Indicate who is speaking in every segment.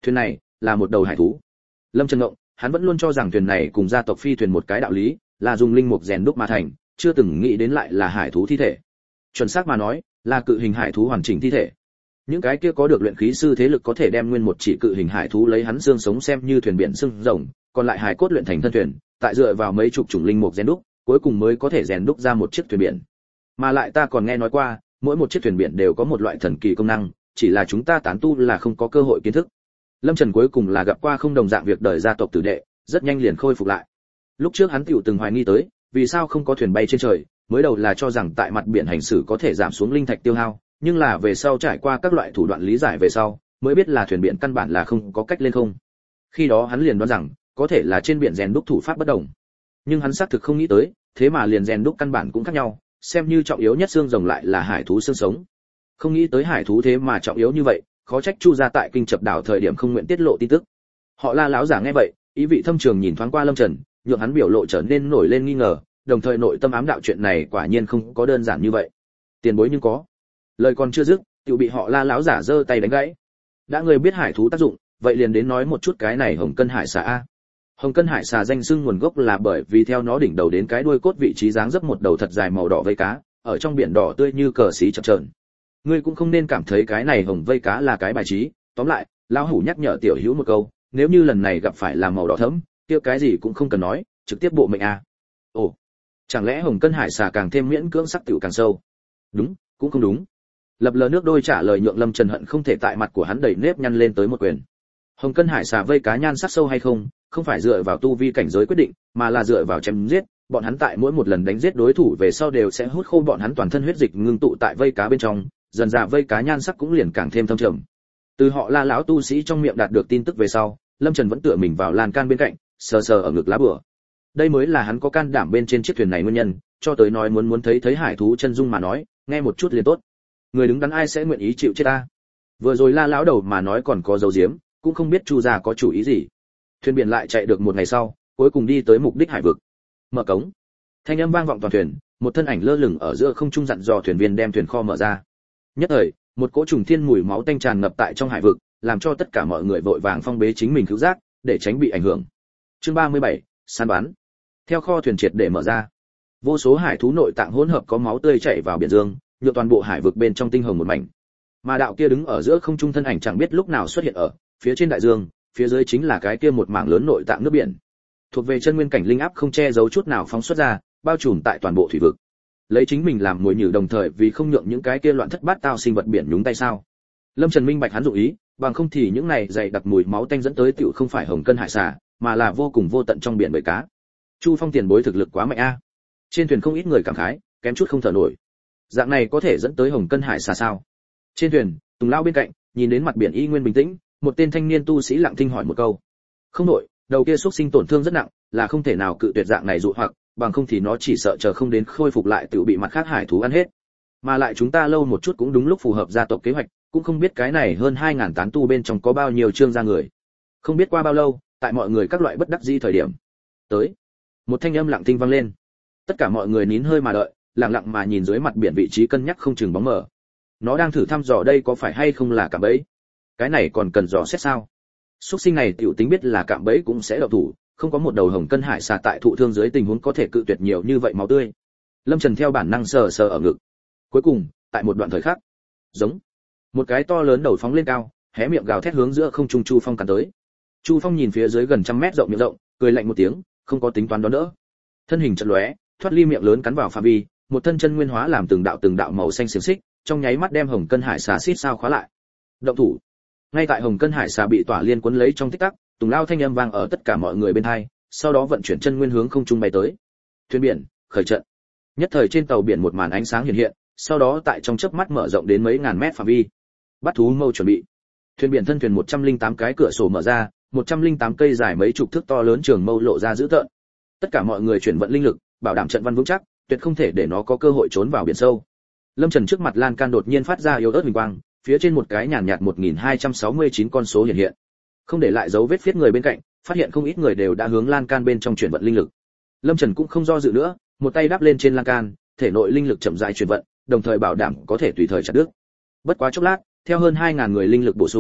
Speaker 1: Thuyền này là một đầu hải thú. Lâm Trần ngộng, hắn vẫn luôn cho rằng thuyền này cùng gia tộc phi thuyền một cái đạo lý, là dùng linh mục rèn đúc mà thành, chưa từng nghĩ đến lại là hải thú thi thể. Chuẩn xác mà nói, là cự hình hải thú hoàn chỉnh thi thể. Những cái kia có được luyện khí sư thế lực có thể đem nguyên một chỉ cự hình hải thú lấy hắn xương sống xem như thuyền biển xương rồng, còn lại hải cốt luyện thành thân thuyền, tại dựa vào mấy chục chủng linh mục rèn đúc, cuối cùng mới có thể rèn đúc ra một chiếc thuyền biển. Mà lại ta còn nghe nói qua, mỗi một chiếc thuyền biển đều có một loại thần kỳ công năng, chỉ là chúng ta tán tu là không có cơ hội kiến thức. Lâm Trần cuối cùng là gặp qua không đồng dạng việc đời gia tộc tử đệ, rất nhanh liền khôi phục lại. Lúc trước hắn tiểu từng hoài nghi tới, vì sao không có thuyền bay trên trời, mới đầu là cho rằng tại mặt biển hành xử có thể giảm xuống linh thạch tiêu hao, nhưng là về sau trải qua các loại thủ đoạn lý giải về sau, mới biết là thuyền biển căn bản là không có cách lên không. Khi đó hắn liền đoán rằng, có thể là trên biển rèn đúc thủ pháp bất đồng. Nhưng hắn xác thực không nghĩ tới, thế mà liền rèn đúc căn bản cũng khác nhau, xem như trọng yếu nhất xương rồng lại là hải thú xương sống. Không nghĩ tới hải thú thế mà trọng yếu như vậy, khó trách Chu gia tại Kinh Chập đảo thời điểm không nguyện tiết lộ tin tức. Họ La lão giả nghe vậy, ý vị thâm trường nhìn thoáng qua Lâm Trần, nhượng hắn biểu lộ trở nên nổi lên nghi ngờ, đồng thời nội tâm ám đạo chuyện này quả nhiên không có đơn giản như vậy. Tiền bối nhưng có. Lời còn chưa dứt, tiểu bị họ La lão giả giơ tay đánh gãy. Đã người biết hải thú tác dụng, vậy liền đến nói một chút cái này Hồng Cân Hải Xà a. Hồng Cân Hải Xà danh xưng nguồn gốc là bởi vì theo nó đỉnh đầu đến cái đuôi cốt vị trí dáng dấp một đầu thật dài màu đỏ vây cá, ở trong biển đỏ tươi như cờ xí chập chờn. Ngươi cũng không nên cảm thấy cái này hồng vây cá là cái bài trí, tóm lại, lão hủ nhắc nhở tiểu hữu một câu, nếu như lần này gặp phải là màu đỏ thẫm, kia cái gì cũng không cần nói, trực tiếp bộ mệnh a. Ồ, chẳng lẽ Hồng Cân Hải Xà càng thêm miễn cưỡng sắc tiểu càng sâu? Đúng, cũng không đúng. Lập lờ nước đôi trả lời nhượng Lâm Trần hận không thể tại mặt của hắn đầy nếp nhăn lên tới một quyền. Hồng Cân Hải Xà vây cá nhan sắc sâu hay không, không phải dựa vào tu vi cảnh giới quyết định, mà là dựa vào chém giết, bọn hắn tại mỗi một lần đánh giết đối thủ về sau đều sẽ hút khô bọn hắn toàn thân huyết dịch ngưng tụ tại vây cá bên trong, dần dà vây cá nhan sắc cũng liền càng thêm thâm trầm. Từ họ La lão tu sĩ trong miệng đạt được tin tức về sau, Lâm Trần vẫn tựa mình vào lan can bên cạnh, sờ sờ ở ngực lá bùa. Đây mới là hắn có can đảm bên trên chiếc thuyền này nguyên nhân, cho tới nói muốn thấy hải thú chân dung mà nói, nghe một chút liền tốt. Người đứng đắn ai sẽ nguyện ý chịu chết ta? Vừa rồi La lão đầu mà nói còn có dấu diếm, cũng không biết Chu gia có chủ ý gì. Thuyền biển lại chạy được một ngày sau, cuối cùng đi tới mục đích hải vực. Mở cống. Thanh âm vang vọng toàn thuyền, một thân ảnh lơ lửng ở giữa không trung dặn dò thuyền viên đem thuyền kho mở ra. Nhất thời, một cỗ trùng thiên mùi máu tanh tràn ngập tại trong hải vực, làm cho tất cả mọi người vội vàng phong bế chính mình cứu giác, để tránh bị ảnh hưởng. Chương 37, săn bắn. Theo kho thuyền triệt để mở ra, vô số hải thú nội tạng hỗn hợp có máu tươi chảy vào biển dương, nhựa toàn bộ hải vực bên trong tinh hồng một mảnh. Mà đạo kia đứng ở giữa không trung thân ảnh chẳng biết lúc nào xuất hiện ở phía trên đại dương, phía dưới chính là cái kia một mảng lớn nội tạng nước biển. Thuộc về chân nguyên cảnh linh áp không che giấu chút nào phóng xuất ra, bao trùm tại toàn bộ thủy vực. Lấy chính mình làm mồi nhử đồng thời vì không nhượng những cái kia loạn thất bát tao sinh vật biển nhúng tay sao? Lâm Trần minh bạch hắn dụng ý, bằng không thì những này dày đặc mùi máu tanh dẫn tới tiểu không phải Hồng Cân Hải Xà, mà là vô cùng vô tận trong biển bầy cá. Chu Phong tiền bối thực lực quá mạnh a. Trên thuyền không ít người cảm khái, kém chút không thở nổi. Dạng này có thể dẫn tới Hồng Cân Hải Xà sao? Trên thuyền, Tùng Lao bên cạnh, nhìn đến mặt biển y nguyên bình tĩnh, một tên thanh niên tu sĩ lặng thinh hỏi một câu. Không nổi, đầu kia xuất sinh tổn thương rất nặng, là không thể nào cự tuyệt dạng này dụ hoặc, bằng không thì nó chỉ sợ chờ không đến khôi phục lại tự bị mặt khác hải thú ăn hết. Mà lại chúng ta lâu một chút cũng đúng lúc phù hợp gia tộc kế hoạch, cũng không biết cái này hơn 2000 tán tu bên trong có bao nhiêu trương gia người. Không biết qua bao lâu, tại mọi người các loại bất đắc dĩ thời điểm, tới, một thanh âm lặng thinh vang lên. Tất cả mọi người nín hơi mà đợi, lặng lặng mà nhìn dưới mặt biển vị trí cân nhắc không chừng bóng mờ. Nó đang thử thăm dò đây có phải hay không là cạm bẫy. Cái này còn cần dò xét sao? Xuất sinh này tiểu tính biết là cạm bẫy cũng sẽ động thủ, không có một đầu Hồng Cân Hải Xà tại thụ thương dưới tình huống có thể cự tuyệt nhiều như vậy máu tươi. Lâm Trần theo bản năng sờ sờ ở ngực. Cuối cùng, tại một đoạn thời khắc, giống một cái to lớn đầu phóng lên cao, hé miệng gào thét hướng giữa không trung Chu Phong cắn tới. Chu Phong nhìn phía dưới gần trăm mét rộng miệng rộng, cười lạnh một tiếng, không có tính toán đón đỡ. Thân hình chợt lóe, thoát ly miệng lớn cắn vào phạm vi, một thân chân nguyên hóa làm từng đạo màu xanh xiềng xích, trong nháy mắt đem Hồng Cân Hải Xà xít sao khóa lại. Động thủ. Ngay tại Hồng Cân Hải Xà bị tỏa liên cuốn lấy trong tích tắc, Tùng Lao thanh âm vang ở tất cả mọi người bên tai, sau đó vận chuyển chân nguyên hướng không trung bay tới. Thuyền biển, khởi trận. Nhất thời trên tàu biển một màn ánh sáng hiện hiện, sau đó tại trong chớp mắt mở rộng đến mấy ngàn mét phạm vi. Bắt thú mâu chuẩn bị. Thuyền biển thân thuyền 108 cái cửa sổ mở ra, 108 cây dài mấy chục thước to lớn trường mâu lộ ra dữ tợn. Tất cả mọi người chuyển vận linh lực, bảo đảm trận văn vững chắc, tuyệt không thể để nó có cơ hội trốn vào biển sâu. Lâm Trần trước mặt lan can đột nhiên phát ra yếu ớt huỳnh quang, phía trên một cái nhàn nhạt 1269 con số hiện hiện. Không để lại dấu vết phiết người bên cạnh, phát hiện không ít người đều đã hướng lan can bên trong chuyển vận linh lực. Lâm Trần cũng không do dự nữa, một tay đáp lên trên lan can, thể nội linh lực chậm rãi chuyển vận, đồng thời bảo đảm có thể tùy thời chặt đứt. Bất quá chốc lát, theo hơn 2000 người linh lực bổ sung,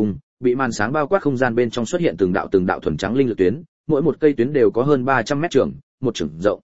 Speaker 1: bị màn sáng bao quát không gian bên trong xuất hiện từng đạo thuần trắng linh lực tuyến, mỗi một cây tuyến đều có hơn 300 mét trường, một trường rộng.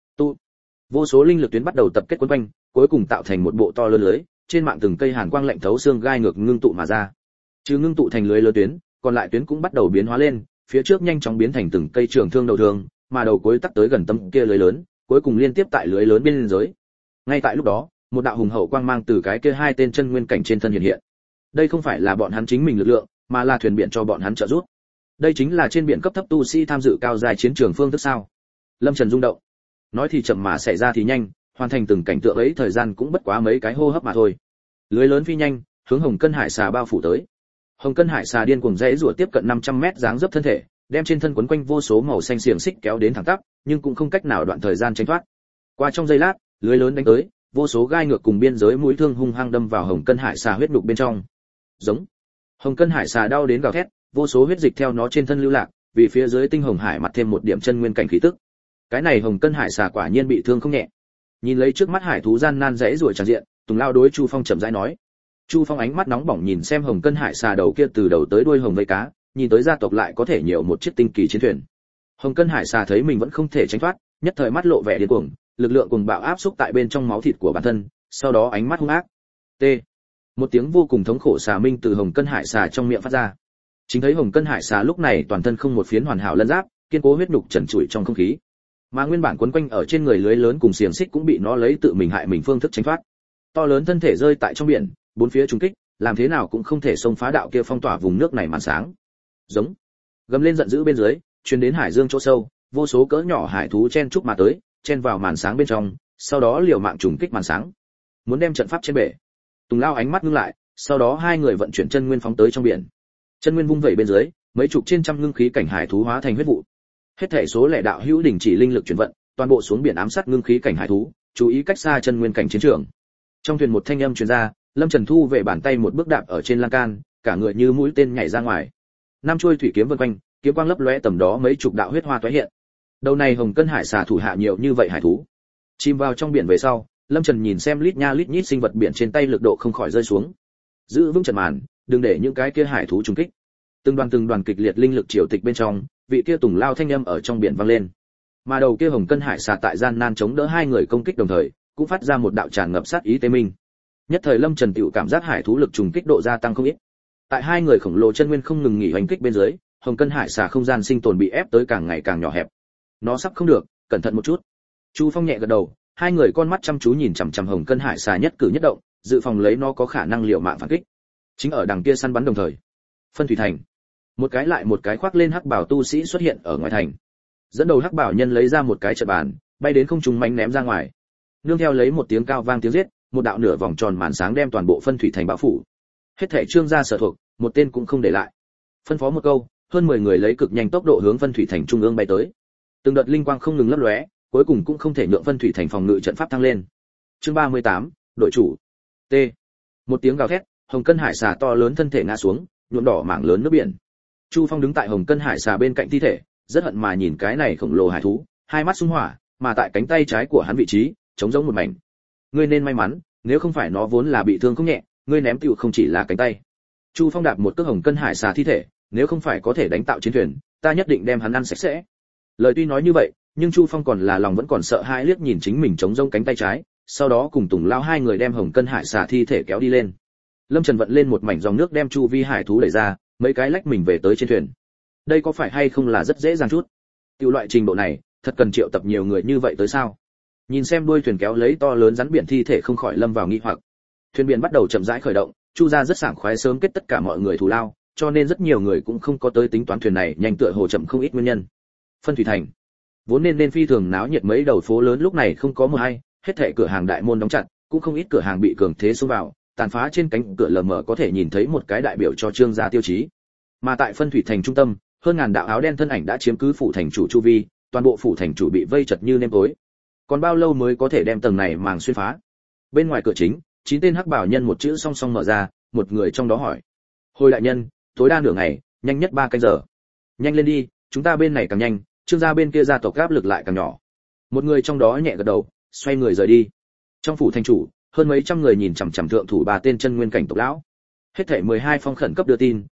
Speaker 1: Vô số linh lực tuyến bắt đầu tập kết quấn quanh, cuối cùng tạo thành một bộ to lớn lưới, trên mạng từng cây hàn quang lạnh thấu xương gai ngược ngưng tụ mà ra. Trừ ngưng tụ thành lưới lớn tuyến, còn lại tuyến cũng bắt đầu biến hóa lên, phía trước nhanh chóng biến thành từng cây trường thương đầu thương, mà đầu cuối tắc tới gần tấm kia lưới lớn, cuối cùng liên tiếp tại lưới lớn bên dưới. Ngay tại lúc đó, một đạo hùng hậu quang mang từ cái kia hai tên chân nguyên cảnh trên thân hiện hiện. Đây không phải là bọn hắn chính mình lực lượng, mà là thuyền biển cho bọn hắn trợ giúp. Đây chính là trên biển cấp thấp tu sĩ tham dự cao dài chiến trường phương thức sao? Lâm Trần rung động. Nói thì chậm mà xảy ra thì nhanh, hoàn thành từng cảnh tượng ấy thời gian cũng bất quá mấy cái hô hấp mà thôi. Lưới lớn phi nhanh, hướng Hồng Cân Hải Xà bao phủ tới. Hồng Cân Hải Xà điên cuồng rẽ rủa tiếp cận 500 mét dáng dấp thân thể, đem trên thân quấn quanh vô số màu xanh xiềng xích kéo đến thẳng tắp, nhưng cũng không cách nào đoạn thời gian tránh thoát. Qua trong giây lát, lưới lớn đánh tới, vô số gai ngược cùng biên giới mũi thương hung hăng đâm vào Hồng Cân Hải Xà huyết nhục bên trong. Giống. Hồng Cân Hải Xà đau đến gào thét, vô số huyết dịch theo nó trên thân lưu lạc, vì phía dưới tinh hồng hải mặt thêm một điểm chân nguyên cảnh khí tức. Cái này Hồng Cân Hải Xà quả nhiên bị thương không nhẹ. Nhìn lấy trước mắt hải thú gian nan rẽ rủa tràn diện, Tùng Lao đối Chu Phong chậm rãi nói. Chu Phong ánh mắt nóng bỏng nhìn xem Hồng Cân Hải Xà đầu kia từ đầu tới đuôi hồng vây cá, nhìn tới gia tộc lại có thể nhiều một chiếc tinh kỳ chiến thuyền. Hồng Cân Hải Xà thấy mình vẫn không thể tránh thoát, nhất thời mắt lộ vẻ điên cuồng, lực lượng cùng bạo áp xúc tại bên trong máu thịt của bản thân, sau đó ánh mắt hung ác. T. Một tiếng vô cùng thống khổ xà minh từ Hồng Cân Hải Xà trong miệng phát ra. Chính thấy Hồng Cân Hải Xà lúc này toàn thân không một phiến hoàn hảo lân giáp, kiên cố huyết nhục trần trụi trong không khí. Mà nguyên bản quấn quanh ở trên người lưới lớn cùng xiềng xích cũng bị nó lấy tự mình hại mình phương thức tránh thoát. To lớn thân thể rơi tại trong biển, bốn phía trùng kích, làm thế nào cũng không thể xông phá đạo kia phong tỏa vùng nước này màn sáng. Giống. Gầm lên giận dữ bên dưới, truyền đến hải dương chỗ sâu, vô số cỡ nhỏ hải thú chen chúc mà tới, chen vào màn sáng bên trong, sau đó liều mạng trùng kích màn sáng, muốn đem trận pháp trên bể. Tùng Lao ánh mắt ngưng lại, sau đó hai người vận chuyển chân nguyên phóng tới trong biển. Chân nguyên vung vẩy bên dưới, mấy chục trên trăm ngưng khí cảnh hải thú hóa thành huyết vụ. Hết thể số lẻ đạo hữu đình chỉ linh lực chuyển vận, toàn bộ xuống biển ám sát ngưng khí cảnh hải thú, chú ý cách xa chân nguyên cảnh chiến trường. Trong thuyền một thanh âm truyền ra, Lâm Trần thu về bàn tay một bước đạp ở trên lan can, cả người như mũi tên nhảy ra ngoài. Năm chuôi thủy kiếm vần quanh, kiếm quang lấp lóe tầm đó mấy chục đạo huyết hoa tóe hiện. Đầu này Hồng Cân Hải Xà thủ hạ nhiều như vậy hải thú. Chìm vào trong biển về sau, Lâm Trần nhìn xem lít nha lít nhít sinh vật biển trên tay lực độ không khỏi rơi xuống. Giữ vững trận màn, đừng để những cái kia hải thú trùng kích. Từng đoàn kịch liệt linh lực triều tịch bên trong, vị kia Tùng Lao thanh âm ở trong biển vang lên. Mà đầu kia Hồng Cân Hải Xà tại gian nan chống đỡ hai người công kích đồng thời, cũng phát ra một đạo tràn ngập sát ý tê minh. Nhất thời Lâm Trần tiểu cảm giác hải thú lực trùng kích độ gia tăng không ít. Tại hai người khổng lồ chân nguyên không ngừng nghỉ hoành kích bên dưới, Hồng Cân Hải Xà không gian sinh tồn bị ép tới càng ngày càng nhỏ hẹp. Nó sắp không được, cẩn thận một chút. Chu Phong nhẹ gật đầu, hai người con mắt chăm chú nhìn chằm chằm Hồng Cân Hải Xà nhất cử nhất động, dự phòng lấy nó có khả năng liều mạng phản kích. Chính ở đằng kia săn bắn đồng thời, Phân Thủy Thành, một cái lại một cái khoác lên hắc bào tu sĩ xuất hiện ở ngoài thành. Dẫn đầu hắc bào nhân lấy ra một cái trận bàn, bay đến không trung mánh ném ra ngoài. Nương theo lấy một tiếng cao vang tiếng giết, một đạo nửa vòng tròn màn sáng đem toàn bộ Phân Thủy Thành bao phủ. Hết thảy trương gia sở thuộc, một tên cũng không để lại. Phân phó một câu, hơn 10 người lấy cực nhanh tốc độ hướng Phân Thủy Thành trung ương bay tới. Từng đợt linh quang không ngừng lấp lóe, cuối cùng cũng không thể nhượng Phân Thủy Thành phòng ngự trận pháp tăng lên. Chương 38, đội chủ. T. Một tiếng gào thét, Hồng Cân Hải Xà to lớn thân thể ngã xuống, nhuộm đỏ mảng lớn nước biển. Chu Phong đứng tại Hồng Cân Hải Xà bên cạnh thi thể, rất hận mà nhìn cái này khổng lồ hải thú, hai mắt xung hỏa, mà tại cánh tay trái của hắn vị trí, trống rỗng một mảnh. Ngươi nên may mắn, nếu không phải nó vốn là bị thương không nhẹ, ngươi ném tựu không chỉ là cánh tay. Chu Phong đạp một cước Hồng Cân Hải Xà thi thể, nếu không phải có thể đánh tạo chiến thuyền, ta nhất định đem hắn ăn sạch sẽ. Lời tuy nói như vậy, nhưng Chu Phong còn là lòng vẫn còn sợ hãi liếc nhìn chính mình trống rỗng cánh tay trái, sau đó cùng Tùng Lao hai người đem Hồng Cân Hải Xà thi thể kéo đi lên. Lâm Trần vận lên một mảnh dòng nước đem chu vi hải thú đẩy ra, mấy cái lách mình về tới trên thuyền. Đây có phải hay không là rất dễ dàng chút? Tiểu loại trình độ này, thật cần triệu tập nhiều người như vậy tới sao? Nhìn xem đuôi thuyền kéo lấy to lớn rắn biển thi thể không khỏi lâm vào nghi hoặc. Thuyền biển bắt đầu chậm rãi khởi động, Chu gia rất sảng khoái sớm kết tất cả mọi người thù lao, cho nên rất nhiều người cũng không có tới tính toán thuyền này nhanh tựa hồ chậm không ít nguyên nhân. Phân Thủy Thành vốn nên phi thường náo nhiệt, mấy đầu phố lớn lúc này không có mưa hay, hết thảy cửa hàng đại môn đóng chặt, cũng không ít cửa hàng bị cường thế xông vào, tàn phá trên cánh cửa lờ mờ có thể nhìn thấy một cái đại biểu cho trương gia tiêu chí. Mà tại Phân Thủy Thành trung tâm, hơn ngàn đạo áo đen thân ảnh đã chiếm cứ phủ thành chủ chu vi, toàn bộ phủ thành chủ bị vây chật như nêm tối. Còn bao lâu mới có thể đem tầng này màng xuyên phá? Bên ngoài cửa chính, 9 tên hắc bảo nhân một chữ song song mở ra, một người trong đó hỏi: "Hồi đại nhân, tối đa nửa ngày, nhanh nhất 3 canh giờ." "Nhanh lên đi, chúng ta bên này càng nhanh, trương gia bên kia gia tộc áp lực lại càng nhỏ." Một người trong đó nhẹ gật đầu, xoay người rời đi. Trong phủ thành chủ, hơn mấy trăm người nhìn chằm chằm thượng thủ 3 tên chân nguyên cảnh tộc lão. Hết thảy 12 phong khẩn cấp đưa tin,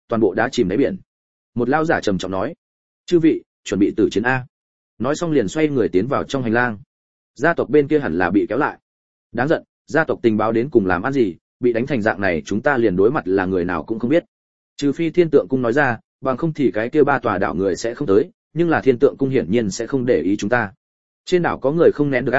Speaker 1: toàn bộ đã chìm đáy biển. Một lão giả trầm trọng nói: "Chư vị, chuẩn bị tử chiến a." Nói xong liền xoay người tiến vào trong hành lang. Gia tộc bên kia hẳn là bị kéo lại. Đáng giận, gia tộc tình báo đến cùng làm ăn gì, bị đánh thành dạng này chúng ta liền đối mặt là người nào cũng không biết. Trừ phi Thiên Tượng cung nói ra, bằng không thì cái kia ba tòa đảo người sẽ không tới, nhưng là Thiên Tượng cung hiển nhiên sẽ không để ý chúng ta. Trên đảo có người không nén được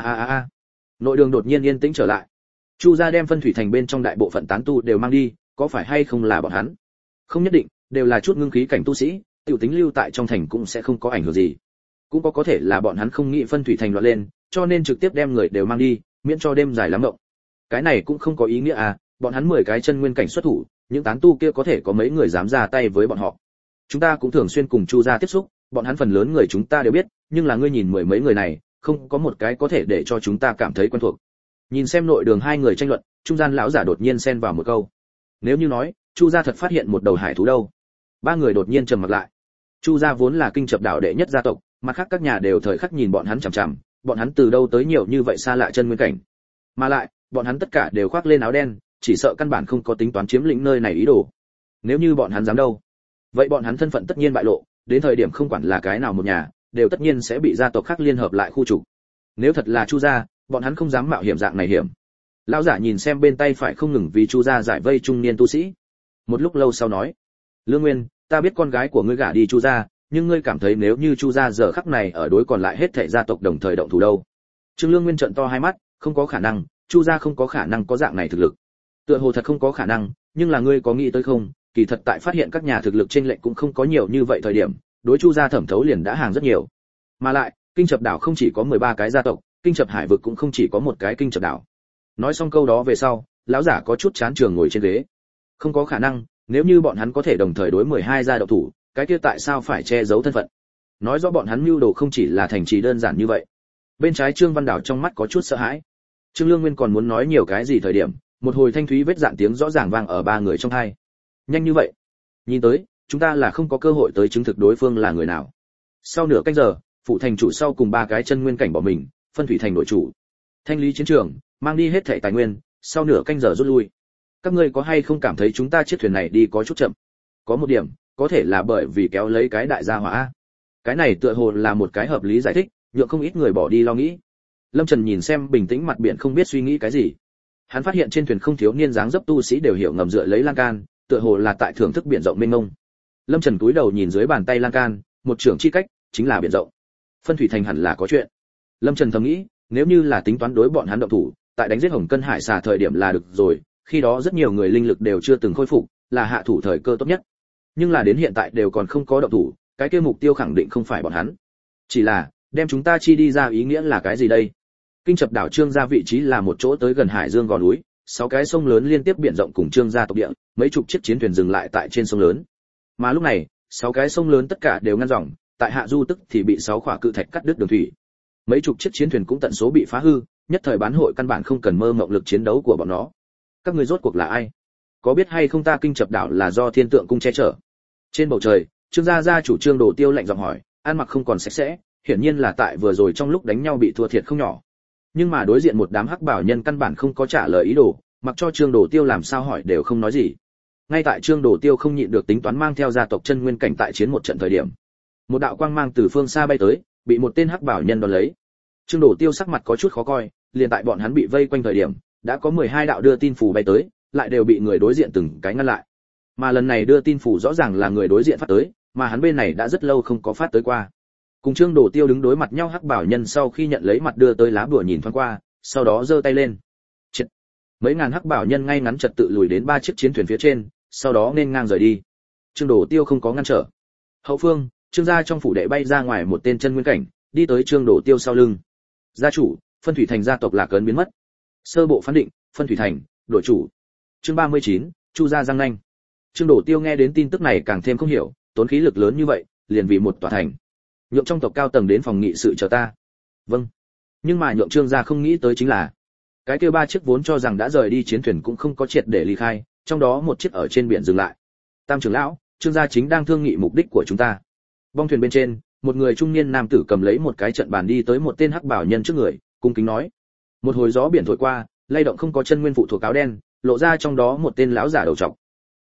Speaker 1: a. Nội đường đột nhiên yên tĩnh trở lại. Chu gia đem phân thủy thành bên trong đại bộ phận tán tu đều mang đi, có phải hay không là bọn hắn? Không nhất định, đều là chút ngưng khí cảnh tu sĩ, tiểu tính lưu tại trong thành cũng sẽ không có ảnh hưởng gì. Cũng có thể là bọn hắn không nghĩ phân thủy thành loạn lên, cho nên trực tiếp đem người đều mang đi, miễn cho đêm dài lắm mộng. Cái này cũng không có ý nghĩa à, bọn hắn 10 cái chân nguyên cảnh xuất thủ, những tán tu kia có thể có mấy người dám ra tay với bọn họ. Chúng ta cũng thường xuyên cùng Chu gia tiếp xúc, bọn hắn phần lớn người chúng ta đều biết, nhưng là ngươi nhìn 10 mấy người này, không có một cái có thể để cho chúng ta cảm thấy quen thuộc. Nhìn xem nội đường hai người tranh luận, trung gian lão giả đột nhiên xen vào một câu. Nếu như nói, Chu gia thật phát hiện một đầu hải thú đâu? Ba người đột nhiên trầm mặt lại. Chu gia vốn là kinh chập đảo đệ nhất gia tộc, mặt khác các nhà đều thời khắc nhìn bọn hắn chằm chằm, bọn hắn từ đâu tới nhiều như vậy xa lạ chân nguyên cảnh. Mà lại, bọn hắn tất cả đều khoác lên áo đen, chỉ sợ căn bản không có tính toán chiếm lĩnh nơi này ý đồ. Nếu như bọn hắn dám đâu, vậy bọn hắn thân phận tất nhiên bại lộ, đến thời điểm không quản là cái nào một nhà, đều tất nhiên sẽ bị gia tộc khác liên hợp lại khu trục. Nếu thật là Chu gia, bọn hắn không dám mạo hiểm dạng này hiểm. Lão giả nhìn xem bên tay phải không ngừng vì Chu gia giải vây trung niên tu sĩ. Một lúc lâu sau nói: "Lương Nguyên, ta biết con gái của ngươi gả đi Chu gia, nhưng ngươi cảm thấy nếu như Chu gia giờ khắc này ở đối còn lại hết thảy gia tộc đồng thời động thủ đâu?" Trương Lương Nguyên trợn to hai mắt, không có khả năng, Chu gia không có khả năng có dạng này thực lực. Tựa hồ thật không có khả năng, nhưng là ngươi có nghĩ tới không, kỳ thật tại phát hiện các nhà thực lực chênh lệch cũng không có nhiều như vậy thời điểm, đối Chu gia thẩm thấu liền đã hàng rất nhiều. Mà lại, Kinh Chập đảo không chỉ có 13 cái gia tộc, Kinh Chập hải vực cũng không chỉ có một cái Kinh Chập đảo. Nói xong câu đó về sau, lão giả có chút chán trường ngồi trên ghế. Không có khả năng, nếu như bọn hắn có thể đồng thời đối 12 gia độc thủ, cái kia tại sao phải che giấu thân phận? Nói rõ bọn hắn mưu đồ không chỉ là thành trì đơn giản như vậy. Bên trái Trương Văn Đảo trong mắt có chút sợ hãi. Trương Lương Nguyên còn muốn nói nhiều cái gì thời điểm, một hồi thanh thúy vết dạn tiếng rõ ràng vang ở ba người trong tai. Nhanh như vậy? Nhìn tới, chúng ta là không có cơ hội tới chứng thực đối phương là người nào. Sau nửa canh giờ, phụ thành chủ sau cùng ba cái chân nguyên cảnh bỏ mình, phân thủy thành đội chủ. Thanh lý chiến trường, mang đi hết thảy tài nguyên, sau nửa canh giờ rút lui. Các ngươi có hay không cảm thấy chúng ta chiếc thuyền này đi có chút chậm? Có một điểm, có thể là bởi vì kéo lấy cái đại gia hỏa. Cái này tựa hồ là một cái hợp lý giải thích, nhượng không ít người bỏ đi lo nghĩ. Lâm Trần nhìn xem bình tĩnh mặt biển không biết suy nghĩ cái gì. Hắn phát hiện trên thuyền không thiếu niên dáng dấp tu sĩ đều hiểu ngầm dựa lấy lan can, tựa hồ là tại thưởng thức biển rộng mênh mông. Lâm Trần cúi đầu nhìn dưới bàn tay lan can, một trưởng chi cách, chính là biển rộng. Phân thủy thành hẳn là có chuyện. Lâm Trần thầm nghĩ, nếu như là tính toán đối bọn hắn động thủ, tại đánh giết Hồng Cân Hải xà thời điểm là được rồi, khi đó rất nhiều người linh lực đều chưa từng khôi phục, là hạ thủ thời cơ tốt nhất. Nhưng là đến hiện tại đều còn không có động thủ, cái kia mục tiêu khẳng định không phải bọn hắn. Chỉ là, đem chúng ta chi đi ra ý nghĩa là cái gì đây? Kinh Chập đảo Trương gia vị trí là một chỗ tới gần hải dương gò núi, 6 cái sông lớn liên tiếp biển rộng cùng Trương gia tộc địa, mấy chục chiếc chiến thuyền dừng lại tại trên sông lớn. Mà lúc này, 6 cái sông lớn tất cả đều ngăn dòng, tại hạ du tức thì bị 6 khỏa cự thạch cắt đứt đường thủy. Mấy chục chiếc chiến thuyền cũng tận số bị phá hư, nhất thời bán hội căn bản không cần mơ mộng lực chiến đấu của bọn nó. Các ngươi rốt cuộc là ai? Có biết hay không ta Kinh Chập đảo là do Thiên Tượng cung che chở? Trên bầu trời, Trương gia gia chủ Trương Đồ Tiêu lạnh giọng hỏi, ăn mặc không còn sạch sẽ, hiển nhiên là tại vừa rồi trong lúc đánh nhau bị thua thiệt không nhỏ. Nhưng mà đối diện một đám hắc bảo nhân căn bản không có trả lời ý đồ, mặc cho Trương Đồ Tiêu làm sao hỏi đều không nói gì. Ngay tại Trương Đồ Tiêu không nhịn được tính toán mang theo gia tộc chân nguyên cảnh tại chiến một trận thời điểm, một đạo quang mang từ phương xa bay tới, bị một tên hắc bảo nhân đón lấy. Trương Đồ Tiêu sắc mặt có chút khó coi, liền tại bọn hắn bị vây quanh thời điểm, đã có 12 đạo đưa tin phù bay tới, lại đều bị người đối diện từng cái ngăn lại. Mà lần này đưa tin phù rõ ràng là người đối diện phát tới, mà hắn bên này đã rất lâu không có phát tới qua. Cùng Trương Đồ Tiêu đứng đối mặt nhau hắc bảo nhân sau khi nhận lấy mặt đưa tới lá bùa nhìn thoáng qua, sau đó giơ tay lên. Chết. Mấy ngàn hắc bảo nhân ngay ngắn trật tự lùi đến 3 chiếc chiến thuyền phía trên, sau đó nên ngang rời đi. Trương Đồ Tiêu không có ngăn trở. Hậu phương, Trương gia trong phủ đệ bay ra ngoài một tên chân nguyên cảnh, đi tới Trương Đồ Tiêu sau lưng. Gia chủ, phân thủy thành gia tộc Lạc Cấn biến mất. Sơ bộ phán định, phân thủy thành, đổi chủ. Chương 39, Chu gia giang nanh. Trương Đồ Tiêu nghe đến tin tức này càng thêm không hiểu, tốn khí lực lớn như vậy, liền vì một tòa thành. Nhượng trong tộc cao tầng đến phòng nghị sự chờ ta. Vâng. Nhưng mà nhượng Trương gia không nghĩ tới chính là, cái kia 3 chiếc vốn cho rằng đã rời đi chiến thuyền cũng không có triệt để ly khai, trong đó một chiếc ở trên biển dừng lại. Tam trưởng lão, Trương gia chính đang thương nghị mục đích của chúng ta. Bong thuyền bên trên, một người trung niên nam tử cầm lấy một cái trận bàn đi tới một tên hắc bảo nhân trước người, cung kính nói. Một hồi gió biển thổi qua, lay động không có chân nguyên phụ thuộc áo đen, lộ ra trong đó một tên lão giả đầu trọc.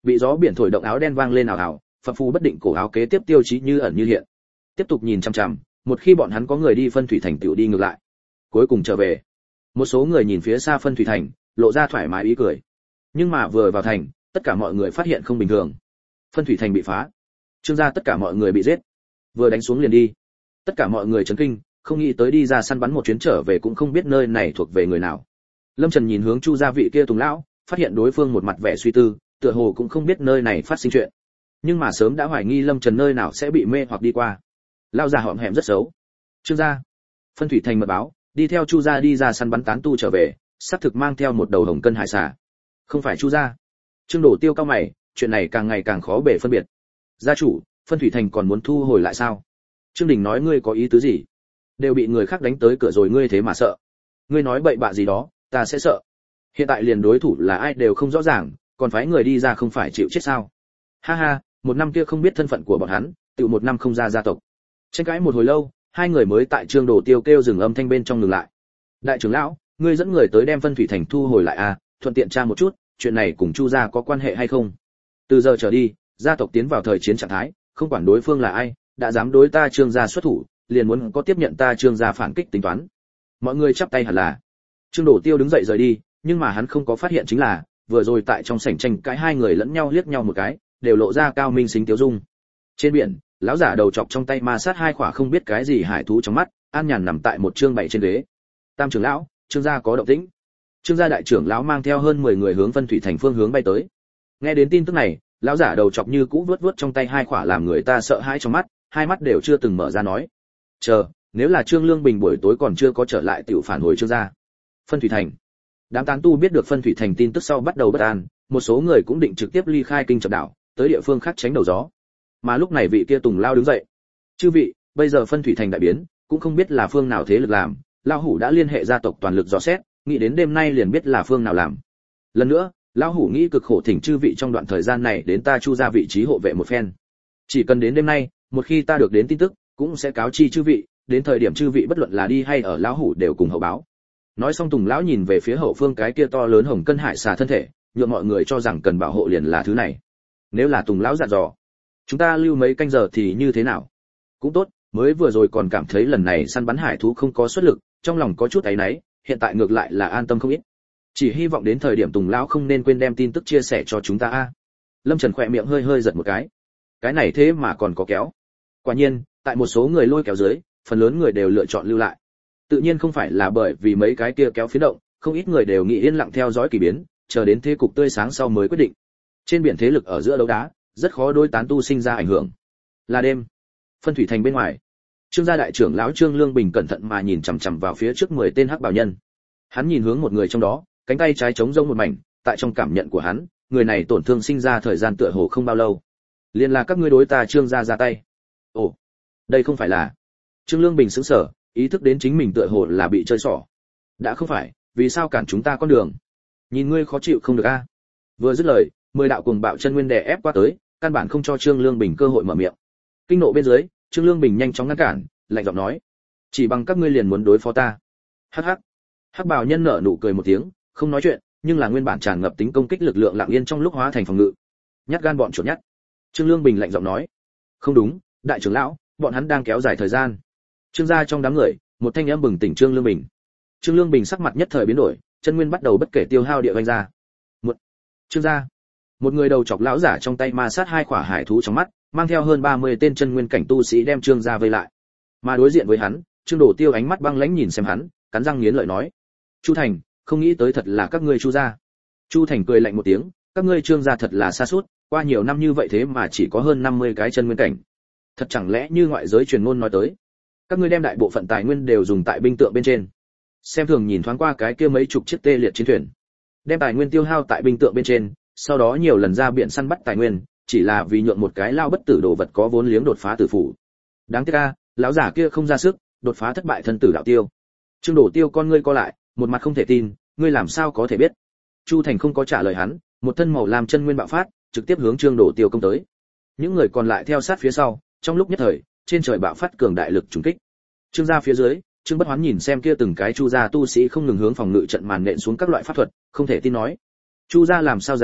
Speaker 1: Bị gió biển thổi động áo đen vang lên ào ào, phập phù bất định cổ áo kế tiếp tiêu chí như ẩn như hiện. Tiếp tục nhìn chằm chằm, một khi bọn hắn có người đi phân thủy thành tiểu đi ngược lại. Cuối cùng trở về. Một số người nhìn phía xa phân thủy thành, lộ ra thoải mái ý cười. Nhưng mà vừa vào thành, tất cả mọi người phát hiện không bình thường. Phân thủy thành bị phá. Trương gia tất cả mọi người bị giết. Vừa đánh xuống liền đi. Tất cả mọi người chấn kinh, không nghĩ tới đi ra săn bắn một chuyến trở về cũng không biết nơi này thuộc về người nào. Lâm Trần nhìn hướng Chu gia vị kia Tùng lão, phát hiện đối phương một mặt vẻ suy tư, tựa hồ cũng không biết nơi này phát sinh chuyện. Nhưng mà sớm đã hoài nghi Lâm Trần nơi nào sẽ bị mê hoặc đi qua. Lão già hõm hẹm rất xấu. Trương gia, phân thủy thành mật báo, đi theo Chu gia đi ra săn bắn tán tu trở về, xác thực mang theo một đầu hồng cân hải xà. Không phải Chu gia. Trương Đổ Tiêu cao mày, chuyện này càng ngày càng khó bề phân biệt. Gia chủ, phân thủy thành còn muốn thu hồi lại sao? Trương Đình nói ngươi có ý tứ gì? Đều bị người khác đánh tới cửa rồi ngươi thế mà sợ? Ngươi nói bậy bạ gì đó, ta sẽ sợ. Hiện tại liền đối thủ là ai đều không rõ ràng, còn phái người đi ra không phải chịu chết sao? Ha ha, một năm kia không biết thân phận của bọn hắn, tự một năm không ra gia tộc. Tranh cãi một hồi lâu, hai người mới tại Trương Đồ Tiêu kêu dừng âm thanh bên trong ngừng lại. Đại trưởng lão, ngươi dẫn người tới đem phân thủy thành thu hồi lại à, thuận tiện tra một chút, chuyện này cùng Chu gia có quan hệ hay không? Từ giờ trở đi, gia tộc tiến vào thời chiến trạng thái, không quản đối phương là ai, đã dám đối ta Trương gia xuất thủ, liền muốn có tiếp nhận ta Trương gia phản kích tính toán. Mọi người chắp tay hẳn là. Trương Đổ Tiêu đứng dậy rời đi, nhưng mà hắn không có phát hiện chính là, vừa rồi tại trong sảnh tranh cãi hai người lẫn nhau liếc nhau một cái, đều lộ ra cao minh xính tiêu dung. Trên biển, lão giả đầu chọc trong tay ma sát hai khỏa không biết cái gì hải thú trong mắt, an nhàn nằm tại một chương bảy trên ghế. Tam trưởng lão, Trương gia có động tĩnh. Trương gia đại trưởng lão mang theo hơn 10 người hướng phân thủy thành phương hướng bay tới. Nghe đến tin tức này, lão giả đầu chọc như cũ vuốt trong tay hai khỏa làm người ta sợ hãi trong mắt, hai mắt đều chưa từng mở ra nói. Chờ, nếu là Trương Lương Bình buổi tối còn chưa có trở lại tiểu phản hồi Trương gia. Phân thủy thành. Đám tán tu biết được phân thủy thành tin tức sau bắt đầu bất an, một số người cũng định trực tiếp ly khai kinh chập đảo, tới địa phương khác tránh đầu gió. Mà lúc này vị kia Tùng lao đứng dậy. Chư vị, bây giờ phân thủy thành đại biến, cũng không biết là phương nào thế lực làm, lão hủ đã liên hệ gia tộc toàn lực dò xét, nghĩ đến đêm nay liền biết là phương nào làm. Lần nữa, lão hủ nghĩ cực khổ thỉnh chư vị trong đoạn thời gian này đến ta Chu gia vị trí hộ vệ một phen. Chỉ cần đến đêm nay, một khi ta được đến tin tức, cũng sẽ cáo chi chư vị, đến thời điểm chư vị bất luận là đi hay ở lão hủ đều cùng hậu báo. Nói xong Tùng lão nhìn về phía hậu phương cái kia to lớn hồng cân hải xà thân thể, nhượng mọi người cho rằng cần bảo hộ liền là thứ này. Nếu là Tùng lão dặn dò, chúng ta lưu mấy canh giờ thì như thế nào? Cũng tốt, mới vừa rồi còn cảm thấy lần này săn bắn hải thú không có xuất lực, trong lòng có chút áy náy, hiện tại ngược lại là an tâm không ít. Chỉ hy vọng đến thời điểm Tùng lão không nên quên đem tin tức chia sẻ cho chúng ta a. Lâm Trần khỏe miệng hơi hơi giật một cái này thế mà còn có kéo. Quả nhiên, tại một số người lôi kéo dưới, phần lớn người đều lựa chọn lưu lại. Tự nhiên không phải là bởi vì mấy cái kia kéo phiến động, không ít người đều nghĩ yên lặng theo dõi kỳ biến, chờ đến thế cục tươi sáng sau mới quyết định. Trên biển thế lực ở giữa đấu đá, rất khó đối tán tu sinh ra ảnh hưởng. Là đêm, phân thủy thành bên ngoài, Trương gia đại trưởng lão Trương Lương Bình cẩn thận mà nhìn chằm chằm vào phía trước 10 tên hắc bào nhân. Hắn nhìn hướng một người trong đó, cánh tay trái trống rỗng một mảnh, tại trong cảm nhận của hắn, người này tổn thương sinh ra thời gian tựa hồ không bao lâu. Liên là các ngươi đối ta Trương gia ra tay. Ồ, đây không phải là. Trương Lương Bình sững sờ, ý thức đến chính mình tựa hồ là bị chơi xỏ. Đã không phải, vì sao cản chúng ta con đường? Nhìn ngươi khó chịu không được a? Vừa dứt lời, 10 đạo cuồng bạo chân nguyên đè ép qua tới, căn bản không cho Trương Lương Bình cơ hội mở miệng. Kinh nộ bên dưới, Trương Lương Bình nhanh chóng ngăn cản, lạnh giọng nói: "Chỉ bằng các ngươi liền muốn đối phó ta?" Hắc hắc. Hắc bào nhân nở nụ cười một tiếng, không nói chuyện, nhưng là nguyên bản tràn ngập tính công kích lực lượng lặng yên trong lúc hóa thành phòng ngự. Nhát gan bọn chuột nhát. Trương Lương Bình lạnh giọng nói: "Không đúng, đại trưởng lão, bọn hắn đang kéo dài thời gian." Trương gia trong đám người, một thanh âm bừng tỉnh Trương Lương Bình. Trương Lương Bình sắc mặt nhất thời biến đổi, chân nguyên bắt đầu bất kể tiêu hao địa vành ra. Một, Trương gia, một người đầu chọc lão giả trong tay ma sát hai khỏa hải thú trong mắt, mang theo hơn 30 tên chân nguyên cảnh tu sĩ đem Trương gia vây lại. Mà đối diện với hắn, Trương Đổ Tiêu ánh mắt băng lãnh nhìn xem hắn, cắn răng nghiến lợi nói: "Chu Thành, không nghĩ tới thật là các ngươi Chu gia." Chu Thành cười lạnh một tiếng: "Các ngươi Trương gia thật là xa suốt, qua nhiều năm như vậy thế mà chỉ có hơn 50 cái chân nguyên cảnh. Thật chẳng lẽ như ngoại giới truyền ngôn nói tới, các ngươi đem đại bộ phận tài nguyên đều dùng tại binh tượng bên trên." Xem thường nhìn thoáng qua cái kia mấy chục chiếc tê liệt chiến thuyền, đem tài nguyên tiêu hao tại binh tượng bên trên, sau đó nhiều lần ra biển săn bắt tài nguyên, chỉ là vì nhượng một cái lao bất tử đồ vật có vốn liếng đột phá tử phủ. Đáng tiếc a, lão giả kia không ra sức, đột phá thất bại thân tử đạo tiêu. Trương Đổ Tiêu con ngươi co lại, một mặt không thể tin, ngươi làm sao có thể biết? Chu Thành không có trả lời hắn, một thân màu làm chân nguyên bạo phát, trực tiếp hướng Trương Đổ Tiêu công tới. Những người còn lại theo sát phía sau, trong lúc nhất thời, trên trời bạo phát cường đại lực trùng kích. Trương gia phía dưới, Trương Bất Hoán nhìn xem kia từng cái Chu gia tu sĩ không ngừng hướng phòng ngự trận màn nện xuống các loại pháp thuật, không thể tin nói: "Chu gia làm sao dám,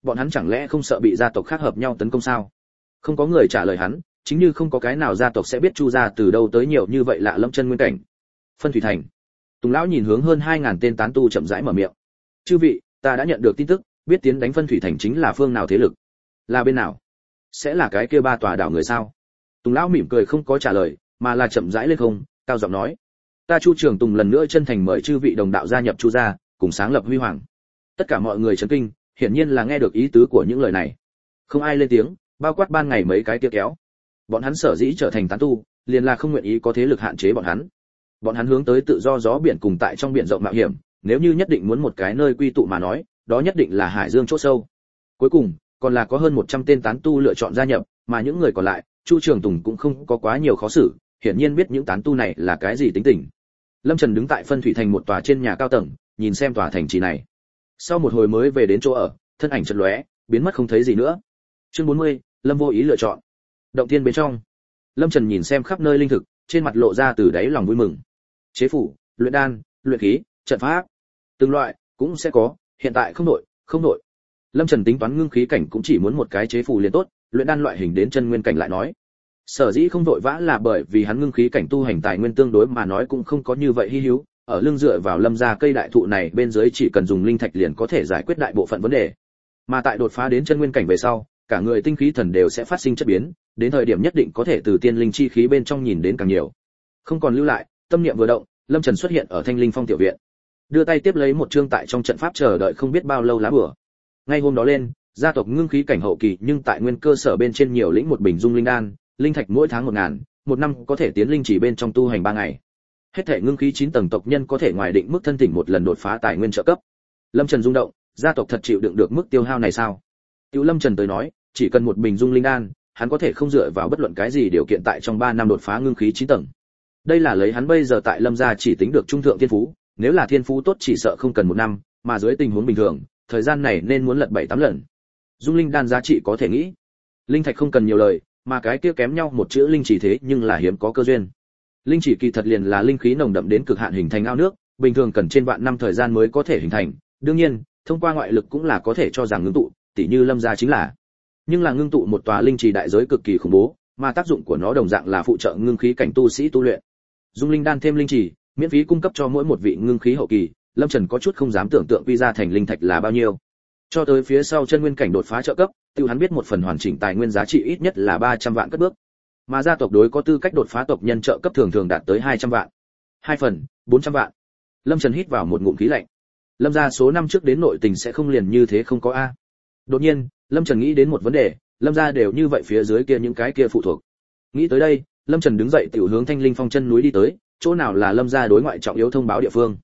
Speaker 1: Bọn hắn chẳng lẽ không sợ bị gia tộc khác hợp nhau tấn công sao? Không có người trả lời hắn, chính như không có cái nào gia tộc sẽ biết Chu gia từ đâu tới nhiều như vậy lạ lẫm chân nguyên cảnh. Phân Thủy Thành. Tùng lão nhìn hướng hơn 2000 tên tán tu chậm rãi mở miệng. Chư vị, ta đã nhận được tin tức, biết tiến đánh Phân Thủy Thành chính là phương nào thế lực? Là bên nào? Sẽ là cái kia ba tòa đảo người sao? Tùng lão mỉm cười không có trả lời, mà là chậm rãi lên không, cao giọng nói: Ta Chu Trường Tùng lần nữa chân thành mời chư vị đồng đạo gia nhập Chu gia, cùng sáng lập huy hoàng. Tất cả mọi người chấn kinh, hiển nhiên là nghe được ý tứ của những lời này. Không ai lên tiếng, bao quát ban ngày mấy cái kia kéo. Bọn hắn sở dĩ trở thành tán tu, liền là không nguyện ý có thế lực hạn chế bọn hắn. Bọn hắn hướng tới tự do gió biển cùng tại trong biển rộng mạo hiểm, nếu như nhất định muốn một cái nơi quy tụ mà nói, đó nhất định là hải dương chỗ sâu. Cuối cùng, còn là có hơn 100 tên tán tu lựa chọn gia nhập, mà những người còn lại, Chu Trường Tùng cũng không có quá nhiều khó xử, hiển nhiên biết những tán tu này là cái gì tính tình. Lâm Trần đứng tại Phân Thủy Thành một tòa trên nhà cao tầng, nhìn xem tòa thành trì này. Sau một hồi mới về đến chỗ ở, thân ảnh chợt lóe, biến mất không thấy gì nữa. Chương 40, Lâm vô ý lựa chọn. Động thiên bên trong, Lâm Trần nhìn xem khắp nơi linh thực, trên mặt lộ ra từ đáy lòng vui mừng. Chế phủ, luyện đan, luyện khí, trận pháp, từng loại cũng sẽ có, hiện tại không nội. Lâm Trần tính toán ngưng khí cảnh cũng chỉ muốn một cái chế phủ liền tốt, luyện đan loại hình đến chân nguyên cảnh lại nói. Sở dĩ không vội vã là bởi vì hắn ngưng khí cảnh tu hành tài nguyên tương đối mà nói cũng không có như vậy hi hữu, ở lưng dựa vào Lâm gia cây đại thụ này bên dưới chỉ cần dùng linh thạch liền có thể giải quyết đại bộ phận vấn đề. Mà tại đột phá đến chân nguyên cảnh về sau, cả người tinh khí thần đều sẽ phát sinh chất biến, đến thời điểm nhất định có thể từ tiên linh chi khí bên trong nhìn đến càng nhiều. Không còn lưu lại, tâm niệm vừa động, Lâm Trần xuất hiện ở Thanh Linh Phong tiểu viện. Đưa tay tiếp lấy một chương tại trong trận pháp chờ đợi không biết bao lâu lá bùa. Ngay hôm đó lên, gia tộc ngưng khí cảnh hậu kỳ nhưng tại nguyên cơ sở bên trên nhiều lĩnh một bình dung linh đan, linh thạch mỗi tháng 1000, một năm có thể tiến linh chỉ bên trong tu hành 3 ngày. Hết thể ngưng khí 9 tầng tộc nhân có thể ngoài định mức thân thỉnh một lần đột phá tài nguyên trợ cấp. Lâm Trần rung động, gia tộc thật chịu đựng được mức tiêu hao này sao? Tiểu Lâm Trần tới nói, chỉ cần một bình dung linh đan, hắn có thể không dựa vào bất luận cái gì điều kiện tại trong 3 năm đột phá ngưng khí 9 tầng. Đây là lấy hắn bây giờ tại Lâm gia chỉ tính được trung thượng thiên phú, nếu là thiên phú tốt chỉ sợ không cần 1 năm, mà dưới tình huống bình thường, thời gian này nên muốn lật 7-8 lần. Dung linh đan giá trị có thể nghĩ. Linh thạch không cần nhiều lời, mà cái kia kém nhau một chữ linh chỉ thế nhưng là hiếm có cơ duyên. Linh chỉ kỳ thật liền là linh khí nồng đậm đến cực hạn hình thành ao nước, bình thường cần trên vạn năm thời gian mới có thể hình thành. Đương nhiên, thông qua ngoại lực cũng là có thể cho rằng ngưng tụ, tỉ như Lâm gia chính là. Nhưng là ngưng tụ một tòa linh trì đại giới cực kỳ khủng bố, mà tác dụng của nó đồng dạng là phụ trợ ngưng khí cảnh tu sĩ tu luyện. Dung linh đan thêm linh trì, miễn phí cung cấp cho mỗi một vị ngưng khí hậu kỳ, Lâm Trần có chút không dám tưởng tượng quy ra thành linh thạch là bao nhiêu. Cho tới phía sau chân nguyên cảnh đột phá trợ cấp, tiêu hắn biết một phần hoàn chỉnh tài nguyên giá trị ít nhất là 300 vạn cất bước. Mà gia tộc đối có tư cách đột phá tộc nhân trợ cấp thường thường đạt tới 200 vạn. 2 phần, 400 vạn. Lâm Trần hít vào một ngụm khí lạnh. Lâm gia số năm trước đến nội tình sẽ không liền như thế không có a. Đột nhiên, Lâm Trần nghĩ đến một vấn đề, Lâm gia đều như vậy phía dưới kia những cái kia phụ thuộc. Nghĩ tới đây, Lâm Trần đứng dậy tiểu hướng Thanh Linh Phong chân núi đi tới, chỗ nào là Lâm gia đối ngoại trọng yếu thông báo địa phương.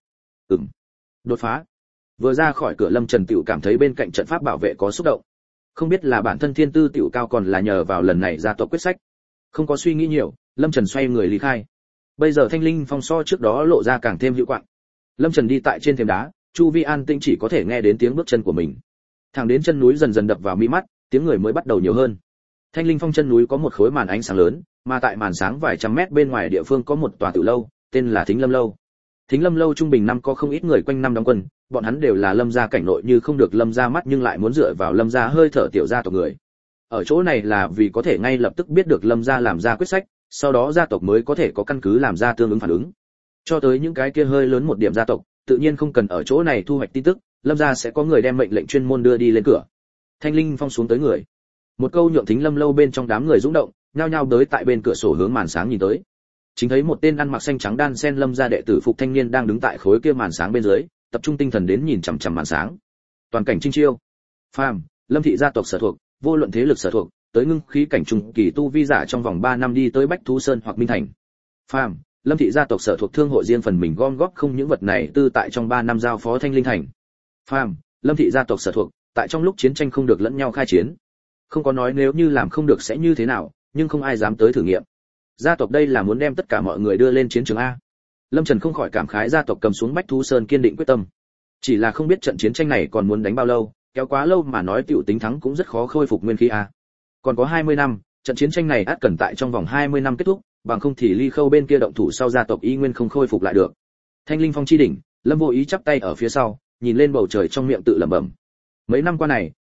Speaker 1: Đột phá. Vừa ra khỏi cửa Lâm Trần tiểu cảm thấy bên cạnh trận pháp bảo vệ có xúc động. Không biết là bản thân thiên tư tiểu cao còn là nhờ vào lần này gia tộc quyết sách. Không có suy nghĩ nhiều, Lâm Trần xoay người lý khai. Bây giờ Thanh Linh Phong so trước đó lộ ra càng thêm hữu quạng. Lâm Trần đi tại trên thềm đá, chu vi an tĩnh chỉ có thể nghe đến tiếng bước chân của mình. Thẳng đến chân núi dần dần đập vào mi mắt, tiếng người mới bắt đầu nhiều hơn. Thanh Linh Phong chân núi có một khối màn ánh sáng lớn, mà tại màn sáng vài trăm mét bên ngoài địa phương có một tòa tử lâu, tên là Thính Lâm lâu. Thính Lâm lâu trung bình năm có không ít người quanh năm đóng quân, bọn hắn đều là Lâm gia cảnh nội như không được Lâm gia mắt nhưng lại muốn dựa vào Lâm gia hơi thở tiểu gia tộc người. Ở chỗ này là vì có thể ngay lập tức biết được Lâm gia làm ra quyết sách, sau đó gia tộc mới có thể có căn cứ làm ra tương ứng phản ứng. Cho tới những cái kia hơi lớn một điểm gia tộc, tự nhiên không cần ở chỗ này thu hoạch tin tức, Lâm gia sẽ có người đem mệnh lệnh chuyên môn đưa đi lên cửa. Thanh Linh Phong xuống tới người. Một câu nhượng Thính Lâm lâu bên trong đám người rung động, nhao nhao tới tại bên cửa sổ hướng màn sáng nhìn tới. Chính thấy một tên ăn mặc xanh trắng đan sen Lâm gia đệ tử phục thanh niên đang đứng tại khối kia màn sáng bên dưới, tập trung tinh thần đến nhìn chằm chằm màn sáng. Toàn cảnh chinh chiêu. Phàm, Lâm thị gia tộc sở thuộc, vô luận thế lực sở thuộc, tới ngưng khí cảnh trung kỳ tu vi giả trong vòng 3 năm đi tới Bách Thú Sơn hoặc Minh Thành. Phàm, Lâm thị gia tộc sở thuộc thương hội riêng phần mình gom góp không những vật này tư tại trong 3 năm giao phó Thanh Linh thành. Phàm, Lâm thị gia tộc sở thuộc, tại trong lúc chiến tranh không được lẫn nhau khai chiến. Không có nói nếu như làm không được sẽ như thế nào, nhưng không ai dám tới thử nghiệm. Gia tộc đây là muốn đem tất cả mọi người đưa lên chiến trường a. Lâm Trần không khỏi cảm khái gia tộc cầm xuống Bách Thú Sơn kiên định quyết tâm. Chỉ là không biết trận chiến tranh này còn muốn đánh bao lâu, kéo quá lâu mà nói tiểu tính thắng cũng rất khó khôi phục nguyên khí a. Còn có 20 năm, trận chiến tranh này ắt cần tại trong vòng 20 năm kết thúc, bằng không thì Ly Khâu bên kia động thủ sau gia tộc y nguyên không khôi phục lại được. Thanh Linh Phong chi đỉnh, Lâm vô ý chắp tay ở phía sau, nhìn lên bầu trời trong miệng tự lẩm bẩm. Mấy năm qua này,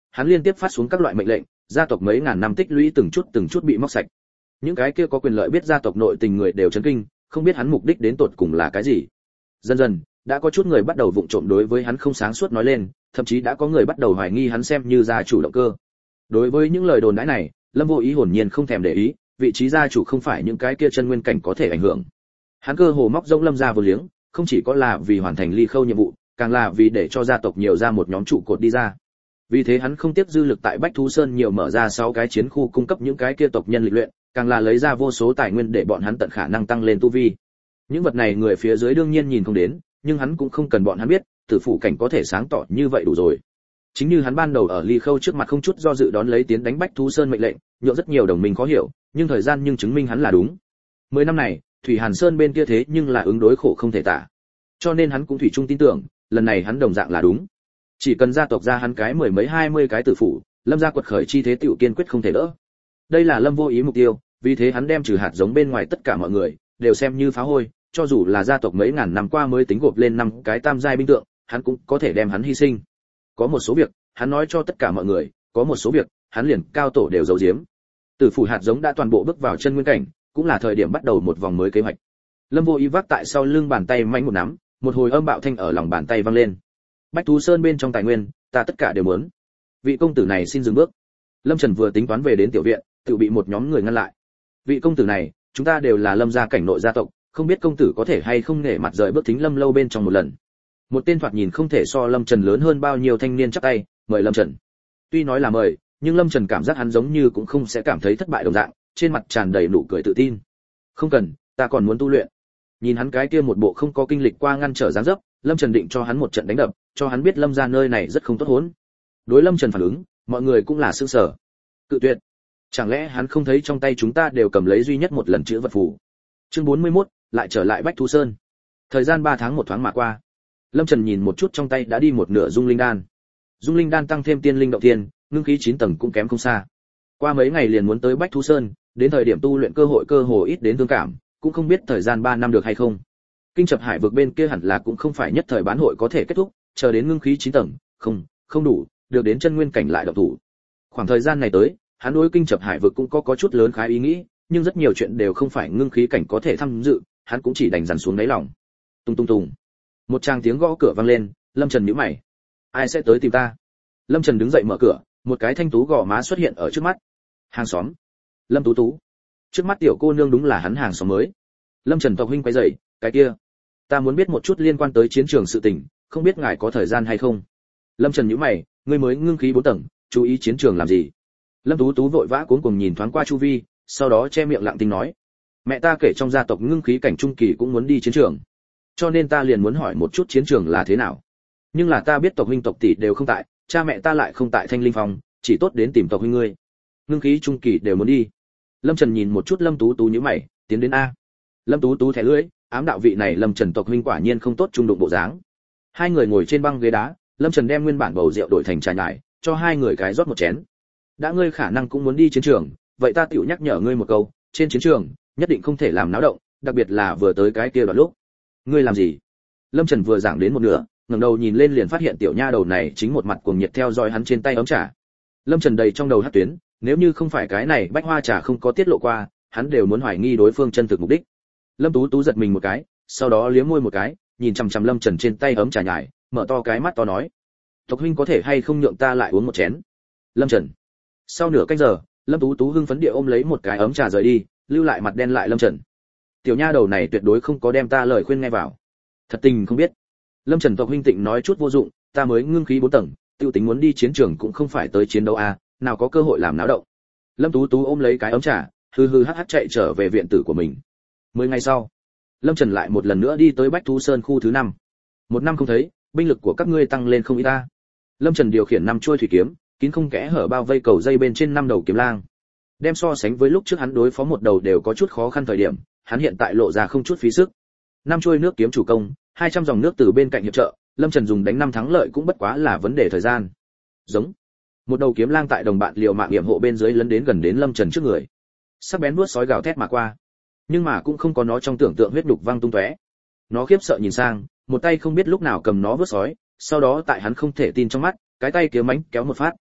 Speaker 1: hắn liên tiếp phát xuống các loại mệnh lệnh, gia tộc mấy ngàn năm tích lũy từng chút bị móc sạch. Những cái kia có quyền lợi biết gia tộc nội tình người đều chấn kinh, không biết hắn mục đích đến tột cùng là cái gì. Dần dần, đã có chút người bắt đầu vụng trộm đối với hắn không sáng suốt nói lên, thậm chí đã có người bắt đầu hoài nghi hắn xem như gia chủ động cơ. Đối với những lời đồn đãi này, Lâm Vô Ý hồn nhiên không thèm để ý, vị trí gia chủ không phải những cái kia chân nguyên cảnh có thể ảnh hưởng. Hắn cơ hồ móc rông Lâm gia vô liếng, không chỉ có là vì hoàn thành ly khâu nhiệm vụ, càng là vì để cho gia tộc nhiều ra một nhóm trụ cột đi ra. Vì thế hắn không tiếc dư lực tại Bách Thú Sơn nhiều mở ra 6 cái chiến khu cung cấp những cái kia tộc nhân lịch luyện, càng là lấy ra vô số tài nguyên để bọn hắn tận khả năng tăng lên tu vi. Những vật này người phía dưới đương nhiên nhìn không đến, nhưng hắn cũng không cần bọn hắn biết, tử phụ cảnh có thể sáng tỏ như vậy đủ rồi. Chính như hắn ban đầu ở ly khâu trước mặt không chút do dự đón lấy tiến đánh Bách Thú Sơn mệnh lệnh, nhượng rất nhiều đồng minh khó hiểu, nhưng thời gian nhưng chứng minh hắn là đúng. 10 năm này, Thủy Hàn Sơn bên kia thế nhưng là ứng đối khổ không thể tả. Cho nên hắn cũng thủy chung tin tưởng, lần này hắn đồng dạng là đúng. Chỉ cần gia tộc ra hắn cái 10 mấy 20 cái tử phụ, Lâm gia quật khởi chi thế tiểu kiên quyết không thể đỡ. Đây là Lâm Vô Ý mục tiêu, vì thế hắn đem trừ hạt giống bên ngoài tất cả mọi người đều xem như phá hôi, cho dù là gia tộc mấy ngàn năm qua mới tính gộp lên 5 cái tam giai binh tượng, hắn cũng có thể đem hắn hy sinh. Có một số việc, hắn nói cho tất cả mọi người, có một số việc, hắn liền cao tổ đều giấu giếm. Tử phủ hạt giống đã toàn bộ bước vào chân nguyên cảnh, cũng là thời điểm bắt đầu một vòng mới kế hoạch. Lâm Vô Ý vác tại sau lưng bàn tay mạnh một nắm, một hồi âm bạo thanh ở lòng bàn tay vang lên. Bách Thú Sơn bên trong tài nguyên, ta tất cả đều muốn. Vị công tử này xin dừng bước. Lâm Trần vừa tính toán về đến tiểu viện, tự bị một nhóm người ngăn lại. Vị công tử này, chúng ta đều là Lâm gia cảnh nội gia tộc, không biết công tử có thể hay không nể mặt rời bước thính Lâm lâu bên trong một lần. Một tên thoạt nhìn không thể so Lâm Trần lớn hơn bao nhiêu thanh niên chắp tay, mời Lâm Trần. Tuy nói là mời, nhưng Lâm Trần cảm giác hắn giống như cũng không sẽ cảm thấy thất bại đồng dạng, trên mặt tràn đầy nụ cười tự tin. Không cần, ta còn muốn tu luyện. Nhìn hắn cái kia một bộ không có kinh lịch qua ngăn trở dáng dấp, Lâm Trần định cho hắn một trận đánh đập, cho hắn biết Lâm gia nơi này rất không tốt hốn. Đối Lâm Trần phản ứng, mọi người cũng là sửng sở. Cự tuyệt. Chẳng lẽ hắn không thấy trong tay chúng ta đều cầm lấy duy nhất một lần chữ vật phù. Chương 41, lại trở lại Bách Thú Sơn. Thời gian 3 tháng một thoáng mà qua. Lâm Trần nhìn một chút trong tay đã đi một nửa dung linh đan. Dung linh đan tăng thêm tiên linh động thiên, ngưng khí 9 tầng cũng kém không xa. Qua mấy ngày liền muốn tới Bách Thú Sơn, đến thời điểm tu luyện cơ hồ ít đến thương cảm, cũng không biết thời gian 3 năm được hay không. Kinh Chập Hải vực bên kia hẳn là cũng không phải nhất thời bán hội có thể kết thúc, chờ đến ngưng khí 9 tầng, không đủ, được đến chân nguyên cảnh lại động thủ. Khoảng thời gian này tới, hắn đối Kinh Chập Hải vực cũng có chút lớn khái ý nghĩ, nhưng rất nhiều chuyện đều không phải ngưng khí cảnh có thể tham dự, hắn cũng chỉ đành dằn xuống đáy lòng. Tung tung tung. Một tràng tiếng gõ cửa vang lên, Lâm Trần nhíu mày. Ai sẽ tới tìm ta? Lâm Trần đứng dậy mở cửa, một cái thanh tú gò má xuất hiện ở trước mắt. Hàng xóm. Lâm Tú Tú. Trước mắt tiểu cô nương đúng là hắn hàng xóm mới. Lâm Trần tộc huynh quay dậy, cái kia, ta muốn biết một chút liên quan tới chiến trường sự tình, không biết ngài có thời gian hay không? Lâm Trần nhíu mày, ngươi mới ngưng khí 4 tầng, chú ý chiến trường làm gì? Lâm Tú Tú vội vã cuống cuồng nhìn thoáng qua chu vi, sau đó che miệng lặng thinh nói: mẹ ta kể trong gia tộc ngưng khí cảnh trung kỳ cũng muốn đi chiến trường, cho nên ta liền muốn hỏi một chút chiến trường là thế nào. Nhưng là ta biết tộc huynh tộc tỷ đều không tại, cha mẹ ta lại không tại Thanh Linh Phong, chỉ tốt đến tìm tộc huynh ngươi. Ngưng khí trung kỳ đều muốn đi. Lâm Trần nhìn một chút Lâm Tú Tú nhíu mày, tiến đến a. Lâm Tú Tú thẻ lưỡi, ám đạo vị này Lâm Trần tộc huynh quả nhiên không tốt trung đụng bộ dáng. Hai người ngồi trên băng ghế đá, Lâm Trần đem nguyên bản bầu rượu đổi thành trà nhài, cho hai người cái rót một chén. Đã ngươi khả năng cũng muốn đi chiến trường, vậy ta tiểu nhắc nhở ngươi một câu, trên chiến trường nhất định không thể làm náo động, đặc biệt là vừa tới cái kia đoạn lúc. Ngươi làm gì? Lâm Trần vừa giảng đến một nửa, ngẩng đầu nhìn lên liền phát hiện tiểu nha đầu này chính một mặt cuồng nhiệt theo dõi hắn trên tay ấm trà. Lâm Trần đầy trong đầu hất tuyến, nếu như không phải cái này bách hoa trà không có tiết lộ qua, hắn đều muốn hoài nghi đối phương chân thực mục đích. Lâm Tú Tú giật mình một cái, sau đó liếm môi một cái, nhìn chằm chằm Lâm Trần trên tay ấm trà nhài, mở to cái mắt to nói: "Tộc huynh có thể hay không nhượng ta lại uống một chén?" Lâm Trần. Sau nửa canh giờ, Lâm Tú Tú hưng phấn địa ôm lấy một cái ấm trà rời đi, lưu lại mặt đen lại Lâm Trần. Tiểu nha đầu này tuyệt đối không có đem ta lời khuyên nghe vào. Thật tình không biết. Lâm Trần tộc huynh tịnh nói chút vô dụng, ta mới ngưng khí 4 tầng, tiêu tính muốn đi chiến trường cũng không phải tới chiến đấu a, nào có cơ hội làm náo động. Lâm Tú Tú ôm lấy cái ấm trà, hừ hừ hắc hắc chạy trở về viện tử của mình. 10 ngày sau, Lâm Trần lại một lần nữa đi tới Bách Thú Sơn khu thứ 5. Một năm không thấy, binh lực của các ngươi tăng lên không ít ta. Lâm Trần điều khiển 5 chuôi thủy kiếm, kín không kẽ hở bao vây cầu dây bên trên 5 đầu kiếm lang. Đem so sánh với lúc trước hắn đối phó một đầu đều có chút khó khăn thời điểm, hắn hiện tại lộ ra không chút phí sức. 5 chuôi nước kiếm chủ công, 200 dòng nước từ bên cạnh hiệp trợ, Lâm Trần dùng đánh 5 thắng lợi cũng bất quá là vấn đề thời gian. Giống. Một đầu kiếm lang tại đồng bạn liều mạng yểm hộ bên dưới lấn đến gần đến Lâm Trần trước người. Sắc bén vuốt sói gào thét mà qua, nhưng mà cũng không có nó trong tưởng tượng huyết đục văng tung tóe. Nó khiếp sợ nhìn sang, một tay không biết lúc nào cầm nó vuốt sói, sau đó tại hắn không thể tin trong mắt, cái tay kiếm mánh kéo một phát.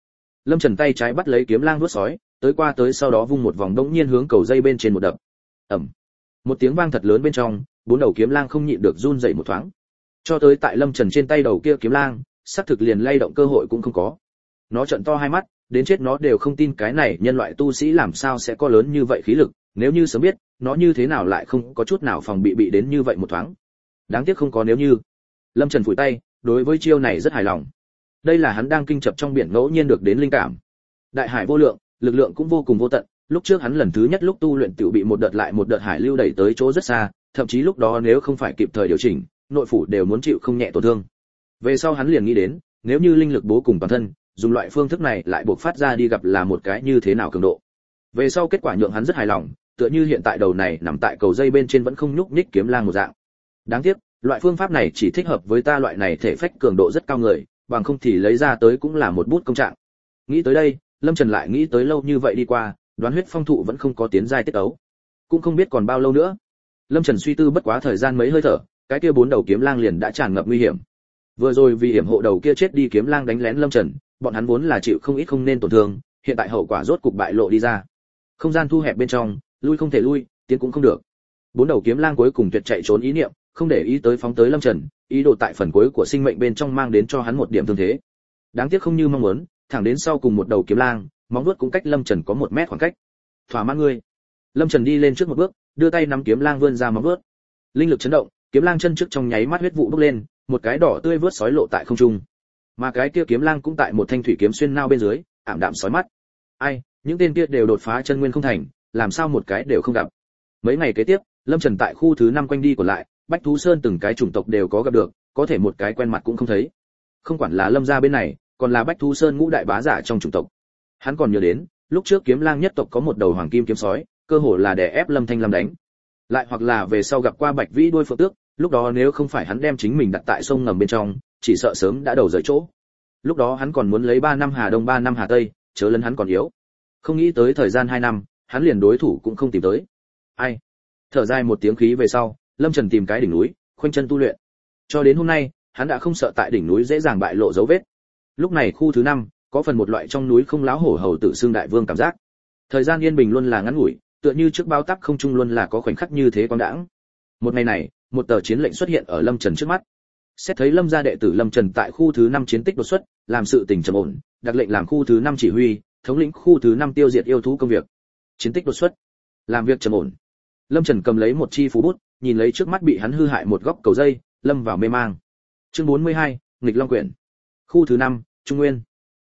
Speaker 1: Lâm Trần tay trái bắt lấy kiếm lang vuốt sói, tới qua tới sau đó vung một vòng đống nhiên hướng cầu dây bên trên một đập. Ầm. Một tiếng vang thật lớn bên trong, bốn đầu kiếm lang không nhịn được run rẩy một thoáng. Cho tới tại Lâm Trần trên tay đầu kia kiếm lang, xác thực liền lay động cơ hội cũng không có. Nó trợn to hai mắt, đến chết nó đều không tin cái này nhân loại tu sĩ làm sao sẽ có lớn như vậy khí lực, nếu như sớm biết, nó như thế nào lại không có chút nào phòng bị đến như vậy một thoáng. Đáng tiếc không có nếu như. Lâm Trần phủi tay, đối với chiêu này rất hài lòng. Đây là hắn đang kinh chập trong biển ngẫu nhiên được đến linh cảm. Đại hải vô lượng, lực lượng cũng vô cùng vô tận, lúc trước hắn lần thứ nhất lúc tu luyện tiểu bị một đợt lại một đợt hải lưu đẩy tới chỗ rất xa, thậm chí lúc đó nếu không phải kịp thời điều chỉnh, nội phủ đều muốn chịu không nhẹ tổn thương. Về sau hắn liền nghĩ đến, nếu như linh lực bố cùng toàn thân, dùng loại phương thức này lại buộc phát ra đi gặp là một cái như thế nào cường độ. Về sau kết quả nhượng hắn rất hài lòng, tựa như hiện tại đầu này nằm tại cầu dây bên trên vẫn không nhúc nhích kiếm lang một dạng. Đáng tiếc, loại phương pháp này chỉ thích hợp với ta loại này thể phách cường độ rất cao người, bằng không thì lấy ra tới cũng là một bút công trạng. Nghĩ tới đây, Lâm Trần lại nghĩ tới lâu như vậy đi qua, đoán huyết phong thụ vẫn không có tiến giai tiết ấu, cũng không biết còn bao lâu nữa. Lâm Trần suy tư bất quá thời gian mấy hơi thở, cái kia bốn đầu kiếm lang liền đã tràn ngập nguy hiểm. Vừa rồi vì hiểm hộ đầu kia chết đi kiếm lang đánh lén Lâm Trần, bọn hắn vốn là chịu không ít không nên tổn thương, hiện tại hậu quả rốt cục bại lộ đi ra. Không gian thu hẹp bên trong, lui không thể lui, tiến cũng không được. Bốn đầu kiếm lang cuối cùng tuyệt chạy trốn ý niệm, không để ý tới phóng tới Lâm Trần, ý đồ tại phần cuối của sinh mệnh bên trong mang đến cho hắn một điểm thương thế. Đáng tiếc không như mong muốn, thẳng đến sau cùng một đầu kiếm lang, móng vuốt cũng cách Lâm Trần có 1 mét khoảng cách. Thỏa mãn ngươi. Lâm Trần đi lên trước một bước, đưa tay nắm kiếm lang vươn ra móng vuốt. Linh lực chấn động, kiếm lang chân trước trong nháy mắt huyết vụ bốc lên, một cái đỏ tươi vớt sói lộ tại không trung. Mà cái kia kiếm lang cũng tại một thanh thủy kiếm xuyên nao bên dưới, ảm đạm sói mắt. Ai, những tên kia đều đột phá chân nguyên không thành, làm sao một cái đều không gặp. Mấy ngày kế tiếp, Lâm Trần tại khu thứ 5 quanh đi còn lại, Bách Thú Sơn từng cái chủng tộc đều có gặp được, có thể một cái quen mặt cũng không thấy. Không quản là Lâm gia bên này, còn là Bách Thú Sơn ngũ đại bá giả trong chủng tộc. Hắn còn nhớ đến, lúc trước Kiếm Lang nhất tộc có một đầu hoàng kim kiếm sói, cơ hồ là đè ép Lâm Thanh Lam đánh. Lại hoặc là về sau gặp qua Bạch Vĩ đuôi phượng tước, lúc đó nếu không phải hắn đem chính mình đặt tại sông ngầm bên trong, chỉ sợ sớm đã đầu rời chỗ. Lúc đó hắn còn muốn lấy 3 năm Hà Đông 3 năm Hà Tây, chớ lấn hắn còn yếu. Không nghĩ tới thời gian 2 năm, hắn liền đối thủ cũng không tìm tới. Ai? Thở dài một tiếng khí về sau, Lâm Trần tìm cái đỉnh núi, khoanh chân tu luyện. Cho đến hôm nay, hắn đã không sợ tại đỉnh núi dễ dàng bại lộ dấu vết. Lúc này khu thứ 5, có phần một loại trong núi không láo hổ hầu tự xưng đại vương cảm giác. Thời gian yên bình luôn là ngắn ngủi, tựa như trước bao táp không trung luôn là có khoảnh khắc như thế quang đãng. Một ngày này, một tờ chiến lệnh xuất hiện ở Lâm Trần trước mắt. Xét thấy Lâm gia đệ tử Lâm Trần tại khu thứ 5 chiến tích đột xuất, làm sự tình trầm ổn, đặc lệnh làm khu thứ 5 chỉ huy, thống lĩnh khu thứ 5 tiêu diệt yêu thú công việc. Chiến tích đột xuất, làm việc trầm ổn. Lâm Trần cầm lấy một chi phú bút, nhìn lấy trước mắt bị hắn hư hại một góc cầu dây, lâm vào mê mang. Chương 42, nghịch long quyển. Khu thứ 5, Trung Nguyên.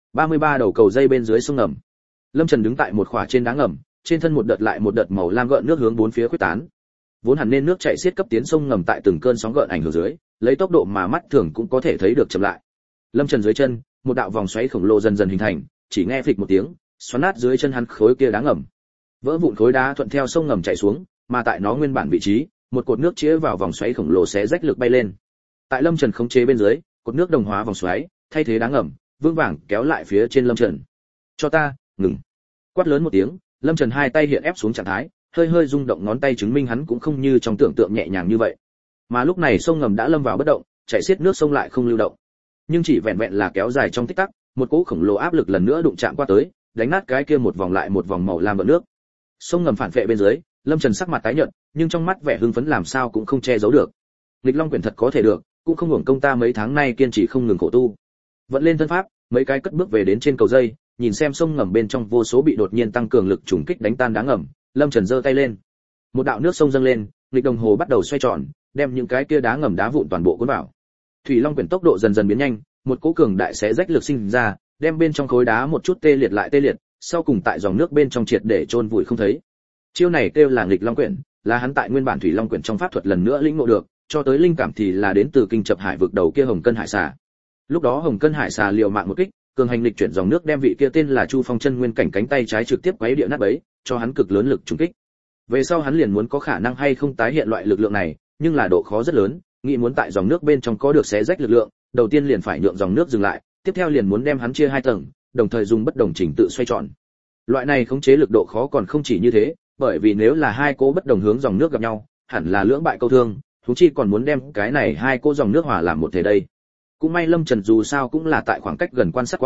Speaker 1: 33 đầu cầu dây bên dưới sông ngầm. Lâm Trần đứng tại một khỏa trên đá ngầm, trên thân một đợt lại một đợt màu lam gợn nước hướng bốn phía khuếch tán. Vốn hẳn nên nước chảy xiết cấp tiến sông ngầm tại từng cơn sóng gợn ảnh hưởng dưới, lấy tốc độ mà mắt thường cũng có thể thấy được chậm lại. Lâm Trần dưới chân, một đạo vòng xoáy khổng lồ dần dần hình thành, chỉ nghe phịch một tiếng, xoắn nát dưới chân hắn khối kia đá ngầm. Vỡ vụn khối đá thuận theo sông ngầm chảy xuống, mà tại nó nguyên bản vị trí, một cột nước chĩa vào vòng xoáy khổng lồ xé rách lực bay lên. Tại Lâm Trần khống chế bên dưới, cột nước đồng hóa vòng xoáy, thay thế đá ngầm, vững vàng kéo lại phía trên Lâm Trần. "Cho ta, ngừng." Quát lớn một tiếng, Lâm Trần hai tay hiện ép xuống trạng thái, hơi hơi rung động ngón tay chứng minh hắn cũng không như trong tưởng tượng nhẹ nhàng như vậy. Mà lúc này sông ngầm đã lâm vào bất động, chảy xiết nước sông lại không lưu động. Nhưng chỉ vẹn vẹn là kéo dài trong tích tắc, một cỗ khổng lồ áp lực lần nữa đụng chạm qua tới, đánh nát cái kia một vòng lại một vòng màu lam vợn nước. Sông ngầm phản phệ bên dưới, Lâm Trần sắc mặt tái nhợt, nhưng trong mắt vẻ hưng phấn làm sao cũng không che giấu được. Nghịch Long quyển thật có thể được, cũng không hưởng công ta mấy tháng nay kiên trì không ngừng khổ tu. Vận lên thân pháp, mấy cái cất bước về đến trên cầu dây, nhìn xem sông ngầm bên trong vô số bị đột nhiên tăng cường lực trùng kích đánh tan đá ngầm, Lâm Trần giơ tay lên. Một đạo nước sông dâng lên, nghịch đồng hồ bắt đầu xoay tròn, đem những cái kia đá ngầm đá vụn toàn bộ cuốn vào. Thủy Long quyển tốc độ dần dần biến nhanh, một cỗ cường đại xé rách lực sinh ra, đem bên trong khối đá một chút tê liệt lại tê liệt, sau cùng tại dòng nước bên trong triệt để chôn vùi không thấy. Chiêu này kêu là nghịch long quyển, là hắn tại nguyên bản Thủy Long quyển trong pháp thuật lần nữa lĩnh ngộ được, cho tới linh cảm thì là đến từ kinh chập hải vực đầu kia Hồng Cân hải xà. Lúc đó Hồng Cân hải xà liều mạng một kích, cường hành lịch chuyển dòng nước đem vị kia tên là Chu Phong chân nguyên cảnh cánh tay trái trực tiếp quấy địa nát bấy, cho hắn cực lớn lực trùng kích. Về sau hắn liền muốn có khả năng hay không tái hiện loại lực lượng này, nhưng là độ khó rất lớn, nghĩ muốn tại dòng nước bên trong có được xé rách lực lượng, đầu tiên liền phải nhượng dòng nước dừng lại, tiếp theo liền muốn đem hắn chia hai tầng, đồng thời dùng bất đồng trình tự xoay tròn. Loại này khống chế lực độ khó còn không chỉ như thế, bởi vì nếu là hai cỗ bất đồng hướng dòng nước gặp nhau, hẳn là lưỡng bại câu thương, huống chi còn muốn đem cái này hai cỗ dòng nước hòa làm một thể đây. Cũng may Lâm Trần dù sao cũng là tại khoảng cách gần quan sát qua,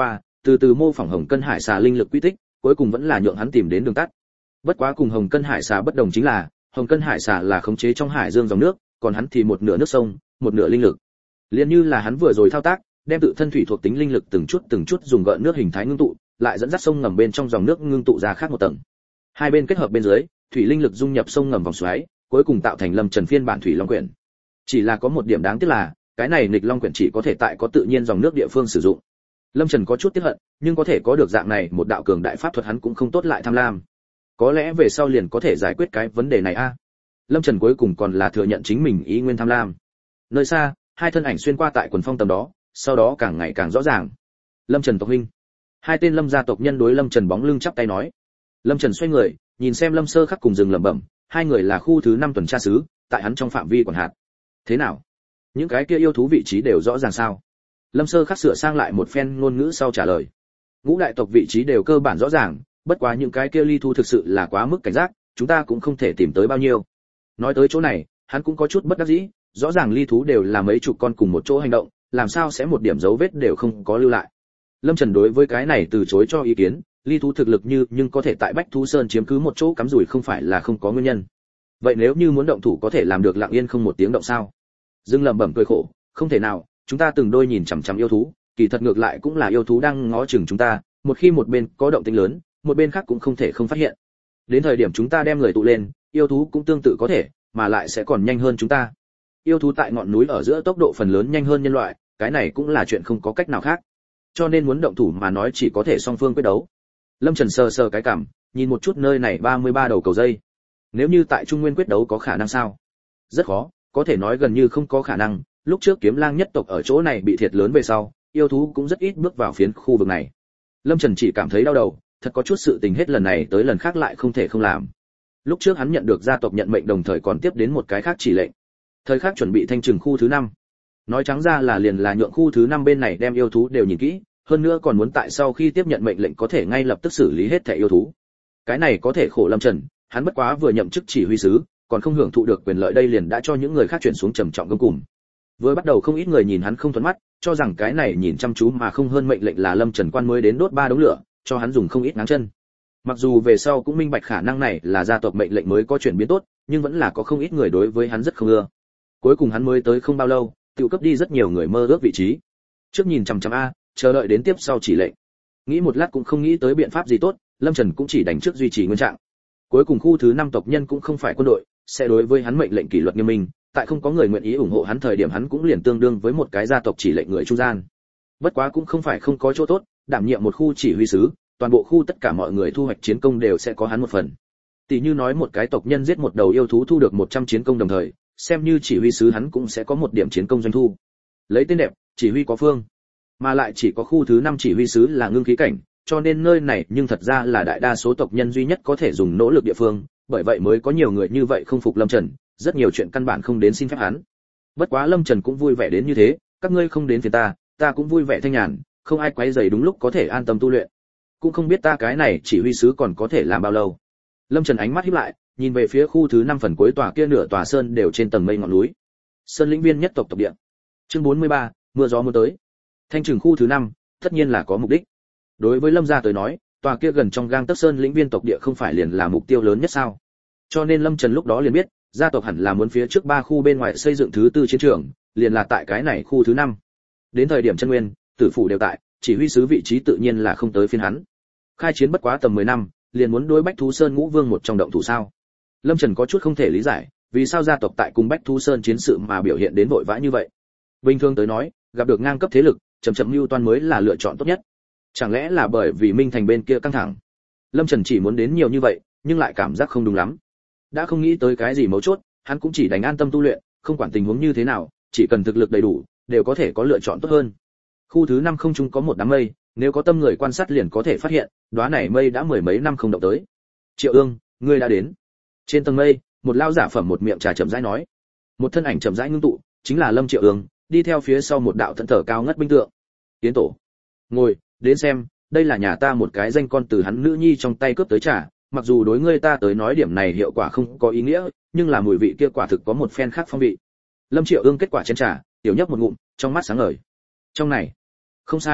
Speaker 1: từ từ mô phỏng hồng cân hải xà linh lực quy tích, cuối cùng vẫn là nhượng hắn tìm đến đường tắt. Bất quá cùng hồng cân hải xà bất đồng chính là, hồng cân hải xà là khống chế trong hải dương dòng nước, còn hắn thì một nửa nước sông, một nửa linh lực. Liên như là hắn vừa rồi thao tác, đem tự thân thủy thuộc tính linh lực từng chút dùng gợn nước hình thái ngưng tụ, lại dẫn dắt sông ngầm bên trong dòng nước ngưng tụ ra khác một tầng. Hai bên kết hợp bên dưới, thủy linh lực dung nhập sông ngầm vòng xoáy, cuối cùng tạo thành Lâm Trần phiên bản thủy long quyển. Chỉ là có một điểm đáng tiếc là, cái này nghịch long quyển chỉ có thể tại có tự nhiên dòng nước địa phương sử dụng. Lâm Trần có chút tiếc hận, nhưng có thể có được dạng này một đạo cường đại pháp thuật hắn cũng không tốt lại tham lam. Có lẽ về sau liền có thể giải quyết cái vấn đề này a. Lâm Trần cuối cùng còn là thừa nhận chính mình ý nguyên tham lam. Nơi xa, hai thân ảnh xuyên qua tại quần phong tầm đó, sau đó càng ngày càng rõ ràng. Lâm Trần tộc huynh. Hai tên Lâm gia tộc nhân đối Lâm Trần bóng lưng chắp tay nói. Lâm Trần xoay người, nhìn xem Lâm Sơ Khắc cùng rừng lẩm bẩm, hai người là khu thứ 5 tuần tra sứ, tại hắn trong phạm vi quản hạt. Thế nào? Những cái kia yêu thú vị trí đều rõ ràng sao? Lâm Sơ Khắc sửa sang lại một phen ngôn ngữ sau trả lời. Ngũ đại tộc vị trí đều cơ bản rõ ràng, bất quá những cái kia ly thu thực sự là quá mức cảnh giác, chúng ta cũng không thể tìm tới bao nhiêu. Nói tới chỗ này, hắn cũng có chút bất đắc dĩ, rõ ràng ly thú đều là mấy chục con cùng một chỗ hành động, làm sao sẽ một điểm dấu vết đều không có lưu lại. Lâm Trần đối với cái này từ chối cho ý kiến, ly thú thực lực nhưng có thể tại Bách Thú Sơn chiếm cứ một chỗ cắm rủi không phải là không có nguyên nhân. Vậy nếu như muốn động thủ có thể làm được lặng yên không một tiếng động sao? Dương lẩm bẩm cười khổ, không thể nào, chúng ta từng đôi nhìn chằm chằm yêu thú, kỳ thật ngược lại cũng là yêu thú đang ngó chừng chúng ta, một khi một bên có động tĩnh lớn, một bên khác cũng không thể không phát hiện. Đến thời điểm chúng ta đem người tụ lên, yêu thú cũng tương tự có thể, mà lại sẽ còn nhanh hơn chúng ta. Yêu thú tại ngọn núi ở giữa tốc độ phần lớn nhanh hơn nhân loại, cái này cũng là chuyện không có cách nào khác. Cho nên muốn động thủ mà nói chỉ có thể song phương quyết đấu. Lâm Trần sờ sờ cái cằm, nhìn một chút nơi này 33 đầu cầu dây. Nếu như tại Trung Nguyên quyết đấu có khả năng sao? Rất khó, có thể nói gần như không có khả năng, lúc trước Kiếm Lang nhất tộc ở chỗ này bị thiệt lớn về sau, yêu thú cũng rất ít bước vào phiến khu vực này. Lâm Trần chỉ cảm thấy đau đầu, thật có chút sự tình hết lần này tới lần khác lại không thể không làm. Lúc trước hắn nhận được gia tộc nhận mệnh đồng thời còn tiếp đến một cái khác chỉ lệnh. Thời khắc chuẩn bị thanh trừng khu thứ 5. Nói trắng ra là liền là nhượng khu thứ 5 bên này đem yêu thú đều nhìn kỹ, hơn nữa còn muốn tại sau khi tiếp nhận mệnh lệnh có thể ngay lập tức xử lý hết thảy yêu thú. Cái này có thể khổ Lâm Trần, hắn bất quá vừa nhậm chức chỉ huy sứ, còn không hưởng thụ được quyền lợi đây liền đã cho những người khác chuyển xuống trầm trọng gông cùm. Vừa bắt đầu không ít người nhìn hắn không thuận mắt, cho rằng cái này nhìn chăm chú mà không hơn mệnh lệnh là Lâm Trần quan mới đến đốt 3 đống lửa, cho hắn dùng không ít ngáng chân. Mặc dù về sau cũng minh bạch khả năng này là gia tộc mệnh lệnh mới có chuyển biến tốt, nhưng vẫn là có không ít người đối với hắn rất không ưa. Cuối cùng hắn mới tới không bao lâu, tự cấp đi rất nhiều người mơ ước vị trí. Trước nhìn chằm chằm a, chờ đợi đến tiếp sau chỉ lệnh. Nghĩ một lát cũng không nghĩ tới biện pháp gì tốt, Lâm Trần cũng chỉ đánh trước duy trì nguyên trạng. Cuối cùng khu thứ 5 tộc nhân cũng không phải quân đội, sẽ đối với hắn mệnh lệnh kỷ luật nghiêm minh, tại không có người nguyện ý ủng hộ hắn thời điểm hắn cũng liền tương đương với một cái gia tộc chỉ lệnh người trung gian. Bất quá cũng không phải không có chỗ tốt, đảm nhiệm một khu chỉ huy sứ, toàn bộ khu tất cả mọi người thu hoạch chiến công đều sẽ có hắn một phần. Tỷ như nói một cái tộc nhân giết một đầu yêu thú thu được 100 chiến công đồng thời, xem như chỉ huy sứ hắn cũng sẽ có một điểm chiến công doanh thu. Lấy tên đẹp, chỉ huy có phương. Mà lại chỉ có khu thứ 5 chỉ huy sứ là ngưng khí cảnh, cho nên nơi này nhưng thật ra là đại đa số tộc nhân duy nhất có thể dùng nỗ lực địa phương, bởi vậy mới có nhiều người như vậy không phục Lâm Trần, rất nhiều chuyện căn bản không đến xin phép hắn. Bất quá Lâm Trần cũng vui vẻ đến như thế, các ngươi không đến phiền ta cũng vui vẻ thanh nhàn, không ai quấy rầy đúng lúc có thể an tâm tu luyện. Cũng không biết ta cái này chỉ huy sứ còn có thể làm bao lâu. Lâm Trần ánh mắt híp lại, nhìn về phía khu thứ 5 phần cuối tòa kia nửa tòa sơn đều trên tầng mây ngọn núi. Sơn lĩnh viên nhất tộc tộc địa. Chương 43, mưa gió mưa tới. Thanh trừng khu thứ 5, tất nhiên là có mục đích. Đối với Lâm gia tới nói, tòa kia gần trong gang tấc sơn lĩnh viên tộc địa không phải liền là mục tiêu lớn nhất sao? Cho nên Lâm Trần lúc đó liền biết, gia tộc hẳn là muốn phía trước 3 khu bên ngoài xây dựng thứ 4 chiến trường, liền là tại cái này khu thứ 5. Đến thời điểm chân nguyên, tử phủ đều tại, chỉ huy sứ vị trí tự nhiên là không tới phiên hắn. Khai chiến bất quá tầm 10 năm, liền muốn đối Bách Thú Sơn Ngũ Vương một trong động thủ sao? Lâm Trần có chút không thể lý giải, vì sao gia tộc tại cùng Bách Thú Sơn chiến sự mà biểu hiện đến vội vã như vậy? Bình thường tới nói, gặp được ngang cấp thế lực, chậm mưu toan mới là lựa chọn tốt nhất. Chẳng lẽ là bởi vì Minh Thành bên kia căng thẳng? Lâm Trần chỉ muốn đến nhiều như vậy, nhưng lại cảm giác không đúng lắm. Đã không nghĩ tới cái gì mấu chốt, hắn cũng chỉ đánh an tâm tu luyện, không quản tình huống như thế nào, chỉ cần thực lực đầy đủ, đều có thể có lựa chọn tốt hơn. Khu thứ 5 không trung có một đám mây, nếu có tâm người quan sát liền có thể phát hiện, đóa này mây đã mười mấy năm không động tới. Triệu Ương, ngươi đã đến. Trên tầng mây, một lão giả phẩm một miệng trà chậm rãi nói. Một thân ảnh chậm rãi ngưng tụ, chính là Lâm Triệu Ương, đi theo phía sau một đạo thân thở cao ngất binh tượng. Tiến tổ, ngồi, đến xem, đây là nhà ta một cái danh con từ hắn nữ nhi trong tay cướp tới trà, mặc dù đối ngươi ta tới nói điểm này hiệu quả không có ý nghĩa, nhưng là mùi vị kia quả thực có một phen khác phong vị. Lâm Triệu Ương kết quả chén trà, tiểu nhấp một ngụm, trong mắt sáng ngời. Trong này, không sai,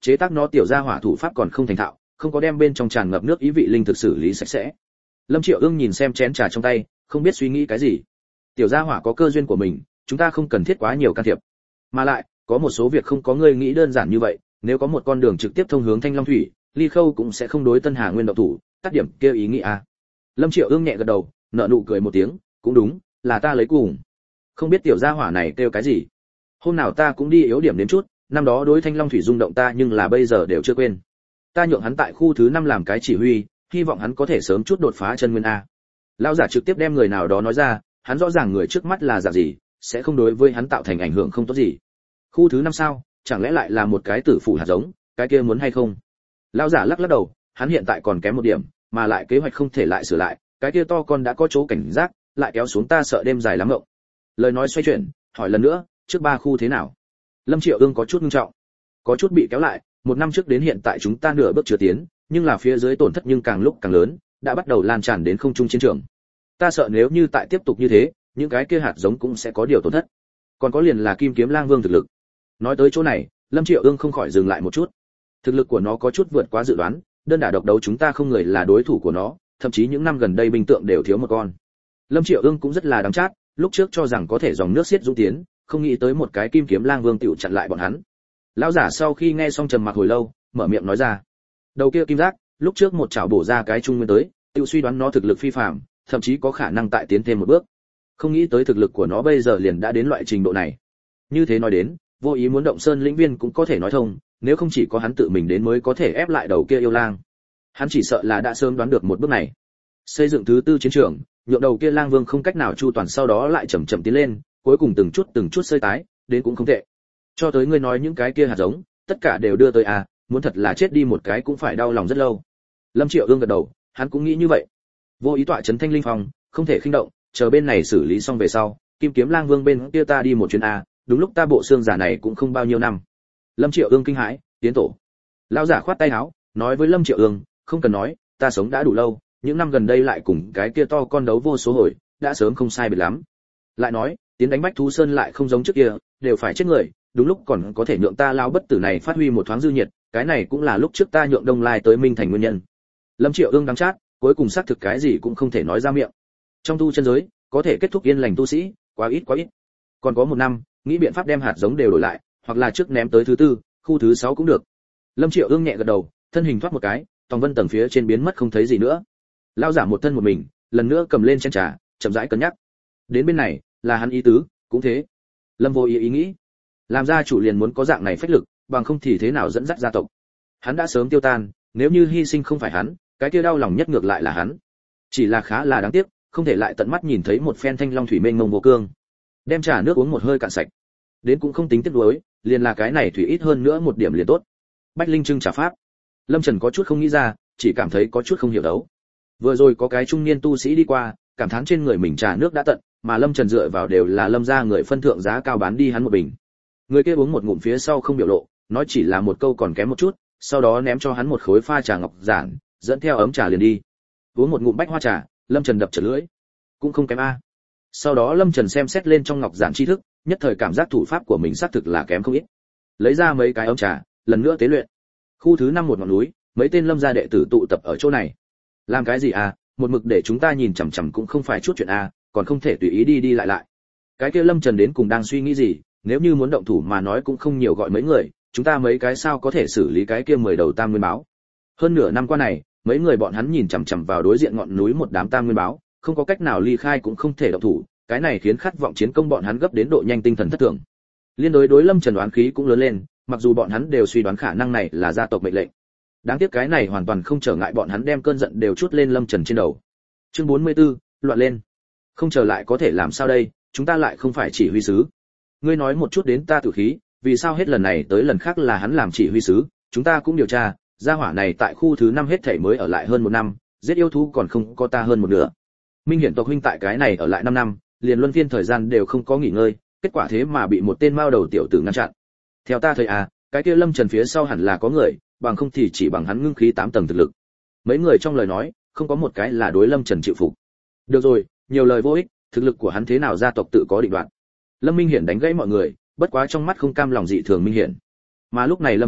Speaker 1: chế tác nó tiểu gia hỏa thủ pháp còn không thành thạo, không có đem bên trong tràn ngập nước ý vị linh thực xử lý sạch sẽ. Lâm Triệu Ương nhìn xem chén trà trong tay, không biết suy nghĩ cái gì. Tiểu gia hỏa có cơ duyên của mình, chúng ta không cần thiết quá nhiều can thiệp. Mà lại, có một số việc không có người nghĩ đơn giản như vậy, nếu có một con đường trực tiếp thông hướng Thanh Long Thủy, Ly Khâu cũng sẽ không đối Tân Hà Nguyên động thủ, tác điểm kia ý nghĩ à. Lâm Triệu Ương nhẹ gật đầu, nở nụ cười một tiếng, cũng đúng, là ta lấy cùng. Không biết tiểu gia hỏa này kêu cái gì. Hôm nào ta cũng đi yếu điểm đến chút, năm đó đối Thanh Long Thủy rung động ta nhưng là bây giờ đều chưa quên. Ta nhượng hắn tại khu thứ 5 làm cái chỉ huy, hy vọng hắn có thể sớm chút đột phá chân nguyên a. Lão giả trực tiếp đem người nào đó nói ra, hắn rõ ràng người trước mắt là dạng gì, sẽ không đối với hắn tạo thành ảnh hưởng không tốt gì. Khu thứ 5 sao, chẳng lẽ lại là một cái tử phụ hạt giống, cái kia muốn hay không? Lão giả lắc lắc đầu, hắn hiện tại còn kém một điểm, mà lại kế hoạch không thể lại sửa lại, cái kia to con đã có chỗ cảnh giác, lại kéo xuống ta sợ đêm dài lắm ngộng. Lời nói xoay chuyển, hỏi lần nữa, trước 3 khu thế nào? Lâm Triệu Ương có chút nghiêm trọng, có chút bị kéo lại, một năm trước đến hiện tại chúng ta nửa bước chưa tiến, nhưng là phía dưới tổn thất nhưng càng lúc càng lớn, đã bắt đầu lan tràn đến không trung chiến trường. Ta sợ nếu như tại tiếp tục như thế, những cái kia hạt giống cũng sẽ có điều tổn thất. Còn có liền là Kim Kiếm Lang Vương thực lực. Nói tới chỗ này, Lâm Triệu Ương không khỏi dừng lại một chút. Thực lực của nó có chút vượt quá dự đoán, đơn đả độc đấu chúng ta không người là đối thủ của nó, thậm chí những năm gần đây binh tượng đều thiếu một con. Lâm Triệu Ương cũng rất là đáng chát, lúc trước cho rằng có thể dòng nước xiết dũng tiến, không nghĩ tới một cái Kim Kiếm Lang Vương tiểu chặn lại bọn hắn. Lão giả sau khi nghe xong trầm mặc hồi lâu, mở miệng nói ra: đầu kia kim giác, lúc trước một chảo bổ ra cái trung nguyên tới, tiêu suy đoán nó thực lực phi phàm, thậm chí có khả năng tại tiến thêm một bước. Không nghĩ tới thực lực của nó bây giờ liền đã đến loại trình độ này. Như thế nói đến, vô ý muốn động sơn lĩnh viên cũng có thể nói thông, nếu không chỉ có hắn tự mình đến mới có thể ép lại đầu kia yêu lang. Hắn chỉ sợ là đã sớm đoán được một bước này. Xây dựng thứ tư chiến trường, nhượng đầu kia lang vương không cách nào chu toàn, sau đó lại chậm chậm tiến lên, cuối cùng từng chút sơi tái, đến cũng không tệ. Cho tới ngươi nói những cái kia hạt giống, tất cả đều đưa tới à, muốn thật là chết đi một cái cũng phải đau lòng rất lâu. Lâm Triệu Ương gật đầu, hắn cũng nghĩ như vậy. Vô ý tọa trấn Thanh Linh Phong, không thể khinh động, chờ bên này xử lý xong về sau, Kim Kiếm Lang Vương bên kia ta đi một chuyến à, đúng lúc ta bộ xương giả này cũng không bao nhiêu năm. Lâm Triệu Ương kinh hãi, tiến tổ. Lão giả khoát tay áo, nói với Lâm Triệu Ương, không cần nói, ta sống đã đủ lâu, những năm gần đây lại cùng cái kia to con đấu vô số hồi, đã sớm không sai biệt lắm. Lại nói, tiến đánh Bách Thú Sơn lại không giống trước kia, đều phải chết người, đúng lúc còn có thể nhượng ta lao bất tử này phát huy một thoáng dư nhiệt, cái này cũng là lúc trước ta nhượng Đông Lai tới Minh Thành nguyên nhân. Lâm Triệu Ương đắng chát, cuối cùng xác thực cái gì cũng không thể nói ra miệng. Trong tu chân giới, có thể kết thúc yên lành tu sĩ, quá ít quá ít. Còn có một năm, nghĩ biện pháp đem hạt giống đều đổi lại, hoặc là trước ném tới thứ tư, khu thứ 6 cũng được. Lâm Triệu Ương nhẹ gật đầu, thân hình thoát một cái, tòng vân tầng phía trên biến mất không thấy gì nữa. Lão giả một thân một mình, lần nữa cầm lên chén trà, chậm rãi cân nhắc. Đến bên này, là hắn ý tứ, cũng thế. Lâm Vô Ý ý nghĩ, làm gia chủ liền muốn có dạng này phách lực, bằng không thì thế nào dẫn dắt gia tộc. Hắn đã sớm tiêu tan, nếu như hy sinh không phải hắn, cái kia đau lòng nhất ngược lại là hắn. Chỉ là khá là đáng tiếc, không thể lại tận mắt nhìn thấy một phen Thanh Long thủy mênh mông vô cương. Đem trà nước uống một hơi cạn sạch. Đến cũng không tính tiếc nuối, liền là cái này thủy ít hơn nữa một điểm liền tốt. Bách Linh trưng trà pháp. Lâm Trần có chút không nghĩ ra, chỉ cảm thấy có chút không hiểu đấu. Vừa rồi có cái trung niên tu sĩ đi qua, cảm thán trên người mình trà nước đã tận, mà Lâm Trần dựa vào đều là Lâm gia người phân thượng giá cao bán đi hắn một bình. Người kia uống một ngụm phía sau không biểu lộ, nói chỉ là một câu còn kém một chút, sau đó ném cho hắn một khối pha trà ngọc giản, dẫn theo ấm trà liền đi. Uống một ngụm bách hoa trà, Lâm Trần đập chật lưỡi, cũng không kém a. Sau đó Lâm Trần xem xét lên trong ngọc giản tri thức, nhất thời cảm giác thủ pháp của mình xác thực là kém không ít. Lấy ra mấy cái ấm trà, lần nữa tế luyện. Khu thứ 5 một ngọn núi, mấy tên Lâm gia đệ tử tụ tập ở chỗ này. Làm cái gì à, một mực để chúng ta nhìn chằm chằm cũng không phải chút chuyện a, còn không thể tùy ý đi đi lại lại. Cái kia Lâm Trần đến cùng đang suy nghĩ gì, nếu như muốn động thủ mà nói cũng không nhiều gọi mấy người, chúng ta mấy cái sao có thể xử lý cái kia 10 đầu tam nguyên báo. Hơn nửa năm qua này, mấy người bọn hắn nhìn chằm chằm vào đối diện ngọn núi một đám tam nguyên báo, không có cách nào ly khai cũng không thể động thủ, cái này khiến khát vọng chiến công bọn hắn gấp đến độ nhanh tinh thần thất thường. Liên đối Lâm Trần đoán khí cũng lớn lên, mặc dù bọn hắn đều suy đoán khả năng này là gia tộc mệnh lệnh. Đáng tiếc cái này hoàn toàn không trở ngại bọn hắn đem cơn giận đều chút lên Lâm Trần trên đầu. Chương 44, loạn lên. Không trở lại có thể làm sao đây, chúng ta lại không phải chỉ huy sứ. Ngươi nói một chút đến ta tử khí, vì sao hết lần này tới lần khác là hắn làm chỉ huy sứ, chúng ta cũng điều tra, gia hỏa này tại khu thứ 5 hết thảy mới ở lại hơn 1 năm, giết yêu thú còn không có ta hơn một nửa. Minh Hiển tộc huynh tại cái này ở lại 5 năm, liền luân phiên thời gian đều không có nghỉ ngơi, kết quả thế mà bị một tên mao đầu tiểu tử ngăn chặn. Theo ta thấy à, cái kia Lâm Trần phía sau hẳn là có người, bằng không thì chỉ bằng hắn ngưng khí 8 tầng thực lực. Mấy người trong lời nói, không có một cái là đối Lâm Trần chịu phục. Được rồi, nhiều lời vô ích, thực lực của hắn thế nào gia tộc tự có định đoạt. Lâm Minh Hiển đánh gãy mọi người, bất quá trong mắt không cam lòng dị thường Minh Hiển. Mà lúc này Lâm Trần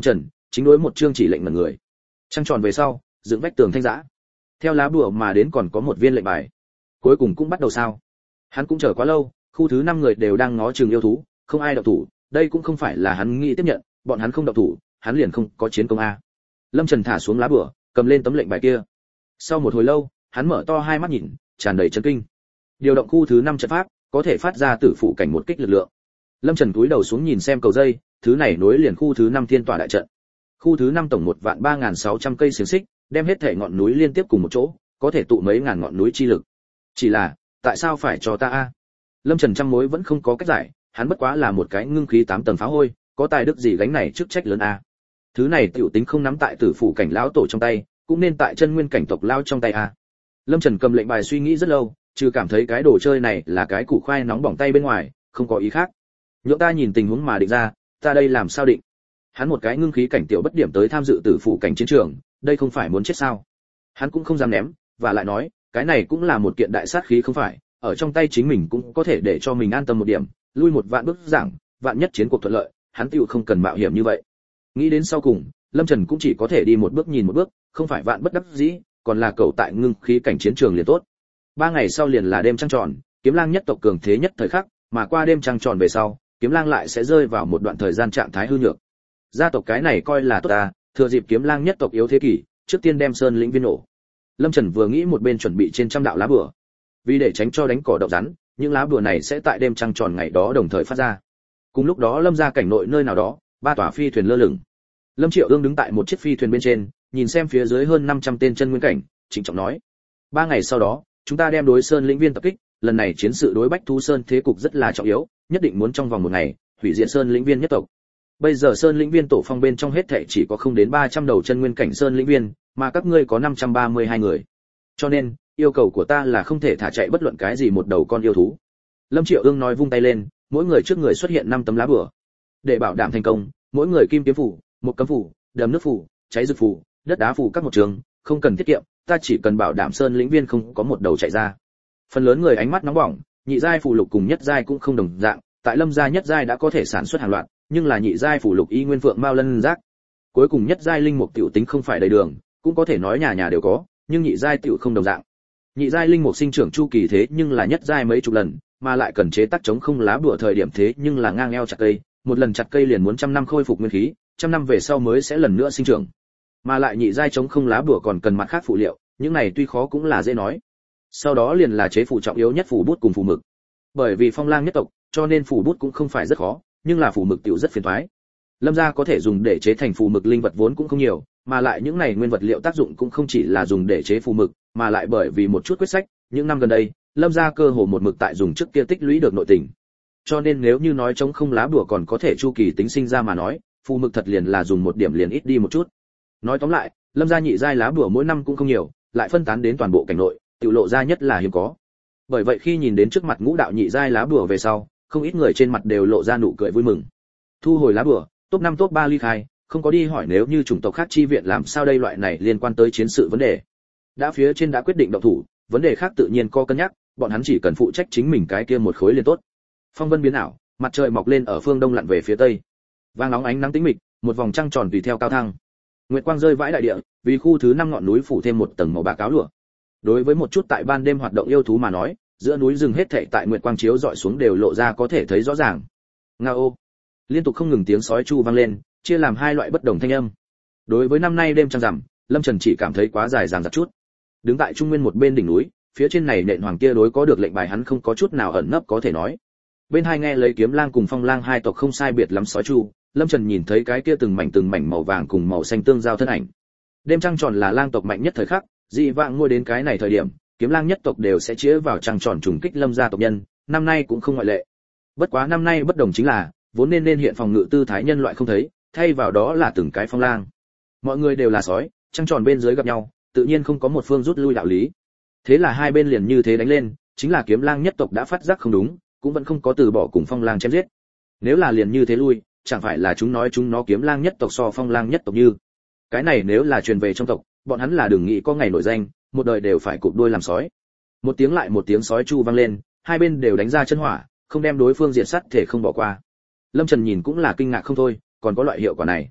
Speaker 1: chính đối một chương chỉ lệnh mật người. Trăng tròn về sau, dựng vách tường thanh dã. Theo lá bùa mà đến còn có một viên lệnh bài. Cuối cùng cũng bắt đầu sao? Hắn cũng chờ quá lâu, khu thứ 5 người đều đang ngó chừng yêu thú, không ai động thủ, đây cũng không phải là hắn nghĩ tiếp nhận, bọn hắn không động thủ, hắn liền không có chiến công a. Lâm Trần thả xuống lá bùa, cầm lên tấm lệnh bài kia. Sau một hồi lâu, hắn mở to hai mắt nhìn, tràn đầy chấn kinh. Điều động khu thứ 5 trận pháp, có thể phát ra tử phụ cảnh một kích lực lượng. Lâm Trần cúi đầu xuống nhìn xem cầu dây, thứ này nối liền khu thứ 5 thiên tỏa đại trận. Khu thứ 5 tổng 1.3600 cây xiềng xích, đem hết thể ngọn núi liên tiếp cùng một chỗ, có thể tụ mấy ngàn ngọn núi chi lực. Chỉ là, tại sao phải cho ta a? Lâm Trần trăm mối vẫn không có cách giải, hắn bất quá là một cái ngưng khí 8 tầng phá hôi, có tài đức gì gánh này chức trách lớn a? Thứ này tiểu tính không nắm tại tử phủ cảnh lão tổ trong tay, cũng nên tại chân nguyên cảnh tộc lao trong tay a. Lâm Trần cầm lệnh bài suy nghĩ rất lâu, trừ cảm thấy cái đồ chơi này là cái củ khoai nóng bỏng tay bên ngoài, không có ý khác. Nhượng ta nhìn tình huống mà định ra, ta đây làm sao định? Hắn một cái ngưng khí cảnh tiểu bất điểm tới tham dự tử phủ cảnh chiến trường, đây không phải muốn chết sao? Hắn cũng không dám ném, và lại nói, cái này cũng là một kiện đại sát khí không phải, ở trong tay chính mình cũng có thể để cho mình an tâm một điểm, lui một vạn bước giảng, vạn nhất chiến cuộc thuận lợi, hắn tiểu không cần mạo hiểm như vậy. Nghĩ đến sau cùng, Lâm Trần cũng chỉ có thể đi một bước nhìn một bước, không phải vạn bất đắc dĩ, còn là cầu tại ngưng khí cảnh chiến trường liền tốt. 3 ngày sau liền là đêm trăng tròn, Kiếm Lang nhất tộc cường thế nhất thời khắc, mà qua đêm trăng tròn về sau, Kiếm Lang lại sẽ rơi vào một đoạn thời gian trạng thái hư nhược. Gia tộc cái này coi là tốt ta, thừa dịp Kiếm Lang nhất tộc yếu thế kỷ, trước tiên đem sơn lĩnh viên nổ. Lâm Trần vừa nghĩ một bên chuẩn bị trên trăm đạo lá bùa. Vì để tránh cho đánh cỏ độc rắn, những lá bùa này sẽ tại đêm trăng tròn ngày đó đồng thời phát ra. Cùng lúc đó Lâm gia cảnh nội nơi nào đó, 3 tòa phi thuyền lơ lửng. Lâm Triệu Ương đứng tại một chiếc phi thuyền bên trên, nhìn xem phía dưới hơn 500 tên chân nguyên cảnh, trịnh trọng nói: 3 ngày sau đó, chúng ta đem đối sơn lĩnh viên tập kích, lần này chiến sự đối Bách Thú Sơn thế cục rất là trọng yếu, nhất định muốn trong vòng 1 ngày hủy diệt sơn lĩnh viên nhất tộc. Bây giờ sơn lĩnh viên tổ phong bên trong hết thảy chỉ có không đến 300 đầu chân nguyên cảnh sơn lĩnh viên, mà các ngươi có 532 người. Cho nên, yêu cầu của ta là không thể thả chạy bất luận cái gì một đầu con yêu thú. Lâm Triệu Ương nói vung tay lên, mỗi người trước người xuất hiện 5 tấm lá bùa. Để bảo đảm thành công, mỗi người kim kiếm phù, một cấm phù, đấm nước phù, cháy rực phù, đất đá phù các một trường, không cần tiết kiệm, ta chỉ cần bảo đảm sơn lĩnh viên không có một đầu chạy ra. Phần lớn người ánh mắt nóng bỏng, nhị giai phù lục cùng nhất giai cũng không đồng dạng, tại Lâm gia nhất giai đã có thể sản xuất hàng loạt, nhưng là nhị giai phù lục y nguyên phượng mao lân giác. Cuối cùng nhất giai linh mục tiểu tính không phải đầy đường, cũng có thể nói nhà nhà đều có, nhưng nhị giai tiểu không đồng dạng. Nhị giai linh mục sinh trưởng chu kỳ thế nhưng là nhất giai mấy chục lần, mà lại cần chế tác chống không lá bùa thời điểm thế nhưng là ngang eo chặt cây, một lần chặt cây liền muốn 100 năm khôi phục nguyên khí, 100 năm về sau mới sẽ lần nữa sinh trưởng. Mà lại nhị giai chống không lá bùa còn cần mặt khác phụ liệu, những này tuy khó cũng là dễ nói. Sau đó liền là chế phù trọng yếu nhất phù bút cùng phù mực. Bởi vì Phong Lang nhất tộc, cho nên phù bút cũng không phải rất khó, nhưng là phù mực tiểu rất phiền toái. Lâm gia có thể dùng để chế thành phù mực linh vật vốn cũng không nhiều, mà lại những này nguyên vật liệu tác dụng cũng không chỉ là dùng để chế phù mực, mà lại bởi vì một chút quyết sách, những năm gần đây, Lâm gia cơ hồ một mực tại dùng trước kia tích lũy được nội tình. Cho nên nếu như nói chống không lá bùa còn có thể chu kỳ tính sinh ra mà nói, phù mực thật liền là dùng một điểm liền ít đi một chút. Nói tóm lại, Lâm gia nhị giai lá bùa mỗi năm cũng không nhiều, lại phân tán đến toàn bộ cảnh nội, tiểu lộ ra nhất là hiếm có. Bởi vậy khi nhìn đến trước mặt ngũ đạo nhị giai lá bùa về sau, không ít người trên mặt đều lộ ra nụ cười vui mừng. Thu hồi lá bùa, top 5 top 3 ly khai, không có đi hỏi nếu như chủng tộc khác chi viện làm sao đây, loại này liên quan tới chiến sự vấn đề. Đã phía trên đã quyết định động thủ, vấn đề khác tự nhiên có cân nhắc, bọn hắn chỉ cần phụ trách chính mình cái kia một khối liền tốt. Phong vân biến ảo, mặt trời mọc lên ở phương đông lặn về phía tây. Vàng óng ánh nắng tĩnh mịch, một vòng trăng tròn tùy theo cao thăng. Nguyệt quang rơi vãi đại địa, vì khu thứ 5 ngọn núi phủ thêm một tầng màu bạc áo lụa. Đối với một chút tại ban đêm hoạt động yêu thú mà nói, giữa núi rừng hết thảy tại nguyệt quang chiếu dọi xuống đều lộ ra có thể thấy rõ ràng. Ngao. Liên tục không ngừng tiếng sói chu vang lên, chia làm 2 loại bất đồng thanh âm. Đối với năm nay đêm trăng rằm, Lâm Trần chỉ cảm thấy quá dài dằng dặc chút. Đứng tại trung nguyên một bên đỉnh núi, phía trên này nện hoàng kia đối có được lệnh bài hắn không có chút nào ẩn nấp có thể nói. Bên hai nghe lấy Kiếm Lang cùng Phong Lang hai tộc không sai biệt lắm sói chu, Lâm Trần nhìn thấy cái kia từng mảnh màu vàng cùng màu xanh tương giao thân ảnh. Đêm trăng tròn là lang tộc mạnh nhất thời khắc, dị vãng ngôi đến cái này thời điểm, Kiếm Lang nhất tộc đều sẽ chĩa vào trăng tròn trùng kích Lâm gia tộc nhân, năm nay cũng không ngoại lệ. Bất quá năm nay bất đồng chính là, vốn nên hiện phòng ngự tư thái nhân loại không thấy, thay vào đó là từng cái phong lang. Mọi người đều là sói, trăng tròn bên dưới gặp nhau, tự nhiên không có một phương rút lui đạo lý. Thế là hai bên liền như thế đánh lên, chính là Kiếm Lang nhất tộc đã phát giác không đúng, cũng vẫn không có từ bỏ cùng Phong Lang chém giết. Nếu là liền như thế lui, chẳng phải là chúng nói chúng nó Kiếm Lang nhất tộc so Phong Lang nhất tộc như. Cái này nếu là truyền về trong tộc, bọn hắn là đừng nghĩ có ngày nổi danh, một đời đều phải cụp đuôi làm sói. Một tiếng lại một tiếng sói chu vang lên, hai bên đều đánh ra chân hỏa, không đem đối phương diệt sát thể không bỏ qua. Lâm Trần nhìn cũng là kinh ngạc không thôi, còn có loại hiệu quả này.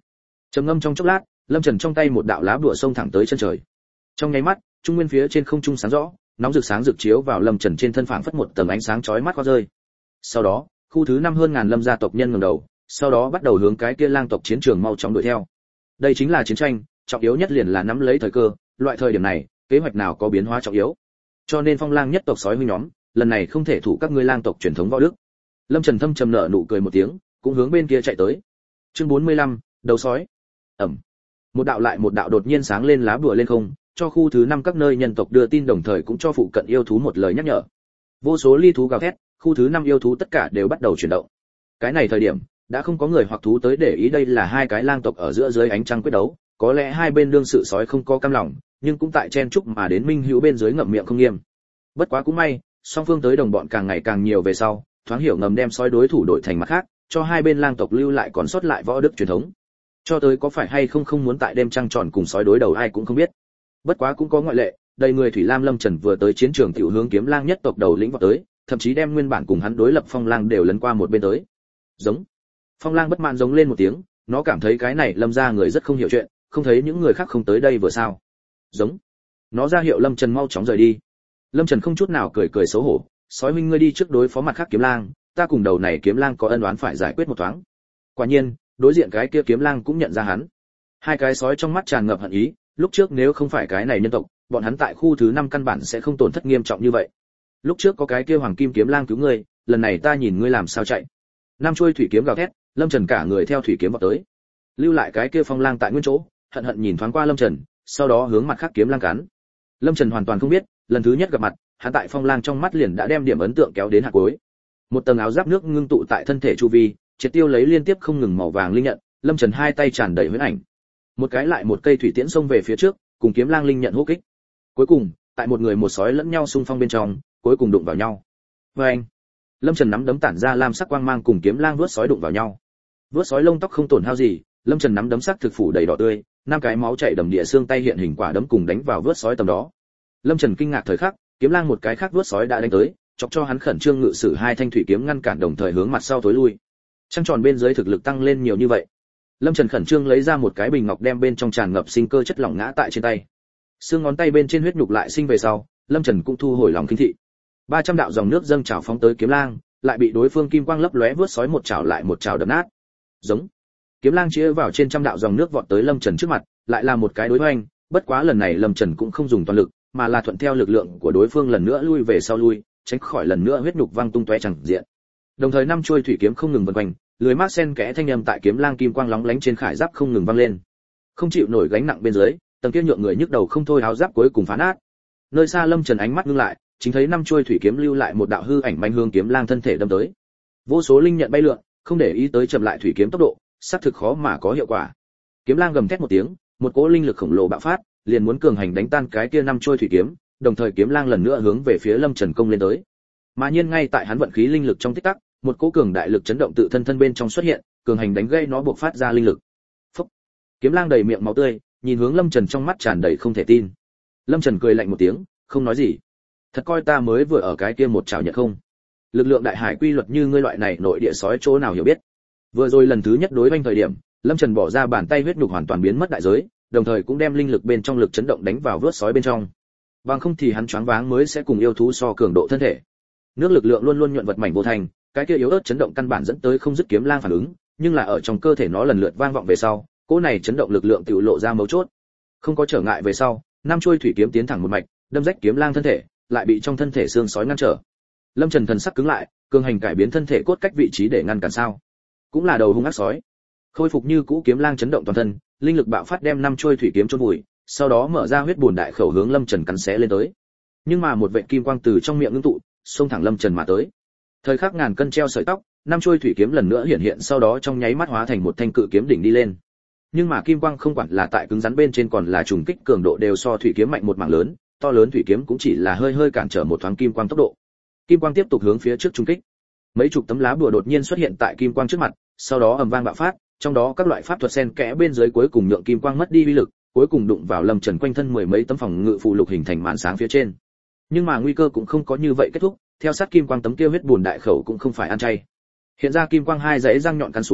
Speaker 1: Trầm ngâm trong chốc lát, Lâm Trần trong tay một đạo lá bùa xông thẳng tới chân trời. Trong nháy mắt, trung nguyên phía trên không trung sáng rõ, nóng rực sáng rực chiếu vào Lâm Trần trên thân phảng phất một tầng ánh sáng chói mắt qua rơi. Sau đó, khu thứ 5 hơn ngàn Lâm gia tộc nhân ngẩng đầu, sau đó bắt đầu hướng cái kia lang tộc chiến trường mau chóng đuổi theo. Đây chính là chiến tranh, trọng yếu nhất liền là nắm lấy thời cơ, loại thời điểm này, kế hoạch nào có biến hóa trọng yếu. Cho nên Phong Lang nhất tộc sói huynh nhóm, lần này không thể thủ các ngươi lang tộc truyền thống võ đức. Lâm Trần thâm trầm nở nụ cười một tiếng, cũng hướng bên kia chạy tới. Chương 45, đầu sói. Ầm. Một đạo lại một đạo đột nhiên sáng lên lá bùa lên không, cho khu thứ 5 các nơi nhân tộc đưa tin, đồng thời cũng cho phụ cận yêu thú một lời nhắc nhở. Vô số ly thú gào thét, khu thứ 5 yêu thú tất cả đều bắt đầu chuyển động. Cái này thời điểm, đã không có người hoặc thú tới để ý đây là hai cái lang tộc ở giữa dưới ánh trăng quyết đấu, có lẽ hai bên đương sự sói không có cam lòng, nhưng cũng tại chen chúc mà đến minh hữu bên dưới ngậm miệng không nghiêm. Bất quá cũng may, song phương tới đồng bọn càng ngày càng nhiều về sau, thoáng hiểu ngầm đem sói đối thủ đổi thành mặt khác, cho hai bên lang tộc lưu lại còn sót lại võ đức truyền thống. Cho tới có phải hay không muốn tại đêm trăng tròn cùng sói đối đầu ai cũng không biết. Bất quá cũng có ngoại lệ, đầy người Thủy Lam Lâm Trần vừa tới chiến trường tiểu hướng Kiếm Lang nhất tộc đầu lĩnh vào tới, thậm chí đem nguyên bản cùng hắn đối lập Phong Lang đều lấn qua một bên tới. Giống. Phong Lang bất mãn giống lên một tiếng, nó cảm thấy cái này Lâm gia người rất không hiểu chuyện, không thấy những người khác không tới đây vừa sao? Giống. Nó ra hiệu Lâm Trần mau chóng rời đi. Lâm Trần không chút nào cười xấu hổ, sói huynh ngươi đi trước đối phó mặt khác Kiếm Lang, ta cùng đầu này Kiếm Lang có ân oán phải giải quyết một thoáng. Quả nhiên, đối diện cái kia Kiếm Lang cũng nhận ra hắn. Hai cái sói trong mắt tràn ngập hận ý, lúc trước nếu không phải cái này nhân tộc, bọn hắn tại khu thứ 5 căn bản sẽ không tổn thất nghiêm trọng như vậy. Lúc trước có cái kia Hoàng Kim Kiếm Lang cứu ngươi, lần này ta nhìn ngươi làm sao chạy. Năm chuôi thủy kiếm gào thét, Lâm Trần cả người theo thủy kiếm vọt tới. Lưu lại cái kia Phong Lang tại nguyên chỗ, hận hận nhìn thoáng qua Lâm Trần, sau đó hướng mặt khác Kiếm Lang cắn. Lâm Trần hoàn toàn không biết, lần thứ nhất gặp mặt, hắn tại Phong Lang trong mắt liền đã đem điểm ấn tượng kéo đến hạt cuối. Một tầng áo giáp nước ngưng tụ tại thân thể chu vi, triệt tiêu lấy liên tiếp không ngừng màu vàng linh nhận, Lâm Trần hai tay tràn đầy huyễn ảnh. Một cái lại một cây thủy tiễn xông về phía trước, cùng Kiếm Lang linh nhận hô kích. Cuối cùng, tại một người một sói lẫn nhau xung phong bên trong, cuối cùng đụng vào nhau. Oeng! Lâm Trần nắm đấm tản ra lam sắc quang mang cùng Kiếm Lang vuốt sói đụng vào nhau. Vuốt sói lông tóc không tổn hao gì, Lâm Trần nắm đấm sắc thực phủ đầy đỏ tươi, năm cái máu chảy đầm địa xương tay hiện hình quả đấm cùng đánh vào vuốt sói tầm đó. Lâm Trần kinh ngạc thời khắc, Kiếm Lang một cái khác vuốt sói đã đánh tới, chọc cho hắn khẩn trương ngự sử hai thanh thủy kiếm ngăn cản, đồng thời hướng mặt sau tối lui. Trăng tròn bên dưới thực lực tăng lên nhiều như vậy. Lâm Trần khẩn trương lấy ra một cái bình ngọc đem bên trong tràn ngập sinh cơ chất lỏng ngã tại trên tay. Xương ngón tay bên trên huyết nhục lại sinh về sau, Lâm Trần cũng thu hồi lòng kinh thị. 300 đạo dòng nước dâng trào phóng tới Kiếm Lang, lại bị đối phương kim quang lấp lóe vớt sói một chảo lại một chảo đập nát. Giống. Kiếm Lang chĩa vào trên trăm đạo dòng nước vọt tới Lâm Trần trước mặt, lại là một cái đối hoành, bất quá lần này Lâm Trần cũng không dùng toàn lực, mà là thuận theo lực lượng của đối phương lần nữa lui về sau lui, tránh khỏi lần nữa huyết nhục văng tung tóe chẳng diện. Đồng thời năm chuôi thủy kiếm không ngừng vần quanh, lưới mát sen kẽ thanh âm tại Kiếm Lang kim quang lóng lánh trên khải giáp không ngừng vang lên. Không chịu nổi gánh nặng bên dưới, tầng kia nhượng người nhức đầu không thôi áo giáp cuối cùng phá nát. Nơi xa Lâm Trần ánh mắt ngưng lại, chính thấy năm chuôi thủy kiếm lưu lại một đạo hư ảnh manh hướng Kiếm Lang thân thể đâm tới. Vô số linh nhận bay lượn, không để ý tới chậm lại thủy kiếm tốc độ, xác thực khó mà có hiệu quả. Kiếm Lang gầm thét một tiếng, một cỗ linh lực khổng lồ bạo phát, liền muốn cường hành đánh tan cái kia năm chuôi thủy kiếm, đồng thời Kiếm Lang lần nữa hướng về phía Lâm Trần công lên tới. Mà nhiên ngay tại hắn vận khí linh lực trong tích tắc, một cỗ cường đại lực chấn động tự thân thân bên trong xuất hiện, cường hành đánh gây nó buộc phát ra linh lực. Phốc. Kiếm Lang đầy miệng máu tươi, nhìn hướng Lâm Trần trong mắt tràn đầy không thể tin. Lâm Trần cười lạnh một tiếng, không nói gì. Thật coi ta mới vừa ở cái kia một chảo nhận không? Lực lượng đại hải quy luật như ngươi loại này nội địa sói chỗ nào hiểu biết. Vừa rồi lần thứ nhất đối với thời điểm, Lâm Trần bỏ ra bàn tay huyết nhục hoàn toàn biến mất đại giới, đồng thời cũng đem linh lực bên trong lực chấn động đánh vào vớt sói bên trong. Bằng không thì hắn choáng váng mới sẽ cùng yêu thú so cường độ thân thể. Nước lực lượng luôn luôn nhuận vật mảnh vô thành, cái kia yếu ớt chấn động căn bản dẫn tới không dứt Kiếm Lang phản ứng, nhưng là ở trong cơ thể nó lần lượt vang vọng về sau, cỗ này chấn động lực lượng tự lộ ra mấu chốt. Không có trở ngại về sau, năm chuôi thủy kiếm tiến thẳng một mạch, đâm rách Kiếm Lang thân thể, lại bị trong thân thể xương sói ngăn trở. Lâm Trần thần sắc cứng lại, cường hành cải biến thân thể cốt cách vị trí để ngăn cản sao? Cũng là đầu hung ác sói. Khôi phục như cũ Kiếm Lang chấn động toàn thân, linh lực bạo phát đem năm chuôi thủy kiếm chôn vùi, sau đó mở ra huyết bùn đại khẩu hướng Lâm Trần cắn xé lên tới. Nhưng mà một vệt kim quang từ trong miệng ngưng tụ, xông thẳng Lâm Trần mà tới. Thời khắc ngàn cân treo sợi tóc, năm chuôi thủy kiếm lần nữa hiện hiện, sau đó trong nháy mắt hóa thành một thanh cự kiếm đỉnh đi lên. Nhưng mà kim quang không quản là tại cứng rắn bên trên còn là trùng kích cường độ đều so thủy kiếm mạnh một mảng lớn, to lớn thủy kiếm cũng chỉ là hơi hơi cản trở một thoáng kim quang tốc độ. Kim quang tiếp tục hướng phía trước trùng kích. Mấy chục tấm lá bùa đột nhiên xuất hiện tại kim quang trước mặt, sau đó ầm vang bạo phát, trong đó các loại pháp thuật xen kẽ bên dưới cuối cùng nhượng kim quang mất đi uy lực, cuối cùng đụng vào Lâm Trần quanh thân mười mấy tấm phòng ngự phù lục hình thành màn sáng phía trên. Nhưng mà nguy cơ cũng không có như vậy kết thúc, theo sát kim quang tấm kia huyết bùn đại khẩu cũng không phải ăn chay. Hiện ra kim quang hai dãy răng nhọn cắn xuống,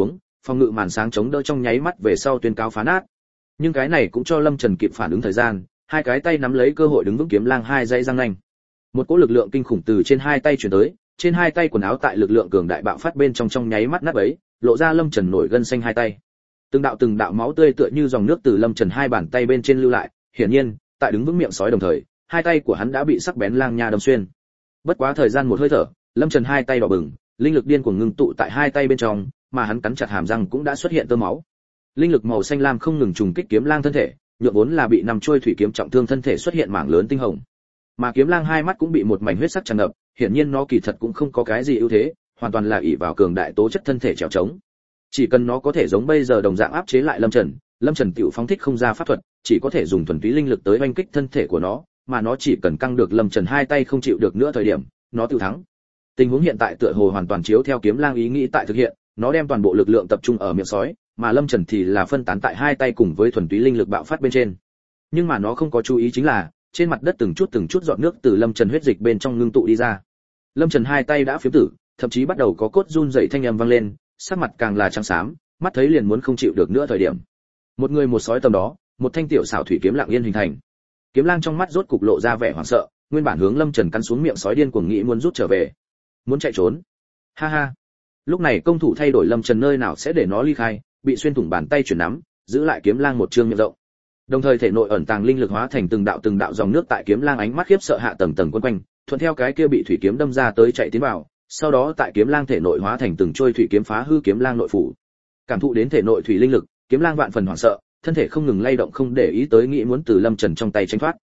Speaker 1: phòng ngự màn sáng chống đỡ trong nháy mắt về sau tuyên cáo phá nát. Nhưng cái này cũng cho Lâm Trần kịp phản ứng thời gian, hai cái tay nắm lấy cơ hội đứng vững kiếm lang hai dây răng nanh. Một cỗ lực lượng kinh khủng từ trên hai tay truyền tới, trên hai tay quần áo tại lực lượng cường đại bạo phát bên trong nháy mắt nát bấy, lộ ra Lâm Trần nổi gân xanh hai tay. Từng đạo máu tươi tựa như dòng nước từ Lâm Trần hai bàn tay bên trên lưu lại, hiển nhiên, tại đứng vững miệng sói đồng thời, hai tay của hắn đã bị sắc bén lang nha đâm xuyên. Bất quá thời gian một hơi thở, Lâm Trần hai tay đỏ bừng, linh lực điên cuồng ngưng tụ tại hai tay bên trong, mà hắn cắn chặt hàm răng cũng đã xuất hiện tơ máu. Linh lực màu xanh lam không ngừng trùng kích kiếm lang thân thể, nhượng vốn là bị nằm trôi thủy kiếm trọng thương thân thể xuất hiện mảng lớn tinh hồng. Mà kiếm lang hai mắt cũng bị một mảnh huyết sắc tràn ngập, hiển nhiên nó kỳ thật cũng không có cái gì ưu thế, hoàn toàn là ỷ vào cường đại tố chất thân thể trèo trống. Chỉ cần nó có thể giống bây giờ đồng dạng áp chế lại Lâm Trần tiểu phóng thích không ra pháp thuật, chỉ có thể dùng thuần túy linh lực tới oanh kích thân thể của nó, mà nó chỉ cần căng được Lâm Trần hai tay không chịu được nữa thời điểm, nó tự thắng. Tình huống hiện tại tựa hồ hoàn toàn chiếu theo kiếm lang ý nghĩ tại thực hiện, nó đem toàn bộ lực lượng tập trung ở miệng sói, mà Lâm Trần thì là phân tán tại hai tay cùng với thuần túy linh lực bạo phát bên trên. Nhưng mà nó không có chú ý chính là, trên mặt đất từng chút giọt nước từ Lâm Trần huyết dịch bên trong ngưng tụ đi ra. Lâm Trần hai tay đã phiếm tử, thậm chí bắt đầu có cốt run rẩy thanh âm vang lên, sắc mặt càng là trắng xám, mắt thấy liền muốn không chịu được nữa thời điểm. Một người một sói tầm đó, một thanh tiểu xảo thủy kiếm lặng yên hình thành. Kiếm lang trong mắt rốt cục lộ ra vẻ hoảng sợ, nguyên bản hướng Lâm Trần cắn xuống miệng sói điên cuồng nghĩ muốn rút trở về, muốn chạy trốn. Ha ha. Lúc này công thủ thay đổi Lâm Trần nơi nào sẽ để nó ly khai, bị xuyên thủng bàn tay chuyển nắm, giữ lại kiếm lang một trương miệng rộng. Đồng thời thể nội ẩn tàng linh lực hóa thành từng đạo dòng nước tại kiếm lang ánh mắt khiếp sợ hạ tầng quấn quanh, thuận theo cái kia bị thủy kiếm đâm ra tới chạy tiến vào, sau đó tại kiếm lang thể nội hóa thành từng trôi thủy kiếm phá hư kiếm lang nội phủ. Cảm thụ đến thể nội thủy linh lực, kiếm lang vạn phần hoảng sợ, thân thể không ngừng lay động không để ý tới nghĩ muốn từ Lâm Trần trong tay tránh thoát.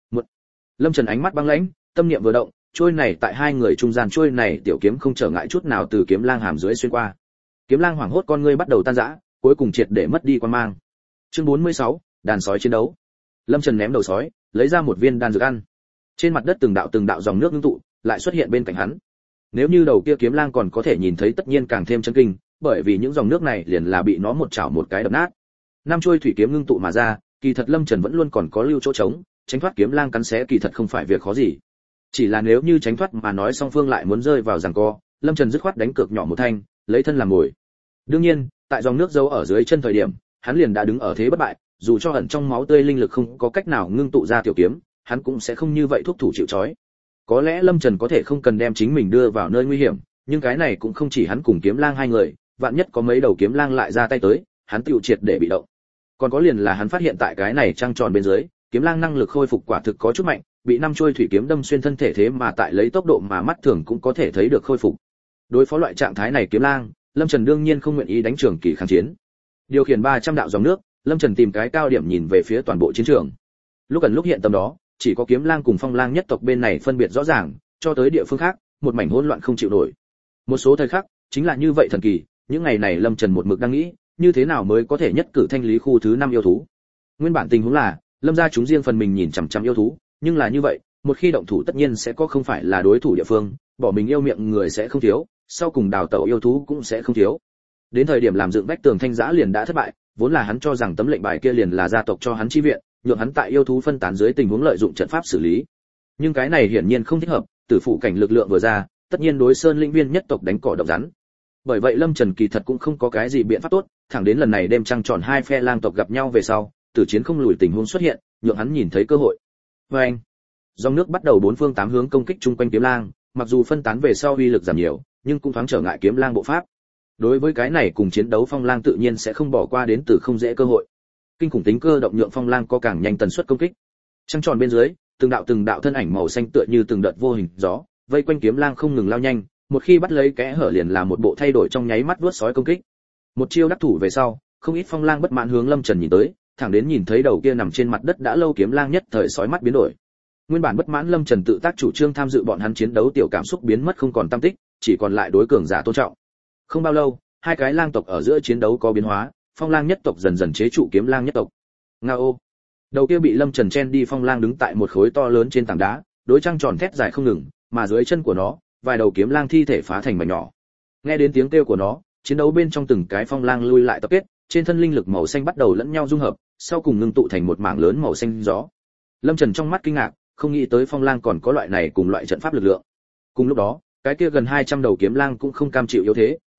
Speaker 1: Lâm Trần ánh mắt băng lãnh, tâm niệm vừa động, trôi này tại hai người trung gian trôi này tiểu kiếm không trở ngại chút nào từ kiếm lang hàm dưới xuyên qua. Kiếm lang hoảng hốt con ngươi bắt đầu tan rã, cuối cùng triệt để mất đi quan mang. Chương 46, đàn sói chiến đấu. Lâm Trần ném đầu sói, lấy ra một viên đan dược ăn. Trên mặt đất từng đạo dòng nước ngưng tụ, lại xuất hiện bên cạnh hắn. Nếu như đầu kia kiếm lang còn có thể nhìn thấy tất nhiên càng thêm chấn kinh, bởi vì những dòng nước này liền là bị nó một chảo một cái đập nát. Năm chuôi thủy kiếm ngưng tụ mà ra, kỳ thật Lâm Trần vẫn luôn còn có lưu chỗ trống, tránh thoát kiếm lang cắn xé kỳ thật không phải việc khó gì. Chỉ là nếu như tránh thoát mà nói song phương lại muốn rơi vào giằng co, Lâm Trần dứt khoát đánh cược nhỏ một thanh, lấy thân làm mồi. Đương nhiên, tại dòng nước giấu ở dưới chân thời điểm, hắn liền đã đứng ở thế bất bại, dù cho ẩn trong máu tươi linh lực không có cách nào ngưng tụ ra tiểu kiếm, hắn cũng sẽ không như vậy thúc thủ chịu trói. Có lẽ Lâm Trần có thể không cần đem chính mình đưa vào nơi nguy hiểm, nhưng cái này cũng không chỉ hắn cùng kiếm lang hai người, vạn nhất có mấy đầu kiếm lang lại ra tay tới, hắn tiêu triệt để bị động. Còn có liền là hắn phát hiện tại cái này trăng tròn bên dưới, kiếm lang năng lực khôi phục quả thực có chút mạnh, bị năm chuôi thủy kiếm đâm xuyên thân thể thế mà tại lấy tốc độ mà mắt thường cũng có thể thấy được khôi phục. Đối phó loại trạng thái này kiếm lang, Lâm Trần đương nhiên không nguyện ý đánh trường kỳ kháng chiến. Điều khiển 300 đạo dòng nước, Lâm Trần tìm cái cao điểm nhìn về phía toàn bộ chiến trường. Lúc gần lúc hiện tầm đó, chỉ có kiếm lang cùng phong lang nhất tộc bên này phân biệt rõ ràng, cho tới địa phương khác, một mảnh hỗn loạn không chịu nổi. Một số thời khắc, chính là như vậy thần kỳ, những ngày này Lâm Trần một mực đang nghĩ, như thế nào mới có thể nhất cử thanh lý khu thứ 5 yêu thú. Nguyên bản tình huống là, Lâm gia chúng riêng phần mình nhìn chằm chằm yêu thú, nhưng là như vậy, một khi động thủ tất nhiên sẽ có không phải là đối thủ địa phương, bỏ mình yêu miệng người sẽ không thiếu, sau cùng đào tẩu yêu thú cũng sẽ không thiếu. Đến thời điểm làm dựng vách tường thanh giã liền đã thất bại, vốn là hắn cho rằng tấm lệnh bài kia liền là gia tộc cho hắn chi viện, nhượng hắn tại yêu thú phân tán dưới tình huống lợi dụng trận pháp xử lý. Nhưng cái này hiển nhiên không thích hợp, tử phụ cảnh lực lượng vừa ra, tất nhiên đối sơn lĩnh viên nhất tộc đánh cỏ độc rắn. Bởi vậy Lâm Trần kỳ thật cũng không có cái gì biện pháp tốt, thẳng đến lần này đêm trăng tròn hai phe lang tộc gặp nhau về sau, tử chiến không lùi tình huống xuất hiện, nhượng hắn nhìn thấy cơ hội. Anh, dòng nước bắt đầu bốn phương tám hướng công kích chung quanh kiếm lang, mặc dù phân tán về sau uy lực giảm nhiều, nhưng cũng thoáng trở ngại kiếm lang bộ pháp. Đối với cái này cùng chiến đấu phong lang tự nhiên sẽ không bỏ qua đến từ không dễ cơ hội. Kinh khủng tính cơ động nhượng phong lang có càng nhanh tần suất công kích. Trăng tròn bên dưới, từng đạo thân ảnh màu xanh tựa như từng đợt vô hình gió, vây quanh kiếm lang không ngừng lao nhanh, một khi bắt lấy kẽ hở liền là một bộ thay đổi trong nháy mắt vuốt sói công kích. Một chiêu đắc thủ về sau, không ít phong lang bất mãn hướng Lâm Trần nhìn tới, thẳng đến nhìn thấy đầu kia nằm trên mặt đất đã lâu kiếm lang nhất thời sói mắt biến đổi. Nguyên bản bất mãn Lâm Trần tự tác chủ trương tham dự bọn hắn chiến đấu tiểu cảm xúc biến mất không còn tăm tích, chỉ còn lại đối cường giả tôn trọng. Không bao lâu, hai cái lang tộc ở giữa chiến đấu có biến hóa, phong lang nhất tộc dần dần chế trụ kiếm lang nhất tộc. Ngao. Đầu kia bị Lâm Trần chen đi phong lang đứng tại một khối to lớn trên tảng đá, đối trăng tròn thét dài không ngừng, mà dưới chân của nó, vài đầu kiếm lang thi thể phá thành mảnh nhỏ. Nghe đến tiếng kêu của nó, chiến đấu bên trong từng cái phong lang lui lại tập kết, trên thân linh lực màu xanh bắt đầu lẫn nhau dung hợp, sau cùng ngưng tụ thành một mảng lớn màu xanh gió. Lâm Trần trong mắt kinh ngạc, không nghĩ tới phong lang còn có loại này cùng loại trận pháp lực lượng. Cùng lúc đó, cái kia gần 200 đầu kiếm lang cũng không cam chịu yếu thế,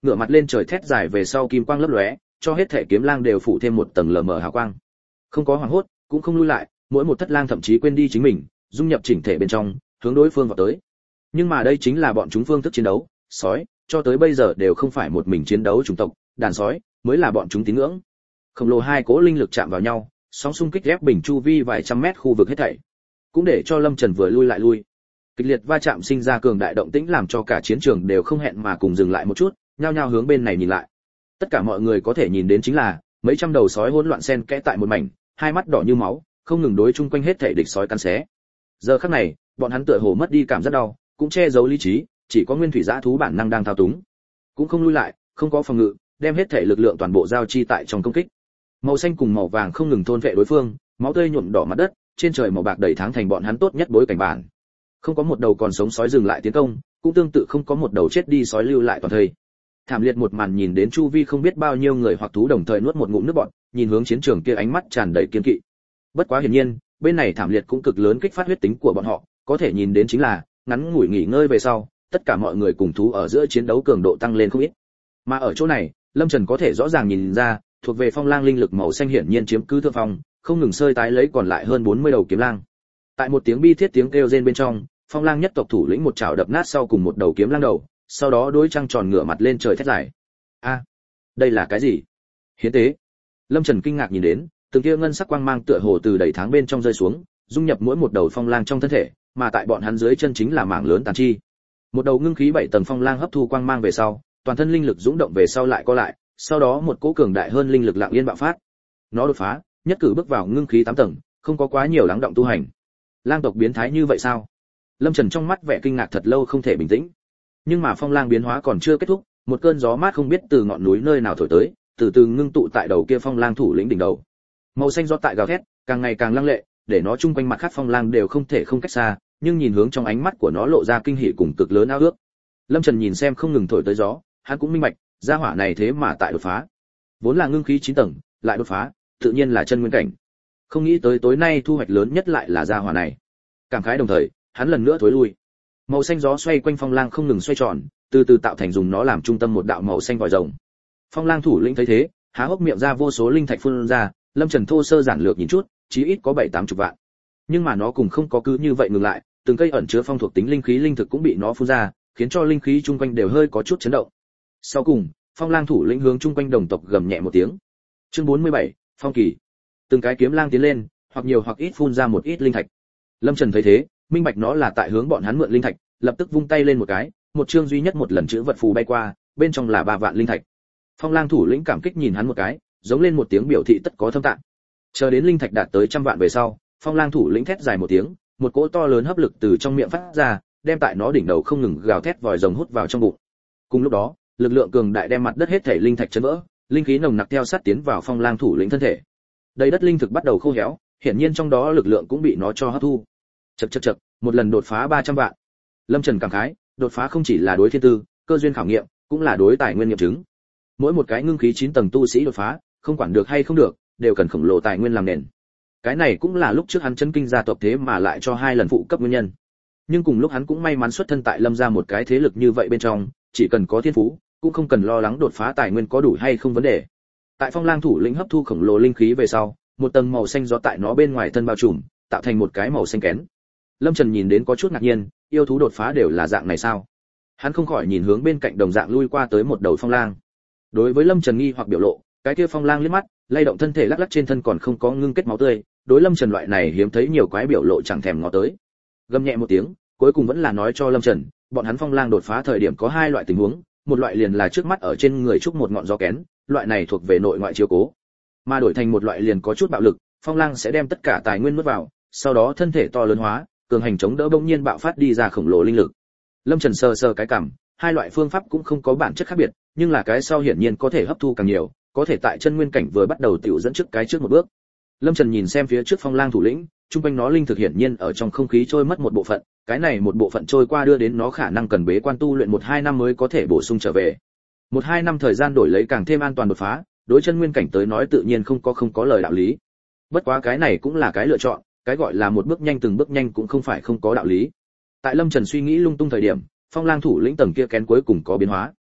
Speaker 1: ngửa mặt lên trời thét dài về sau kim quang lấp lóe, cho hết thể kiếm lang đều phủ thêm một tầng lờ mờ hào quang. Không có hoảng hốt, cũng không lui lại, mỗi một thất lang thậm chí quên đi chính mình, dung nhập chỉnh thể bên trong, hướng đối phương vào tới. Nhưng mà đây chính là bọn chúng phương thức chiến đấu, sói, cho tới bây giờ đều không phải một mình chiến đấu chủng tộc, đàn sói mới là bọn chúng tín ngưỡng. Khổng lồ hai cỗ linh lực chạm vào nhau, sóng xung kích ép bình chu vi vài trăm mét khu vực hết thảy, cũng để cho Lâm Trần vừa lui lại lui. Kịch liệt va chạm sinh ra cường đại động tĩnh làm cho cả chiến trường đều không hẹn mà cùng dừng lại một chút, nhao nhao hướng bên này nhìn lại. Tất cả mọi người có thể nhìn đến chính là mấy trăm đầu sói hỗn loạn xen kẽ tại một mảnh, hai mắt đỏ như máu, không ngừng đối chung quanh hết thảy địch sói cắn xé. Giờ khắc này, bọn hắn tựa hồ mất đi cảm giác đau, cũng che giấu lý trí, chỉ có nguyên thủy dã thú bản năng đang thao túng. Cũng không lui lại, không có phòng ngự, đem hết thảy lực lượng toàn bộ giao chi tại trong công kích. Màu xanh cùng màu vàng không ngừng thôn vệ đối phương, máu tươi nhuộm đỏ mặt đất, trên trời màu bạc đầy tháng thành bọn hắn tốt nhất bối cảnh bản. Không có một đầu còn sống sói dừng lại tiến công, cũng tương tự không có một đầu chết đi sói lưu lại toàn thây. Thảm liệt một màn nhìn đến chu vi không biết bao nhiêu người hoặc thú đồng thời nuốt một ngụm nước bọt, nhìn hướng chiến trường kia ánh mắt tràn đầy kiên kỵ. Bất quá hiển nhiên, bên này thảm liệt cũng cực lớn kích phát huyết tính của bọn họ, có thể nhìn đến chính là ngắn ngủi nghỉ ngơi về sau, tất cả mọi người cùng thú ở giữa chiến đấu cường độ tăng lên không ít. Mà ở chỗ này, Lâm Trần có thể rõ ràng nhìn ra, thuộc về phong lang linh lực màu xanh hiển nhiên chiếm cứ thượng phong, không ngừng sơi tái lấy còn lại hơn 40 đầu kiếm lang. Tại một tiếng bi thiết tiếng kêu rên bên trong, phong lang nhất tộc thủ lĩnh một chảo đập nát sau cùng một đầu kiếm lang đầu, sau đó đối trăng tròn ngửa mặt lên trời thét dài. A, đây là cái gì? Hiến tế. Lâm Trần kinh ngạc nhìn đến, từng tia ngân sắc quang mang tựa hồ từ đầy tháng bên trong rơi xuống, dung nhập mỗi một đầu phong lang trong thân thể, mà tại bọn hắn dưới chân chính là mảng lớn tàn chi. Một đầu ngưng khí 7 tầng phong lang hấp thu quang mang về sau, toàn thân linh lực dũng động về sau lại co lại, sau đó một cỗ cường đại hơn linh lực lặng yên bạo phát. Nó đột phá, nhất cử bước vào ngưng khí 8 tầng, không có quá nhiều lắng động tu hành. Lang tộc biến thái như vậy sao? Lâm Trần trong mắt vẻ kinh ngạc thật lâu không thể bình tĩnh. Nhưng mà phong lang biến hóa còn chưa kết thúc, một cơn gió mát không biết từ ngọn núi nơi nào thổi tới, từ từ ngưng tụ tại đầu kia phong lang thủ lĩnh đỉnh đầu. Màu xanh gió tại gào thét, càng ngày càng lăng lệ, để nó chung quanh mặt khác phong lang đều không thể không cách xa, nhưng nhìn hướng trong ánh mắt của nó lộ ra kinh hỉ cùng cực lớn ao ước. Lâm Trần nhìn xem không ngừng thổi tới gió, hắn cũng minh bạch, gia hỏa này thế mà tại đột phá. Vốn là ngưng khí 9 tầng, lại đột phá, tự nhiên là chân nguyên cảnh. Không nghĩ tới tối nay thu hoạch lớn nhất lại là gia hỏa này. Cảm khái đồng thời, hắn lần nữa thối lui. Màu xanh gió xoay quanh phong lang không ngừng xoay tròn, từ từ tạo thành dùng nó làm trung tâm một đạo màu xanh vòi rồng. Phong lang thủ lĩnh thấy thế, há hốc miệng ra vô số linh thạch phun ra, Lâm Trần thô sơ giản lược nhìn chút, chí ít có 7-80 vạn. Nhưng mà nó cũng không có cứ như vậy ngừng lại, từng cây ẩn chứa phong thuộc tính linh khí linh thực cũng bị nó phun ra, khiến cho linh khí chung quanh đều hơi có chút chấn động. Sau cùng, phong lang thủ lĩnh hướng chung quanh đồng tộc gầm nhẹ một tiếng. Chương 47, phong kỳ. Từng cái kiếm lang tiến lên, hoặc nhiều hoặc ít phun ra một ít linh thạch. Lâm Trần thấy thế, minh bạch nó là tại hướng bọn hắn mượn linh thạch, lập tức vung tay lên một cái, một chương duy nhất một lần chữ vật phù bay qua, bên trong là 3 vạn linh thạch. Phong lang thủ lĩnh cảm kích nhìn hắn một cái, giống lên một tiếng biểu thị tất có thâm tạng. Chờ đến linh thạch đạt tới 100 vạn về sau, phong lang thủ lĩnh thét dài một tiếng, một cỗ to lớn hấp lực từ trong miệng phát ra, đem tại nó đỉnh đầu không ngừng gào thét vòi rồng hút vào trong bụng. Cùng lúc đó, lực lượng cường đại đem mặt đất hết thể linh thạch chấn vỡ, linh khí nồng nặc theo sát tiến vào phong lang thủ lĩnh thân thể. Đầy đất linh thực bắt đầu khô héo, hiển nhiên trong đó lực lượng cũng bị nó cho hấp thu. Chậc, một lần đột phá 300 vạn. Lâm Trần cảm khái, đột phá không chỉ là đối thiên tư, cơ duyên khảo nghiệm, cũng là đối tài nguyên nghiệm chứng. Mỗi một cái ngưng khí 9 tầng tu sĩ đột phá, không quản được hay không được, đều cần khổng lồ tài nguyên làm nền. Cái này cũng là lúc trước hắn chấn kinh gia tộc thế mà lại cho 2 lần phụ cấp nguyên nhân. Nhưng cùng lúc hắn cũng may mắn xuất thân tại Lâm gia một cái thế lực như vậy bên trong, chỉ cần có thiên phú, cũng không cần lo lắng đột phá tài nguyên có đủ hay không vấn đề. Tại phong lang thủ lĩnh hấp thu khổng lồ linh khí về sau, một tầng màu xanh gió tại nó bên ngoài thân bao trùm, tạo thành một cái màu xanh kén. Lâm Trần nhìn đến có chút ngạc nhiên, yêu thú đột phá đều là dạng này sao? Hắn không khỏi nhìn hướng bên cạnh đồng dạng lui qua tới một đầu phong lang. Đối với Lâm Trần nghi hoặc biểu lộ, cái kia phong lang liếc mắt, lay động thân thể lắc lắc trên thân còn không có ngưng kết máu tươi, đối Lâm Trần loại này hiếm thấy nhiều quái biểu lộ chẳng thèm ngó tới. Gầm nhẹ một tiếng, cuối cùng vẫn là nói cho Lâm Trần, bọn hắn phong lang đột phá thời điểm có 2 loại tình huống, một loại liền là trước mắt ở trên người trúc một ngọn gió kén, loại này thuộc về nội ngoại chiếu cố. Mà đổi thành một loại liền có chút bạo lực, phong lang sẽ đem tất cả tài nguyên nuốt vào, sau đó thân thể to lớn hóa, cường hành chống đỡ bỗng nhiên bạo phát đi ra khổng lồ linh lực. Lâm Trần sờ sờ cái cằm, 2 loại phương pháp cũng không có bản chất khác biệt, nhưng là cái sau hiển nhiên có thể hấp thu càng nhiều, có thể tại chân nguyên cảnh vừa bắt đầu tiểu dẫn trước cái trước một bước. Lâm Trần nhìn xem phía trước phong lang thủ lĩnh, trung quanh nó linh thực hiển nhiên ở trong không khí trôi mất một bộ phận, cái này một bộ phận trôi qua đưa đến nó khả năng cần bế quan tu luyện 1-2 năm mới có thể bổ sung trở về. 1-2 năm thời gian đổi lấy càng thêm an toàn đột phá, đối chân nguyên cảnh tới nói tự nhiên không có lời đạo lý. Bất quá cái này cũng là cái lựa chọn, cái gọi là một bước nhanh từng bước nhanh cũng không phải không có đạo lý. Tại Lâm Trần suy nghĩ lung tung thời điểm, phong lang thủ lĩnh tầng kia kén cuối cùng có biến hóa.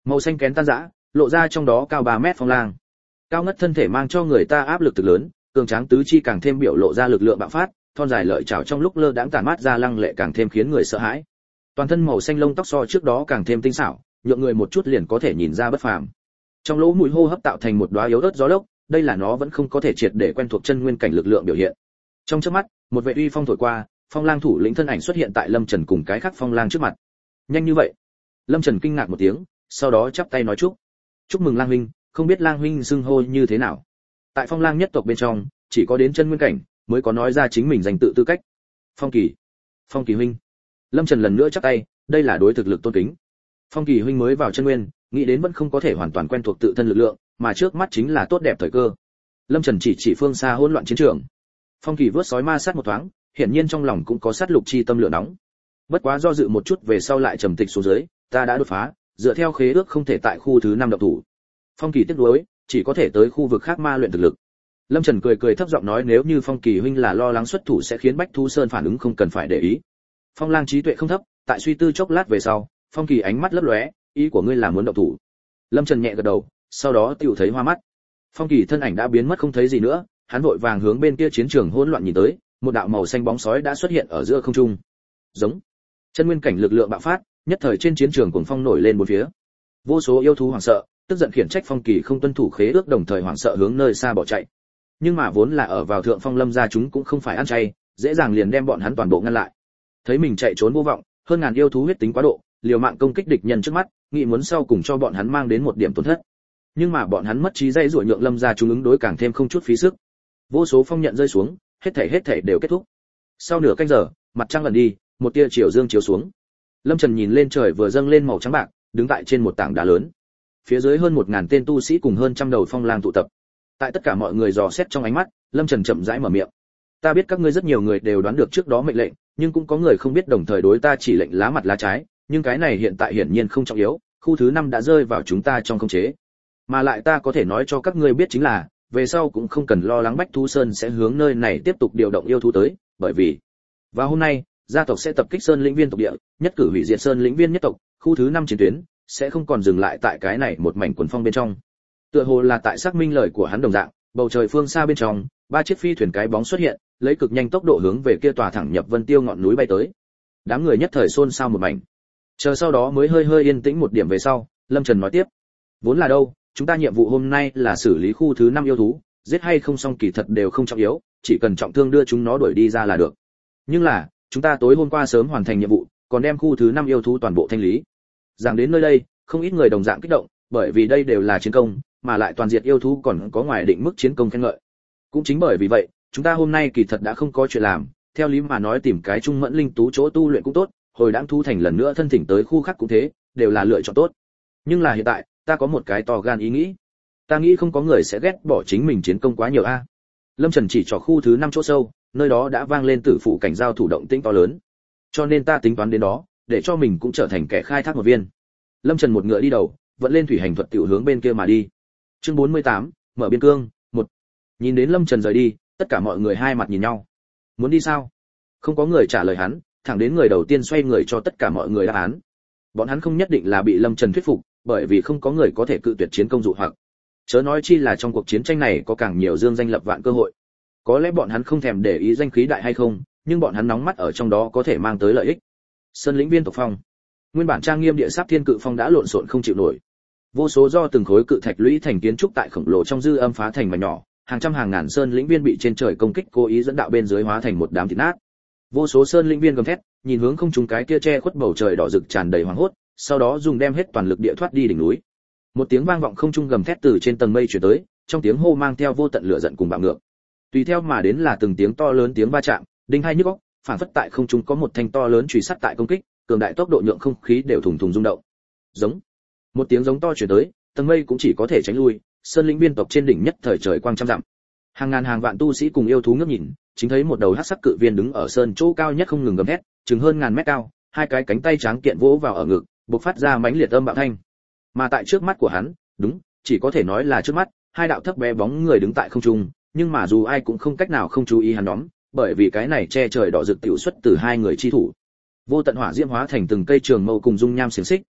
Speaker 1: Màu xanh kén tan rã, lộ ra trong đó cao 3 mét phong lang. Cao ngất thân thể mang cho người ta áp lực thực lớn, cường tráng tứ chi càng thêm biểu lộ ra lực lượng bạo phát, thon dài lợi chảo trong lúc lơ đãng tản mát ra lăng lệ càng thêm khiến người sợ hãi. Toàn thân màu xanh lông tóc so trước đó càng thêm tinh xảo, nhượng người một chút liền có thể nhìn ra bất phàm. Trong lỗ mũi hô hấp tạo thành một đóa yếu ớt gió lốc, đây là nó vẫn không có thể triệt để quen thuộc chân nguyên cảnh lực lượng biểu hiện. Trong chớp mắt, một vệ uy phong thổi qua, phong lang thủ lĩnh thân ảnh xuất hiện tại Lâm Trần cùng cái khác phong lang trước mặt. Nhanh như vậy? Lâm Trần kinh ngạc một tiếng, sau đó chắp tay nói chúc mừng lang huynh, không biết lang huynh xưng hô như thế nào. Tại phong lang nhất tộc bên trong, chỉ có đến chân nguyên cảnh mới có nói ra chính mình danh tự tư cách. Phong Kỳ huynh. Lâm Trần lần nữa chắp tay, đây là đối thực lực tôn kính. Phong Kỳ huynh mới vào chân nguyên, nghĩ đến vẫn không có thể hoàn toàn quen thuộc tự thân lực lượng, mà trước mắt chính là tốt đẹp thời cơ. Lâm Trần chỉ phương xa hỗn loạn chiến trường. Phong Kỳ vớt sói ma sát một thoáng, hiển nhiên trong lòng cũng có sát lục chi tâm lửa nóng. Bất quá do dự một chút về sau lại trầm tịch xuống dưới, ta đã đột phá, dựa theo khế ước không thể tại khu thứ 5 động thủ. Phong Kỳ tiếc nuối, chỉ có thể tới khu vực khác ma luyện thực lực. Lâm Trần cười thấp giọng nói nếu như Phong Kỳ huynh là lo lắng xuất thủ sẽ khiến Bách Thú Sơn phản ứng không cần phải để ý. Phong Lang trí tuệ không thấp, tại suy tư chốc lát về sau, Phong Kỳ ánh mắt lấp lóe, ý của ngươi là muốn động thủ. Lâm Trần nhẹ gật đầu, sau đó tiểu thấy hoa mắt. Phong Kỳ thân ảnh đã biến mất không thấy gì nữa, hắn vội vàng hướng bên kia chiến trường hỗn loạn nhìn tới, một đạo màu xanh bóng sói đã xuất hiện ở giữa không trung. Giống. Chân nguyên cảnh lực lượng bạo phát, nhất thời trên chiến trường cuồng phong nổi lên bốn phía. Vô số yêu thú hoảng sợ, tức giận khiển trách Phong Kỳ không tuân thủ khế ước đồng thời hoảng sợ hướng nơi xa bỏ chạy. Nhưng mà vốn là ở vào thượng phong Lâm gia chúng cũng không phải ăn chay, dễ dàng liền đem bọn hắn toàn bộ ngăn lại. Thấy mình chạy trốn vô vọng, hơn ngàn yêu thú huyết tính quá độ, liều mạng công kích địch nhân trước mắt, nghĩ muốn sau cùng cho bọn hắn mang đến một điểm tổn thất. Nhưng mà bọn hắn mất trí dây rủa nhượng Lâm gia chúng ứng đối càng thêm không chút phí sức. Vô số phong nhận rơi xuống, hết thảy đều kết thúc. Sau nửa canh giờ, mặt trăng lần đi, một tia chiều dương chiếu xuống. Lâm Trần nhìn lên trời vừa dâng lên màu trắng bạc, đứng tại trên một tảng đá lớn. Phía dưới hơn 1000 tên tu sĩ cùng hơn trăm đầu phong lang tụ tập. Tại tất cả mọi người dò xét trong ánh mắt, Lâm Trần chậm rãi mở miệng. Ta biết các ngươi rất nhiều người đều đoán được trước đó mệnh lệnh, nhưng cũng có người không biết đồng thời đối ta chỉ lệnh lá mặt lá trái, nhưng cái này hiện tại hiển nhiên không trọng yếu, khu thứ 5 đã rơi vào chúng ta trong khống chế. Mà lại ta có thể nói cho các ngươi biết chính là, về sau cũng không cần lo lắng Bách Thú Sơn sẽ hướng nơi này tiếp tục điều động yêu thú tới, bởi vì vào hôm nay, gia tộc sẽ tập kích Sơn lĩnh viên tộc địa, nhất cử hủy diệt Sơn lĩnh viên nhất tộc, khu thứ 5 chiến tuyến sẽ không còn dừng lại tại cái này một mảnh quần phong bên trong. Tựa hồ là tại xác minh lời của hắn đồng dạng, bầu trời phương xa bên trong, 3 chiếc phi thuyền cái bóng xuất hiện, lấy cực nhanh tốc độ hướng về kia tòa thẳng nhập Vân Tiêu ngọn núi bay tới. Đám người nhất thời xôn xao một mảnh. Chờ sau đó mới hơi yên tĩnh một điểm về sau, Lâm Trần nói tiếp. Vốn là đâu, chúng ta nhiệm vụ hôm nay là xử lý khu thứ 5 yêu thú, giết hay không xong kỳ thật đều không trọng yếu, chỉ cần trọng thương đưa chúng nó đuổi đi ra là được. Nhưng là, chúng ta tối hôm qua sớm hoàn thành nhiệm vụ, còn đem khu thứ 5 yêu thú toàn bộ thanh lý. Rằng đến nơi đây, không ít người đồng dạng kích động, bởi vì đây đều là chiến công, mà lại toàn diệt yêu thú còn có ngoài định mức chiến công khen ngợi. Cũng chính bởi vì vậy, chúng ta hôm nay kỳ thật đã không có chuyện làm, theo lý mà nói tìm cái trung mẫn linh tú chỗ tu luyện cũng tốt, hồi đãng thu thành lần nữa thân thỉnh tới khu khác cũng thế, đều là lựa chọn tốt. Nhưng là hiện tại, ta có một cái to gan ý nghĩ. Ta nghĩ không có người sẽ ghét bỏ chính mình chiến công quá nhiều a. Lâm Trần chỉ cho khu thứ 5 chỗ sâu, nơi đó đã vang lên tử phụ cảnh giao thủ động tĩnh to lớn. Cho nên ta tính toán đến đó, để cho mình cũng trở thành kẻ khai thác một viên. Lâm Trần một ngựa đi đầu, vận lên thủy hành thuật tiểu hướng bên kia mà đi. Chương 48, mở biên cương, 1. Nhìn đến Lâm Trần rời đi, tất cả mọi người hai mặt nhìn nhau. Muốn đi sao? Không có người trả lời hắn, thẳng đến người đầu tiên xoay người cho tất cả mọi người đáp án. Bọn hắn không nhất định là bị Lâm Trần thuyết phục, bởi vì không có người có thể cự tuyệt chiến công dụ hoặc. Chớ nói chi là trong cuộc chiến tranh này có càng nhiều dương danh lập vạn cơ hội. Có lẽ bọn hắn không thèm để ý danh khí đại hay không, nhưng bọn hắn nóng mắt ở trong đó có thể mang tới lợi ích. Sơn lĩnh viên tộc phong. Nguyên bản trang nghiêm địa sáp thiên cự phong đã lộn xộn không chịu nổi. Vô số do từng khối cự thạch lũy thành kiến trúc tại khổng lồ trong dư âm phá thành mảnh nhỏ, hàng trăm hàng ngàn sơn lĩnh viên bị trên trời công kích cố ý dẫn đạo bên dưới hóa thành một đám thịt nát. Vô số sơn lĩnh viên gầm thét, nhìn hướng không trung cái kia che khuất bầu trời đỏ rực tràn đầy hoảng hốt, sau đó dùng đem hết toàn lực địa thoát đi đỉnh núi. Một tiếng vang vọng không trung gầm thét từ trên tầng mây truyền tới, trong tiếng hô mang theo vô tận lửa giận cùng bạo ngược. Tùy theo mà đến là từng tiếng to lớn tiếng va chạm, đinh hai nhức óc, phản phất tại không trung có một thanh to lớn chùy sắt tại công kích, cường đại tốc độ nhượng không khí đều thùng thùng rung động. Giống. Một tiếng giống to truyền tới, tầng mây cũng chỉ có thể tránh lui, sơn lĩnh viên tộc trên đỉnh nhất thời trời quang trăm dặm. Hàng ngàn hàng vạn tu sĩ cùng yêu thú ngước nhìn, chính thấy một đầu hắc sắc cự viên đứng ở sơn chỗ cao nhất không ngừng gầm thét, chừng hơn ngàn mét cao, hai cái cánh tay trắng kiện vỗ vào ở ngực, bộc phát ra mãnh liệt âm bạo thanh. Mà tại trước mắt của hắn, đúng, chỉ có thể nói là trước mắt, hai đạo thấp bé bóng người đứng tại không trung, nhưng mà dù ai cũng không cách nào không chú ý hắn nhóm, bởi vì cái này che trời đỏ rực tiểu xuất từ hai người chi thủ. Vô tận hỏa diễm hóa thành từng cây trường mâu cùng dung nham xiềng xích,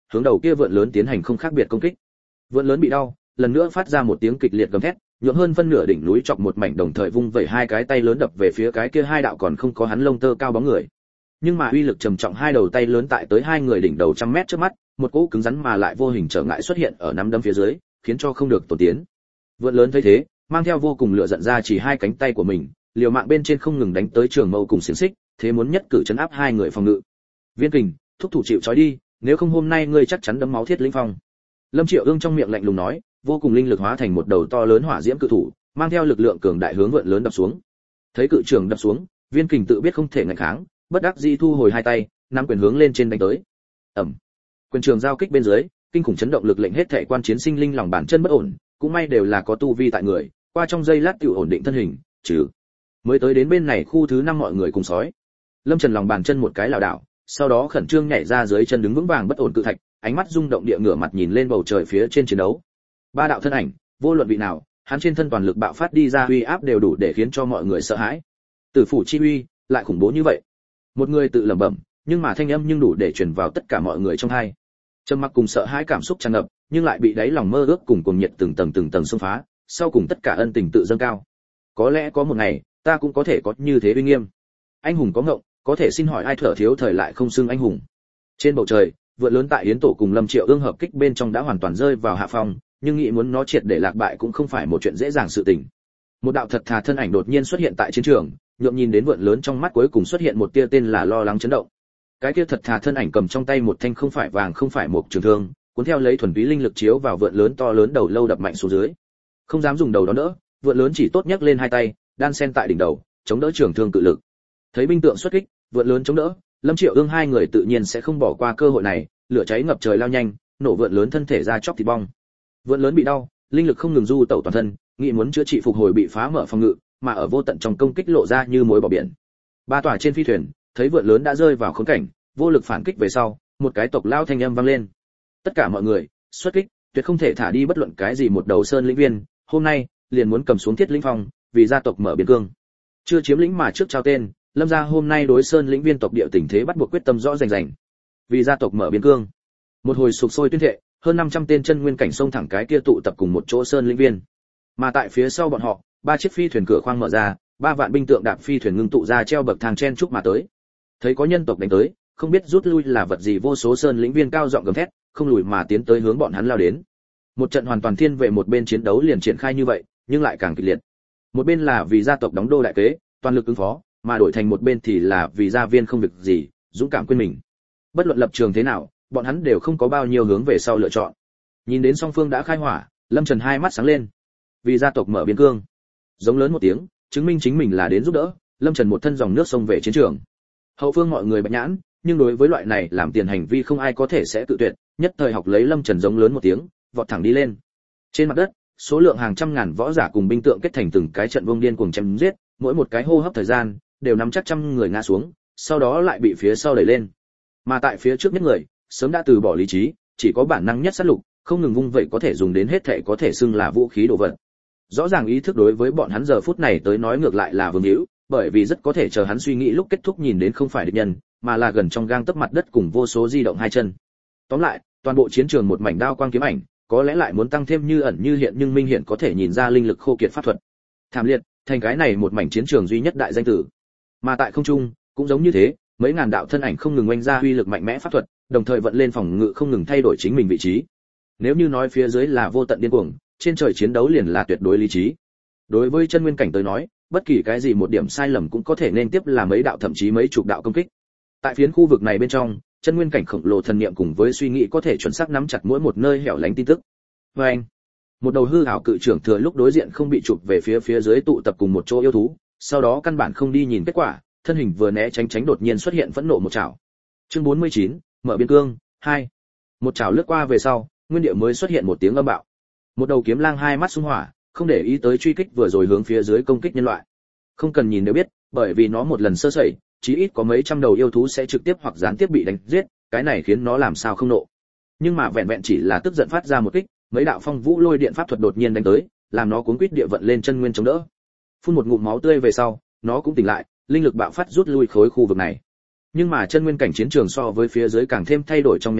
Speaker 1: hướng đầu kia vượn lớn tiến hành không khác biệt công kích. Vượn lớn bị đau, lần nữa phát ra một tiếng kịch liệt gầm thét, nhượng hơn phân nửa đỉnh núi chọc một mảnh, đồng thời vung vẩy hai cái tay lớn đập về phía cái kia hai đạo còn không có hắn lông tơ cao bóng người. Nhưng mà uy lực trầm trọng hai đầu tay lớn tại tới hai người đỉnh đầu trăm mét trước mắt, một cỗ cứng rắn mà lại vô hình trở ngại xuất hiện ở nắm đấm phía dưới, khiến cho không được tổ tiến. Vượn lớn thấy thế, mang theo vô cùng lửa giận ra chỉ hai cánh tay của mình, liều mạng bên trên không ngừng đánh tới trường mâu cùng xiềng xích, thế muốn nhất cử chấn áp hai người phòng ngự. Viên Kình, thúc thủ chịu trói đi, nếu không hôm nay ngươi chắc chắn đấm máu Thiết Lĩnh Phong. Lâm Triệu Ương trong miệng lạnh lùng nói, vô cùng linh lực hóa thành một đầu to lớn hỏa diễm cự thủ, mang theo lực lượng cường đại hướng vượn lớn đập xuống. Thấy cự trường đập xuống, Viên Kình tự biết không thể ngăn kháng, bất đắc dĩ thu hồi hai tay, nắm quyền hướng lên trên đánh tới. Ầm. Quyền trường giao kích bên dưới, kinh khủng chấn động lực lệnh hết thảy quan chiến sinh linh lòng bàn chân bất ổn, cũng may đều là có tu vi tại người, qua trong giây lát tiểu ổn định thân hình, trừ mới tới đến bên này khu thứ 5 mọi người cùng sói. Lâm Trần lòng bàn chân một cái lảo đảo, sau đó khẩn trương nhảy ra dưới chân đứng vững vàng bất ổn cự thạch, ánh mắt rung động địa ngửa mặt nhìn lên bầu trời phía trên chiến đấu. Ba đạo thân ảnh, vô luận vị nào, hắn trên thân toàn lực bạo phát đi ra uy áp đều đủ để khiến cho mọi người sợ hãi. Tử phủ chi uy, lại khủng bố như vậy. Một người tự lẩm bẩm, nhưng mà thanh âm nhưng đủ để truyền vào tất cả mọi người trong tai. Trầm mặc cùng sợ hãi cảm xúc tràn ngập, nhưng lại bị đáy lòng mơ ước cùng cuồng nhiệt từng tầng xông phá, sau cùng tất cả ân tình tự dâng cao. Có lẽ có một ngày, ta cũng có thể có như thế uy nghiêm. Anh hùng có ngộng, có thể xin hỏi ai thở thiếu thời lại không xưng anh hùng. Trên bầu trời, vượn lớn tại Yến Tổ cùng Lâm Triệu Ương hợp kích bên trong đã hoàn toàn rơi vào hạ phong, nhưng nghĩ muốn nó triệt để lạc bại cũng không phải một chuyện dễ dàng sự tình. Một đạo thật thà thân ảnh đột nhiên xuất hiện tại chiến trường, nhượng nhìn đến vượn lớn trong mắt cuối cùng xuất hiện một tia tên là lo lắng chấn động. Cái kia thật thà thân ảnh cầm trong tay một thanh không phải vàng không phải một trường thương, cuốn theo lấy thuần túy linh lực chiếu vào vượn lớn to lớn đầu lâu đập mạnh xuống dưới. Không dám dùng đầu đó nữa, vượn lớn chỉ tốt nhấc lên hai tay, đan sen tại đỉnh đầu, chống đỡ trường thương cự lực. Thấy binh tượng xuất kích, vượn lớn chống đỡ, Lâm Triệu Ương hai người tự nhiên sẽ không bỏ qua cơ hội này, lửa cháy ngập trời lao nhanh, nổ vượn lớn thân thể ra chóc thịt bong. Vượn lớn bị đau, linh lực không ngừng du tẩu toàn thân, nghĩ muốn chữa trị phục hồi bị phá mở phòng ngự, mà ở vô tận trong công kích lộ ra như mối bỏ biển. Ba tòa trên phi thuyền, thấy vượn lớn đã rơi vào khốn cảnh, vô lực phản kích về sau, một cái tộc lao thanh âm vang lên. Tất cả mọi người, xuất kích, tuyệt không thể thả đi bất luận cái gì một đầu sơn lĩnh viên, hôm nay liền muốn cầm xuống Thiết Lĩnh Phong, vì gia tộc mở biên cương. Chưa chiếm lĩnh mà trước trao tên, Lâm gia hôm nay đối sơn lĩnh viên tộc địa tình thế bắt buộc quyết tâm rõ rành rành. Vì gia tộc mở biên cương. Một hồi sục sôi tuyên thệ, hơn 500 tên chân nguyên cảnh xông thẳng cái kia tụ tập cùng một chỗ sơn lĩnh viên. Mà tại phía sau bọn họ, ba chiếc phi thuyền cửa khoang mở ra, 3 vạn binh tượng đạp phi thuyền ngưng tụ ra treo bậc thang chen chúc mà tới. Thấy có nhân tộc đánh tới, không biết rút lui là vật gì, vô số sơn lĩnh viên cao giọng gầm thét, không lùi mà tiến tới hướng bọn hắn lao đến. Một trận hoàn toàn thiên vệ một bên chiến đấu liền triển khai như vậy, nhưng lại càng kịch liệt. Một bên là vì gia tộc đóng đô đại kế, toàn lực ứng phó, mà đổi thành một bên thì là vì gia viên không việc gì, dũng cảm quên mình. Bất luận lập trường thế nào, bọn hắn đều không có bao nhiêu hướng về sau lựa chọn. Nhìn đến song phương đã khai hỏa, Lâm Trần hai mắt sáng lên. Vì gia tộc mở biên cương. Giống lớn một tiếng, chứng minh chính mình là đến giúp đỡ, Lâm Trần một thân dòng nước sông về chiến trường. Hậu phương mọi người bạch nhãn, nhưng đối với loại này làm tiền hành vi không ai có thể sẽ tự tuyệt, nhất thời học lấy Lâm Trần giống lớn một tiếng, vọt thẳng đi lên. Trên mặt đất, số lượng hàng trăm ngàn võ giả cùng binh tượng kết thành từng cái trận vương điên cuồng chém giết, mỗi một cái hô hấp thời gian đều nắm chắc trăm người ngã xuống, sau đó lại bị phía sau đẩy lên. Mà tại phía trước nhất người, sớm đã từ bỏ lý trí, chỉ có bản năng nhất sát lục, không ngừng vung vậy có thể dùng đến hết thể có thể xưng là vũ khí đồ vật. Rõ ràng ý thức đối với bọn hắn giờ phút này tới nói ngược lại là vương hữu, bởi vì rất có thể chờ hắn suy nghĩ lúc kết thúc nhìn đến không phải địch nhân, mà là gần trong gang tấc mặt đất cùng vô số di động hai chân. Tóm lại, toàn bộ chiến trường một mảnh đao quang kiếm ảnh, có lẽ lại muốn tăng thêm như ẩn như hiện nhưng minh hiện có thể nhìn ra linh lực khô kiệt pháp thuật. Thảm liệt, thành cái này một mảnh chiến trường duy nhất đại danh tử. Mà tại không trung, cũng giống như thế, mấy ngàn đạo thân ảnh không ngừng oanh ra uy lực mạnh mẽ pháp thuật, đồng thời vận lên phòng ngự không ngừng thay đổi chính mình vị trí. Nếu như nói phía dưới là vô tận điên cuồng, trên trời chiến đấu liền là tuyệt đối lý trí. Đối với chân nguyên cảnh tới nói, bất kỳ cái gì một điểm sai lầm cũng có thể nên tiếp là mấy đạo thậm chí mấy chục đạo công kích. Tại phiến khu vực này bên trong, chân nguyên cảnh khổng lồ thần niệm cùng với suy nghĩ có thể chuẩn xác nắm chặt mỗi một nơi hẻo lánh tin tức. Và anh, một đầu hư ảo cự trưởng thừa lúc đối diện không bị chụp về phía dưới tụ tập cùng một chỗ yêu thú, sau đó căn bản không đi nhìn kết quả, thân hình vừa né tránh đột nhiên xuất hiện phẫn nộ một chảo. Chương 49, mở biên cương 2. Một chảo lướt qua về sau, nguyên địa mới xuất hiện một tiếng âm bạo. Một đầu kiếm lang hai mắt xung hỏa, không để ý tới truy kích vừa rồi hướng phía dưới công kích nhân loại. Không cần nhìn đều biết, bởi vì nó một lần sơ sẩy, chí ít có mấy trăm đầu yêu thú sẽ trực tiếp hoặc gián tiếp bị đánh giết, cái này khiến nó làm sao không nộ. Nhưng mà vẹn vẹn chỉ là tức giận phát ra một kích, mấy đạo phong vũ lôi điện pháp thuật đột nhiên đánh tới, làm nó cuốn quýt địa vận lên chân nguyên chống đỡ. Phun một ngụm máu tươi về sau, nó cũng tỉnh lại, linh lực bạo phát rút lui khối khu vực này. Nhưng mà chân nguyên cảnh chiến trường so với phía dưới càng thêm thay đổi trong nháy mắt,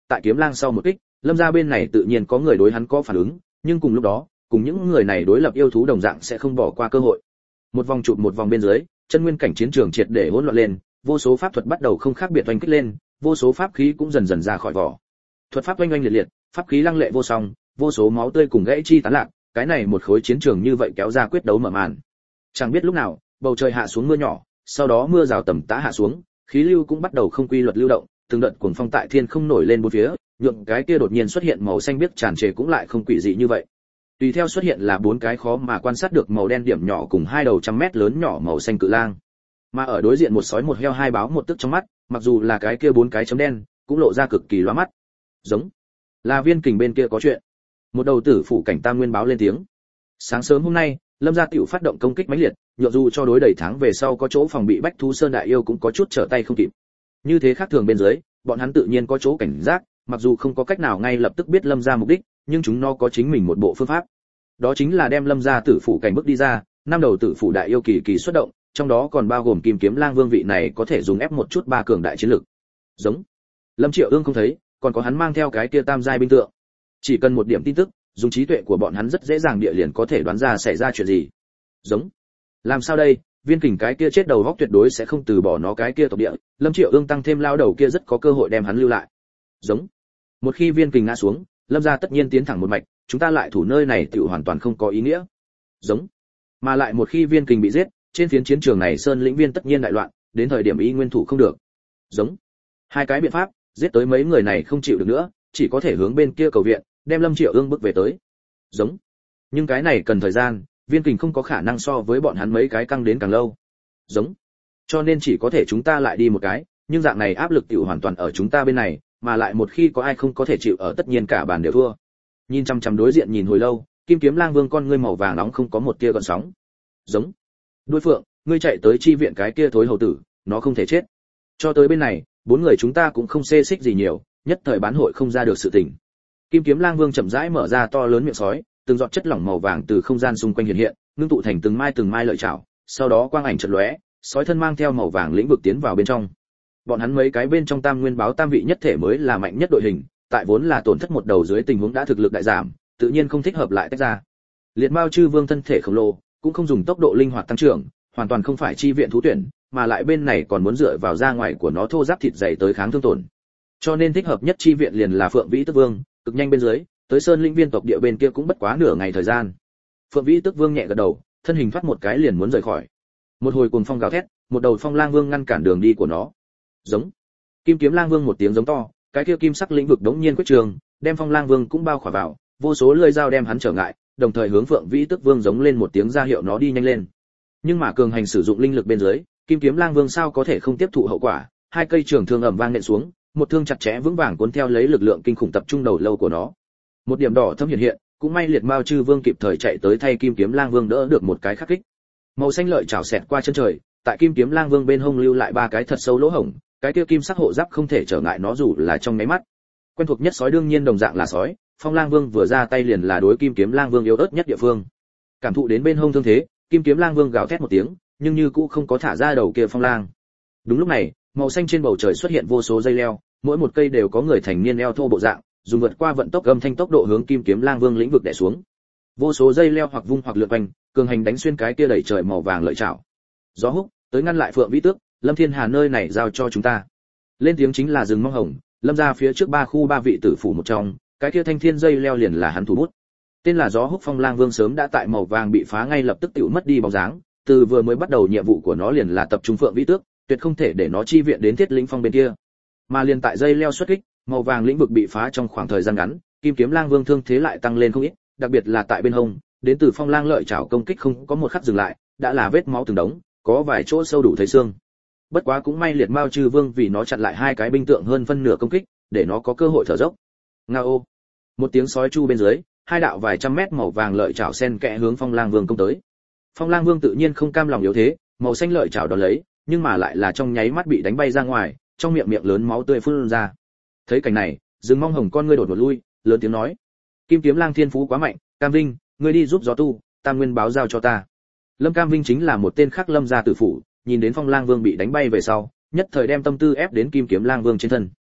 Speaker 1: tại Kiếm Lang sau một kích, Lâm gia bên này tự nhiên có người đối hắn có phản ứng, nhưng cùng lúc đó, cùng những người này đối lập yêu thú đồng dạng sẽ không bỏ qua cơ hội. Một vòng chụp một vòng bên dưới, chân nguyên cảnh chiến trường triệt để hỗn loạn lên, vô số pháp thuật bắt đầu không khác biệt oanh kích lên, vô số pháp khí cũng dần dần ra khỏi vỏ. Thuật pháp oanh oanh liệt liệt, pháp khí lăng lệ vô song, vô số máu tươi cùng gãy chi tán lạc, cái này một khối chiến trường như vậy kéo ra quyết đấu mở màn. Chẳng biết lúc nào, bầu trời hạ xuống mưa nhỏ, sau đó mưa rào tầm tã hạ xuống, khí lưu cũng bắt đầu không quy luật lưu động, từng đợt cuồng phong tại thiên không nổi lên bốn phía, nhượng cái kia đột nhiên xuất hiện màu xanh biếc tràn trề cũng lại không quỷ dị như vậy. Tùy theo xuất hiện là bốn cái khó mà quan sát được màu đen điểm nhỏ cùng hai đầu trăm mét lớn nhỏ màu xanh cự lang. Mà ở đối diện một sói một heo hai báo một tức trong mắt, mặc dù là cái kia bốn cái chấm đen, cũng lộ ra cực kỳ lóa mắt. Giống là Viên Kình bên kia có chuyện. Một đầu tử phụ cảnh tam nguyên báo lên tiếng. Sáng sớm hôm nay, Lâm gia tiểu phát động công kích mãnh liệt, nhộn dù cho đối đẩy tháng về sau có chỗ phòng bị Bách Thú Sơn đại yêu cũng có chút trở tay không kịp. Như thế khác thường bên dưới, bọn hắn tự nhiên có chỗ cảnh giác, mặc dù không có cách nào ngay lập tức biết Lâm gia mục đích, nhưng chúng nó có chính mình một bộ phương pháp. Đó chính là đem Lâm gia tử phụ cảnh bước đi ra, năm đầu tử phụ đại yêu kỳ kỳ xuất động, trong đó còn bao gồm Kim Kiếm Lang Vương vị này có thể dùng ép một chút ba cường đại chiến lực. Giống. Lâm Triệu Ương không thấy, còn có hắn mang theo cái kia tam giai binh tượng. Chỉ cần một điểm tin tức, dùng trí tuệ của bọn hắn rất dễ dàng địa liền có thể đoán ra xảy ra chuyện gì. Giống. Làm sao đây, Viên Kình cái kia chết đầu góc tuyệt đối sẽ không từ bỏ nó cái kia tộc địa, Lâm Triệu Ương tăng thêm lao đầu kia rất có cơ hội đem hắn lưu lại. Giống. Một khi Viên Kình ngã xuống, Lâm gia tất nhiên tiến thẳng một mạch, chúng ta lại thủ nơi này tiểu hoàn toàn không có ý nghĩa. Giống. Mà lại một khi Viên Kình bị giết, trên phiến chiến trường này Sơn lĩnh viên tất nhiên đại loạn, đến thời điểm y nguyên thủ không được. Giống. Hai cái biện pháp, giết tới mấy người này không chịu được nữa, chỉ có thể hướng bên kia cầu viện, đem Lâm Triệu Ương bước về tới. Giống. Nhưng cái này cần thời gian, Viên Kình không có khả năng so với bọn hắn mấy cái căng đến càng lâu. Giống. Cho nên chỉ có thể chúng ta lại đi một cái, nhưng dạng này áp lực tiểu hoàn toàn ở chúng ta bên này, mà lại một khi có ai không có thể chịu ở tất nhiên cả bàn đều thua. Nhìn chăm chăm đối diện nhìn hồi lâu, Kim Kiếm Lang Vương con ngươi màu vàng nóng không có một tia gợn sóng. Giống. Đuôi Phượng, ngươi chạy tới chi viện cái kia thối hầu tử, nó không thể chết. Cho tới bên này, bốn người chúng ta cũng không xê xích gì nhiều, nhất thời bán hội không ra được sự tình. Kim Kiếm Lang Vương chậm rãi mở ra to lớn miệng sói, từng giọt chất lỏng màu vàng từ không gian xung quanh hiện hiện, ngưng tụ thành từng mai lợi chảo, sau đó quang ảnh chợt lóe, sói thân mang theo màu vàng lĩnh vực tiến vào bên trong. Bọn hắn mấy cái bên trong tam nguyên báo tam vị nhất thể mới là mạnh nhất đội hình, tại vốn là tổn thất một đầu dưới tình huống đã thực lực đại giảm, tự nhiên không thích hợp lại tách ra. Liệt Mao Chư Vương thân thể khổng lồ, cũng không dùng tốc độ linh hoạt tăng trưởng, hoàn toàn không phải chi viện thú tuyển, mà lại bên này còn muốn dựa vào da ngoài của nó thô ráp thịt dày tới kháng thương tổn. Cho nên thích hợp nhất chi viện liền là Phượng Vĩ Tức Vương, cực nhanh bên dưới, tới Sơn Linh Viên tộc địa bên kia cũng bất quá nửa ngày thời gian. Phượng Vĩ Tức Vương nhẹ gật đầu, thân hình thoát một cái liền muốn rời khỏi. Một hồi cuồng phong gào thét, một đầu Phong Lang Vương ngăn cản đường đi của nó. Giống. Kim Kiếm Lang Vương một tiếng giống to, cái kia kim sắc lĩnh vực đống nhiên quyết trường, đem Phong Lang Vương cũng bao khỏa vào, vô số lưỡi dao đem hắn trở ngại, đồng thời hướng Phượng Vĩ Tức Vương giống lên một tiếng ra hiệu nó đi nhanh lên. Nhưng mà cường hành sử dụng linh lực bên dưới, Kim Kiếm Lang Vương sao có thể không tiếp thụ hậu quả, hai cây trường thương ầm vang nện xuống, một thương chặt chẽ vững vàng cuốn theo lấy lực lượng kinh khủng tập trung đầu lâu của nó. Một điểm đỏ thâm hiện hiện, cũng may Liệt Mao Chư Vương kịp thời chạy tới thay Kim Kiếm Lang Vương đỡ được một cái khắc kích. Màu xanh lợi chảo xẹt qua chân trời, tại Kim Kiếm Lang Vương bên hông lưu lại ba cái thật sâu lỗ hổng, cái kia kim sắc hộ giáp không thể trở ngại nó dù là trong mấy mắt. Quen thuộc nhất sói đương nhiên đồng dạng là sói, Phong Lang Vương vừa ra tay liền là đối Kim Kiếm Lang Vương yếu ớt nhất địa phương. Cảm thụ đến bên hông thương thế, Kim Kiếm Lang Vương gào thét một tiếng, nhưng như cũ không có thả ra đầu kia Phong Lang. Đúng lúc này, màu xanh trên bầu trời xuất hiện vô số dây leo, mỗi một cây đều có người thành niên eo thô bộ dạng, dùng vượt qua vận tốc âm thanh tốc độ hướng Kim Kiếm Lang Vương lĩnh vực đè xuống. Vô số dây leo hoặc vung hoặc lượn quanh, cường hành đánh xuyên cái kia đẩy trời màu vàng lợi chảo. Gió húc, tới ngăn lại Phượng Vĩ Tước, Lâm Thiên Hà nơi này giao cho chúng ta. Lên tiếng chính là Rừng Mong Hồng, Lâm gia phía trước ba khu ba vị tử phủ một trong, cái kia thanh thiên dây leo liền là hắn thủ bút. Tên là Gió Húc Phong Lang Vương sớm đã tại màu vàng bị phá ngay lập tức tự mất đi bóng dáng, từ vừa mới bắt đầu nhiệm vụ của nó liền là tập trung Phượng Vĩ Tước, tuyệt không thể để nó chi viện đến Thiết Lĩnh Phong bên kia. Mà liền tại dây leo xuất kích, màu vàng lĩnh vực bị phá trong khoảng thời gian ngắn, Kim Kiếm Lang Vương thương thế lại tăng lên không ít, đặc biệt là tại bên hông, đến từ Phong Lang lợi chảo công kích không có một khắc dừng lại, đã là vết máu từng đống, có vài chỗ sâu đủ thấy xương. Bất quá cũng may Liệt Mao Chư Vương vì nó chặn lại hai cái binh tượng hơn phân nửa công kích, để nó có cơ hội thở dốc. Ngao. Một tiếng sói chu bên dưới, hai đạo vài trăm mét màu vàng lợi chảo sen kẽ hướng Phong Lang Vương công tới. Phong Lang Vương tự nhiên không cam lòng yếu thế, màu xanh lợi chảo đón lấy, nhưng mà lại là trong nháy mắt bị đánh bay ra ngoài, trong miệng miệng lớn máu tươi phun ra. Thấy cảnh này, Rừng Mong Hồng con ngươi đột ngột lui, lớn tiếng nói: Kim Kiếm Lang thiên phú quá mạnh, Cam Vinh, ngươi đi giúp gió tu, Tam Nguyên báo giao cho ta. Lâm Cam Vinh chính là một tên khác Lâm gia tử phụ, nhìn đến Phong Lang Vương bị đánh bay về sau, nhất thời đem tâm tư ép đến Kim Kiếm Lang Vương trên thân.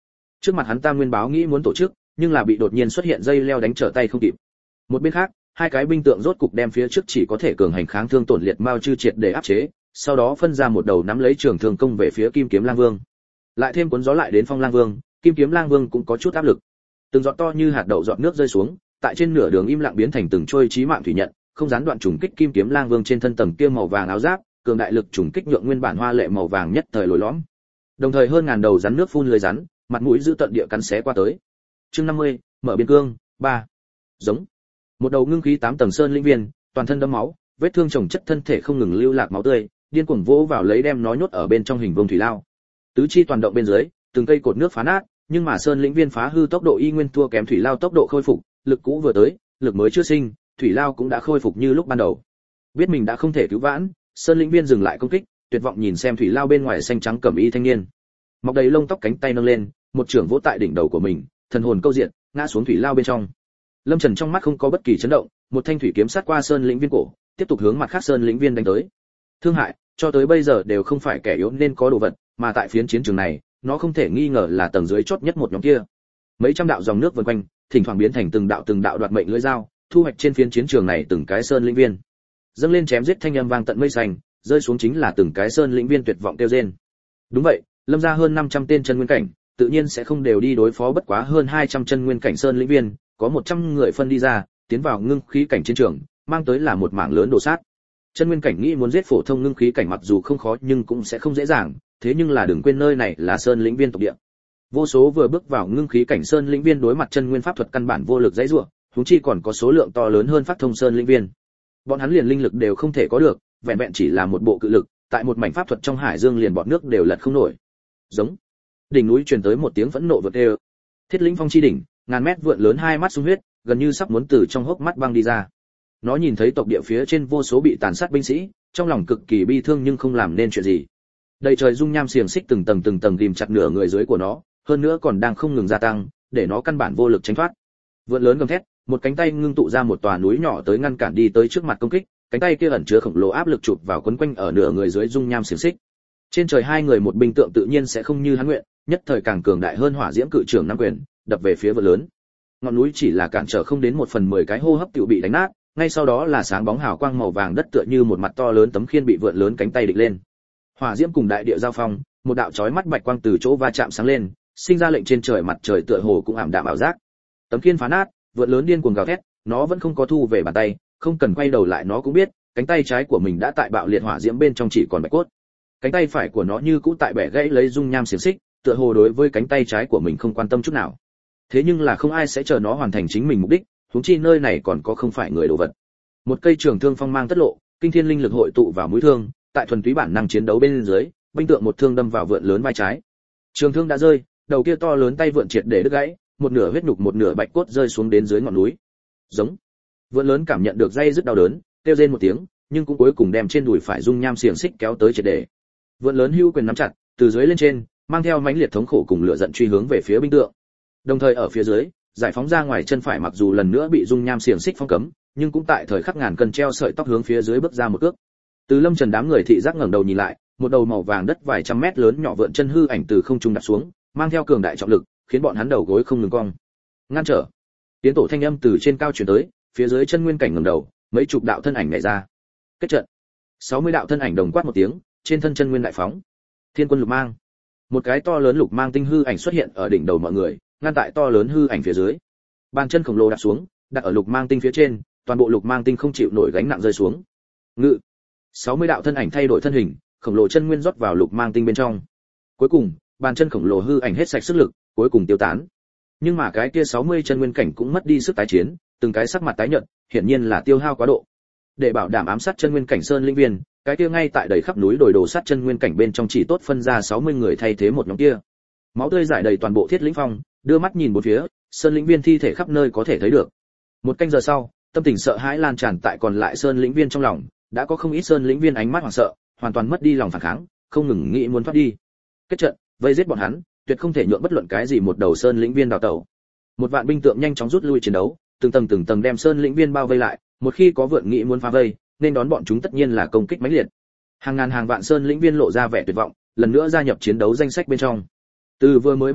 Speaker 1: Trước mặt hắn Tam Nguyên báo nghĩ muốn tổ chức, nhưng là bị đột nhiên xuất hiện dây leo đánh trở tay không kịp. Một bên khác, hai cái binh tượng rốt cục đem phía trước chỉ có thể cường hành kháng thương tổn liệt Mao Chư triệt để áp chế, sau đó phân ra một đầu nắm lấy trường thương công về phía Kim Kiếm Lang Vương. Lại thêm cuốn gió lại đến Phong Lang Vương, Kim Kiếm Lang Vương cũng có chút áp lực. Từng giọt to như hạt đậu giọt nước rơi xuống, tại trên nửa đường im lặng biến thành từng trôi chí mạng thủy nhận, không gián đoạn trùng kích Kim Kiếm Lang Vương trên thân tầng kia màu vàng áo giáp, cường đại lực trùng kích nhượng nguyên bản hoa lệ màu vàng nhất thời lồi lõm. Đồng thời hơn ngàn đầu rắn nước phun lưới rắn, mặt mũi giữ tận địa cắn xé qua tới. Chương 50, mở biên cương, 3. Giống. Một đầu ngưng khí 8 tầng sơn lĩnh viên, toàn thân đẫm máu, vết thương chồng chất thân thể không ngừng lưu lạc máu tươi, điên cuồng vỗ vào lấy đem nó nhốt ở bên trong hình vuông thủy lao. Tứ chi toàn động bên dưới, từng cây cột nước phá nát, nhưng mà sơn lĩnh viên phá hư tốc độ y nguyên thua kém thủy lao tốc độ khôi phục, lực cũ vừa tới, lực mới chưa sinh, thủy lao cũng đã khôi phục như lúc ban đầu. Biết mình đã không thể cứu vãn, sơn lĩnh viên dừng lại công kích, tuyệt vọng nhìn xem thủy lao bên ngoài xanh trắng cẩm y thanh niên. Mọc đầy lông tóc cánh tay nâng lên, một trường vỗ tại đỉnh đầu của mình, thần hồn câu diện, ngã xuống thủy lao bên trong. Lâm Trần trong mắt không có bất kỳ chấn động, một thanh thủy kiếm sát qua sơn lĩnh viên cổ, tiếp tục hướng mặt khác sơn lĩnh viên đánh tới. Thương hại, cho tới bây giờ đều không phải kẻ yếu nên có đồ vật, mà tại phiến chiến trường này, nó không thể nghi ngờ là tầng dưới chót nhất một nhóm kia. Mấy trăm đạo dòng nước vần quanh, thỉnh thoảng biến thành từng đạo đoạt mệnh lưỡi dao, thu hoạch trên phiến chiến trường này từng cái sơn lĩnh viên. Dâng lên chém giết thanh âm vang tận mây xanh, rơi xuống chính là từng cái sơn lĩnh viên tuyệt vọng kêu rên. Đúng vậy, Lâm gia hơn 500 tên chân nguyên cảnh, tự nhiên sẽ không đều đi đối phó bất quá hơn 200 chân nguyên cảnh sơn lĩnh viên, có 100 người phân đi ra, tiến vào ngưng khí cảnh chiến trường, mang tới là một mảng lớn đồ sát. Chân nguyên cảnh nghĩ muốn giết phổ thông ngưng khí cảnh mặc dù không khó nhưng cũng sẽ không dễ dàng, thế nhưng là đừng quên nơi này là sơn lĩnh viên tộc địa. Vô số vừa bước vào ngưng khí cảnh sơn lĩnh viên đối mặt chân nguyên pháp thuật căn bản vô lực dãy rủa, huống chi còn có số lượng to lớn hơn phát thông sơn lĩnh viên. Bọn hắn liền linh lực đều không thể có được, vẹn vẹn chỉ là một bộ cự lực, tại một mảnh pháp thuật trong hải dương liền bọt nước đều lật không nổi. Giống. Đỉnh núi truyền tới một tiếng phẫn nộ vượt đều. Thiết Lĩnh Phong chi đỉnh, ngàn mét vượn lớn hai mắt sung huyết, gần như sắp muốn từ trong hốc mắt băng đi ra. Nó nhìn thấy tộc địa phía trên vô số bị tàn sát binh sĩ, trong lòng cực kỳ bi thương nhưng không làm nên chuyện gì. Đầy trời dung nham xiềng xích từng tầng ghim chặt nửa người dưới của nó, hơn nữa còn đang không ngừng gia tăng, để nó căn bản vô lực tránh thoát. Vượn lớn gầm thét, một cánh tay ngưng tụ ra một tòa núi nhỏ tới ngăn cản đi tới trước mặt công kích, cánh tay kia ẩn chứa khổng lồ áp lực chụp vào quấn quanh ở nửa người dưới dung nham xiềng xích. Trên trời hai người một binh tượng tự nhiên sẽ không như hắn nguyện, nhất thời càng cường đại hơn hỏa diễm cự trưởng năm quyền, đập về phía vượn lớn. Ngọn núi chỉ là cản trở không đến 1/10 cái hô hấp tiểu bị đánh nát, ngay sau đó là sáng bóng hào quang màu vàng đất tựa như một mặt to lớn tấm khiên bị vượn lớn cánh tay địch lên. Hỏa diễm cùng đại địa giao phong, một đạo chói mắt bạch quang từ chỗ va chạm sáng lên, sinh ra lệnh trên trời mặt trời tựa hồ cũng ảm đạm ảo giác. Tấm khiên phá nát, vượn lớn điên cuồng gào thét, nó vẫn không có thu về bàn tay, không cần quay đầu lại nó cũng biết, cánh tay trái của mình đã tại bạo liệt hỏa diễm bên trong chỉ còn bạch cốt. Cánh tay phải của nó như cũ tại bẻ gãy lấy dung nham xiềng xích, tựa hồ đối với cánh tay trái của mình không quan tâm chút nào. Thế nhưng là không ai sẽ chờ nó hoàn thành chính mình mục đích, huống chi nơi này còn có không phải người đồ vật. Một cây trường thương phong mang tất lộ, kinh thiên linh lực hội tụ vào mũi thương, tại thuần túy bản năng chiến đấu bên dưới, binh tượng một thương đâm vào vượn lớn vai trái. Trường thương đã rơi, đầu kia to lớn tay vượn triệt để đứt gãy, một nửa huyết nhục một nửa bạch cốt rơi xuống đến dưới ngọn núi. Giống. Vượn lớn cảm nhận được dây rất đau đớn, kêu rên một tiếng, nhưng cũng cuối cùng đem trên đùi phải dung nham xiềng xích kéo tới triệt để. Vượn lớn hưu quyền nắm chặt, từ dưới lên trên, mang theo mãnh liệt thống khổ cùng lửa giận truy hướng về phía binh tượng. Đồng thời ở phía dưới, giải phóng ra ngoài chân phải mặc dù lần nữa bị dung nham xiềng xích phong cấm, nhưng cũng tại thời khắc ngàn cân treo sợi tóc hướng phía dưới bước ra một cước. Từ Lâm Trần đám người thị giác ngẩng đầu nhìn lại, một đầu màu vàng đất vài trăm mét lớn nhỏ vượn chân hư ảnh từ không trung đạp xuống, mang theo cường đại trọng lực, khiến bọn hắn đầu gối không ngừng cong. Ngăn trở. Tiến tổ thanh âm từ trên cao truyền tới, phía dưới chân nguyên cảnh ngẩng đầu, mấy chục đạo thân ảnh nhảy ra. Kết trận. 60 đạo thân ảnh đồng quát một tiếng, trên thân chân nguyên đại phóng. Thiên quân lục mang. Một cái to lớn lục mang tinh hư ảnh xuất hiện ở đỉnh đầu mọi người, ngăn tại to lớn hư ảnh phía dưới. Bàn chân khổng lồ đặt xuống, đặt ở lục mang tinh phía trên, toàn bộ lục mang tinh không chịu nổi gánh nặng rơi xuống. Ngự. 60 đạo thân ảnh thay đổi thân hình, khổng lồ chân nguyên rót vào lục mang tinh bên trong. Cuối cùng, bàn chân khổng lồ hư ảnh hết sạch sức lực, cuối cùng tiêu tán. Nhưng mà cái kia 60 chân nguyên cảnh cũng mất đi sức tái chiến, từng cái sắc mặt tái nhợt, hiển nhiên là tiêu hao quá độ. Để bảo đảm ám sát chân nguyên cảnh sơn linh viên, cái kia ngay tại đầy khắp núi đồi đồ sát chân nguyên cảnh bên trong chỉ tốt phân ra 60 người thay thế một nhóm kia. Máu tươi rải đầy toàn bộ Thiết Lĩnh Phong, đưa mắt nhìn bốn phía, sơn lĩnh viên thi thể khắp nơi có thể thấy được. Một canh giờ sau, tâm tình sợ hãi lan tràn tại còn lại sơn lĩnh viên trong lòng, đã có không ít sơn lĩnh viên ánh mắt hoảng sợ, hoàn toàn mất đi lòng phản kháng, không ngừng nghĩ muốn thoát đi. Kết trận, vây giết bọn hắn, tuyệt không thể nhượng bất luận cái gì một đầu sơn lĩnh viên đào tẩu. Một vạn binh tượng nhanh chóng rút lui chiến đấu, từng tầng đem sơn lĩnh viên bao vây lại, một khi có vượn nghĩ muốn phá vây, nên đón bọn chúng tất nhiên là công kích mãnh liệt. Hàng ngàn hàng vạn sơn lĩnh viên lộ ra vẻ tuyệt vọng, lần nữa gia nhập chiến đấu danh sách bên trong. Từ vừa mới bắt đầu,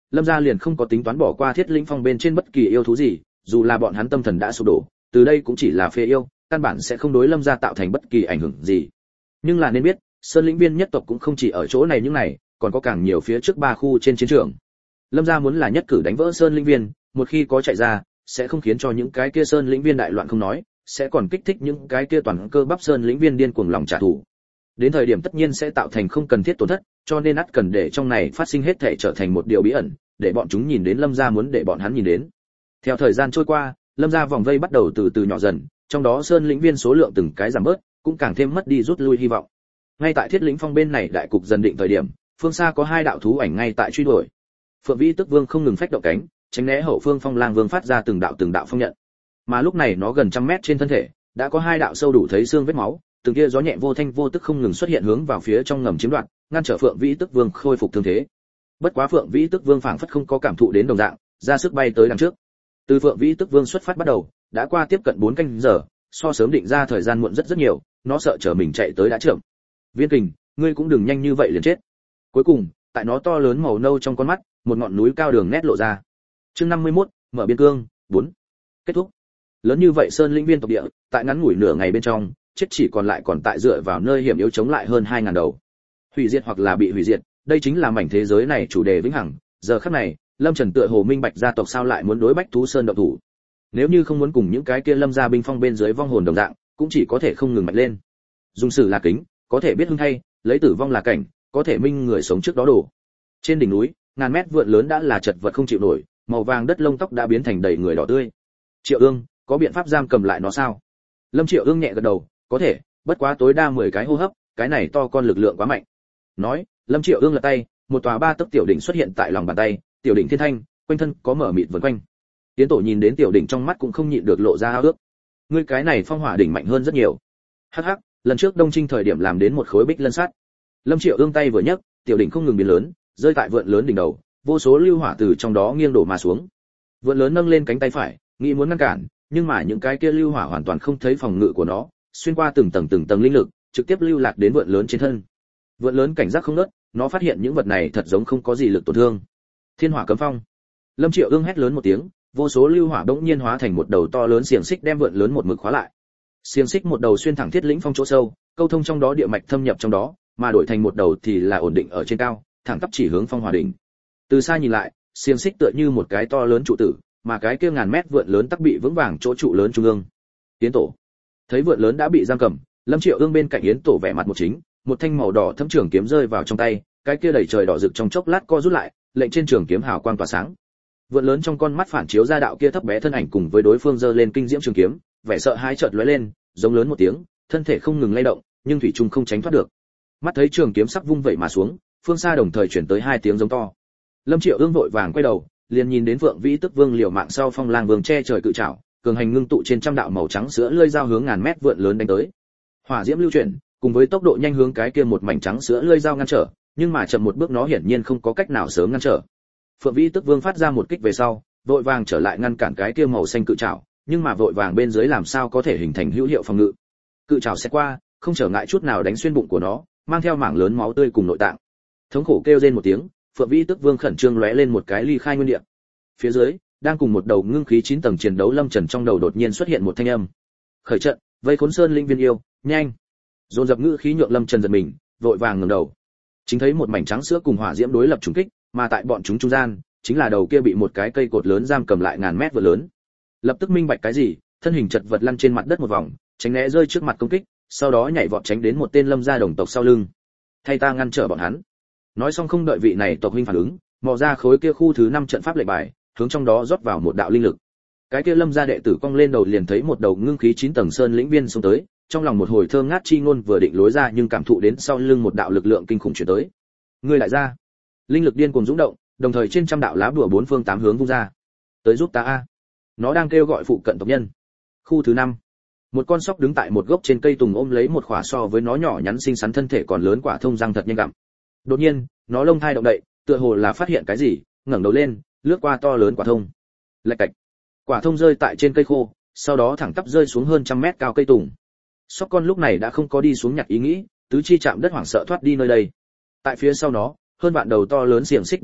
Speaker 1: Lâm gia liền không có tính toán bỏ qua Thiết Lĩnh Phong bên trên bất kỳ yêu thú gì, dù là bọn hắn tâm thần đã sụp đổ, từ đây cũng chỉ là phế yêu, căn bản sẽ không đối Lâm gia tạo thành bất kỳ ảnh hưởng gì. Nhưng là nên biết, Sơn Lĩnh Viên nhất tộc cũng không chỉ ở chỗ này những này, còn có càng nhiều phía trước 3 khu trên chiến trường. Lâm gia muốn là nhất cử đánh vỡ Sơn Lĩnh Viên, một khi có chạy ra, sẽ không khiến cho những cái kia Sơn Lĩnh Viên đại loạn không nói, sẽ còn kích thích những cái kia toàn cơ bắp Sơn Lĩnh Viên điên cuồng lòng trả thù. Đến thời điểm tất nhiên sẽ tạo thành không cần thiết tổn thất, cho nên ắt cần để trong này phát sinh hết thể trở thành một điều bí ẩn, để bọn chúng nhìn đến Lâm gia muốn để bọn hắn nhìn đến. Theo thời gian trôi qua, Lâm gia vòng vây bắt đầu từ từ nhỏ dần, trong đó Sơn Lĩnh Viên số lượng từng cái giảm bớt, cũng càng thêm mất đi rút lui hy vọng. Ngay tại Thiết Lĩnh Phong bên này đại cục dần định thời điểm, phương xa có 2 đạo thú ảnh ngay tại truy đuổi. Phượng Vĩ Tức Vương không ngừng phách động cánh, tránh né hậu phương Phong Lang Vương phát ra từng đạo phong nhận. Mà lúc này nó gần trăm mét trên thân thể, đã có 2 đạo sâu đủ thấy xương vết máu, từng kia gió nhẹ vô thanh vô tức không ngừng xuất hiện hướng vào phía trong ngầm chiếm đoạt, ngăn trở Phượng Vĩ Tức Vương khôi phục thương thế. Bất quá Phượng Vĩ Tức Vương phảng phất không có cảm thụ đến đồng dạng, ra sức bay tới đằng trước. Từ Phượng Vĩ Tức Vương xuất phát bắt đầu, đã qua tiếp cận 4 canh giờ, so sớm định ra thời gian muộn rất nhiều, nó sợ chờ mình chạy tới đã chậm. Viên Kình, ngươi cũng đừng nhanh như vậy liền chết. Cuối cùng, tại nó to lớn màu nâu trong con mắt, một ngọn núi cao đường nét lộ ra. Chương 51, mở biên cương, 4. Kết thúc. Lớn như vậy Sơn Lĩnh Viên tộc địa, tại ngắn ngủi nửa ngày bên trong, chết chỉ còn lại còn tại dựa vào nơi hiểm yếu chống lại hơn 2000 đầu. Hủy diệt hoặc là bị hủy diệt, đây chính là mảnh thế giới này chủ đề vĩnh hằng. Giờ khắc này, Lâm Trần tựa hồ minh bạch gia tộc sao lại muốn đối Bách Thú Sơn động thủ. Nếu như không muốn cùng những cái kia Lâm gia binh phong bên dưới vong hồn đồng dạng, cũng chỉ có thể không ngừng mạnh lên. Dùng sử là kính, có thể biết hưng hay, lấy tử vong là cảnh, có thể minh người sống trước đó đổ. Trên đỉnh núi, ngàn mét vượn lớn đã là chật vật không chịu nổi, màu vàng đất lông tóc đã biến thành đầy người đỏ tươi. Triệu Ương, có biện pháp giam cầm lại nó sao? Lâm Triệu Ương nhẹ gật đầu, có thể, bất quá tối đa 10 cái hô hấp, cái này to con lực lượng quá mạnh. Nói, Lâm Triệu Ương lật tay, một tòa 3 tấc tiểu đỉnh xuất hiện tại lòng bàn tay, tiểu đỉnh thiên thanh, quanh thân có mở mịt vần quanh. Tiến Tổ nhìn đến tiểu đỉnh trong mắt cũng không nhịn được lộ ra ao ước. Ngươi cái này phong hỏa đỉnh mạnh hơn rất nhiều. Hắc hắc, lần trước Đông Trinh thời điểm làm đến một khối bích lân sắt. Lâm Triệu Ương tay vừa nhấc, tiểu đỉnh không ngừng biến lớn, rơi tại vượn lớn đỉnh đầu, vô số lưu hỏa từ trong đó nghiêng đổ mà xuống. Vượn lớn nâng lên cánh tay phải, nghĩ muốn ngăn cản, nhưng mà những cái kia lưu hỏa hoàn toàn không thấy phòng ngự của nó, xuyên qua từng tầng linh lực, trực tiếp lưu lạc đến vượn lớn trên thân. Vượn lớn cảnh giác không ngớt, nó phát hiện những vật này thật giống không có gì lực tổn thương. Thiên Hỏa Cấm Phong. Lâm Triệu Ương hét lớn một tiếng, vô số lưu hỏa bỗng nhiên hóa thành một đầu to lớn xiềng xích đem vượn lớn một mực khóa lại. Xiềng xích một đầu xuyên thẳng Thiết Lĩnh Phong chỗ sâu, câu thông trong đó địa mạch thâm nhập trong đó, mà đổi thành một đầu thì là ổn định ở trên cao, thẳng tắp chỉ hướng Phong Hỏa đỉnh. Từ xa nhìn lại, xiềng xích tựa như một cái to lớn trụ tử, mà cái kia ngàn mét vượn lớn tắc bị vững vàng chỗ trụ lớn trung ương. Yến Tổ thấy vượn lớn đã bị giam cầm, Lâm Triệu Ương bên cạnh Yến Tổ vẻ mặt một chính, một thanh màu đỏ thẫm trường kiếm rơi vào trong tay, cái kia đầy trời đỏ rực trong chốc lát co rút lại, lệnh trên trường kiếm hào quang tỏa sáng. Vượn lớn trong con mắt phản chiếu ra đạo kia thấp bé thân ảnh cùng với đối phương giơ lên kinh diễm trường kiếm, vẻ sợ hãi chợt lóe lên, giống lớn một tiếng, thân thể không ngừng lay động, nhưng thủy chung không tránh thoát được. Mắt thấy trường kiếm sắc vung vậy mà xuống, phương xa đồng thời chuyển tới 2 tiếng giống to. Lâm Triệu Ương vội vàng quay đầu, liền nhìn đến Phượng Vĩ Tức Vương liều mạng sau Phong Lang Vương che trời cự trảo, cường hành ngưng tụ trên trăm đạo màu trắng sữa lưỡi dao hướng ngàn mét vượn lớn đánh tới. Hỏa diễm lưu chuyển, cùng với tốc độ nhanh hướng cái kia một mảnh trắng sữa lưỡi dao ngăn trở, nhưng mà chậm một bước nó hiển nhiên không có cách nào sớm ngăn trở. Phượng Vĩ Tức Vương phát ra một kích về sau, vội vàng trở lại ngăn cản cái kia màu xanh cự trảo, nhưng mà vội vàng bên dưới làm sao có thể hình thành hữu hiệu phòng ngự. Cự trảo sẽ qua, không trở ngại chút nào đánh xuyên bụng của nó, mang theo mảng lớn máu tươi cùng nội tạng. Thống khổ kêu rên một tiếng, Phượng Vĩ Tức Vương khẩn trương lóe lên một cái ly khai nguyên địa. Phía dưới, đang cùng một đầu ngưng khí 9 tầng chiến đấu Lâm Trần trong đầu đột nhiên xuất hiện một thanh âm. Khởi trận, vây khốn Sơn Lĩnh Viên yêu, nhanh. Dồn dập ngữ khí nhượng Lâm Trần giật mình, vội vàng ngẩng đầu. Chính thấy một mảnh trắng sữa cùng hỏa diễm đối lập trùng kích, mà tại bọn chúng trung gian, chính là đầu kia bị một cái cây cột lớn giam cầm lại ngàn mét vừa lớn. Lập tức minh bạch cái gì, thân hình chật vật lăn trên mặt đất một vòng, tránh né rơi trước mặt công kích, sau đó nhảy vọt tránh đến một tên Lâm gia đồng tộc sau lưng. Thay ta ngăn trở bọn hắn. Nói xong không đợi vị này tộc huynh phản ứng, mò ra khối kia khu thứ 5 trận pháp lệnh bài, hướng trong đó rót vào một đạo linh lực. Cái kia Lâm gia đệ tử cong lên đầu liền thấy một đầu ngưng khí 9 tầng Sơn Lĩnh Viên xông tới, trong lòng một hồi thơm ngát chi ngôn vừa định lối ra nhưng cảm thụ đến sau lưng một đạo lực lượng kinh khủng truyền tới. Ngươi lại ra. Linh lực điên cuồng dũng động, đồng thời trên trăm đạo lá bùa 4 phương 8 hướng vung ra. Tới giúp ta a. Nó đang kêu gọi phụ cận tộc nhân. Khu thứ 5. Một con sóc đứng tại một gốc trên cây tùng ôm lấy một quả so với nó nhỏ nhắn xinh xắn thân thể còn lớn quả thông răng thật nhanh gặm. Đột nhiên, nó lông thai động đậy, tựa hồ là phát hiện cái gì, ngẩng đầu lên, lướt qua to lớn quả thông. Lạch cạch. Quả thông rơi tại trên cây khô, sau đó thẳng tắp rơi xuống hơn trăm mét cao cây tùng. Sóc con lúc này đã không có đi xuống nhặt ý nghĩ, tứ chi chạm đất hoảng sợ thoát đi nơi đây. Tại phía sau nó, hơn vạn đầu to lớn xiềng xích đằng không,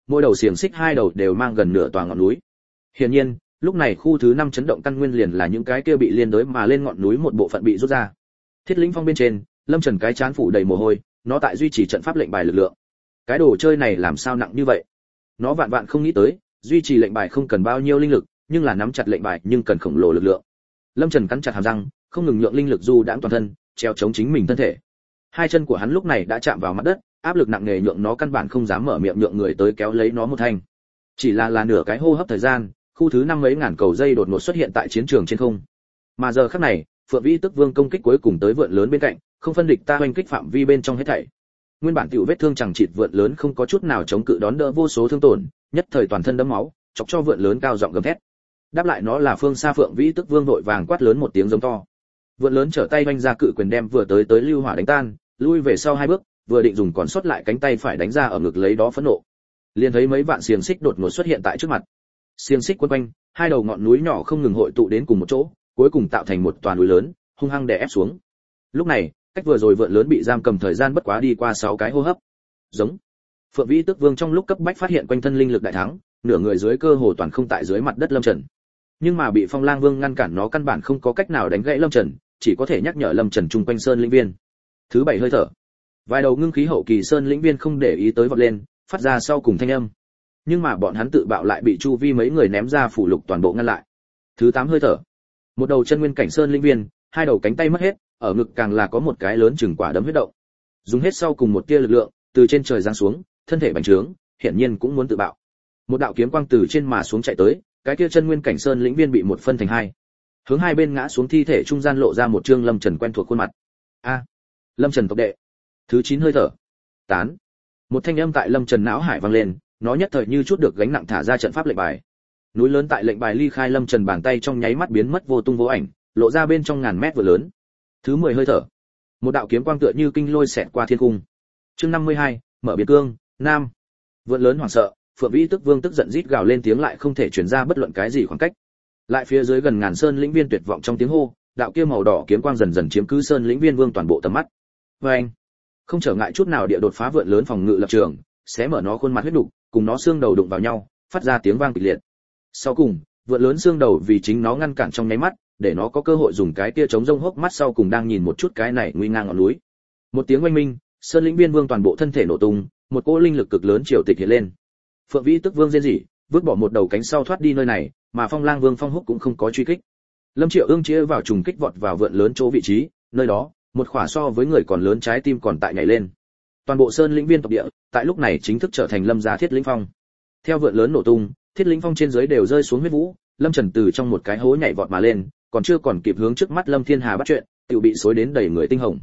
Speaker 1: mỗi đầu xiềng xích hai đầu đều mang gần nửa tòa ngọn núi. Hiển nhiên, lúc này khu thứ 5 chấn động căn nguyên liền là những cái kia bị liên đới mà lên ngọn núi một bộ phận bị rút ra. Thiết Lĩnh Phong bên trên, Lâm Trần cái chán phủ đầy mồ hôi, nó tại duy trì trận pháp lệnh bài lực lượng. Cái đồ chơi này làm sao nặng như vậy? Nó vạn vạn không nghĩ tới, duy trì lệnh bài không cần bao nhiêu linh lực, nhưng là nắm chặt lệnh bài nhưng cần khổng lồ lực lượng. Lâm Trần cắn chặt hàm răng, không ngừng nhượng linh lực du đãng toàn thân, treo chống chính mình thân thể. Hai chân của hắn lúc này đã chạm vào mặt đất, áp lực nặng nề nhượng nó căn bản không dám mở miệng nhượng người tới kéo lấy nó một thanh. Chỉ là nửa cái hô hấp thời gian, khu thứ 5 mấy ngàn cầu dây đột ngột xuất hiện tại chiến trường trên không. Mà giờ khắc này, Phượng Vĩ Tức Vương công kích cuối cùng tới vượn lớn bên cạnh, không phân địch ta hoành kích phạm vi bên trong hết thảy. Nguyên bản tiểu vết thương chẳng chịt vượn lớn không có chút nào chống cự đón đỡ vô số thương tổn, nhất thời toàn thân đẫm máu, chọc cho vượn lớn cao giọng gầm thét. Đáp lại nó là phương xa Phượng Vĩ Tức Vương vội vàng quát lớn một tiếng giống to. Vượn lớn trở tay vung ra cự quyền đem vừa tới lưu hỏa đánh tan, lui về sau hai bước, vừa định dùng còn sót lại cánh tay phải đánh ra ở ngực lấy đó phẫn nộ. Liền thấy mấy vạn xiềng xích đột ngột xuất hiện tại trước mặt. Xiềng xích quấn quanh, hai đầu ngọn núi nhỏ không ngừng hội tụ đến cùng một chỗ, cuối cùng tạo thành một tòa núi lớn, hung hăng đè ép xuống. Lúc này, cách vừa rồi vượn lớn bị giam cầm thời gian bất quá đi qua 6 cái hô hấp. Giống. Phượng Vĩ Tức Vương trong lúc cấp bách phát hiện quanh thân linh lực đại thắng, nửa người dưới cơ hồ toàn không tại dưới mặt đất Lâm Trần. Nhưng mà bị Phong Lang Vương ngăn cản nó căn bản không có cách nào đánh gãy Lâm Trần, chỉ có thể nhắc nhở Lâm Trần chung quanh sơn lĩnh viên. Thứ 7 hơi thở. Vài đầu ngưng khí hậu kỳ sơn lĩnh viên không để ý tới vọt lên, phát ra sau cùng thanh âm. Nhưng mà bọn hắn tự bạo lại bị chu vi mấy người ném ra phủ lục toàn bộ ngăn lại. Thứ 8 hơi thở. Một đầu chân nguyên cảnh sơn lĩnh viên, hai đầu cánh tay mất hết, ở ngực càng là có một cái lớn chừng quả đấm huyết động. Dùng hết sau cùng một tia lực lượng, từ trên trời giáng xuống, thân thể bành trướng, hiển nhiên cũng muốn tự bạo. Một đạo kiếm quang từ trên mà xuống chạy tới, cái kia chân nguyên cảnh sơn lĩnh viên bị một phân thành hai. Hướng hai bên ngã xuống thi thể trung gian lộ ra một trương Lâm Trần quen thuộc khuôn mặt. A, Lâm Trần tộc đệ. Thứ 9 hơi thở. Tán. Một thanh âm tại Lâm Trần não hải vang lên, nó nhất thời như chút được gánh nặng thả ra trận pháp lệnh bài. Núi lớn tại lệnh bài ly khai Lâm Trần bàn tay trong nháy mắt biến mất vô tung vô ảnh, lộ ra bên trong ngàn mét vừa lớn. Thứ 10 hơi thở. Một đạo kiếm quang tựa như kinh lôi xẹt qua thiên cung. Chương 52, mở biển cương, nam. Vượn lớn hoảng sợ, Phượng Vĩ Tức Vương tức giận rít gào lên tiếng lại không thể truyền ra bất luận cái gì khoảng cách. Lại phía dưới gần ngàn sơn lĩnh viên tuyệt vọng trong tiếng hô, đạo kia màu đỏ kiếm quang dần dần chiếm cứ sơn lĩnh viên vương toàn bộ tầm mắt. Oeng! Không trở ngại chút nào địa đột phá vượn lớn phòng ngự lập trường, xé mở nó khuôn mặt huyết đục, cùng nó xương đầu đụng vào nhau, phát ra tiếng vang kịch liệt. Sau cùng, vượn lớn xương đầu vì chính nó ngăn cản trong nháy mắt, để nó có cơ hội dùng cái kia chống rông hốc mắt sau cùng đang nhìn một chút cái này nguy ngang ngọn núi. Một tiếng oanh minh, sơn lĩnh viên vương toàn bộ thân thể nổ tung, một cỗ linh lực cực lớn triều tịch hiện lên. Phượng Vĩ Tức Vương rên rỉ, vứt bỏ một đầu cánh sau thoát đi nơi này, mà Phong Lang Vương Phong Húc cũng không có truy kích. Lâm Triệu Ương chia vào trùng kích vọt vào vượn lớn chỗ vị trí, nơi đó, một khỏa so với người còn lớn trái tim còn tại nhảy lên. Toàn bộ sơn lĩnh viên tộc địa, tại lúc này chính thức trở thành Lâm gia Thiết Lĩnh Phong. Theo vượn lớn nổ tung, Thiết Lĩnh Phong trên dưới đều rơi xuống huyết vũ, Lâm Trần từ trong một cái hố nhảy vọt mà lên, còn chưa còn kịp hướng trước mắt Lâm Thiên Hà bắt chuyện, tiểu bị xối đến đầy người tinh hồng.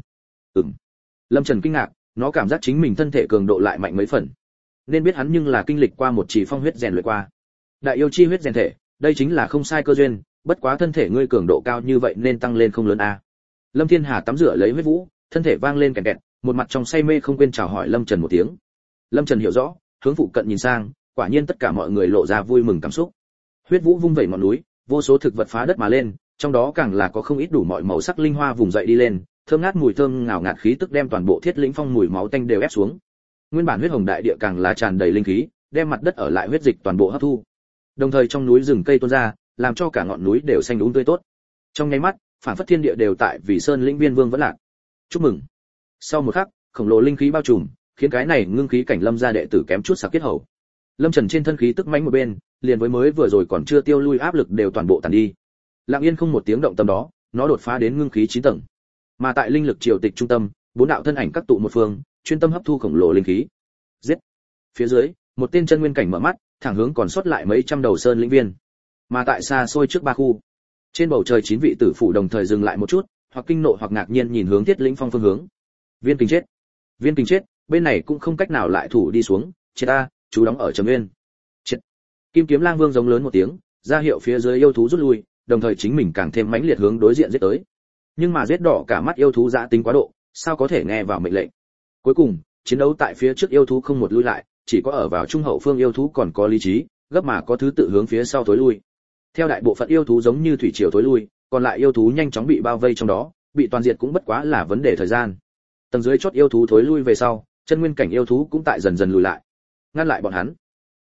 Speaker 1: Lâm Trần kinh ngạc, nó cảm giác chính mình thân thể cường độ lại mạnh mấy phần. Nên biết hắn nhưng là kinh lịch qua một chỉ phong huyết rèn luyện qua. Đại yêu chi huyết rèn thể, đây chính là không sai cơ duyên, bất quá thân thể ngươi cường độ cao như vậy nên tăng lên không lớn a. Lâm Thiên Hà tắm rửa lấy huyết vũ, thân thể vang lên kẹt kẹt, một mặt trong say mê không quên chào hỏi Lâm Trần một tiếng. Lâm Trần hiểu rõ, hướng phụ cận nhìn sang, quả nhiên tất cả mọi người lộ ra vui mừng cảm xúc. Huyết vũ vung vẩy ngọn núi, vô số thực vật phá đất mà lên, trong đó càng là có không ít đủ mọi màu sắc linh hoa vùng dậy đi lên, thơm ngát mùi thơm ngào ngạt khí tức đem toàn bộ Thiết Lĩnh Phong mùi máu tanh đều ép xuống. Nguyên bản huyết hồng đại địa càng là tràn đầy linh khí, đem mặt đất ở lại huyết dịch toàn bộ hấp thu. Đồng thời trong núi rừng cây tuôn ra, làm cho cả ngọn núi đều xanh đúng tươi tốt. Trong nháy mắt, phản phất thiên địa đều tại vì sơn lĩnh viên vương vẫn lạc. Chúc mừng. Sau một khắc, khổng lồ linh khí bao trùm, khiến cái này ngưng khí cảnh Lâm gia đệ tử kém chút sặc kết hầu. Lâm Trần trên thân khí tức mãnh một bên, liền với mới vừa rồi còn chưa tiêu lui áp lực đều toàn bộ tàn đi. Lặng yên không một tiếng động tâm đó, nó đột phá đến ngưng khí 9 tầng. Mà tại linh lực triều tịch trung tâm, bốn đạo thân ảnh các tụ một phương, chuyên tâm hấp thu khổng lồ linh khí. Giết. Phía dưới, một tên chân nguyên cảnh mở mắt, thẳng hướng còn sót lại mấy trăm đầu sơn lĩnh viên. Mà tại xa xôi trước ba khu, trên bầu trời 9 vị tử phủ đồng thời dừng lại một chút, hoặc kinh nộ hoặc ngạc nhiên nhìn hướng Thiết Lĩnh Phong phương hướng. Viên Kình chết. Viên Kình chết, bên này cũng không cách nào lại thủ đi xuống, chết ta, chú đóng ở Trầm Nguyên. Chết. Kim Kiếm Lang Vương giống lớn một tiếng, ra hiệu phía dưới yêu thú rút lui, đồng thời chính mình càng thêm mãnh liệt hướng đối diện giết tới. Nhưng mà giết đỏ cả mắt yêu thú dã tính quá độ, sao có thể nghe vào mệnh lệnh. Cuối cùng, chiến đấu tại phía trước yêu thú không một lui lại, chỉ có ở vào trung hậu phương yêu thú còn có lý trí, gấp mà có thứ tự hướng phía sau tối lui. Theo đại bộ phận yêu thú giống như thủy triều tối lui, còn lại yêu thú nhanh chóng bị bao vây trong đó, bị toàn diệt cũng bất quá là vấn đề thời gian. Tầng dưới chót yêu thú thối lui về sau, chân nguyên cảnh yêu thú cũng tại dần dần lùi lại. Ngăn lại bọn hắn.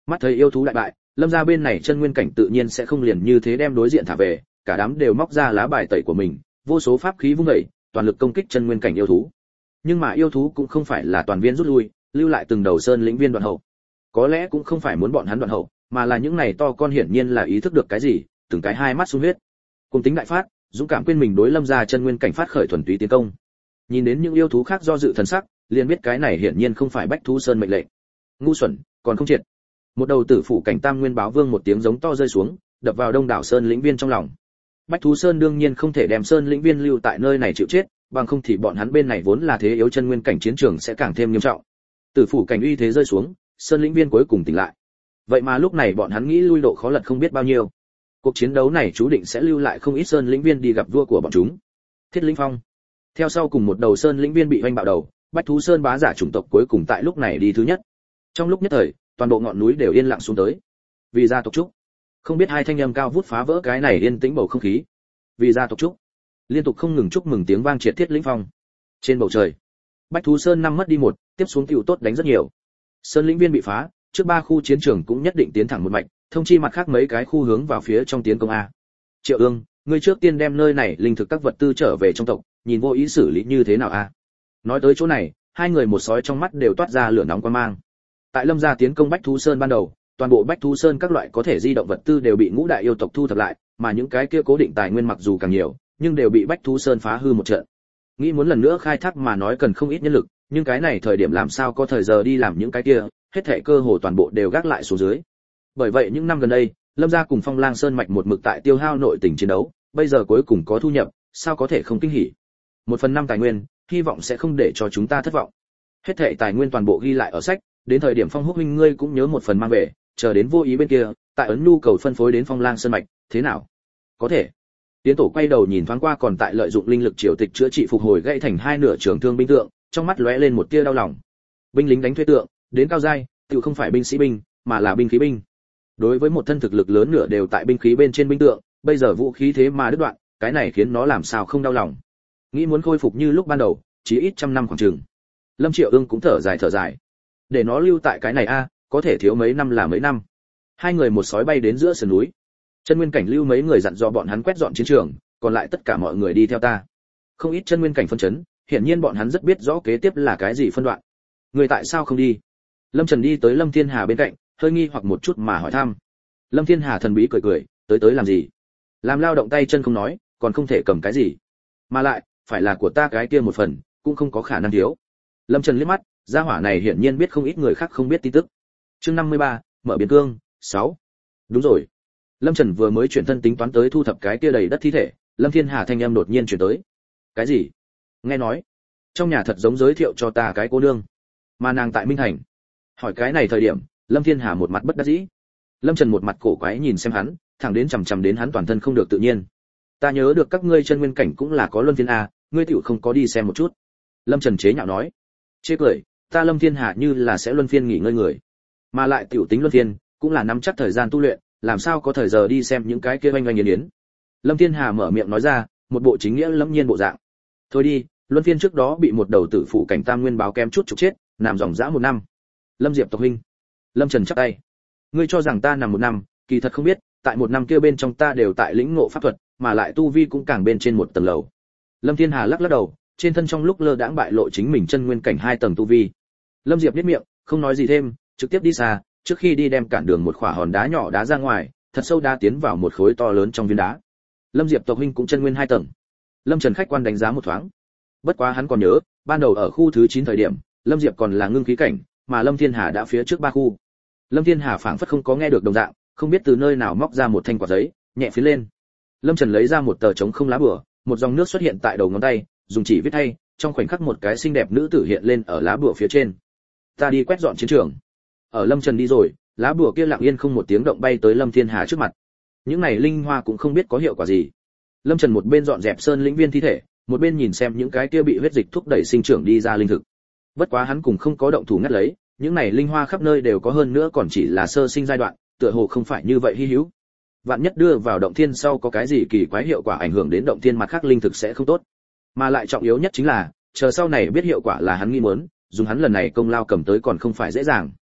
Speaker 1: Mắt thấy yêu thú đại bại, Lâm gia bên này chân nguyên cảnh tự nhiên sẽ không liền như thế đem đối diện thả về, cả đám đều móc ra lá bài tẩy của mình, vô số pháp khí vung dậy, toàn lực công kích chân nguyên cảnh yêu thú. Nhưng mà yêu thú cũng không phải là toàn viên rút lui, lưu lại từng đầu sơn lĩnh viên đoạn hậu. Có lẽ cũng không phải muốn bọn hắn đoạn hậu, mà là những này to con hiển nhiên là ý thức được cái gì, từng cái hai mắt sung huyết. Cùng tính đại phát, dũng cảm quên mình đối Lâm gia chân nguyên cảnh phát khởi thuần túy tiến công. Nhìn đến những yêu thú khác do dự thần sắc, liền biết cái này hiển nhiên không phải Bách Thú Sơn mệnh lệnh. Ngu xuẩn, còn không triệt. Một đầu tử phủ cảnh tam nguyên báo vương một tiếng giống to rơi xuống, đập vào đông đảo sơn lĩnh viên trong lòng. Bách Thú Sơn đương nhiên không thể đem sơn lĩnh viên lưu tại nơi này chịu chết, bằng không thì bọn hắn bên này vốn là thế yếu chân nguyên cảnh chiến trường sẽ càng thêm nghiêm trọng. Tử phủ cảnh uy thế rơi xuống, sơn lĩnh viên cuối cùng tỉnh lại. Vậy mà lúc này bọn hắn nghĩ lui độ khó lật không biết bao nhiêu. Cuộc chiến đấu này chú định sẽ lưu lại không ít sơn lĩnh viên đi gặp vua của bọn chúng. Thiết Lĩnh Phong. Theo sau cùng một đầu sơn lĩnh viên bị hoành bạo đầu, Bách Thú Sơn bá giả chủng tộc cuối cùng tại lúc này đi thứ nhất. Trong lúc nhất thời, toàn bộ ngọn núi đều yên lặng xuống tới. Vì gia tộc trúc. Không biết hai thanh âm cao vút phá vỡ cái này yên tĩnh bầu không khí. Vì gia tộc trúc. Liên tục không ngừng chúc mừng tiếng vang triệt Thiết Lĩnh Phong. Trên bầu trời, Bách Thú Sơn năm mất đi một, tiếp xuống tiểu tốt đánh rất nhiều. Sơn lĩnh viên bị phá, trước 3 khu chiến trường cũng nhất định tiến thẳng một mạch, thông chi mặt khác mấy cái khu hướng vào phía trong tiến công a. Triệu Ương, ngươi trước tiên đem nơi này linh thực các vật tư trở về trong tộc, nhìn vô ý xử lý như thế nào a. Nói tới chỗ này, hai người một sói trong mắt đều toát ra lửa nóng quan mang. Tại Lâm gia tiến công Bách Thú Sơn ban đầu, toàn bộ Bách Thú Sơn các loại có thể di động vật tư đều bị ngũ đại yêu tộc thu thập lại, mà những cái kia cố định tài nguyên mặc dù càng nhiều, nhưng đều bị Bách Thú Sơn phá hư một trận. Nghĩ muốn lần nữa khai thác mà nói cần không ít nhân lực, nhưng cái này thời điểm làm sao có thời giờ đi làm những cái kia, hết thảy cơ hồ toàn bộ đều gác lại xuống dưới. Bởi vậy những năm gần đây, Lâm gia cùng Phong Lang Sơn mạch một mực tại tiêu hao nội tình chiến đấu, bây giờ cuối cùng có thu nhập, sao có thể không kinh hỉ. 1/5 tài nguyên, hy vọng sẽ không để cho chúng ta thất vọng. Hết thảy tài nguyên toàn bộ ghi lại ở sách, đến thời điểm Phong Húc huynh ngươi cũng nhớ một phần mang về, chờ đến vô ý bên kia, tại ấn nhu cầu phân phối đến Phong Lang Sơn mạch, thế nào? Có thể. Tiến tổ quay đầu nhìn thoáng qua còn tại lợi dụng linh lực triều tịch chữa trị phục hồi gãy thành hai nửa trường thương binh tượng, trong mắt lóe lên một tia đau lòng. Binh lính đánh thuê tượng, đến cao giai, tự không phải binh sĩ binh, mà là binh khí binh. Đối với một thân thực lực lớn nửa đều tại binh khí bên trên binh tượng, bây giờ vũ khí thế mà đứt đoạn, cái này khiến nó làm sao không đau lòng. Nghĩ muốn khôi phục như lúc ban đầu, chỉ ít trăm năm khoảng chừng. Lâm Triệu Ưng cũng thở dài. Để nó lưu tại cái này a, có thể thiếu mấy năm là mấy năm. Hai người một sói bay đến giữa sườn núi. Chân nguyên cảnh lưu mấy người dặn dò bọn hắn quét dọn chiến trường, còn lại tất cả mọi người đi theo ta. Không ít chân nguyên cảnh phân chấn, hiển nhiên bọn hắn rất biết rõ kế tiếp là cái gì phân đoạn. Người tại sao không đi? Lâm Trần đi tới Lâm Thiên Hà bên cạnh, hơi nghi hoặc một chút mà hỏi thăm. Lâm Thiên Hà thần bí cười, tới làm gì? Làm lao động tay chân không nói, còn không thể cầm cái gì? Mà lại, phải là của ta cái kia một phần, cũng không có khả năng thiếu. Lâm Trần liếc mắt, gia hỏa này hiển nhiên biết không ít người khác không biết tin tức. Chương 53, mở biển cương, 6. Đúng rồi. Lâm Trần vừa mới chuyển thân tính toán tới thu thập cái kia đầy đất thi thể, Lâm Thiên Hà thanh âm đột nhiên chuyển tới. Cái gì? Nghe nói, trong nhà thật giống giới thiệu cho ta cái cô nương, mà nàng tại Minh Thành. Hỏi cái này thời điểm, Lâm Thiên Hà một mặt bất đắc dĩ. Lâm Trần một mặt cổ quái nhìn xem hắn, thẳng đến chằm đến hắn toàn thân không được tự nhiên. Ta nhớ được các ngươi chân nguyên cảnh cũng là có luân phiên a, ngươi tiểu không có đi xem một chút. Lâm Trần chế nhạo nói. Chê cười, ta Lâm Thiên Hà như là sẽ luân phiên nghỉ ngơi người, mà lại tiểu tính luân phiên, cũng là nắm chắc thời gian tu luyện, làm sao có thời giờ đi xem những cái kia oanh oanh yến yến. Lâm Thiên Hà mở miệng nói ra, một bộ chính nghĩa lâm nhiên bộ dạng. Thôi đi, luân phiên trước đó bị một đầu tử phụ cảnh tam nguyên báo kém chút trục chết, nằm dòng dã 1 năm. Lâm Diệp tộc huynh. Lâm Trần chắp tay. Ngươi cho rằng ta nằm 1 năm, kỳ thật không biết, tại 1 năm kia bên trong ta đều tại lĩnh ngộ pháp thuật, mà lại tu vi cũng càng bên trên một tầng lầu. Lâm Thiên Hà lắc đầu, trên thân trong lúc lơ đãng bại lộ chính mình chân nguyên cảnh 2 tầng tu vi. Lâm Diệp nhếch miệng, không nói gì thêm, trực tiếp đi xa, trước khi đi đem cản đường một khỏa hòn đá nhỏ đá ra ngoài, thật sâu đá tiến vào một khối to lớn trong viên đá. Lâm Diệp tộc huynh cũng chân nguyên 2 tầng. Lâm Trần khách quan đánh giá một thoáng. Bất quá hắn còn nhớ, ban đầu ở khu thứ 9 thời điểm, Lâm Diệp còn là ngưng khí cảnh, mà Lâm Thiên Hà đã phía trước 3 khu. Lâm Thiên Hà phảng phất không có nghe được đồng dạng, không biết từ nơi nào móc ra một thanh quạt giấy, nhẹ phía lên. Lâm Trần lấy ra một tờ trống không lá bùa, một dòng nước xuất hiện tại đầu ngón tay, dùng chỉ viết thay, trong khoảnh khắc một cái xinh đẹp nữ tử hiện lên ở lá bùa phía trên. Ta đi quét dọn chiến trường. Ở Lâm Trần đi rồi, lá bùa kia lặng yên không một tiếng động bay tới Lâm Thiên Hà trước mặt. Những này linh hoa cũng không biết có hiệu quả gì. Lâm Trần một bên dọn dẹp sơn lĩnh viên thi thể, một bên nhìn xem những cái kia bị huyết dịch thúc đẩy sinh trưởng đi ra linh thực. Bất quá hắn cũng không có động thủ ngắt lấy, những này linh hoa khắp nơi đều có hơn nữa còn chỉ là sơ sinh giai đoạn, tựa hồ không phải như vậy hi hữu. Vạn nhất đưa vào động thiên sau có cái gì kỳ quái hiệu quả ảnh hưởng đến động thiên mặt khác linh thực sẽ không tốt. Mà lại trọng yếu nhất chính là, chờ sau này biết hiệu quả là hắn nghi muốn, dùng hắn lần này công lao cầm tới còn không phải dễ dàng.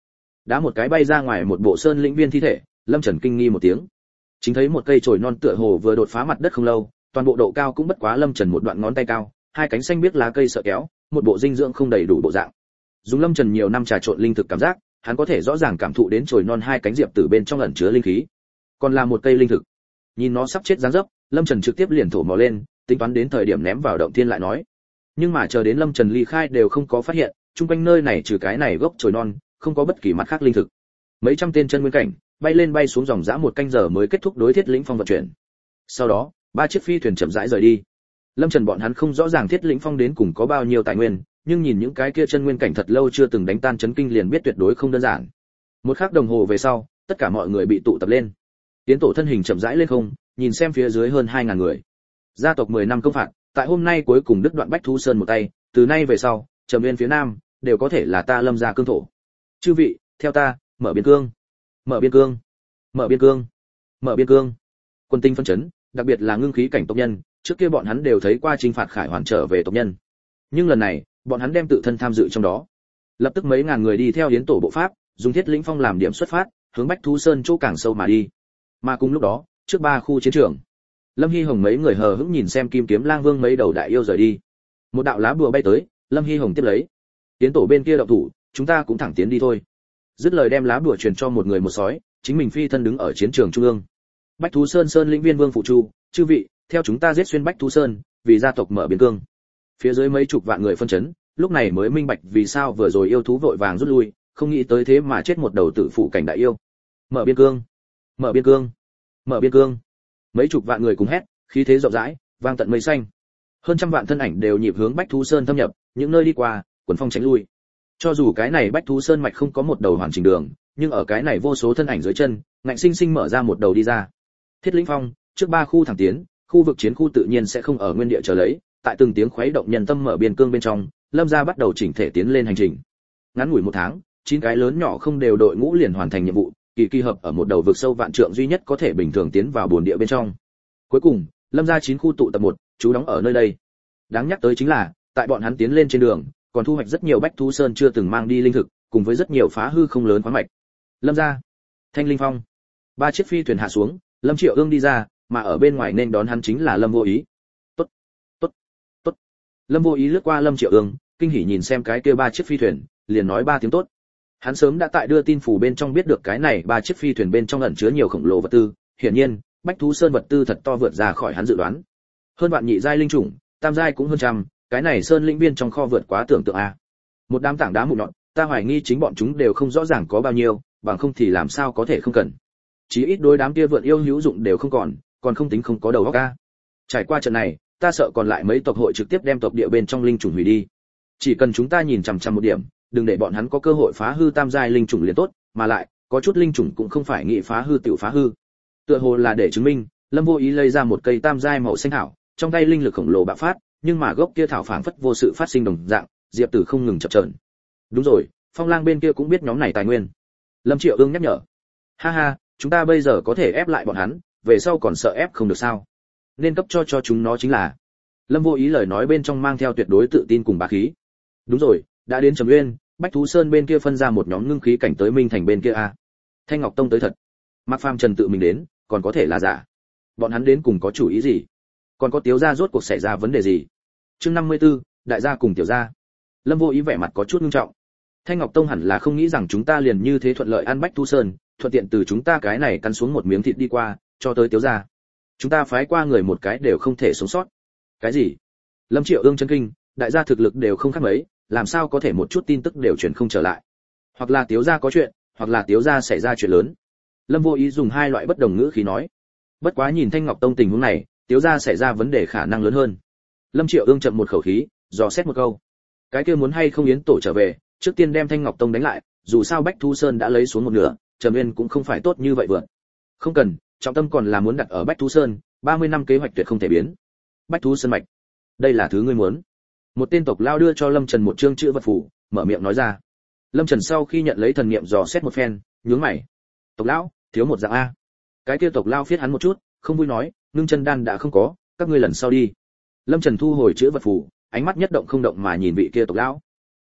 Speaker 1: Đá một cái bay ra ngoài một bộ sơn lĩnh viên thi thể, Lâm Trần kinh nghi một tiếng. Chính thấy một cây chồi non tựa hồ vừa đột phá mặt đất không lâu, toàn bộ độ cao cũng bất quá Lâm Trần một đoạn ngón tay cao, hai cánh xanh biếc lá cây sợ kéo, một bộ dinh dưỡng không đầy đủ bộ dạng. Dùng Lâm Trần nhiều năm trà trộn linh thực cảm giác, hắn có thể rõ ràng cảm thụ đến chồi non hai cánh diệp tử bên trong ẩn chứa linh khí. Còn là một cây linh thực. Nhìn nó sắp chết dáng dấp, Lâm Trần trực tiếp liền thổ mò lên, tính toán đến thời điểm ném vào động thiên lại nói. Nhưng mà chờ đến Lâm Trần ly khai đều không có phát hiện, chung quanh nơi này trừ cái này gốc chồi non, không có bất kỳ mặt khác linh thực. Mấy trăm tên chân nguyên cảnh, bay lên bay xuống dòng dã một canh giờ mới kết thúc đối Thiết Lĩnh Phong vận chuyển. Sau đó, ba chiếc phi thuyền chậm rãi rời đi. Lâm Trần bọn hắn không rõ ràng Thiết Lĩnh Phong đến cùng có bao nhiêu tài nguyên, nhưng nhìn những cái kia chân nguyên cảnh thật lâu chưa từng đánh tan chấn kinh liền biết tuyệt đối không đơn giản. Một khắc đồng hồ về sau, tất cả mọi người bị tụ tập lên. Tiến tổ thân hình chậm rãi lên không, nhìn xem phía dưới hơn 2000 người. Gia tộc 10 năm công phạt, tại hôm nay cuối cùng đứt đoạn Bách Thú Sơn một tay, từ nay về sau, Trầm Nguyên phía nam đều có thể là ta Lâm gia cương thổ. Chư vị, theo ta, mở biên cương. Mở biên cương. Mở biên cương. Mở biên cương. Quân tinh phân chấn, đặc biệt là ngưng khí cảnh tộc nhân, trước kia bọn hắn đều thấy qua chinh phạt Khải Hoàn trở về tộc nhân. Nhưng lần này, bọn hắn đem tự thân tham dự trong đó. Lập tức mấy ngàn người đi theo Yến tổ bộ pháp, dùng Thiết Lĩnh Phong làm điểm xuất phát, hướng Bách Thú Sơn chỗ càng sâu mà đi. Mà cùng lúc đó, trước ba khu chiến trường, Lâm Hy Hồng mấy người hờ hững nhìn xem Kim Kiếm Lang Vương mấy đầu đại yêu rời đi. Một đạo lá bùa bay tới, Lâm Hy Hồng tiếp lấy. Tiến tổ bên kia động thủ, chúng ta cũng thẳng tiến đi thôi. Dứt lời đem lá bùa truyền cho một người một sói, chính mình phi thân đứng ở chiến trường trung ương. Bách Thú Sơn Sơn lĩnh viên Vương phụ chu, chư vị, theo chúng ta giết xuyên Bách Thú Sơn, vì gia tộc mở biên cương. Phía dưới mấy chục vạn người phân chấn, lúc này mới minh bạch vì sao vừa rồi yêu thú vội vàng rút lui, không nghĩ tới thế mà chết một đầu tử phụ cảnh đại yêu. Mở biên cương, mở biên cương, mở biên cương. Mấy chục vạn người cùng hét, khí thế rộng rãi, vang tận mây xanh. Hơn trăm vạn thân ảnh đều nhịp hướng Bách Thú Sơn thâm nhập, những nơi đi qua, quần phong tránh lui. Cho dù cái này Bách Thú Sơn mạch không có một đầu hoàn chỉnh đường, nhưng ở cái này vô số thân ảnh dưới chân, ngạnh sinh sinh mở ra một đầu đi ra. Thiết Lĩnh Phong, trước ba khu thẳng tiến, khu vực chiến khu tự nhiên sẽ không ở nguyên địa chờ lấy, tại từng tiếng khuấy động nhân tâm mở biên cương bên trong, Lâm gia bắt đầu chỉnh thể tiến lên hành trình. Ngắn ngủi một tháng, 9 cái lớn nhỏ không đều đội ngũ liền hoàn thành nhiệm vụ, kỳ hợp ở một đầu vực sâu vạn trượng duy nhất có thể bình thường tiến vào bồn địa bên trong. Cuối cùng, Lâm gia 9 khu tụ tập 1, chú đóng ở nơi đây. Đáng nhắc tới chính là, tại bọn hắn tiến lên trên đường, còn thu hoạch rất nhiều Bách Thú Sơn chưa từng mang đi linh thực, cùng với rất nhiều phá hư không lớn khoáng mạch. Lâm gia, Thanh Linh Phong. 3 chiếc phi thuyền hạ xuống, Lâm Triệu Ương đi ra, mà ở bên ngoài nên đón hắn chính là Lâm Vô Ý. Tốt, tốt, tốt. Lâm Vô Ý lướt qua Lâm Triệu Ương, kinh hỉ nhìn xem cái kia 3 chiếc phi thuyền, liền nói 3 tiếng tốt. Hắn sớm đã tại đưa tin phủ bên trong biết được cái này 3 chiếc phi thuyền bên trong ẩn chứa nhiều khổng lồ vật tư, hiển nhiên, Bách Thú Sơn vật tư thật to vượt ra khỏi hắn dự đoán. Hơn vạn nhị giai linh chủng, tam giai cũng hơn trăm, cái này sơn linh viên trong kho vượt quá tưởng tượng a. Một đám tảng đá mụn nhọn, ta hoài nghi chính bọn chúng đều không rõ ràng có bao nhiêu, bằng không thì làm sao có thể không cần. Chí ít đối đám kia vượn yêu hữu dụng đều không còn không tính không có đầu óc a. Trải qua trận này, ta sợ còn lại mấy tộc hội trực tiếp đem tộc địa bên trong linh chủng hủy đi. Chỉ cần chúng ta nhìn chằm chằm một điểm, đừng để bọn hắn có cơ hội phá hư tam giai linh chủng liền tốt, mà lại, có chút linh chủng cũng không phải nghĩ phá hư tiểu phá hư. Tựa hồ là để chứng minh, Lâm Vô Ý lấy ra một cây tam giai màu xanh thảo, trong tay linh lực khổng lồ bạo phát, nhưng mà gốc kia thảo phảng phất vô sự phát sinh đồng dạng, diệp tử không ngừng chập chờn. Đúng rồi, Phong Lang bên kia cũng biết nhóm này tài nguyên. Lâm Triệu Ương nhắc nhở. Ha ha, chúng ta bây giờ có thể ép lại bọn hắn, về sau còn sợ ép không được sao? Nên cấp cho chúng nó chính là. Lâm Vô Ý lời nói bên trong mang theo tuyệt đối tự tin cùng bá khí. Đúng rồi, đã đến Trầm Uyên, Bách Thú Sơn bên kia phân ra một nhóm ngưng khí cảnh tới Minh Thành bên kia a. Thanh Ngọc Tông tới thật. Mạc Phàm Trần tự mình đến, còn có thể là giả. Bọn hắn đến cùng có chủ ý gì? Còn có Tiếu gia rốt cuộc xảy ra vấn đề gì? Chương 54, đại gia cùng Tiểu gia. Lâm Vô Ý vẻ mặt có chút nghiêm trọng. Thanh Ngọc Tông hẳn là không nghĩ rằng chúng ta liền như thế thuận lợi ăn Bách Thú Sơn, thuận tiện từ chúng ta cái này căn xuống một miếng thịt đi qua, cho tới Tiếu gia. Chúng ta phái qua người một cái đều không thể sống sót. Cái gì? Lâm Triệu Ương chấn kinh, đại gia thực lực đều không khác mấy, làm sao có thể một chút tin tức đều truyền không trở lại? Hoặc là Tiếu gia có chuyện, hoặc là Tiếu gia xảy ra chuyện lớn. Lâm Vô Ý dùng hai loại bất đồng ngữ khí nói. Bất quá nhìn Thanh Ngọc Tông tình huống này, Tiếu gia xảy ra vấn đề khả năng lớn hơn. Lâm Triệu Ương chậm một khẩu khí, dò xét một câu. Cái kia muốn hay không Yến tổ trở về, trước tiên đem Thanh Ngọc Tông đánh lại, dù sao Bách Thú Sơn đã lấy xuống một nửa, Trầm Nguyên cũng không phải tốt như vậy vượt. Không cần, trọng tâm còn là muốn đặt ở Bách Thú Sơn, 30 năm kế hoạch tuyệt không thể biến. Bách Thú Sơn mạch, đây là thứ ngươi muốn. Một tên tộc lao đưa cho Lâm Trần một chương chữ vật phù, mở miệng nói ra. Lâm Trần sau khi nhận lấy thần niệm dò xét một phen, nhướng mày. Tộc lão, thiếu một dạng a. Cái kia tộc lao phiết hắn một chút, không vui nói, ngưng chân đan đã không có, các ngươi lần sau đi. Lâm Trần thu hồi chữ vật phù, ánh mắt nhất động không động mà nhìn vị kia tộc lão.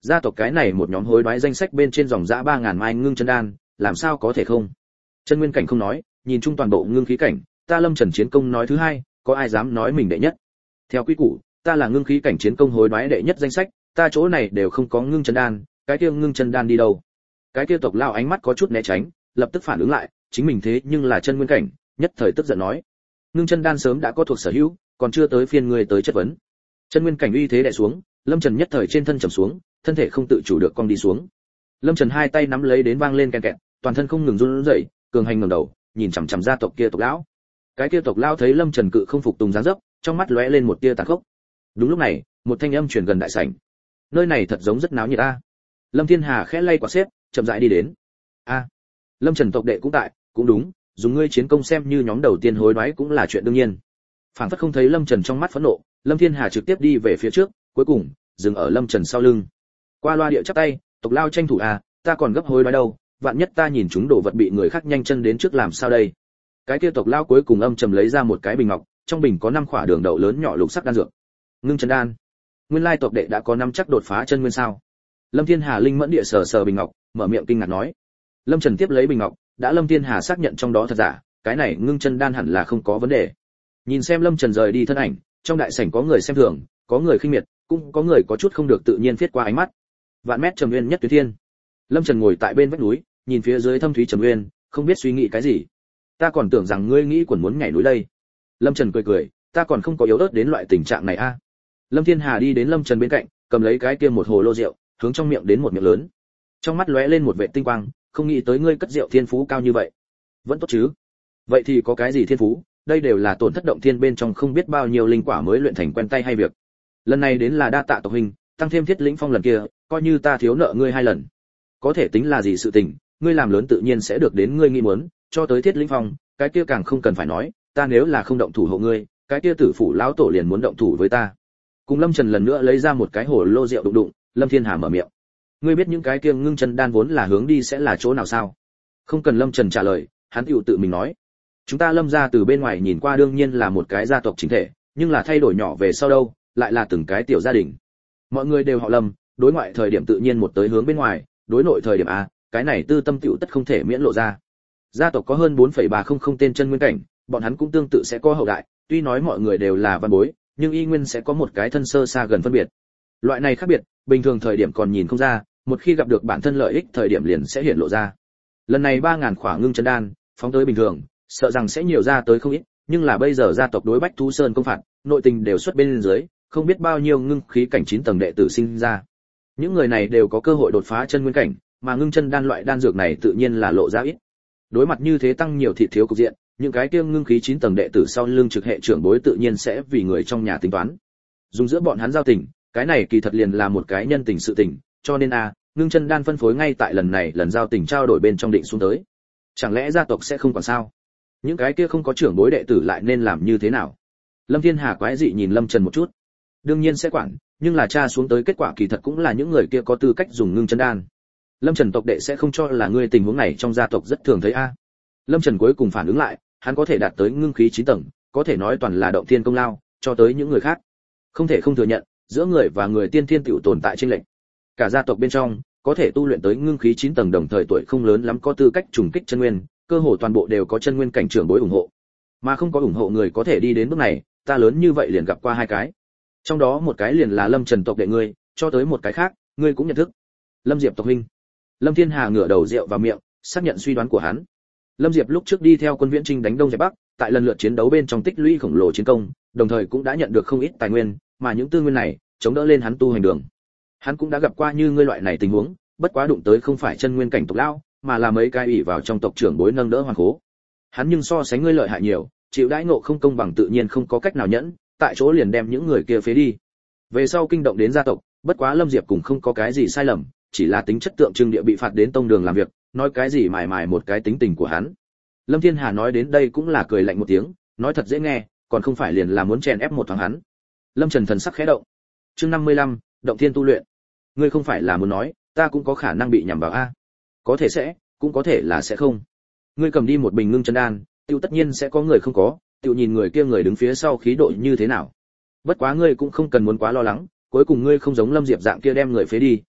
Speaker 1: Gia tộc cái này một nhóm hối đoái danh sách bên trên dòng dã 3000 mai ngưng chân đan, làm sao có thể không? Chân nguyên cảnh không nói, nhìn chung toàn bộ ngưng khí cảnh, ta Lâm Trần chiến công nói thứ hai, có ai dám nói mình đệ nhất? Theo quy củ, ta là ngưng khí cảnh chiến công hối đoái đệ nhất danh sách, ta chỗ này đều không có ngưng chân đan, cái kia ngưng chân đan đi đâu? Cái kia tộc lao ánh mắt có chút né tránh, lập tức phản ứng lại, chính mình thế nhưng là chân nguyên cảnh, nhất thời tức giận nói: ngưng chân đan sớm đã có thuộc sở hữu, còn chưa tới phiên ngươi tới chất vấn. Chân nguyên cảnh uy thế đè xuống, Lâm Trần nhất thời trên thân trầm xuống, thân thể không tự chủ được cong đi xuống. Lâm Trần hai tay nắm lấy đến vang lên keng kẹt, toàn thân không ngừng run rẩy, cường hành ngẩng đầu, nhìn chằm chằm gia tộc kia tộc lão. Cái kia tộc lão thấy Lâm Trần cự không phục tùng dáng dấp, trong mắt lóe lên một tia tàn khốc. Đúng lúc này, một thanh âm truyền gần đại sảnh. Nơi này thật giống rất náo nhiệt a. Lâm Thiên Hà khẽ lay quả xếp, chậm rãi đi đến. A, Lâm Trần tộc đệ cũng tại, cũng đúng, dùng ngươi chiến công xem như nhóm đầu tiên hối đoái cũng là chuyện đương nhiên. Phản phất không thấy Lâm Trần trong mắt phẫn nộ, Lâm Thiên Hà trực tiếp đi về phía trước, cuối cùng dừng ở Lâm Trần sau lưng. Qua loa địa chắp tay, tộc lao tranh thủ à, ta còn gấp hối đoái đâu, vạn nhất ta nhìn chúng đồ vật bị người khác nhanh chân đến trước làm sao đây? Cái kia tộc lao cuối cùng âm trầm lấy ra một cái bình ngọc, trong bình có 5 quả đường đậu lớn nhỏ lục sắc đan dược. Ngưng chân đan. Nguyên lai tộc đệ đã có năm chắc đột phá chân nguyên sao? Lâm Thiên Hà linh mẫn địa sờ sờ bình ngọc, mở miệng kinh ngạc nói. Lâm Trần tiếp lấy bình ngọc, đã Lâm Thiên Hà xác nhận trong đó thật giả, cái này ngưng chân đan hẳn là không có vấn đề. Nhìn xem Lâm Trần rời đi thân ảnh, trong đại sảnh có người xem thường, có người khinh miệt, cũng có người có chút không được tự nhiên viết qua ánh mắt. Vạn mét trầm nguyên nhất tuyệt thiên. Lâm Trần ngồi tại bên vách núi, nhìn phía dưới thâm thúy trầm nguyên, không biết suy nghĩ cái gì. Ta còn tưởng rằng ngươi nghĩ quẩn muốn nhảy núi đây. Lâm Trần cười cười, ta còn không có yếu ớt đến loại tình trạng này a. Lâm Thiên Hà đi đến Lâm Trần bên cạnh, cầm lấy cái kia một hồ lô rượu, hướng trong miệng đến một miệng lớn. Trong mắt lóe lên một vẻ tinh quang, không nghĩ tới ngươi cất rượu thiên phú cao như vậy. Vẫn tốt chứ? Vậy thì có cái gì thiên phú, đây đều là tổn thất động thiên bên trong không biết bao nhiêu linh quả mới luyện thành quen tay hay việc. Lần này đến là đa tạ tộc huynh, tăng thêm Thiết Lĩnh Phong lần kia, coi như ta thiếu nợ ngươi 2 lần. Có thể tính là gì sự tình, ngươi làm lớn tự nhiên sẽ được đến ngươi nghĩ muốn, cho tới Thiết Lĩnh Phong, cái kia càng không cần phải nói, ta nếu là không động thủ hộ ngươi, cái kia tử phủ lão tổ liền muốn động thủ với ta. Cùng Lâm Trần lần nữa lấy ra một cái hồ lô rượu đụng đụng, Lâm Thiên Hà mở miệng. Ngươi biết những cái kia ngưng chân đan vốn là hướng đi sẽ là chỗ nào sao? Không cần Lâm Trần trả lời, hắn hữu tự mình nói. Chúng ta Lâm gia từ bên ngoài nhìn qua đương nhiên là một cái gia tộc chính thể, nhưng là thay đổi nhỏ về sau đâu, lại là từng cái tiểu gia đình. Mọi người đều họ Lâm, đối ngoại thời điểm tự nhiên một tới hướng bên ngoài, đối nội thời điểm a, cái này tư tâm tiểu tất không thể miễn lộ ra. Gia tộc có hơn 4,300 tên chân nguyên cảnh, bọn hắn cũng tương tự sẽ có hậu đại, tuy nói mọi người đều là văn bối, nhưng y nguyên sẽ có một cái thân sơ xa gần phân biệt. Loại này khác biệt, bình thường thời điểm còn nhìn không ra, một khi gặp được bản thân lợi ích thời điểm liền sẽ hiện lộ ra. Lần này 3000 khỏa ngưng chân đan, phóng tới bình thường, sợ rằng sẽ nhiều ra tới không ít, nhưng là bây giờ gia tộc đối Bách Thú Sơn công phạt, nội tình đều xuất bên dưới, không biết bao nhiêu ngưng khí cảnh 9 tầng đệ tử sinh ra. Những người này đều có cơ hội đột phá chân nguyên cảnh, mà ngưng chân đan loại đan dược này tự nhiên là lộ ra ít. Đối mặt như thế tăng nhiều thị thiếu cục diện, những cái kia ngưng khí 9 tầng đệ tử sau lưng trực hệ trưởng bối tự nhiên sẽ vì người trong nhà tính toán. Dùng giữa bọn hắn giao tình, cái này kỳ thật liền là một cái nhân tình sự tình, cho nên ngưng chân đan phân phối ngay tại lần này lần giao tình trao đổi bên trong định xuống tới. Chẳng lẽ gia tộc sẽ không còn sao? Những cái kia không có trưởng bối đệ tử lại nên làm như thế nào? Lâm Thiên Hà quái dị nhìn Lâm Trần một chút. Đương nhiên sẽ quản, nhưng là tra xuống tới kết quả kỳ thật cũng là những người kia có tư cách dùng ngưng chân đan. Lâm Trần tộc đệ sẽ không cho là ngươi tình huống này trong gia tộc rất thường thấy a. Lâm Trần cuối cùng phản ứng lại, hắn có thể đạt tới ngưng khí 9 tầng, có thể nói toàn là động thiên công lao, cho tới những người khác. Không thể không thừa nhận, giữa người và người tiên thiên tiểu tồn tại chênh lệch. Cả gia tộc bên trong, có thể tu luyện tới ngưng khí 9 tầng đồng thời tuổi không lớn lắm có tư cách trùng kích chân nguyên, cơ hồ toàn bộ đều có chân nguyên cảnh trưởng bối ủng hộ. Mà không có ủng hộ người có thể đi đến bước này, ta lớn như vậy liền gặp qua 2 cái. Trong đó một cái liền là Lâm Trần tộc đệ ngươi, cho tới một cái khác, ngươi cũng nhận thức. Lâm Diệp tộc huynh. Lâm Thiên Hà ngửa đầu rượu vào miệng, xác nhận suy đoán của hắn. Lâm Diệp lúc trước đi theo quân viễn trinh đánh Đông giải Bắc, tại lần lượt chiến đấu bên trong tích lũy khổng lồ chiến công, đồng thời cũng đã nhận được không ít tài nguyên, mà những tư nguyên này chống đỡ lên hắn tu hành đường. Hắn cũng đã gặp qua như ngươi loại này tình huống, bất quá đụng tới không phải chân nguyên cảnh tộc lão, mà là mấy cái ủy vào trong tộc trưởng bối nâng đỡ hoàn khố. Hắn nhưng so sánh ngươi lợi hại nhiều, chịu đãi ngộ không công bằng tự nhiên không có cách nào nhẫn, tại chỗ liền đem những người kia phế đi. Về sau kinh động đến gia tộc, bất quá Lâm Diệp cũng không có cái gì sai lầm, chỉ là tính chất tượng trưng địa bị phạt đến tông đường làm việc, nói cái gì mài mài một cái tính tình của hắn. Lâm Thiên Hà nói đến đây cũng là cười lạnh một tiếng, nói thật dễ nghe, còn không phải liền là muốn chèn ép một thoáng hắn. Lâm Trần thần sắc khẽ động. Chương 55, động thiên tu luyện. Ngươi không phải là muốn nói, ta cũng có khả năng bị nhằm vào a? Có thể sẽ, cũng có thể là sẽ không. Ngươi cầm đi một bình ngưng chân đan, tiêu tất nhiên sẽ có người không có, tiêu nhìn người kia người đứng phía sau khí độ như thế nào. Bất quá ngươi cũng không cần muốn quá lo lắng, cuối cùng ngươi không giống Lâm Diệp dạng kia đem người phế đi,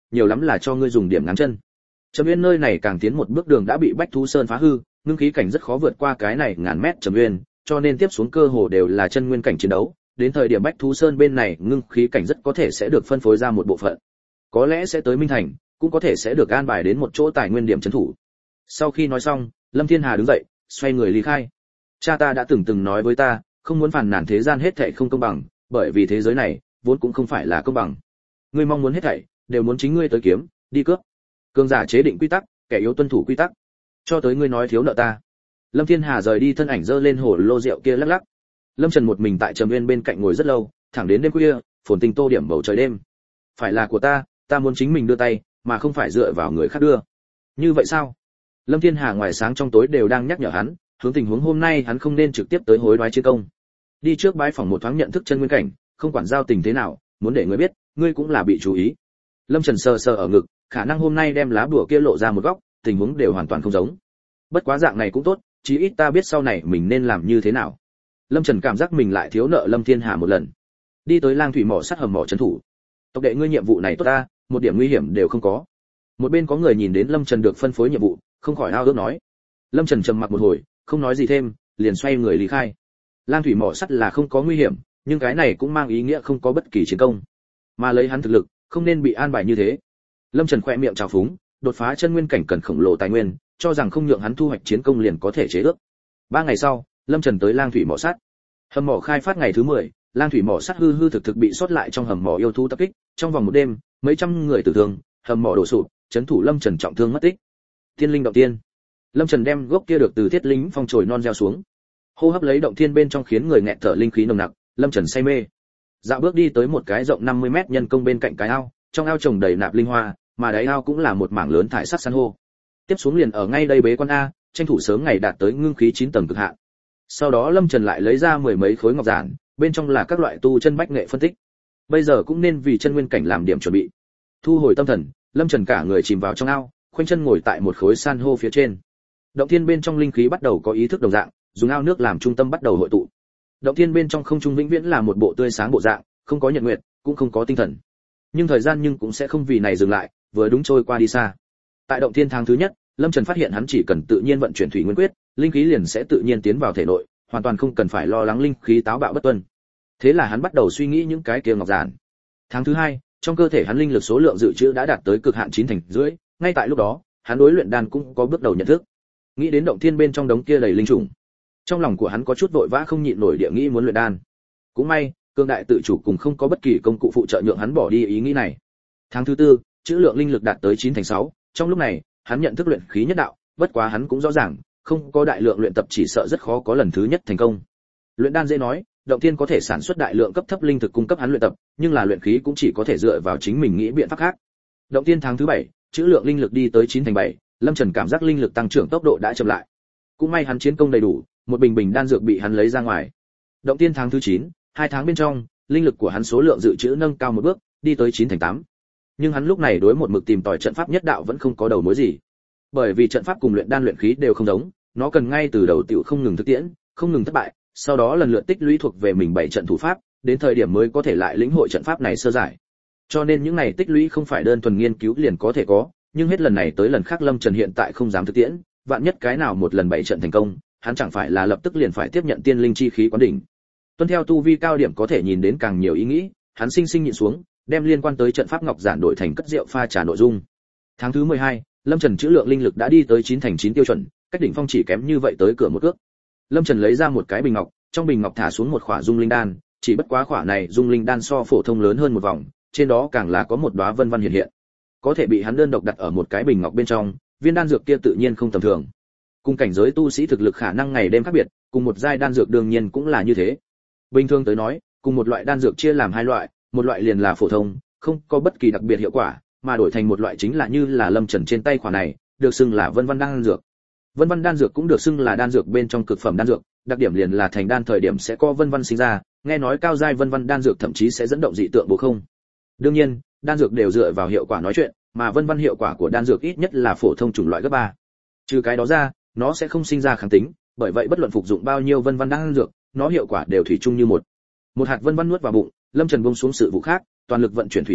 Speaker 1: nhiều lắm là cho ngươi dùng điểm ngắn chân. Trầm Uyên nơi này càng tiến một bước đường đã bị Bách Thú Sơn phá hư, ngưng khí cảnh rất khó vượt qua cái này ngàn mét Trầm Uyên, cho nên tiếp xuống cơ hồ đều là chân nguyên cảnh chiến đấu, đến thời điểm Bách Thú Sơn bên này ngưng khí cảnh rất có thể sẽ được phân phối ra một bộ phận. Có lẽ sẽ tới Minh Thành, cũng có thể sẽ được an bài đến một chỗ tài nguyên điểm trấn thủ. Sau khi nói xong, Lâm Thiên Hà đứng dậy, xoay người ly khai. Cha ta đã từng nói với ta, không muốn phàn nàn thế gian hết thảy không công bằng, bởi vì thế giới này vốn cũng không phải là công bằng. Ngươi mong muốn hết thảy, đều muốn chính ngươi tới kiếm, đi cướp. Cường giả chế định quy tắc, kẻ yếu tuân thủ quy tắc. Cho tới ngươi nói thiếu nợ ta. Lâm Thiên Hà rời đi, thân ảnh giơ lên hồ lô rượu kia lắc lắc. Lâm Trần một mình tại Trầm Uyên bên cạnh ngồi rất lâu, thẳng đến đêm khuya, phồn tinh tô điểm bầu trời đêm. Phải là của ta, ta muốn chính mình đưa tay, mà không phải dựa vào người khác đưa. Như vậy sao? Lâm Thiên Hà ngoài sáng trong tối đều đang nhắc nhở hắn, hướng tình huống hôm nay hắn không nên trực tiếp tới hối đoái chiến công. Đi trước bái phỏng một thoáng nhận thức chân nguyên cảnh, không quản giao tình thế nào, muốn để ngươi biết, ngươi cũng là bị chú ý. Lâm Trần sờ sờ ở ngực, khả năng hôm nay đem lá bùa kia lộ ra một góc, tình huống đều hoàn toàn không giống. Bất quá dạng này cũng tốt, chí ít ta biết sau này mình nên làm như thế nào. Lâm Trần cảm giác mình lại thiếu nợ Lâm Thiên Hà một lần. Đi tới Lang Thủy mỏ sắt hầm mỏ trấn thủ. Tộc đệ ngươi nhiệm vụ này tốt ta, một điểm nguy hiểm đều không có. Một bên có người nhìn đến Lâm Trần được phân phối nhiệm vụ, không khỏi ao ước nói. Lâm Trần trầm mặc một hồi, không nói gì thêm, liền xoay người lý khai. Lang Thủy mỏ sắt là không có nguy hiểm, nhưng cái này cũng mang ý nghĩa không có bất kỳ chiến công. Mà lấy hắn thực lực, không nên bị an bài như thế. Lâm Trần khẽ miệng trào phúng, đột phá chân nguyên cảnh cần khổng lồ tài nguyên, cho rằng không nhượng hắn thu hoạch chiến công liền có thể chế ước. 3 ngày sau, Lâm Trần tới Lang Thủy mỏ sắt. Hầm mỏ khai phát ngày thứ 10, Lang Thủy mỏ sắt hư thực bị sót lại trong hầm mỏ yêu thú tập kích, trong vòng một đêm, mấy trăm người tử thương, hầm mỏ đổ sụp, trấn thủ Lâm Trần trọng thương mất tích. Thiên linh động tiên. Lâm Trần đem gốc kia được từ Thiết Linh phong chồi non gieo xuống. Hô hấp lấy động thiên bên trong khiến người nghẹt thở linh khí nồng nặc, Lâm Trần say mê. Dạo bước đi tới một cái rộng 50 mét nhân công bên cạnh cái ao, trong ao trồng đầy nạp linh hoa, mà đáy ao cũng là một mảng lớn thải sắt san hô. Tiếp xuống liền ở ngay đây bế quan a, tranh thủ sớm ngày đạt tới ngưng khí 9 tầng cực hạn. Sau đó Lâm Trần lại lấy ra mười mấy khối ngọc giản, bên trong là các loại tu chân bách nghệ phân tích. Bây giờ cũng nên vì chân nguyên cảnh làm điểm chuẩn bị. Thu hồi tâm thần, Lâm Trần cả người chìm vào trong ao, khoanh chân ngồi tại một khối san hô phía trên. Động thiên bên trong linh khí bắt đầu có ý thức đồng dạng, dùng ao nước làm trung tâm bắt đầu hội tụ. Động thiên bên trong không trung vĩnh viễn là một bộ tươi sáng bộ dạng, không có nhật nguyệt, cũng không có tinh thần. Nhưng thời gian cũng sẽ không vì này dừng lại, vừa đúng trôi qua đi xa. Tại động thiên tháng thứ nhất, Lâm Trần phát hiện hắn chỉ cần tự nhiên vận chuyển thủy nguyên quyết, linh khí liền sẽ tự nhiên tiến vào thể nội, hoàn toàn không cần phải lo lắng linh khí táo bạo bất tuân. Thế là hắn bắt đầu suy nghĩ những cái kia ngọc giản. Tháng thứ hai, trong cơ thể hắn linh lực số lượng dự trữ đã đạt tới cực hạn 9 thành rưỡi, ngay tại lúc đó, hắn đối luyện đan cũng có bước đầu nhận thức. Nghĩ đến động thiên bên trong đống kia đầy linh trùng, trong lòng của hắn có chút vội vã không nhịn nổi địa nghĩ muốn luyện đan. Cũng may, cương đại tự chủ cùng không có bất kỳ công cụ phụ trợ nhượng hắn bỏ đi ý nghĩ này. Tháng thứ tư, trữ lượng linh lực đạt tới 9 thành 6, trong lúc này, hắn nhận thức luyện khí nhất đạo, bất quá hắn cũng rõ ràng, không có đại lượng luyện tập chỉ sợ rất khó có lần thứ nhất thành công. Luyện đan dễ nói, động thiên có thể sản xuất đại lượng cấp thấp linh thực cung cấp hắn luyện tập, nhưng là luyện khí cũng chỉ có thể dựa vào chính mình nghĩ biện pháp khác. Động thiên tháng thứ 7, trữ lượng linh lực đi tới 9 thành 7, Lâm Trần cảm giác linh lực tăng trưởng tốc độ đã chậm lại. Cũng may hắn chiến công đầy đủ, một bình đan dược bị hắn lấy ra ngoài. Động thiên tháng thứ 9, 2 tháng bên trong, linh lực của hắn số lượng dự trữ nâng cao một bước, đi tới 9 thành 8. Nhưng hắn lúc này đối một mực tìm tòi trận pháp nhất đạo vẫn không có đầu mối gì. Bởi vì trận pháp cùng luyện đan luyện khí đều không giống, nó cần ngay từ đầu tiểu không ngừng thực tiễn, không ngừng thất bại, sau đó lần lượt tích lũy thuộc về mình 7 trận thủ pháp, đến thời điểm mới có thể lại lĩnh hội trận pháp này sơ giải. Cho nên những này tích lũy không phải đơn thuần nghiên cứu liền có thể có, nhưng hết lần này tới lần khác Lâm Trần hiện tại không dám thực tiễn, vạn nhất cái nào một lần 7 trận thành công, hắn chẳng phải là lập tức liền phải tiếp nhận tiên linh chi khí quán đỉnh. Tuân theo tu vi cao điểm có thể nhìn đến càng nhiều ý nghĩ, hắn sinh nhịn xuống, đem liên quan tới trận pháp ngọc giản đổi thành cất rượu pha trà nội dung. Tháng thứ 12, Lâm Trần trữ lượng linh lực đã đi tới 9 thành 9 tiêu chuẩn, cách đỉnh phong chỉ kém như vậy tới cửa một cước. Lâm Trần lấy ra một cái bình ngọc, trong bình ngọc thả xuống một khỏa dung linh đan, chỉ bất quá khỏa này dung linh đan so phổ thông lớn hơn một vòng, trên đó càng là có một đóa vân vân hiện hiện. Có thể bị hắn đơn độc đặt ở một cái bình ngọc bên trong, viên đan dược kia tự nhiên không tầm thường. Cùng cảnh giới tu sĩ thực lực khả năng ngày đêm khác biệt, cùng một giai đan dược đương nhiên cũng là như thế. Bình thường tới nói, cùng một loại đan dược chia làm hai loại, một loại liền là phổ thông, không có bất kỳ đặc biệt hiệu quả, mà đổi thành một loại chính là như là Lâm Trần trên tay khỏa này, được xưng là vân vân đan dược. Vân vân đan dược cũng được xưng là đan dược bên trong cực phẩm đan dược, đặc điểm liền là thành đan thời điểm sẽ có vân vân sinh ra, nghe nói cao giai vân vân đan dược thậm chí sẽ dẫn động dị tượng bổ không. Đương nhiên, đan dược đều dựa vào hiệu quả nói chuyện, mà vân vân hiệu quả của đan dược ít nhất là phổ thông chủng loại gấp 3. Trừ cái đó ra, nó sẽ không sinh ra kháng tính, bởi vậy bất luận phục dụng bao nhiêu vân vân đan dược, nó hiệu quả đều thủy chung như một. Một hạt vân vân nuốt vào bụng, Lâm Trần buông xuống sự vụ khác, toàn lực vận chuyển thủy nguyên quyết,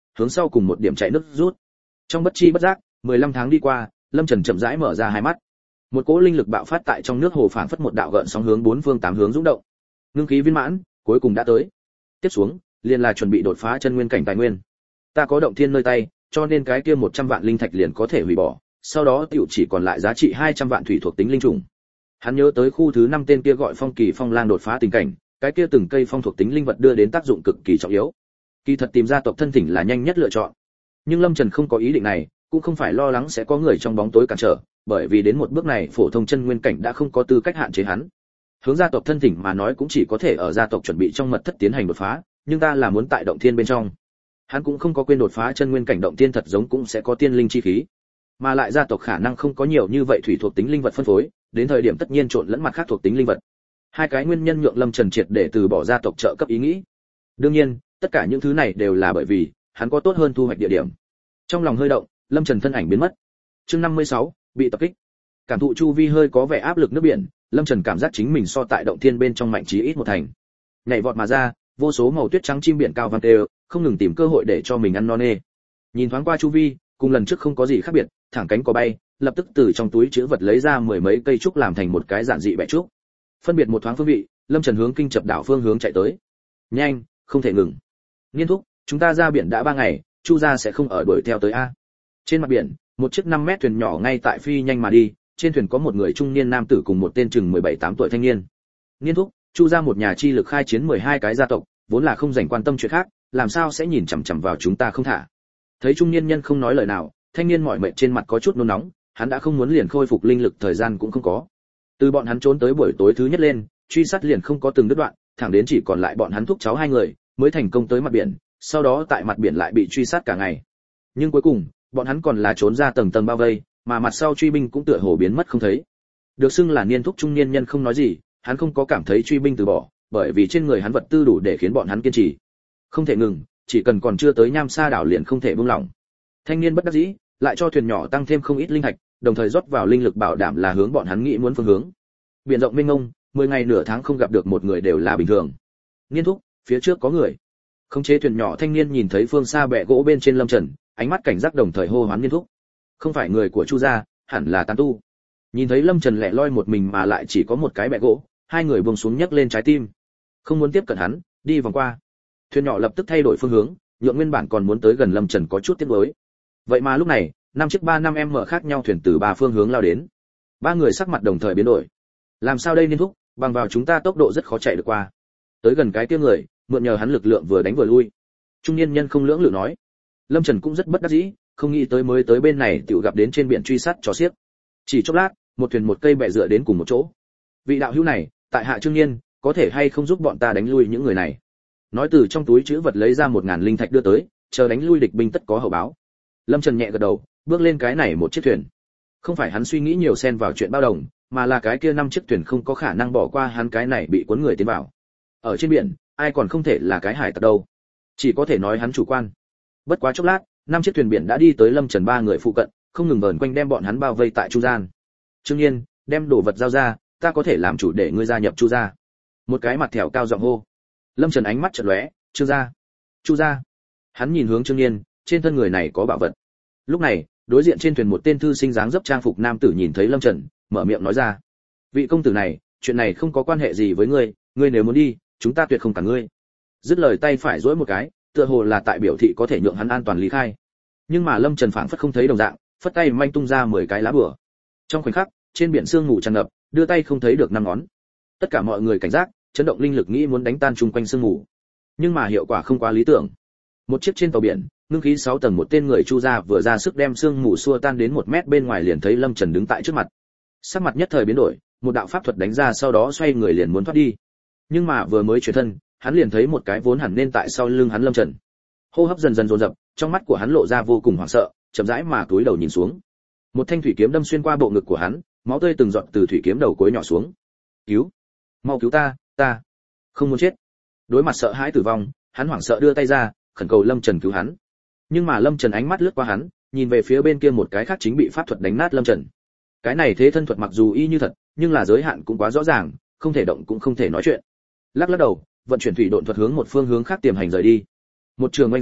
Speaker 1: hướng sau cùng một điểm chạy nước rút. Trong bất chi bất giác, 15 tháng đi qua, Lâm Trần chậm rãi mở ra hai mắt. Một cỗ linh lực bạo phát tại trong nước hồ phảng phất một đạo gợn sóng hướng bốn phương tám hướng dũng động. Ngưng khí viên mãn, cuối cùng đã tới. Tiếp xuống, liền là chuẩn bị đột phá chân nguyên cảnh tài nguyên. Ta có động thiên nơi tay, cho nên cái kia 100 vạn linh thạch liền có thể hủy bỏ, sau đó tiểu chỉ còn lại giá trị 200 vạn thủy thuộc tính linh trùng. Hắn nhớ tới khu thứ 5 tên kia gọi Phong Kỳ Phong Lang đột phá tình cảnh, cái kia từng cây phong thuộc tính linh vật đưa đến tác dụng cực kỳ trọng yếu. Kỳ thật tìm ra tộc thân thỉnh là nhanh nhất lựa chọn. Nhưng Lâm Trần không có ý định này, cũng không phải lo lắng sẽ có người trong bóng tối cản trở, bởi vì đến một bước này phổ thông chân nguyên cảnh đã không có tư cách hạn chế hắn. Hướng gia tộc thân thỉnh mà nói cũng chỉ có thể ở gia tộc chuẩn bị trong mật thất tiến hành đột phá, nhưng ta là muốn tại động thiên bên trong. Hắn cũng không có quên đột phá chân nguyên cảnh động thiên thật giống cũng sẽ có tiên linh chi khí, mà lại gia tộc khả năng không có nhiều như vậy thủy thuộc tính linh vật phân phối, đến thời điểm tất nhiên trộn lẫn mặt khác thuộc tính linh vật. Hai cái nguyên nhân nhượng Lâm Trần triệt để từ bỏ gia tộc trợ cấp ý nghĩ. Đương nhiên, tất cả những thứ này đều là bởi vì hắn có tốt hơn thu hoạch địa điểm. Trong lòng hơi động, Lâm Trần thân ảnh biến mất. Chương 56, bị tập kích. Cảm thụ chu vi hơi có vẻ áp lực nước biển, Lâm Trần cảm giác chính mình so tại động thiên bên trong mạnh chí ít một thành. Nhảy vọt mà ra, vô số màu tuyết trắng chim biển cao vang đều, không ngừng tìm cơ hội để cho mình ăn no nê. Nhìn thoáng qua chu vi, cùng lần trước không có gì khác biệt, thẳng cánh có bay, lập tức từ trong túi trữ vật lấy ra mười mấy cây trúc làm thành một cái giản dị bẹ trúc. Phân biệt một thoáng phương vị, Lâm Trần hướng kinh chập đảo phương hướng chạy tới. Nhanh, không thể ngừng. Niên thúc, chúng ta ra biển đã 3 ngày, Chu gia sẽ không ở đuổi theo tới a. Trên mặt biển, một chiếc 5 mét thuyền nhỏ ngay tại phi nhanh mà đi, trên thuyền có một người trung niên nam tử cùng một tên chừng 17-8 tuổi thanh niên. Niên thúc, Chu gia một nhà chi lực khai chiến 12 cái gia tộc, vốn là không dành quan tâm chuyện khác, làm sao sẽ nhìn chằm chằm vào chúng ta không thả. Thấy trung niên nhân không nói lời nào, thanh niên mỏi mệt trên mặt có chút nôn nóng, hắn đã không muốn liền khôi phục linh lực thời gian cũng không có. Từ bọn hắn trốn tới buổi tối thứ nhất lên, truy sát liền không có từng đứt đoạn, thẳng đến chỉ còn lại bọn hắn thúc cháu hai người, mới thành công tới mặt biển, sau đó tại mặt biển lại bị truy sát cả ngày. Nhưng cuối cùng, bọn hắn còn là trốn ra tầng tầng bao vây, mà mặt sau truy binh cũng tựa hồ biến mất không thấy. Được xưng là niên thúc trung niên nhân không nói gì, hắn không có cảm thấy truy binh từ bỏ, bởi vì trên người hắn vật tư đủ để khiến bọn hắn kiên trì. Không thể ngừng, chỉ cần còn chưa tới Nham Sa đảo liền không thể buông lỏng. Thanh niên bất đắc dĩ, lại cho thuyền nhỏ tăng thêm không ít linh thạch, đồng thời rót vào linh lực bảo đảm là hướng bọn hắn nghĩ muốn phương hướng. Biển rộng mênh mông, 10 ngày nửa tháng không gặp được một người đều là bình thường. Niên thúc, phía trước có người. Khống chế thuyền nhỏ thanh niên nhìn thấy phương xa bè gỗ bên trên Lâm Trần, ánh mắt cảnh giác đồng thời hô hoán niên thúc. Không phải người của Chu gia, hẳn là tán tu. Nhìn thấy Lâm Trần lẻ loi một mình mà lại chỉ có một cái bè gỗ, hai người buông xuống nhấc lên trái tim. Không muốn tiếp cận hắn, đi vòng qua. Thuyền nhỏ lập tức thay đổi phương hướng, nhượng nguyên bản còn muốn tới gần Lâm Trần có chút tiếc nuối. Vậy mà lúc này, 5 chiếc 3-5m khác nhau thuyền từ 3 phương hướng lao đến. Ba người sắc mặt đồng thời biến đổi. Làm sao đây niên thúc, bằng vào chúng ta tốc độ rất khó chạy được qua. Tới gần cái kia người, mượn nhờ hắn lực lượng vừa đánh vừa lui. Trung niên nhân không lưỡng lự nói. Lâm Trần cũng rất bất đắc dĩ, không nghĩ tới mới tới bên này tiểu gặp đến trên biển truy sát trò xiếc. Chỉ chốc lát, một thuyền một cây bè dựa đến cùng một chỗ. Vị đạo hữu này, tại hạ Trương Niên, có thể hay không giúp bọn ta đánh lui những người này? Nói từ trong túi trữ vật lấy ra 1000 linh thạch đưa tới, chờ đánh lui địch binh tất có hậu báo. Lâm Trần nhẹ gật đầu, bước lên cái này một chiếc thuyền. Không phải hắn suy nghĩ nhiều xen vào chuyện bao đồng, mà là cái kia 5 chiếc thuyền không có khả năng bỏ qua hắn cái này bị cuốn người tiến vào. Ở trên biển, ai còn không thể là cái hải tặc đâu. Chỉ có thể nói hắn chủ quan. Bất quá chốc lát, 5 chiếc thuyền biển đã đi tới Lâm Trần ba người phụ cận, không ngừng vờn quanh đem bọn hắn bao vây tại trung gian. Trương Nhiên, đem đồ vật giao ra, ta có thể làm chủ để ngươi gia nhập Chu gia. Một cái mặt thẻo cao giọng hô. Lâm Trần ánh mắt chợt lóe, Trương gia, Chu gia. Hắn nhìn hướng Trương Nhiên, trên thân người này có bảo vật. Lúc này, đối diện trên thuyền một tên thư sinh dáng dấp trang phục nam tử nhìn thấy Lâm Trần, mở miệng nói ra: vị công tử này, chuyện này không có quan hệ gì với ngươi, ngươi nếu muốn đi, chúng ta tuyệt không cản ngươi. Dứt lời tay phải duỗi một cái, tựa hồ là tại biểu thị có thể nhượng hắn an toàn lý khai. Nhưng mà Lâm Trần phảng phất không thấy đồng dạng, phất tay manh tung ra 10 cái lá bùa. Trong khoảnh khắc, trên biển sương mù tràn ngập, đưa tay không thấy được 5 ngón. Tất cả mọi người cảnh giác, chấn động linh lực nghĩ muốn đánh tan chung quanh sương mù. Nhưng mà hiệu quả không quá lý tưởng. Một chiếc trên tàu biển, ngưng khí 6 tầng một tên người Chu gia vừa ra sức đem sương mù xua tan đến 1 mét bên ngoài liền thấy Lâm Trần đứng tại trước mặt. Sắc mặt nhất thời biến đổi, một đạo pháp thuật đánh ra sau đó xoay người liền muốn thoát đi. Nhưng mà vừa mới chuyển thân, hắn liền thấy một cái vốn hẳn nên tại sau lưng hắn Lâm Trần. Hô hấp dần dần dồn dập, trong mắt của hắn lộ ra vô cùng hoảng sợ, chậm rãi mà cúi đầu nhìn xuống. Một thanh thủy kiếm đâm xuyên qua bộ ngực của hắn, máu tươi từng giọt từ thủy kiếm đầu cuối nhỏ xuống. Cứu, mau cứu ta, ta không muốn chết. Đối mặt sợ hãi tử vong, hắn hoảng sợ đưa tay ra, khẩn cầu Lâm Trần cứu hắn. Nhưng mà Lâm Trần ánh mắt lướt qua hắn, nhìn về phía bên kia một cái khác chính bị pháp thuật đánh nát Lâm Trần. Cái này thế thân thuật mặc dù y như thật, nhưng là giới hạn cũng quá rõ ràng, không thể động cũng không thể nói chuyện. Lắc lắc đầu, vận chuyển thủy độn thuật hướng một phương hướng khác tiềm hành rời đi. Một trường oanh ra,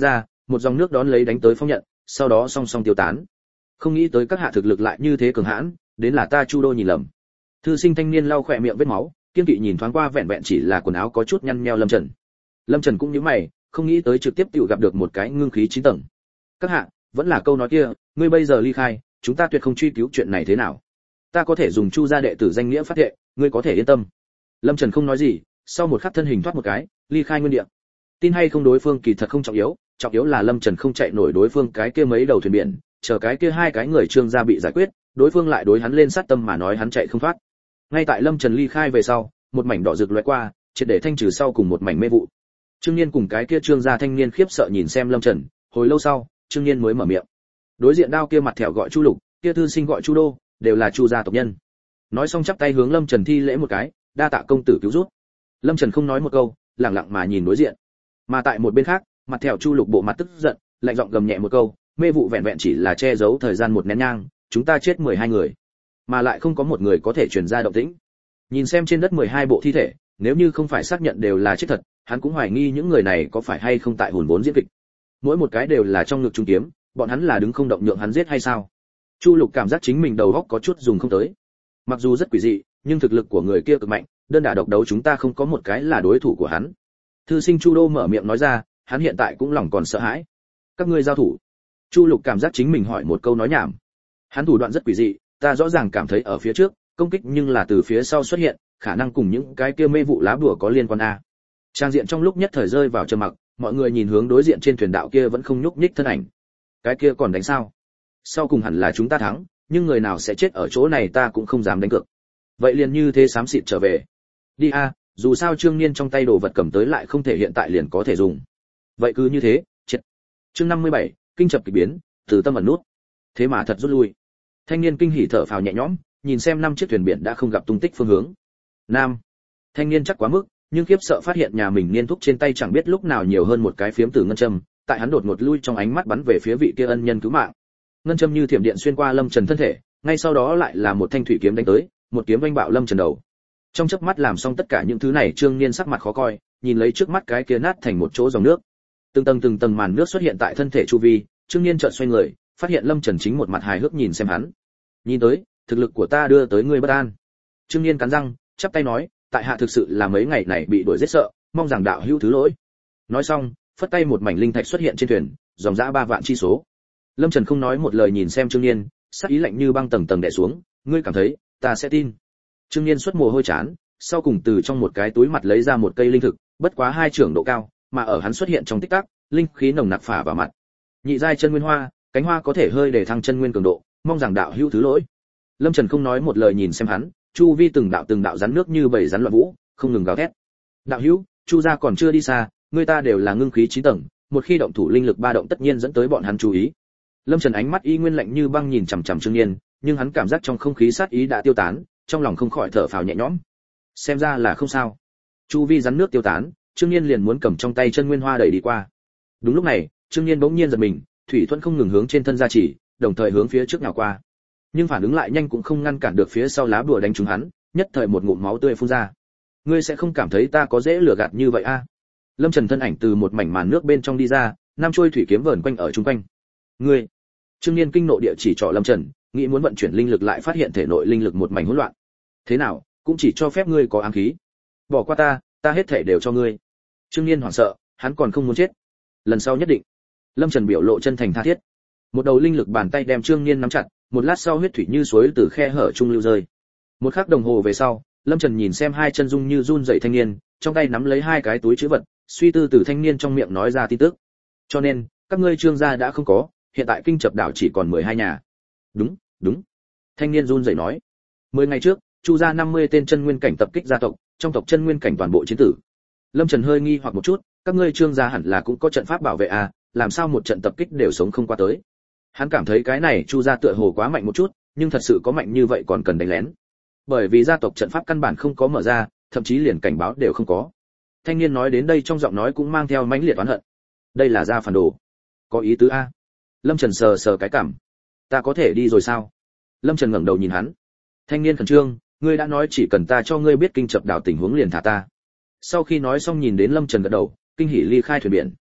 Speaker 1: một dòng nước đón lấy đánh tới phong nhận, sau đó song song tiêu tán. Không nghĩ tới các hạ thực lực lại như thế cường hãn, đến là ta Chu Đô nhìn lầm. Thư sinh thanh niên lau khỏe miệng vết máu, kiên kỵ nhìn thoáng qua vẹn vẹn chỉ là quần áo có chút nhăn nheo Lâm Trần. Lâm Trần cũng nhíu mày, không nghĩ tới trực tiếp tự gặp được một cái ngưng khí 9 tầng. Các hạ, vẫn là câu nói kia, ngươi bây giờ ly khai, chúng ta tuyệt không truy cứu chuyện này thế nào. Ta có thể dùng Chu gia đệ tử danh nghĩa phát thệ, ngươi có thể yên tâm. Lâm Trần không nói gì, sau một khắc thân hình thoát một cái, ly khai nguyên địa. Tin hay không đối phương kỳ thật không trọng yếu là Lâm Trần không chạy nổi đối phương cái kia mấy đầu thuyền biển, chờ cái kia hai cái người Trương gia bị giải quyết, đối phương lại đối hắn lên sát tâm mà nói hắn chạy không thoát. Ngay tại Lâm Trần ly khai về sau, một mảnh đỏ rực lóe qua, triệt để thanh trừ sau cùng một mảnh mê vụ. Trương Niên cùng cái kia Trương gia thanh niên khiếp sợ nhìn xem Lâm Trần, hồi lâu sau, Trương Niên mới mở miệng. Đối diện đao kia mặt thẻo gọi Chu Lục, kia thư sinh gọi Chu Đô, đều là Chu gia tộc nhân. Nói xong chắp tay hướng Lâm Trần thi lễ một cái, đa tạ công tử cứu giúp. Lâm Trần không nói một câu, lặng lặng mà nhìn đối diện. Mà tại một bên khác, mặt thẻo Chu Lục bộ mặt tức giận, lạnh giọng gầm nhẹ một câu, mê vụ vẹn vẹn chỉ là che giấu thời gian một nén nhang, chúng ta chết 12 người, mà lại không có một người có thể truyền ra động tĩnh. Nhìn xem trên đất 12 bộ thi thể, nếu như không phải xác nhận đều là chết thật, hắn cũng hoài nghi những người này có phải hay không tại hồn vốn diễn kịch. Mỗi một cái đều là trong ngực trung kiếm, bọn hắn là đứng không động nhượng hắn giết hay sao? Chu Lục cảm giác chính mình đầu óc có chút dùng không tới. Mặc dù rất quỷ dị, nhưng thực lực của người kia cực mạnh, đơn đả độc đấu chúng ta không có một cái là đối thủ của hắn. Thư sinh Chu Đô mở miệng nói ra, hắn hiện tại cũng lòng còn sợ hãi. Các ngươi giao thủ. Chu Lục cảm giác chính mình hỏi một câu nói nhảm. Hắn thủ đoạn rất quỷ dị, ta rõ ràng cảm thấy ở phía trước công kích nhưng là từ phía sau xuất hiện, khả năng cùng những cái kia mê vụ lá bùa có liên quan a. Trang diện trong lúc nhất thời rơi vào trầm mặc, mọi người nhìn hướng đối diện trên thuyền đạo kia vẫn không nhúc nhích thân ảnh. Cái kia còn đánh sao? Sau cùng hẳn là chúng ta thắng, nhưng người nào sẽ chết ở chỗ này ta cũng không dám đánh cược. Vậy liền như thế xám xịt trở về. Đi a, dù sao Trương Niên trong tay đồ vật cầm tới lại không thể hiện tại liền có thể dùng. Vậy cứ như thế, chết. Chương 57, kinh chập kỳ biến, từ tâm ẩn nút. Thế mà thật rút lui. Thanh niên kinh hỉ thở phào nhẹ nhõm, nhìn xem 5 chiếc thuyền biển đã không gặp tung tích phương hướng. Nam. Thanh niên chắc quá mức, nhưng khiếp sợ phát hiện nhà mình niên thúc trên tay chẳng biết lúc nào nhiều hơn một cái phiếm tử ngân châm, tại hắn đột ngột lui trong ánh mắt bắn về phía vị kia ân nhân cứu mạng. Ngân châm như thiểm điện xuyên qua Lâm Trần thân thể, ngay sau đó lại là một thanh thủy kiếm đánh tới, một kiếm vanh bạo Lâm Trần đầu. Trong chớp mắt làm xong tất cả những thứ này, Trương Niên sắc mặt khó coi, nhìn lấy trước mắt cái kia nát thành một chỗ dòng nước. Từng tầng màn nước xuất hiện tại thân thể chu vi, Trương Niên chợt xoay người, phát hiện Lâm Trần chính một mặt hài hước nhìn xem hắn. Nhìn tới, thực lực của ta đưa tới ngươi bất an. Trương Niên cắn răng, chắp tay nói, tại hạ thực sự là mấy ngày này bị đuổi giết sợ, mong rằng đạo hữu thứ lỗi. Nói xong, phất tay một mảnh linh thạch xuất hiện trên thuyền, dòng dã 3 vạn chi số. Lâm Trần không nói một lời nhìn xem Trương Niên, sắc ý lạnh như băng tầng tầng đè xuống, ngươi cảm thấy, ta sẽ tin. Trương Niên xuất mồ hôi chán, sau cùng từ trong một cái túi mặt lấy ra một cây linh thực, bất quá 2 trượng độ cao, mà ở hắn xuất hiện trong tích tắc, linh khí nồng nặc phả vào mặt. Nhị giai chân nguyên hoa, cánh hoa có thể hơi để thăng chân nguyên cường độ, mong rằng đạo hữu thứ lỗi. Lâm Trần không nói một lời nhìn xem hắn, chu vi từng đạo rắn nước như bầy rắn loạn vũ, không ngừng gào thét. Đạo hữu, Chu gia còn chưa đi xa, người ta đều là ngưng khí 9 tầng, một khi động thủ linh lực ba động tất nhiên dẫn tới bọn hắn chú ý. Lâm Trần ánh mắt y nguyên lạnh như băng nhìn chằm chằm Trương Niên, nhưng hắn cảm giác trong không khí sát ý đã tiêu tán, trong lòng không khỏi thở phào nhẹ nhõm. Xem ra là không sao. Chu vi rắn nước tiêu tán, Trương Niên liền muốn cầm trong tay chân nguyên hoa đẩy đi qua. Đúng lúc này, Trương Niên bỗng nhiên giật mình, thủy thuẫn không ngừng hướng trên thân gia chỉ, đồng thời hướng phía trước nào qua. Nhưng phản ứng lại nhanh cũng không ngăn cản được phía sau lá bùa đánh trúng hắn, nhất thời một ngụm máu tươi phun ra. Ngươi sẽ không cảm thấy ta có dễ lừa gạt như vậy a? Lâm Trần thân ảnh từ một mảnh màn nước bên trong đi ra, 5 chuôi thủy kiếm vờn quanh ở chung quanh. Ngươi! Trương Niên kinh nộ địa chỉ trỏ Lâm Trần, nghĩ muốn vận chuyển linh lực lại phát hiện thể nội linh lực một mảnh hỗn loạn. Thế nào, cũng chỉ cho phép ngươi có ám khí. Bỏ qua ta hết thể đều cho ngươi. Trương Niên hoảng sợ, hắn còn không muốn chết. Lần sau nhất định. Lâm Trần biểu lộ chân thành tha thiết. Một đầu linh lực bàn tay đem Trương Niên nắm chặt, một lát sau huyết thủy như suối từ khe hở trung lưu rơi. Một khắc đồng hồ về sau, Lâm Trần nhìn xem hai chân rung như run rẩy thanh niên, trong tay nắm lấy 2 cái túi trữ vật, suy tư từ thanh niên trong miệng nói ra tin tức. Cho nên, các ngươi Trương gia đã không có, hiện tại kinh chập đảo chỉ còn 12 nhà. Đúng. Thanh niên run rẩy nói. 10 ngày trước, Chu gia 50 tên chân nguyên cảnh tập kích gia tộc, trong tộc chân nguyên cảnh toàn bộ chiến tử. Lâm Trần hơi nghi hoặc một chút, các ngươi Trương gia hẳn là cũng có trận pháp bảo vệ à, làm sao một trận tập kích đều sống không qua tới. Hắn cảm thấy cái này Chu gia tựa hồ quá mạnh một chút, nhưng thật sự có mạnh như vậy còn cần đánh lén. Bởi vì gia tộc trận pháp căn bản không có mở ra, thậm chí liền cảnh báo đều không có. Thanh niên nói đến đây trong giọng nói cũng mang theo mãnh liệt oán hận. Đây là gia phản đồ. Có ý tứ a? Lâm Trần sờ cái cằm. Ta có thể đi rồi sao? Lâm Trần ngẩng đầu nhìn hắn. Thanh niên khẩn trương, ngươi đã nói chỉ cần ta cho ngươi biết kinh chập đảo tình huống liền thả ta. Sau khi nói xong nhìn đến Lâm Trần gật đầu, kinh hỉ ly khai thuyền biển.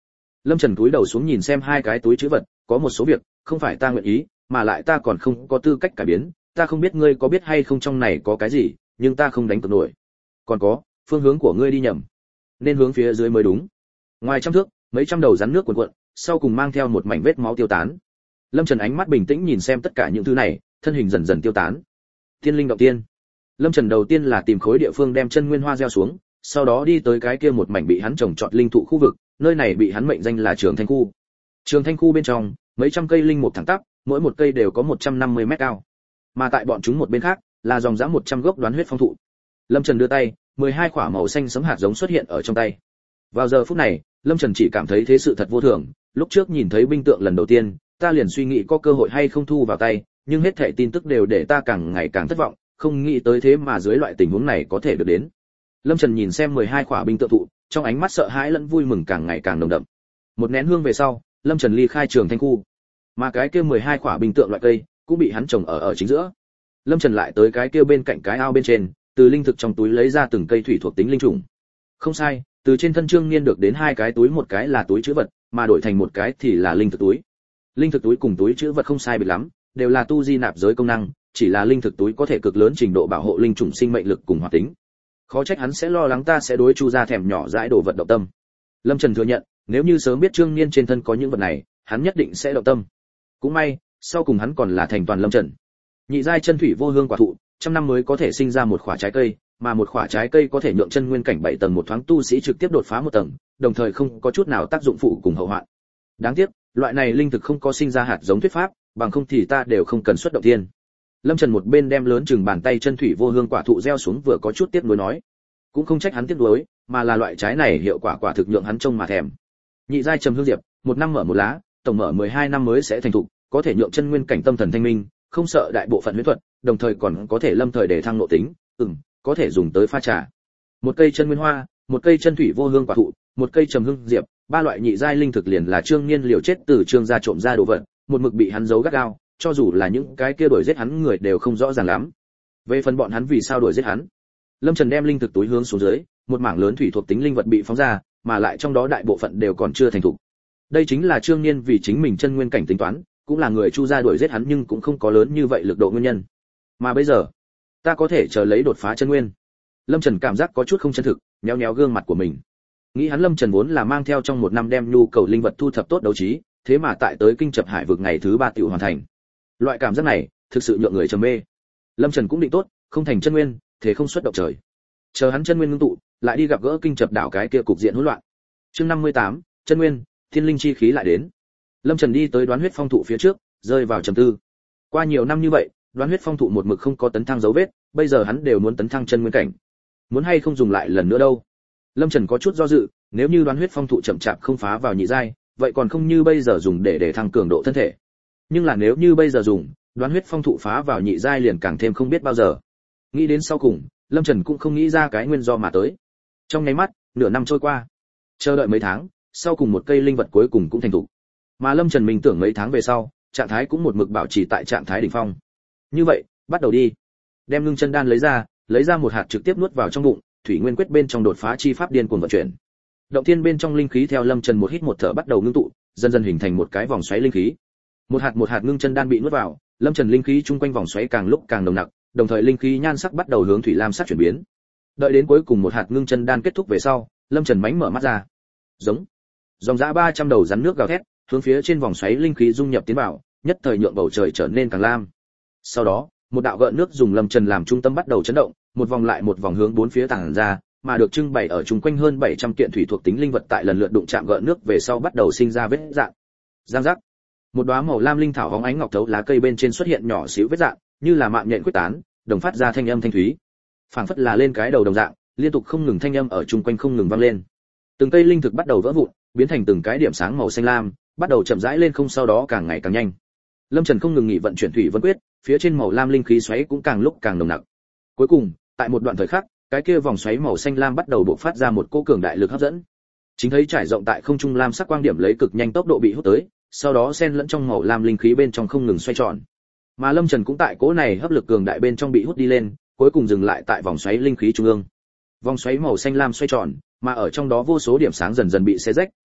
Speaker 1: Lâm Trần cúi đầu xuống nhìn xem hai cái túi trữ vật, có một số việc không phải ta nguyện ý, mà lại ta còn không có tư cách cải biến, ta không biết ngươi có biết hay không trong này có cái gì, nhưng ta không đánh cược nổi. Còn có, phương hướng của ngươi đi nhầm, nên hướng phía dưới mới đúng. Ngoài trăm thước, mấy trăm đầu rắn nước cuộn cuộn, sau cùng mang theo một mảnh vết máu tiêu tán. Lâm Trần ánh mắt bình tĩnh nhìn xem tất cả những thứ này, thân hình dần dần tiêu tán. Tiên linh động tiên. Lâm Trần đầu tiên là tìm khối địa phương đem chân nguyên hoa gieo xuống, sau đó đi tới cái kia một mảnh bị hắn trồng trọt linh thụ khu vực, nơi này bị hắn mệnh danh là Trường Thanh khu. Trường Thanh khu bên trong, mấy trăm cây linh mục thẳng tắp, mỗi một cây đều có 150 mét cao. Mà tại bọn chúng một bên khác, là dòng dã 100 gốc đoán huyết phong thụ. Lâm Trần đưa tay, 12 quả màu xanh sẫm hạt giống xuất hiện ở trong tay. Vào giờ phút này, Lâm Trần chỉ cảm thấy thế sự thật vô thường, lúc trước nhìn thấy binh tượng lần đầu tiên, ta liền suy nghĩ có cơ hội hay không thu vào tay, nhưng hết thảy tin tức đều để ta càng ngày càng thất vọng, không nghĩ tới thế mà dưới loại tình huống này có thể được đến. Lâm Trần nhìn xem 12 quả binh tượng thụ, trong ánh mắt sợ hãi lẫn vui mừng càng ngày càng nồng đậm. Một nén hương về sau, Lâm Trần ly khai Trường Thanh khu. Mà cái kia 12 quả binh tượng loại cây cũng bị hắn trồng ở chính giữa. Lâm Trần lại tới cái kia bên cạnh cái ao bên trên, từ linh thực trong túi lấy ra từng cây thủy thuộc tính linh trùng. Không sai, từ trên thân Trương Niên được đến hai cái túi, một cái là túi trữ vật, mà đổi thành một cái thì là linh thực túi. Linh thực túi cùng túi trữ vật không sai biệt lắm, đều là tu di nạp giới công năng, chỉ là linh thực túi có thể cực lớn trình độ bảo hộ linh trùng sinh mệnh lực cùng hoạt tính. Khó trách hắn sẽ lo lắng ta sẽ đối Chu gia thèm nhỏ dãi đồ vật động tâm. Lâm Trần thừa nhận, nếu như sớm biết Trương Niên trên thân có những vật này, hắn nhất định sẽ động tâm. Cũng may, sau cùng hắn còn là thành toàn Lâm Trần. Nhị giai chân thủy vô hương quả thụ, trăm năm mới có thể sinh ra một quả trái cây, mà một quả trái cây có thể nhượng chân nguyên cảnh 7 tầng một thoáng tu sĩ trực tiếp đột phá một tầng, đồng thời không có chút nào tác dụng phụ cùng hậu hoạn. Đáng tiếc, loại này linh thực không có sinh ra hạt giống thuyết pháp, bằng không thì ta đều không cần xuất động thiên. Lâm Trần một bên đem lớn chừng bàn tay chân thủy vô hương quả thụ gieo xuống vừa có chút tiếc nuối nói, cũng không trách hắn tiếc nuối, mà là loại trái này hiệu quả quả thực nhượng hắn trông mà thèm. Nhị giai trầm hương diệp, một năm mở một lá, tổng mở 12 năm mới sẽ thành thục, có thể nhượng chân nguyên cảnh tâm thần thanh minh, không sợ đại bộ phận huyễn thuật, đồng thời còn có thể lâm thời để thăng nội tính, có thể dùng tới pha trà. Một cây chân nguyên hoa, một cây chân thủy vô hương quả thụ, một cây trầm hương diệp, ba loại nhị giai linh thực liền là Trương Niên liều chết từ Trương gia trộm ra đồ vật, một mực bị hắn giấu gắt gao, cho dù là những cái kia đuổi giết hắn người đều không rõ ràng lắm. Về phần bọn hắn vì sao đuổi giết hắn, Lâm Trần đem linh thực túi hướng xuống dưới, một mảng lớn thủy thuộc tính linh vật bị phóng ra, mà lại trong đó đại bộ phận đều còn chưa thành thục. Đây chính là Trương Niên vì chính mình chân nguyên cảnh tính toán, cũng là người Chu gia đuổi giết hắn nhưng cũng không có lớn như vậy lực độ nguyên nhân. Mà bây giờ, ta có thể chờ lấy đột phá chân nguyên. Lâm Trần cảm giác có chút không chân thực, nhéo nhéo gương mặt của mình. Nghĩ hắn Lâm Trần vốn là mang theo trong một năm đem nhu cầu linh vật thu thập tốt đấu trí, thế mà tại tới kinh Chập Hải vực ngày thứ 3 tiểu hoàn thành. Loại cảm giác này, thực sự nhượng người trầm mê. Lâm Trần cũng định tốt, không thành chân nguyên, thế không xuất động trời. Chờ hắn chân nguyên ngưng tụ, lại đi gặp gỡ kinh Chập đảo cái kia cục diện hỗn loạn. Chương 58, chân nguyên, thiên linh chi khí lại đến. Lâm Trần đi tới đoán huyết phong thụ phía trước, rơi vào trầm tư. Qua nhiều năm như vậy, đoán huyết phong thụ một mực không có tấn thăng dấu vết, bây giờ hắn đều muốn tấn thăng chân nguyên cảnh. Muốn hay không dùng lại lần nữa đâu? Lâm Trần có chút do dự, nếu như đoán huyết phong thụ chậm chạp không phá vào nhị giai, vậy còn không như bây giờ dùng để thăng cường độ thân thể. Nhưng là nếu như bây giờ dùng, đoán huyết phong thụ phá vào nhị giai liền càng thêm không biết bao giờ. Nghĩ đến sau cùng, Lâm Trần cũng không nghĩ ra cái nguyên do mà tới. Trong nháy mắt, nửa năm trôi qua, chờ đợi mấy tháng, sau cùng một cây linh vật cuối cùng cũng thành thục. Mà Lâm Trần mình tưởng mấy tháng về sau, trạng thái cũng một mực bảo trì tại trạng thái đỉnh phong. Như vậy, bắt đầu đi. Đem ngưng chân đan lấy ra một hạt trực tiếp nuốt vào trong bụng, thủy nguyên quyết bên trong đột phá chi pháp điên cuồng vận chuyển. Động thiên bên trong linh khí theo Lâm Trần một hít một thở bắt đầu ngưng tụ, dần dần hình thành một cái vòng xoáy linh khí. Một hạt ngưng chân đan bị nuốt vào, Lâm Trần linh khí chung quanh vòng xoáy càng lúc càng nồng nặc, đồng thời linh khí nhan sắc bắt đầu hướng thủy lam sắc chuyển biến. Đợi đến cuối cùng một hạt ngưng chân đan kết thúc về sau, Lâm Trần mánh mở mắt ra. Giống. Dòng dã 300 đầu rắn nước gào thét, hướng phía trên vòng xoáy linh khí dung nhập tiến vào, nhất thời nhượng bầu trời trở nên càng lam. Sau đó, một đạo gợn nước dùng Lâm Trần làm trung tâm bắt đầu chấn động, một vòng lại một vòng hướng bốn phía tản ra, mà được trưng bày ở chung quanh hơn 700 kiện thủy thuộc tính linh vật tại lần lượt đụng chạm gợn nước về sau bắt đầu sinh ra vết rạn. Giang giác. Một đóa màu lam linh thảo hóng ánh ngọc thấu lá cây bên trên xuất hiện nhỏ xíu vết rạn, như là mạng nhện quyết tán, đồng phát ra thanh âm thanh thúy. Phảng phất là lên cái đầu đồng dạng, liên tục không ngừng thanh âm ở chung quanh không ngừng vang lên. Từng cây linh thực bắt đầu vỡ vụn, biến thành từng cái điểm sáng màu xanh lam, bắt đầu chậm rãi lên không, sau đó càng ngày càng nhanh. Lâm Trần không ngừng nghỉ vận chuyển thủy vân quyết, phía trên màu lam linh khí xoáy cũng càng lúc càng nồng nặc. Cuối cùng, tại một đoạn thời khắc, cái kia vòng xoáy màu xanh lam bắt đầu bộc phát ra một cỗ cường đại lực hấp dẫn. Chính thấy trải rộng tại không trung lam sắc quang điểm lấy cực nhanh tốc độ bị hút tới, sau đó xen lẫn trong màu lam linh khí bên trong không ngừng xoay tròn. Mà Lâm Trần cũng tại cỗ này hấp lực cường đại bên trong bị hút đi lên, cuối cùng dừng lại tại vòng xoáy linh khí trung ương. Vòng xoáy màu xanh lam xoay tròn, mà ở trong đó vô số điểm sáng dần dần bị xé rách,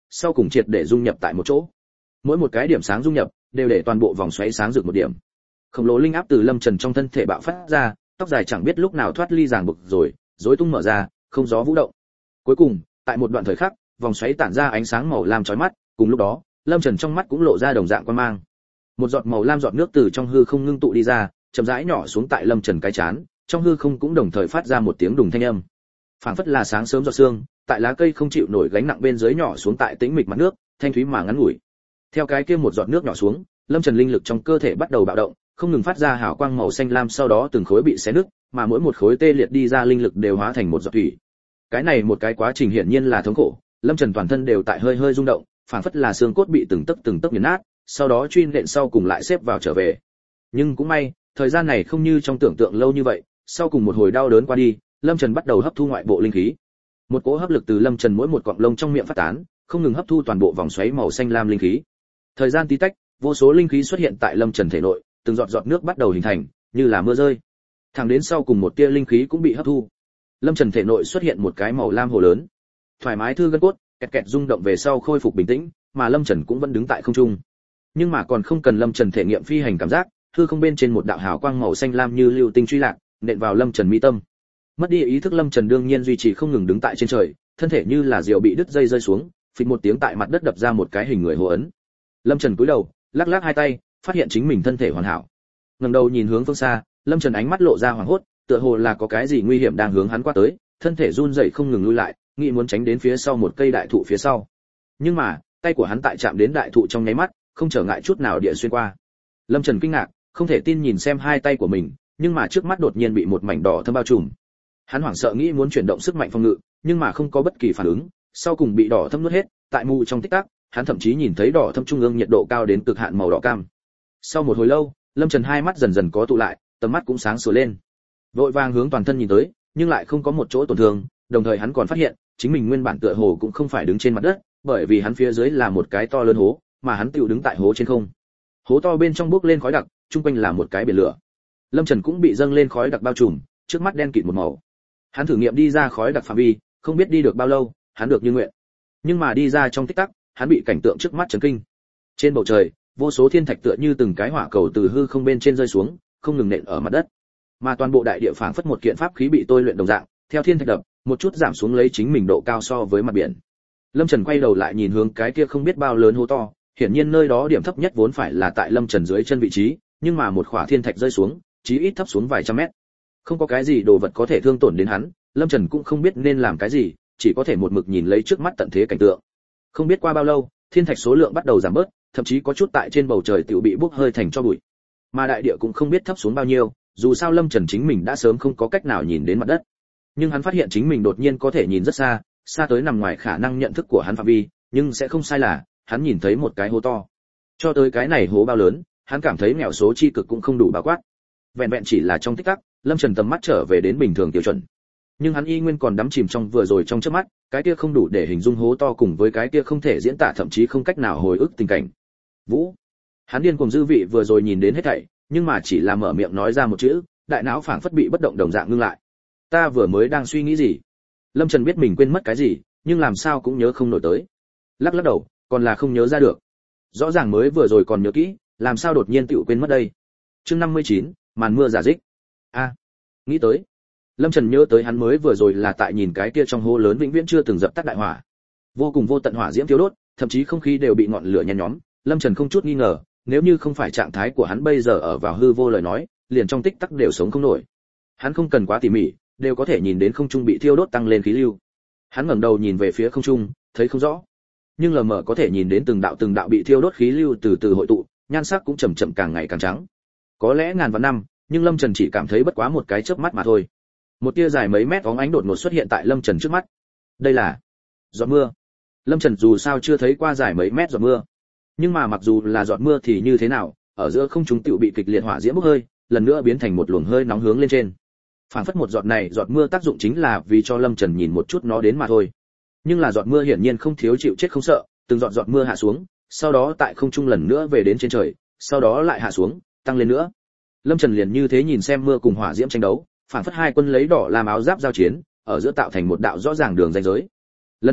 Speaker 1: sau cùng triệt để dung nhập tại một chỗ. Mỗi một cái điểm sáng dung nhập đều để toàn bộ vòng xoáy sáng rực một điểm. Khổng lồ linh áp từ Lâm Trần trong thân thể bạo phát ra, tóc dài chẳng biết lúc nào thoát ly ràng buộc rồi, rối tung mở ra, không gió vũ động. Cuối cùng, tại một đoạn thời khắc, vòng xoáy tản ra ánh sáng màu lam chói mắt, cùng lúc đó, Lâm Trần trong mắt cũng lộ ra đồng dạng quan mang. Một giọt màu lam giọt nước từ trong hư không ngưng tụ đi ra, chậm rãi nhỏ xuống tại Lâm Trần cái chán, trong hư không cũng đồng thời phát ra một tiếng đùng thanh âm. Phảng phất là sáng sớm giọt sương, tại lá cây không chịu nổi gánh nặng bên dưới nhỏ xuống tại tĩnh mịch mặt nước, thanh thúy mà ngắn ngủi. Theo cái kia một giọt nước nhỏ xuống, Lâm Trần linh lực trong cơ thể bắt đầu bạo động, không ngừng phát ra hào quang màu xanh lam, sau đó từng khối bị xé nứt, mà mỗi một khối tê liệt đi ra linh lực đều hóa thành một giọt thủy. Cái này một cái quá trình hiển nhiên là thống khổ, Lâm Trần toàn thân đều tại hơi hơi rung động, phảng phất là xương cốt bị từng tấc nghiền nát, sau đó truy nện sau cùng lại xếp vào trở về. Nhưng cũng may, thời gian này không như trong tưởng tượng lâu như vậy, sau cùng một hồi đau đớn qua đi, Lâm Trần bắt đầu hấp thu ngoại bộ linh khí. Một cỗ hấp lực từ Lâm Trần mỗi một cọng lông trong miệng phát tán, không ngừng hấp thu toàn bộ vòng xoáy màu xanh lam linh khí. Thời gian tí tách, vô số linh khí xuất hiện tại Lâm Trần thể nội, từng giọt giọt nước bắt đầu hình thành, như là mưa rơi. Thẳng đến sau cùng một tia linh khí cũng bị hấp thu. Lâm Trần thể nội xuất hiện một cái màu lam hồ lớn. Thoải mái thư gân cốt, kẹt kẹt rung động về sau khôi phục bình tĩnh, mà Lâm Trần cũng vẫn đứng tại không trung. Nhưng mà còn không cần Lâm Trần thể nghiệm phi hành cảm giác, hư không bên trên một đạo hào quang màu xanh lam như lưu tinh truy lạc, nện vào Lâm Trần mi tâm. Mất đi ý thức Lâm Trần đương nhiên duy trì không ngừng đứng tại trên trời, thân thể như là diều bị đứt dây rơi xuống, phịch một tiếng tại mặt đất đập ra một cái hình người hồ ấn. Lâm Trần cúi đầu, lắc lắc hai tay, phát hiện chính mình thân thể hoàn hảo. Ngẩng đầu nhìn hướng phương xa, Lâm Trần ánh mắt lộ ra hoảng hốt, tựa hồ là có cái gì nguy hiểm đang hướng hắn qua tới, thân thể run rẩy không ngừng lui lại, nghĩ muốn tránh đến phía sau một cây đại thụ phía sau. Nhưng mà, tay của hắn tại chạm đến đại thụ trong nháy mắt, không trở ngại chút nào địa xuyên qua. Lâm Trần kinh ngạc, không thể tin nhìn xem hai tay của mình, nhưng mà trước mắt đột nhiên bị một mảnh đỏ thâm bao trùm. Hắn hoảng sợ nghĩ muốn chuyển động sức mạnh phòng ngự, nhưng mà không có bất kỳ phản ứng, sau cùng bị đỏ thâm nuốt hết, tại mù trong tích tắc, hắn thậm chí nhìn thấy đỏ thâm trung ương nhiệt độ cao đến cực hạn màu đỏ cam. Sau một hồi lâu, Lâm Trần hai mắt dần dần có tụ lại, tầm mắt cũng sáng sủa lên. Vội vàng hướng toàn thân nhìn tới, nhưng lại không có một chỗ tổn thương, đồng thời hắn còn phát hiện, chính mình nguyên bản tựa hồ cũng không phải đứng trên mặt đất, bởi vì hắn phía dưới là một cái to lớn hố, mà hắn tựu đứng tại hố trên không. Hố to bên trong bốc lên khói đặc, trung quanh là một cái biển lửa. Lâm Trần cũng bị dâng lên khói đặc bao trùm, trước mắt đen kịt một màu. Hắn thử nghiệm đi ra khói đặc phạm vi, không biết đi được bao lâu, hắn được như nguyện. Nhưng mà đi ra trong tích tắc, hắn bị cảnh tượng trước mắt chấn kinh. Trên bầu trời, vô số thiên thạch tựa như từng cái hỏa cầu từ hư không bên trên rơi xuống, không ngừng nện ở mặt đất. Mà toàn bộ đại địa phảng phất một kiện pháp khí bị tôi luyện đồng dạng, theo thiên thạch đập, một chút giảm xuống lấy chính mình độ cao so với mặt biển. Lâm Trần quay đầu lại nhìn hướng cái kia không biết bao lớn hố to, hiển nhiên nơi đó điểm thấp nhất vốn phải là tại Lâm Trần dưới chân vị trí, nhưng mà một khỏa thiên thạch rơi xuống, chí ít thấp xuống vài trăm mét. Không có cái gì đồ vật có thể thương tổn đến hắn, Lâm Trần cũng không biết nên làm cái gì, chỉ có thể một mực nhìn lấy trước mắt tận thế cảnh tượng. Không biết qua bao lâu, thiên thạch số lượng bắt đầu giảm bớt, thậm chí có chút tại trên bầu trời tiểu bị bốc hơi thành tro bụi. Mà đại địa cũng không biết thấp xuống bao nhiêu, dù sao Lâm Trần chính mình đã sớm không có cách nào nhìn đến mặt đất. Nhưng hắn phát hiện chính mình đột nhiên có thể nhìn rất xa, xa tới nằm ngoài khả năng nhận thức của hắn phạm vi, nhưng sẽ không sai là, hắn nhìn thấy một cái hố to. Cho tới cái này hố bao lớn, hắn cảm thấy nghèo số chi cực cũng không đủ bao quát. Vẹn vẹn chỉ là trong tích tắc, Lâm Trần tầm mắt trở về đến bình thường tiêu chuẩn. Nhưng hắn y nguyên còn đắm chìm trong vừa rồi trong chớp mắt, cái kia không đủ để hình dung hố to cùng với cái kia không thể diễn tả thậm chí không cách nào hồi ức tình cảnh. Vũ. Hắn điên cuồng dư vị vừa rồi nhìn đến hết thảy, nhưng mà chỉ là mở miệng nói ra một chữ, đại não phảng phất bị bất động đồng dạng ngưng lại. Ta vừa mới đang suy nghĩ gì? Lâm Trần biết mình quên mất cái gì, nhưng làm sao cũng nhớ không nổi tới. Lắc lắc đầu, còn là không nhớ ra được. Rõ ràng mới vừa rồi còn nhớ kỹ, làm sao đột nhiên tựu quên mất đây? Chương 59, màn mưa giả dích. Nghĩ tới. Lâm Trần nhớ tới hắn mới vừa rồi là tại nhìn cái kia trong hố lớn vĩnh viễn chưa từng dập tắt đại hỏa. Vô cùng vô tận hỏa diễm thiêu đốt, thậm chí không khí đều bị ngọn lửa nhen nhóm, Lâm Trần không chút nghi ngờ, nếu như không phải trạng thái của hắn bây giờ ở vào hư vô lời nói, liền trong tích tắc đều sống không nổi. Hắn không cần quá tỉ mỉ, đều có thể nhìn đến không trung bị thiêu đốt tăng lên khí lưu. Hắn ngẩng đầu nhìn về phía không trung, thấy không rõ, nhưng lờ mờ có thể nhìn đến từng đạo bị thiêu đốt khí lưu từ từ hội tụ, nhan sắc cũng chậm chậm càng ngày càng trắng. Có lẽ ngàn vạn năm, nhưng Lâm Trần chỉ cảm thấy bất quá một cái chớp mắt mà thôi. Một tia dài mấy mét óng ánh đột ngột xuất hiện tại Lâm Trần trước mắt. Đây là giọt mưa. Lâm Trần dù sao chưa thấy qua dài mấy mét giọt mưa, nhưng mà mặc dù là giọt mưa thì như thế nào, ở giữa không trung tựu bị kịch liệt hỏa diễm bốc hơi, lần nữa biến thành một luồng hơi nóng hướng lên trên. Phản phất một giọt này giọt mưa tác dụng chính là vì cho Lâm Trần nhìn một chút nó đến mà thôi. Nhưng là giọt mưa hiển nhiên không thiếu chịu chết không sợ, từng giọt giọt mưa hạ xuống, sau đó tại không trung lần nữa về đến trên trời, sau đó lại hạ xuống, tăng lên nữa. Lâm Trần liền như thế nhìn xem mưa cùng hỏa diễm tranh đấu, phản phất hai quân lấy đỏ làm áo giáp giao chiến, ở giữa tạo thành một đạo rõ ràng đường ranh giới. Lần này,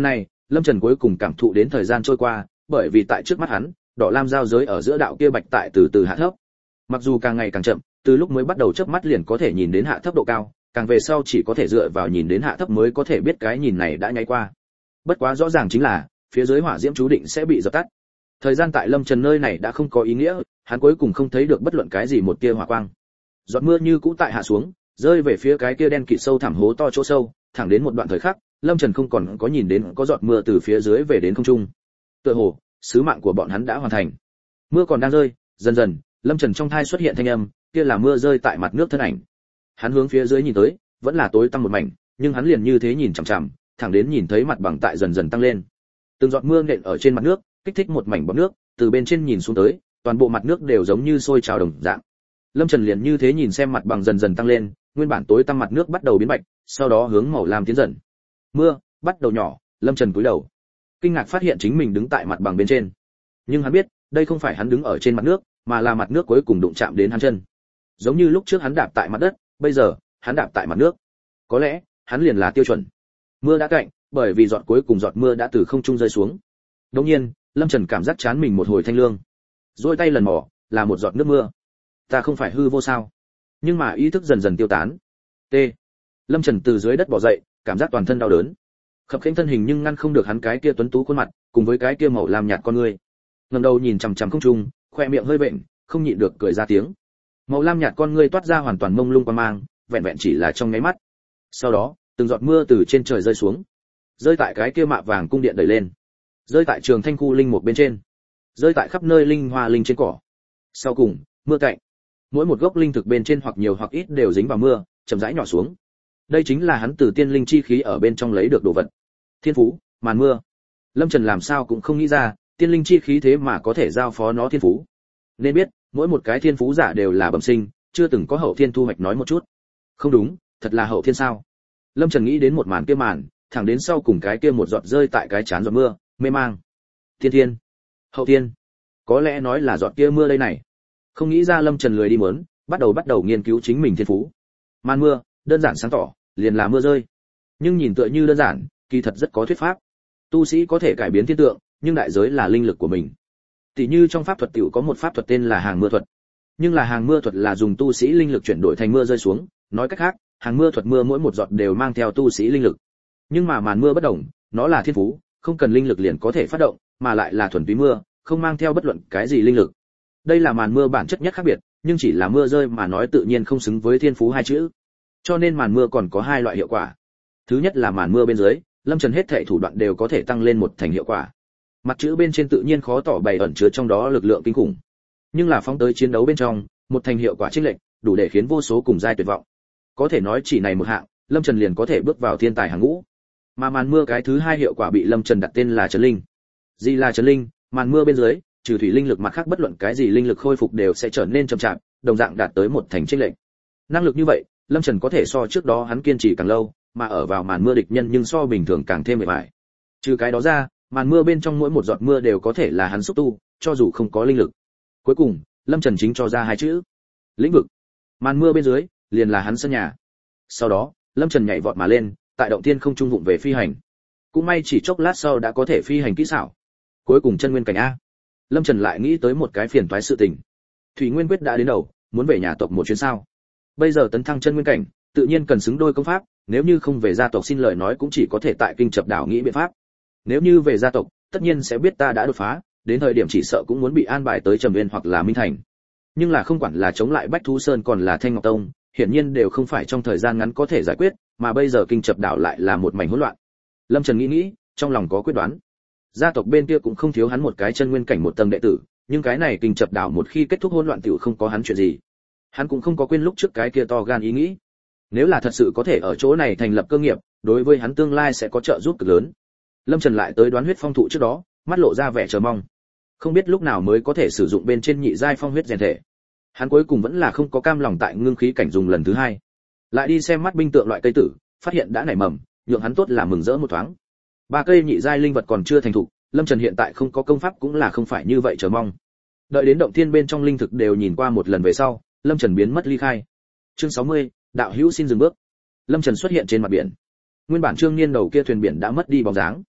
Speaker 1: Lâm Trần cuối cùng cảm thụ đến thời gian trôi qua, bởi vì tại trước mắt hắn, đỏ lam giao giới ở giữa đạo kia bạch tại từ từ hạ thấp. Mặc dù càng ngày càng chậm, từ lúc mới bắt đầu chớp mắt liền có thể nhìn đến hạ thấp độ cao, càng về sau chỉ có thể dựa vào nhìn đến hạ thấp mới có thể biết cái nhìn này đã nháy qua. Bất quá rõ ràng chính là, phía dưới hỏa diễm chú định sẽ bị dập tắt. Thời gian tại Lâm Trần nơi này đã không có ý nghĩa, hắn cuối cùng không thấy được bất luận cái gì một tia hỏa quang. Giọt mưa như cũ tại hạ xuống, rơi về phía cái kia đen kịt sâu thẳm hố to chỗ sâu, thẳng đến một đoạn thời khắc, Lâm Trần không còn có nhìn đến có giọt mưa từ phía dưới về đến không trung. Tựa hồ, sứ mạng của bọn hắn đã hoàn thành. Mưa còn đang rơi, dần dần, Lâm Trần trong thai xuất hiện thanh âm, kia là mưa rơi tại mặt nước thân ảnh. Hắn hướng phía dưới nhìn tới, vẫn là tối tăm một mảnh, nhưng hắn liền như thế nhìn chằm chằm, thẳng đến nhìn thấy mặt bằng tại dần dần tăng lên. Từng giọt mưa nện ở trên mặt nước, kích thích một mảnh bọt nước, từ bên trên nhìn xuống tới, toàn bộ mặt nước đều giống như sôi trào đồng dạng. Lâm Trần liền như thế nhìn xem mặt bằng dần dần tăng lên, nguyên bản tối tăm mặt nước bắt đầu biến bạch, sau đó hướng màu lam tiến dần. Mưa bắt đầu nhỏ, Lâm Trần cúi đầu, kinh ngạc phát hiện chính mình đứng tại mặt bằng bên trên. Nhưng hắn biết, đây không phải hắn đứng ở trên mặt nước, mà là mặt nước cuối cùng đụng chạm đến hắn chân. Giống như lúc trước hắn đạp tại mặt đất, bây giờ, hắn đạp tại mặt nước. Có lẽ, hắn liền là tiêu chuẩn. Mưa đã cạnh, bởi vì giọt cuối cùng giọt mưa đã từ không trung rơi xuống. Đột nhiên, Lâm Trần cảm giác chán mình một hồi thanh lương. Duỗi tay lần mò, là một giọt nước mưa. Ta không phải hư vô sao? Nhưng mà ý thức dần dần tiêu tán. T. Lâm Trần từ dưới đất bò dậy, cảm giác toàn thân đau đớn. Khập khiễng thân hình nhưng ngăn không được hắn cái kia tuấn tú khuôn mặt, cùng với cái kia màu lam nhạt con ngươi. Ngẩng đầu nhìn chằm chằm không trung, khoe miệng hơi vện, không nhịn được cười ra tiếng. Màu lam nhạt con ngươi toát ra hoàn toàn mông lung quang mang, vẹn vẹn chỉ là trong nháy mắt. Sau đó, từng giọt mưa từ trên trời rơi xuống, rơi tại cái kia mạ vàng cung điện đẩy lên, rơi tại trường thanh khu linh mục bên trên, rơi tại khắp nơi linh hoa linh trên cỏ. Sau cùng, mưa cạnh, mỗi một gốc linh thực bên trên hoặc nhiều hoặc ít đều dính vào mưa, chậm rãi nhỏ xuống. Đây chính là hắn từ tiên linh chi khí ở bên trong lấy được đồ vật. Thiên phú, màn mưa. Lâm Trần làm sao cũng không nghĩ ra, tiên linh chi khí thế mà có thể giao phó nó thiên phú. Nên biết, mỗi một cái thiên phú giả đều là bẩm sinh, chưa từng có hậu thiên thu hoạch nói một chút. Không đúng, thật là hậu thiên sao? Lâm Trần nghĩ đến một màn kia màn, thẳng đến sau cùng cái kia một giọt rơi tại cái chán giọt mưa, mê mang. Thiên thiên, hậu thiên, có lẽ nói là giọt kia mưa đây này. Không nghĩ ra Lâm Trần lười đi muốn, bắt đầu nghiên cứu chính mình thiên phú. Màn mưa, đơn giản sáng tỏ, liền là mưa rơi. Nhưng nhìn tựa như đơn giản, kỳ thật rất có thuyết pháp. Tu sĩ có thể cải biến thiên tượng, nhưng đại giới là linh lực của mình. Tỷ như trong pháp thuật tiểu có một pháp thuật tên là hàng mưa thuật. Nhưng là hàng mưa thuật là dùng tu sĩ linh lực chuyển đổi thành mưa rơi xuống, nói cách khác, hàng mưa thuật mưa mỗi một giọt đều mang theo tu sĩ linh lực. Nhưng mà màn mưa bất động, nó là thiên phú, không cần linh lực liền có thể phát động, mà lại là thuần túy mưa, không mang theo bất luận cái gì linh lực. Đây là màn mưa bản chất nhất khác biệt, nhưng chỉ là mưa rơi mà nói tự nhiên không xứng với thiên phú hai chữ. Cho nên màn mưa còn có hai loại hiệu quả. Thứ nhất là màn mưa bên dưới, Lâm Trần hết thảy thủ đoạn đều có thể tăng lên một thành hiệu quả. Mặt chữ bên trên tự nhiên khó tỏ bày ẩn chứa trong đó lực lượng kinh khủng. Nhưng là phóng tới chiến đấu bên trong, một thành hiệu quả chênh lệch, đủ để khiến vô số cùng giai tuyệt vọng. Có thể nói chỉ này một hạng, Lâm Trần liền có thể bước vào thiên tài hàng ngũ. Mà màn mưa cái thứ hai hiệu quả bị Lâm Trần đặt tên là Trấn Linh. Gì là Trấn Linh? Màn mưa bên dưới, trừ thủy linh lực mặt khác bất luận cái gì linh lực khôi phục đều sẽ trở nên chậm chạp, đồng dạng đạt tới một thành chênh lệch. Năng lực như vậy, Lâm Trần có thể so trước đó hắn kiên trì càng lâu, mà ở vào màn mưa địch nhân nhưng so bình thường càng thêm mệt mỏi. Trừ cái đó ra, màn mưa bên trong mỗi một giọt mưa đều có thể là hắn xúc tu, cho dù không có linh lực. Cuối cùng, Lâm Trần chính cho ra hai chữ: lĩnh vực. Màn mưa bên dưới, liền là hắn sân nhà. Sau đó, Lâm Trần nhảy vọt mà lên, tại động thiên không trung vụng về phi hành. Cũng may chỉ chốc lát sau đã có thể phi hành kỹ xảo. Cuối cùng chân nguyên cảnh a. Lâm Trần lại nghĩ tới một cái phiền toái sự tình. Thủy Nguyên Quyết đã đến đầu, muốn về nhà tộc một chuyến sao? Bây giờ tấn thăng chân nguyên cảnh, tự nhiên cần xứng đôi công pháp, nếu như không về gia tộc xin lời nói cũng chỉ có thể tại Kinh Chập đảo nghĩ biện pháp. Nếu như về gia tộc, tất nhiên sẽ biết ta đã đột phá, đến thời điểm chỉ sợ cũng muốn bị an bài tới Trầm Nguyên hoặc là Minh Thành. Nhưng là không quản là chống lại Bách Thú Sơn còn là Thanh Ngọc Tông, hiển nhiên đều không phải trong thời gian ngắn có thể giải quyết, mà bây giờ Kinh Chập đảo lại là một mảnh hỗn loạn. Lâm Trần nghĩ, trong lòng có quyết đoán. Gia tộc bên kia cũng không thiếu hắn một cái chân nguyên cảnh một tầng đệ tử, nhưng cái này Kinh Chập đảo một khi kết thúc hỗn loạn tiểu không có hắn chuyện gì. Hắn cũng không có quên lúc trước cái kia to gan ý nghĩ. Nếu là thật sự có thể ở chỗ này thành lập cơ nghiệp, đối với hắn tương lai sẽ có trợ giúp cực lớn. Lâm Trần lại tới đoán huyết phong thụ trước đó, mắt lộ ra vẻ chờ mong. Không biết lúc nào mới có thể sử dụng bên trên nhị giai phong huyết rèn thể. Hắn cuối cùng vẫn là không có cam lòng tại ngưng khí cảnh dùng lần thứ hai. Lại đi xem mắt binh tượng loại cây tử, phát hiện đã nảy mầm, nhượng hắn tốt là mừng rỡ một thoáng. Ba cây nhị giai linh vật còn chưa thành thục, Lâm Trần hiện tại không có công pháp cũng là không phải như vậy chờ mong. Đợi đến động thiên bên trong linh thực đều nhìn qua một lần về sau, Lâm Trần biến mất ly khai. Chương 60, đạo hữu xin dừng bước. Lâm Trần xuất hiện trên mặt biển. Nguyên bản Trương Niên đầu kia thuyền biển đã mất đi bóng dáng.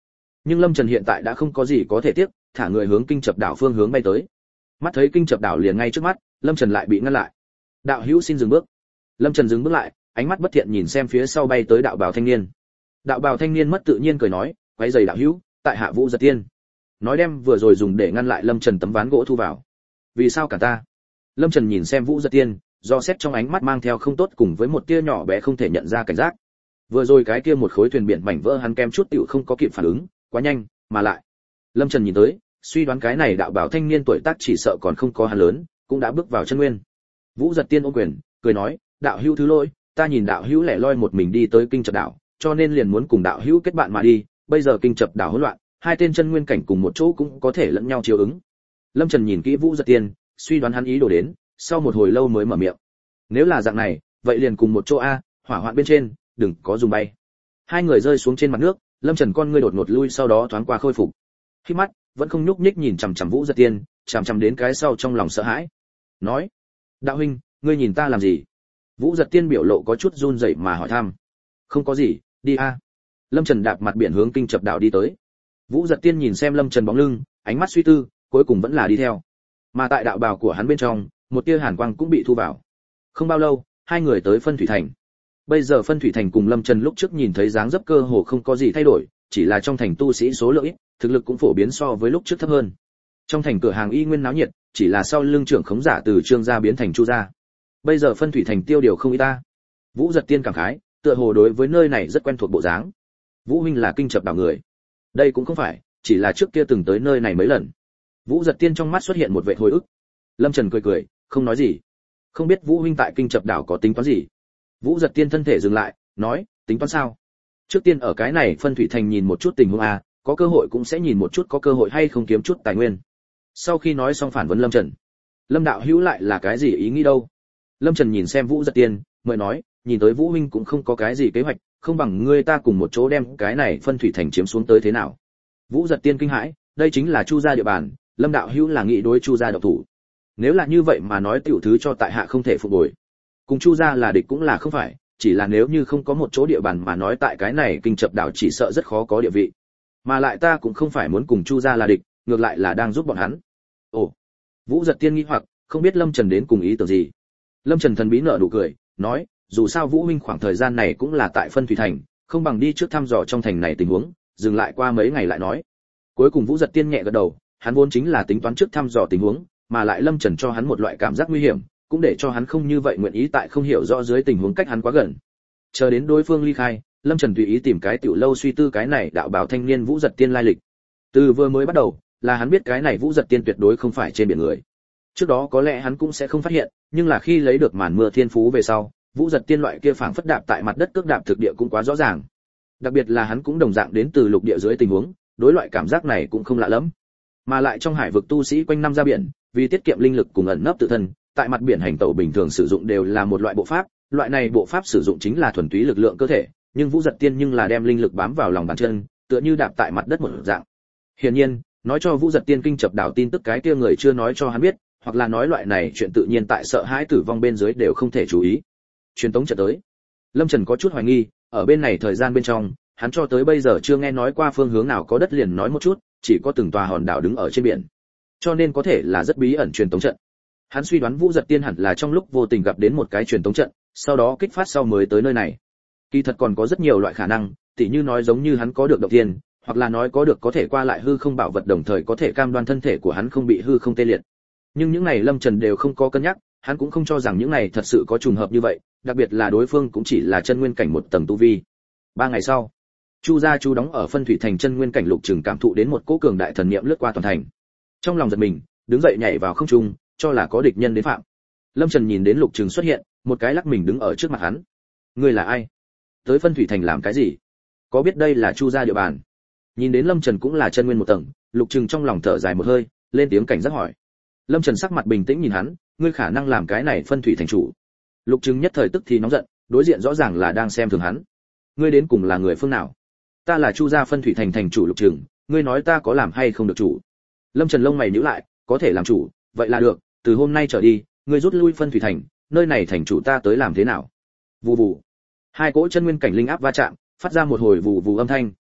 Speaker 1: Nhưng Lâm Trần hiện tại đã không có gì có thể tiếc, thả người hướng Kinh Chập đảo phương hướng bay tới. Mắt thấy Kinh Chập đảo liền ngay trước mắt, Lâm Trần lại bị ngăn lại. Đạo hữu xin dừng bước. Lâm Trần dừng bước lại, ánh mắt bất thiện nhìn xem phía sau bay tới đạo bào thanh niên. Đạo bào thanh niên mất tự nhiên cười nói, quấy giày đạo hữu, tại hạ Vũ Giật Tiên. Nói đem vừa rồi dùng để ngăn lại Lâm Trần tấm ván gỗ thu vào. Vì sao cả ta? Lâm Trần nhìn xem Vũ Giật Tiên, do xét trong ánh mắt mang theo không tốt cùng với một tia nhỏ bé không thể nhận ra cảnh giác. Vừa rồi cái kia một khối thuyền biển mảnh vỡ hắn kem chút tiểu không có kịp phản ứng, quá nhanh, mà lại. Lâm Trần nhìn tới, suy đoán cái này đạo bảo thanh niên tuổi tác chỉ sợ còn không có hắn lớn, cũng đã bước vào chân nguyên. Vũ Giật Tiên ôm quyền, cười nói, đạo hữu thứ lỗi, ta nhìn đạo hữu lẻ loi một mình đi tới Kinh Chập đảo, cho nên liền muốn cùng đạo hữu kết bạn mà đi, bây giờ Kinh Chập đảo hỗn loạn, hai tên chân nguyên cảnh cùng một chỗ cũng có thể lẫn nhau chiếu ứng. Lâm Trần nhìn kỹ Vũ Giật Tiên, suy đoán hắn ý đồ đến, sau một hồi lâu mới mở miệng. Nếu là dạng này, vậy liền cùng một chỗ a, hỏa hoạn bên trên, đừng có dùng bay. Hai người rơi xuống trên mặt nước, Lâm Trần con ngươi đột ngột lui sau đó thoáng qua khôi phục. Khi mắt vẫn không nhúc nhích nhìn chằm chằm Vũ Giật Tiên, chằm chằm đến cái sau trong lòng sợ hãi. Nói, đạo huynh, ngươi nhìn ta làm gì? Vũ Giật Tiên biểu lộ có chút run rẩy mà hỏi thăm. Không có gì, đi a. Lâm Trần đạp mặt biển hướng Kinh Chập đảo đi tới. Vũ Giật Tiên nhìn xem Lâm Trần bóng lưng, ánh mắt suy tư, cuối cùng vẫn là đi theo. Mà tại đạo bào của hắn bên trong, một tia hàn quang cũng bị thu vào. Không bao lâu, hai người tới Phân Thủy Thành. Bây giờ Phân Thủy Thành cùng Lâm Trần lúc trước nhìn thấy dáng dấp cơ hồ không có gì thay đổi, chỉ là trong thành tu sĩ số lượng ít, thực lực cũng phổ biến so với lúc trước thấp hơn. Trong thành cửa hàng y nguyên náo nhiệt, chỉ là sau lưng trưởng khống giả từ Trương gia biến thành Chu gia. Bây giờ Phân Thủy Thành tiêu điều không ít ta. Vũ Giật Tiên cảm khái, tựa hồ đối với nơi này rất quen thuộc bộ dáng. Vũ huynh là Kinh Chập đảo người. Đây cũng không phải, chỉ là trước kia từng tới nơi này mấy lần. Vũ Giật Tiên trong mắt xuất hiện một vẻ hồi ức. Lâm Trần cười cười, không nói gì. Không biết Vũ huynh tại Kinh Chập đảo có tính toán gì? Vũ Giật Tiên thân thể dừng lại, nói, tính toán sao? Trước tiên ở cái này Phân Thủy Thành nhìn một chút tình huống a, có cơ hội cũng sẽ nhìn một chút có cơ hội hay không kiếm chút tài nguyên. Sau khi nói xong phản vấn Lâm Trần. Lâm đạo hữu lại là cái gì ý nghĩ đâu? Lâm Trần nhìn xem Vũ Giật Tiên, mời nói, nhìn tới Vũ huynh cũng không có cái gì kế hoạch, không bằng ngươi ta cùng một chỗ đem cái này Phân Thủy Thành chiếm xuống tới thế nào? Vũ Giật Tiên kinh hãi, đây chính là Chu gia địa bàn, Lâm đạo hữu là nghị đối Chu gia độc thủ. Nếu là như vậy mà nói tiểu thứ cho tại hạ không thể phục hồi. Cùng Chu gia là địch cũng là không phải, chỉ là nếu như không có một chỗ địa bàn mà nói tại cái này Kinh Chập đảo chỉ sợ rất khó có địa vị. Mà lại ta cũng không phải muốn cùng Chu gia là địch, ngược lại là đang giúp bọn hắn. Ồ. Vũ Giật Tiên nghi hoặc, không biết Lâm Trần đến cùng ý tưởng gì. Lâm Trần thần bí nở nụ cười, nói, dù sao Vũ huynh khoảng thời gian này cũng là tại Phân Thủy Thành, không bằng đi trước thăm dò trong thành này tình huống, dừng lại qua mấy ngày lại nói. Cuối cùng Vũ Giật Tiên nhẹ gật đầu, hắn vốn chính là tính toán trước thăm dò tình huống, mà lại Lâm Trần cho hắn một loại cảm giác nguy hiểm, cũng để cho hắn không như vậy nguyện ý tại không hiểu rõ dưới tình huống cách hắn quá gần. Chờ đến đối phương ly khai, Lâm Trần tùy ý tìm cái tiểu lâu suy tư cái này đạo bảo thanh niên Vũ Giật Tiên lai lịch. Từ vừa mới bắt đầu, là hắn biết cái này Vũ Giật Tiên tuyệt đối không phải trên biển người. Trước đó có lẽ hắn cũng sẽ không phát hiện, nhưng là khi lấy được màn mưa thiên phú về sau, Vũ Giật Tiên loại kia phảng phất đạp tại mặt đất cước đạp thực địa cũng quá rõ ràng. Đặc biệt là hắn cũng đồng dạng đến từ lục địa dưới tình huống, đối loại cảm giác này cũng không lạ lắm. Mà lại trong hải vực tu sĩ quanh năm ra biển, vì tiết kiệm linh lực cùng ẩn nấp tự thân, tại mặt biển hành tẩu bình thường sử dụng đều là một loại bộ pháp, loại này bộ pháp sử dụng chính là thuần túy lực lượng cơ thể, nhưng Vũ Giật Tiên nhưng là đem linh lực bám vào lòng bàn chân, tựa như đạp tại mặt đất một dạng. Hiển nhiên, nói cho Vũ Giật Tiên Kinh Chập đảo tin tức cái kia người chưa nói cho hắn biết, hoặc là nói loại này chuyện tự nhiên tại sợ hãi tử vong bên dưới đều không thể chú ý. Truyền tống trận tới. Lâm Trần có chút hoài nghi, ở bên này thời gian bên trong, hắn cho tới bây giờ chưa nghe nói qua phương hướng nào có đất liền nói một chút, chỉ có từng tòa hòn đảo đứng ở trên biển. Cho nên có thể là rất bí ẩn truyền tống trận. Hắn suy đoán Vũ Giật Tiên hẳn là trong lúc vô tình gặp đến một cái truyền tống trận, sau đó kích phát sau mới tới nơi này. Kỳ thật còn có rất nhiều loại khả năng, tỉ như nói giống như hắn có được động thiên, hoặc là nói có được có thể qua lại hư không bảo vật đồng thời có thể cam đoan thân thể của hắn không bị hư không tê liệt. Nhưng những này Lâm Trần đều không có cân nhắc, hắn cũng không cho rằng những này thật sự có trùng hợp như vậy, đặc biệt là đối phương cũng chỉ là chân nguyên cảnh một tầng tu vi. 3 ngày sau, Chu gia Chu đóng ở Phân Thủy Thành chân nguyên cảnh Lục Trừng cảm thụ đến một cỗ cường đại thần niệm lướt qua toàn thành. Trong lòng giật mình, đứng dậy nhảy vào không trung, cho là có địch nhân đến phạm. Lâm Trần nhìn đến Lục Trừng xuất hiện, một cái lắc mình đứng ở trước mặt hắn. Ngươi là ai? Tới Phân Thủy Thành làm cái gì? Có biết đây là Chu gia địa bàn? Nhìn đến Lâm Trần cũng là chân nguyên một tầng, Lục Trừng trong lòng thở dài một hơi, lên tiếng cảnh giác hỏi. Lâm Trần sắc mặt bình tĩnh nhìn hắn, ngươi khả năng làm cái này Phân Thủy Thành chủ. Lục Trừng nhất thời tức thì nóng giận, đối diện rõ ràng là đang xem thường hắn. Ngươi đến cùng là người phương nào? Ta là Chu gia Phân Thủy Thành thành chủ Lục Trừng, ngươi nói ta có làm hay không được chủ? Lâm Trần lông mày nhíu lại, có thể làm chủ, vậy là được, từ hôm nay trở đi, ngươi rút lui Phân Thủy Thành, nơi này thành chủ ta tới làm thế nào? Vù vù. Hai cỗ chân nguyên cảnh linh áp va chạm, phát ra một hồi vù vù âm thanh,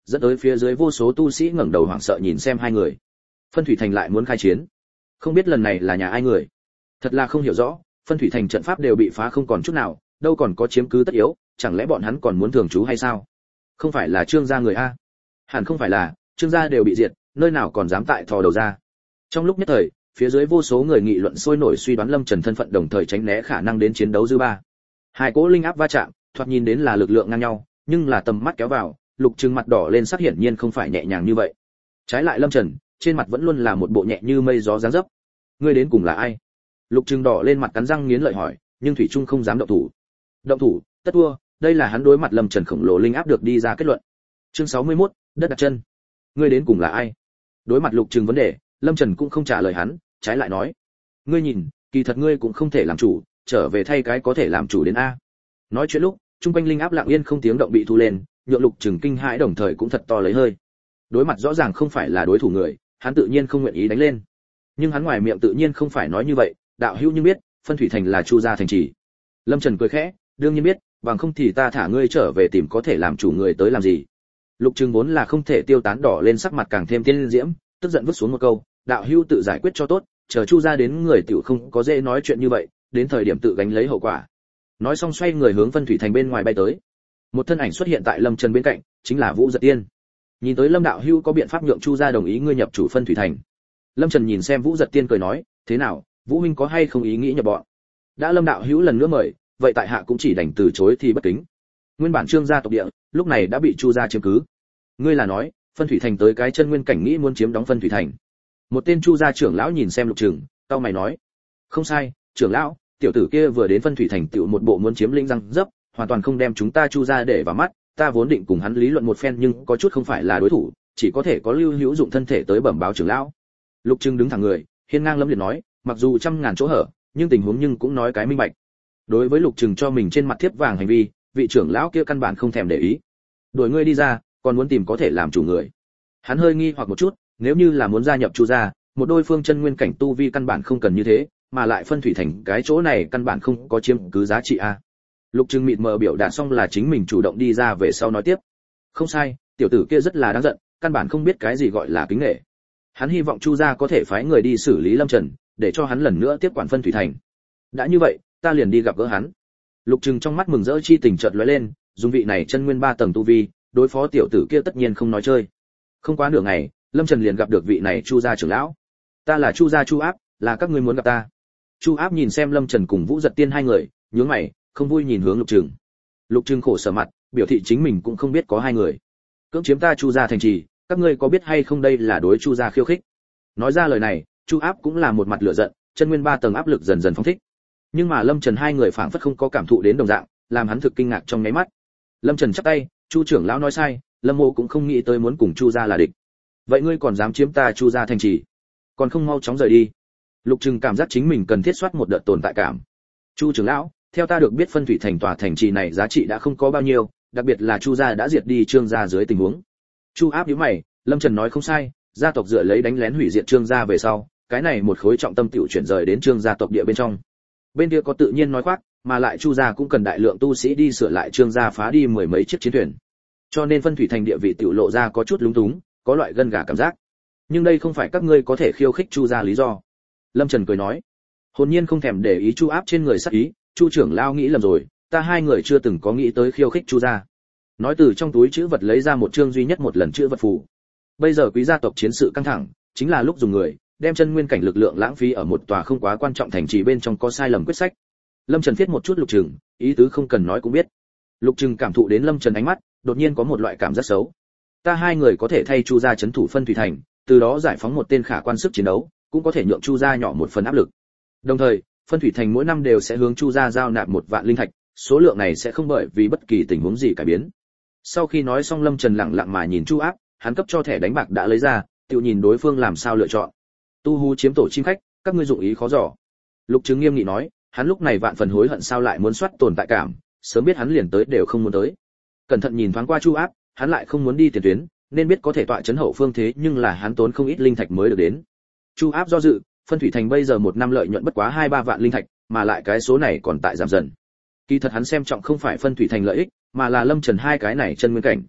Speaker 1: dẫn tới phía dưới vô số tu sĩ ngẩng đầu hoảng sợ nhìn xem hai người. Phân Thủy Thành lại muốn khai chiến, không biết lần này là nhà ai người, thật là không hiểu rõ. Phân Thủy Thành trận pháp đều bị phá không còn chút nào, đâu còn có chiếm cứ tất yếu, chẳng lẽ bọn hắn còn muốn thường trú hay sao? Không phải là Trương gia người a? Hẳn không phải là, Trương gia đều bị diệt, nơi nào còn dám tại thò đầu ra. Trong lúc nhất thời, phía dưới vô số người nghị luận sôi nổi suy đoán Lâm Trần thân phận, đồng thời tránh né khả năng đến chiến đấu dư ba. Hai cỗ linh áp va chạm, thoạt nhìn đến là lực lượng ngang nhau, nhưng là tầm mắt kéo vào, Lục Trừng mặt đỏ lên sắc, hiển nhiên không phải nhẹ nhàng như vậy. Trái lại Lâm Trần, trên mặt vẫn luôn là một bộ nhẹ như mây gió dáng dấp. Ngươi đến cùng là ai? Lục Trừng đỏ lên mặt, cắn răng nghiến lợi hỏi, nhưng thủy trung không dám động thủ. Động thủ, tất thua, đây là hắn đối mặt Lâm Trần khổng lồ linh áp được đi ra kết luận. Chương 61, đất đặt chân. Ngươi đến cùng là ai? Đối mặt Lục Trừng vấn đề, Lâm Trần cũng không trả lời hắn, trái lại nói, ngươi nhìn, kỳ thật ngươi cũng không thể làm chủ, trở về thay cái có thể làm chủ đến a. Nói chuyện lúc, trung quanh linh áp lặng yên không tiếng động bị thu lên, nhượng Lục Trừng kinh hãi, đồng thời cũng thật to lấy hơi. Đối mặt rõ ràng không phải là đối thủ người, hắn tự nhiên không nguyện ý đánh lên. Nhưng hắn ngoài miệng tự nhiên không phải nói như vậy, đạo hữu nhưng biết, Phân Thủy Thành là Chu gia thành trì. Lâm Trần cười khẽ, đương nhiên biết, bằng không thì ta thả ngươi trở về tìm có thể làm chủ người tới làm gì. Lục Trừng vốn là không thể tiêu tán, đỏ lên sắc mặt càng thêm tiên diễm, tức giận vứt xuống một câu, đạo hữu tự giải quyết cho tốt, chờ Chu gia đến người tiểu không có dễ nói chuyện như vậy, đến thời điểm tự gánh lấy hậu quả. Nói xong xoay người hướng Phân Thủy Thành bên ngoài bay tới. Một thân ảnh xuất hiện tại Lâm Trần bên cạnh, chính là Vũ Giật Tiên. Nhìn tới Lâm đạo hữu có biện pháp nhượng Chu gia đồng ý ngươi nhập chủ Phân Thủy Thành. Lâm Trần nhìn xem Vũ Giật Tiên cười nói, thế nào, Vũ huynh có hay không ý nghĩ nhập bọn? Đã Lâm đạo hữu lần nữa mời, vậy tại hạ cũng chỉ đành từ chối thì bất kính. Nguyên bản Trương gia tộc địa, lúc này đã bị Chu gia chiếm cứ. Ngươi là nói, Phân Thủy Thành tới cái chân nguyên cảnh nghĩ muốn chiếm đóng Phân Thủy Thành? Một tên Chu gia trưởng lão nhìn xem Lục Trừng, cau mày nói, không sai, trưởng lão, tiểu tử kia vừa đến Phân Thủy Thành tiểu một bộ muốn chiếm lĩnh răng dấp, hoàn toàn không đem chúng ta Chu gia để vào mắt, ta vốn định cùng hắn lý luận một phen nhưng có chút không phải là đối thủ, chỉ có thể có lưu hữu dụng thân thể tới bẩm báo trưởng lão. Lục Trừng đứng thẳng người, hiên ngang lẫm liệt nói, mặc dù trăm ngàn chỗ hở, nhưng tình huống nhưng cũng nói cái minh bạch. Đối với Lục Trừng cho mình trên mặt thiếp vàng hành vi, vị trưởng lão kia căn bản không thèm để ý. Đuổi ngươi đi ra, còn muốn tìm có thể làm chủ người. Hắn hơi nghi hoặc một chút, nếu như là muốn gia nhập Chu gia, một đôi phương chân nguyên cảnh tu vi căn bản không cần như thế, mà lại Phân Thủy Thành cái chỗ này căn bản không có chiếm cứ giá trị a. Lục Trừng mịt mờ biểu đạt xong là chính mình chủ động đi ra về sau nói tiếp. Không sai, tiểu tử kia rất là đáng giận, căn bản không biết cái gì gọi là kính nể. Hắn hy vọng Chu gia có thể phái người đi xử lý Lâm Trần, để cho hắn lần nữa tiếp quản Phân Thủy Thành. Đã như vậy, ta liền đi gặp gỡ hắn. Lục Trừng trong mắt mừng rỡ chi tình chợt lóe lên, dùng vị này chân nguyên 3 tầng tu vi, đối phó tiểu tử kia tất nhiên không nói chơi. Không quá nửa ngày, Lâm Trần liền gặp được vị này Chu gia trưởng lão. Ta là Chu gia Chu Áp, là các ngươi muốn gặp ta. Chu Áp nhìn xem Lâm Trần cùng Vũ Giật Tiên hai người, nhướng mày, không vui nhìn hướng Lục Trừng. Lục Trừng khổ sở mặt, biểu thị chính mình cũng không biết có hai người cưỡng chiếm ta Chu gia thành trì, các ngươi có biết hay không đây là đối Chu gia khiêu khích. Nói ra lời này, Chu Áp cũng là một mặt lửa giận, chân nguyên 3 tầng áp lực dần dần phóng thích. Nhưng mà Lâm Trần hai người phảng phất không có cảm thụ đến đồng dạng, làm hắn thực kinh ngạc trong nháy mắt. Lâm Trần chắp tay, Chu trưởng lão nói sai, Lâm mộ cũng không nghĩ tới muốn cùng Chu gia là địch. Vậy ngươi còn dám chiếm ta Chu gia thành trì, còn không mau chóng rời đi. Lục Trừng cảm giác chính mình cần thiết soát một đợt tồn tại cảm. Chu trưởng lão, theo ta được biết Phân Thủy Thành tòa thành trì này giá trị đã không có bao nhiêu, đặc biệt là Chu gia đã diệt đi Trương gia dưới tình huống. Chu Áp nhíu mày, Lâm Trần nói không sai, gia tộc dựa lấy đánh lén hủy diệt Trương gia về sau, cái này một khối trọng tâm tiểu chuyển rời đến Trương gia tộc địa bên trong. Bên kia có tự nhiên nói khoác, mà lại Chu gia cũng cần đại lượng tu sĩ đi sửa lại Trương gia phá đi mười mấy chiếc chiến thuyền. Cho nên Phân Thủy Thành địa vị tiểu lộ ra có chút lúng túng, có loại gân gà cảm giác. Nhưng đây không phải các ngươi có thể khiêu khích Chu gia lý do. Lâm Trần cười nói, hồn nhiên không thèm để ý Chu Áp trên người sắc ý, Chu trưởng lão nghĩ lầm rồi, ta hai người chưa từng có nghĩ tới khiêu khích Chu gia. Nói từ trong túi chữ vật lấy ra một chương duy nhất một lần chữ vật phù. Bây giờ quý gia tộc chiến sự căng thẳng, chính là lúc dùng người đem chân nguyên cảnh lực lượng lãng phí ở một tòa không quá quan trọng thành trì bên trong có sai lầm quyết sách. Lâm Trần viết một chút Lục Trừng, ý tứ không cần nói cũng biết. Lục Trừng cảm thụ đến Lâm Trần ánh mắt, đột nhiên có một loại cảm giác xấu. Ta hai người có thể thay Chu gia trấn thủ Phân Thủy Thành, từ đó giải phóng một tên khả quan sức chiến đấu, cũng có thể nhượng Chu gia nhỏ một phần áp lực. Đồng thời, Phân Thủy Thành mỗi năm đều sẽ hướng Chu gia giao nạp 1 vạn linh thạch, số lượng này sẽ không bởi vì bất kỳ tình huống gì cải biến. Sau khi nói xong Lâm Trần lặng lặng mà nhìn Chu Áp, hắn cấp cho thẻ đánh bạc đã lấy ra, tự nhìn đối phương làm sao lựa chọn. Tu hú chiếm tổ chim khách, các ngươi dụng ý khó dò. Lục Trừng nghiêm nghị nói, hắn lúc này vạn phần hối hận sao lại muốn soát tồn tại cảm, sớm biết hắn liền tới đều không muốn tới. Cẩn thận nhìn thoáng qua Chu Áp, hắn lại không muốn đi tiền tuyến, nên biết có thể tọa trấn hậu phương thế nhưng là hắn tốn không ít linh thạch mới được đến. Chu Áp do dự, Phân Thủy Thành bây giờ một năm lợi nhuận bất quá 2-3 vạn linh thạch, mà lại cái số này còn tại giảm dần. Kỳ thật hắn xem trọng không phải Phân Thủy Thành lợi ích, mà là Lâm Trần hai cái này chân nguyên cảnh.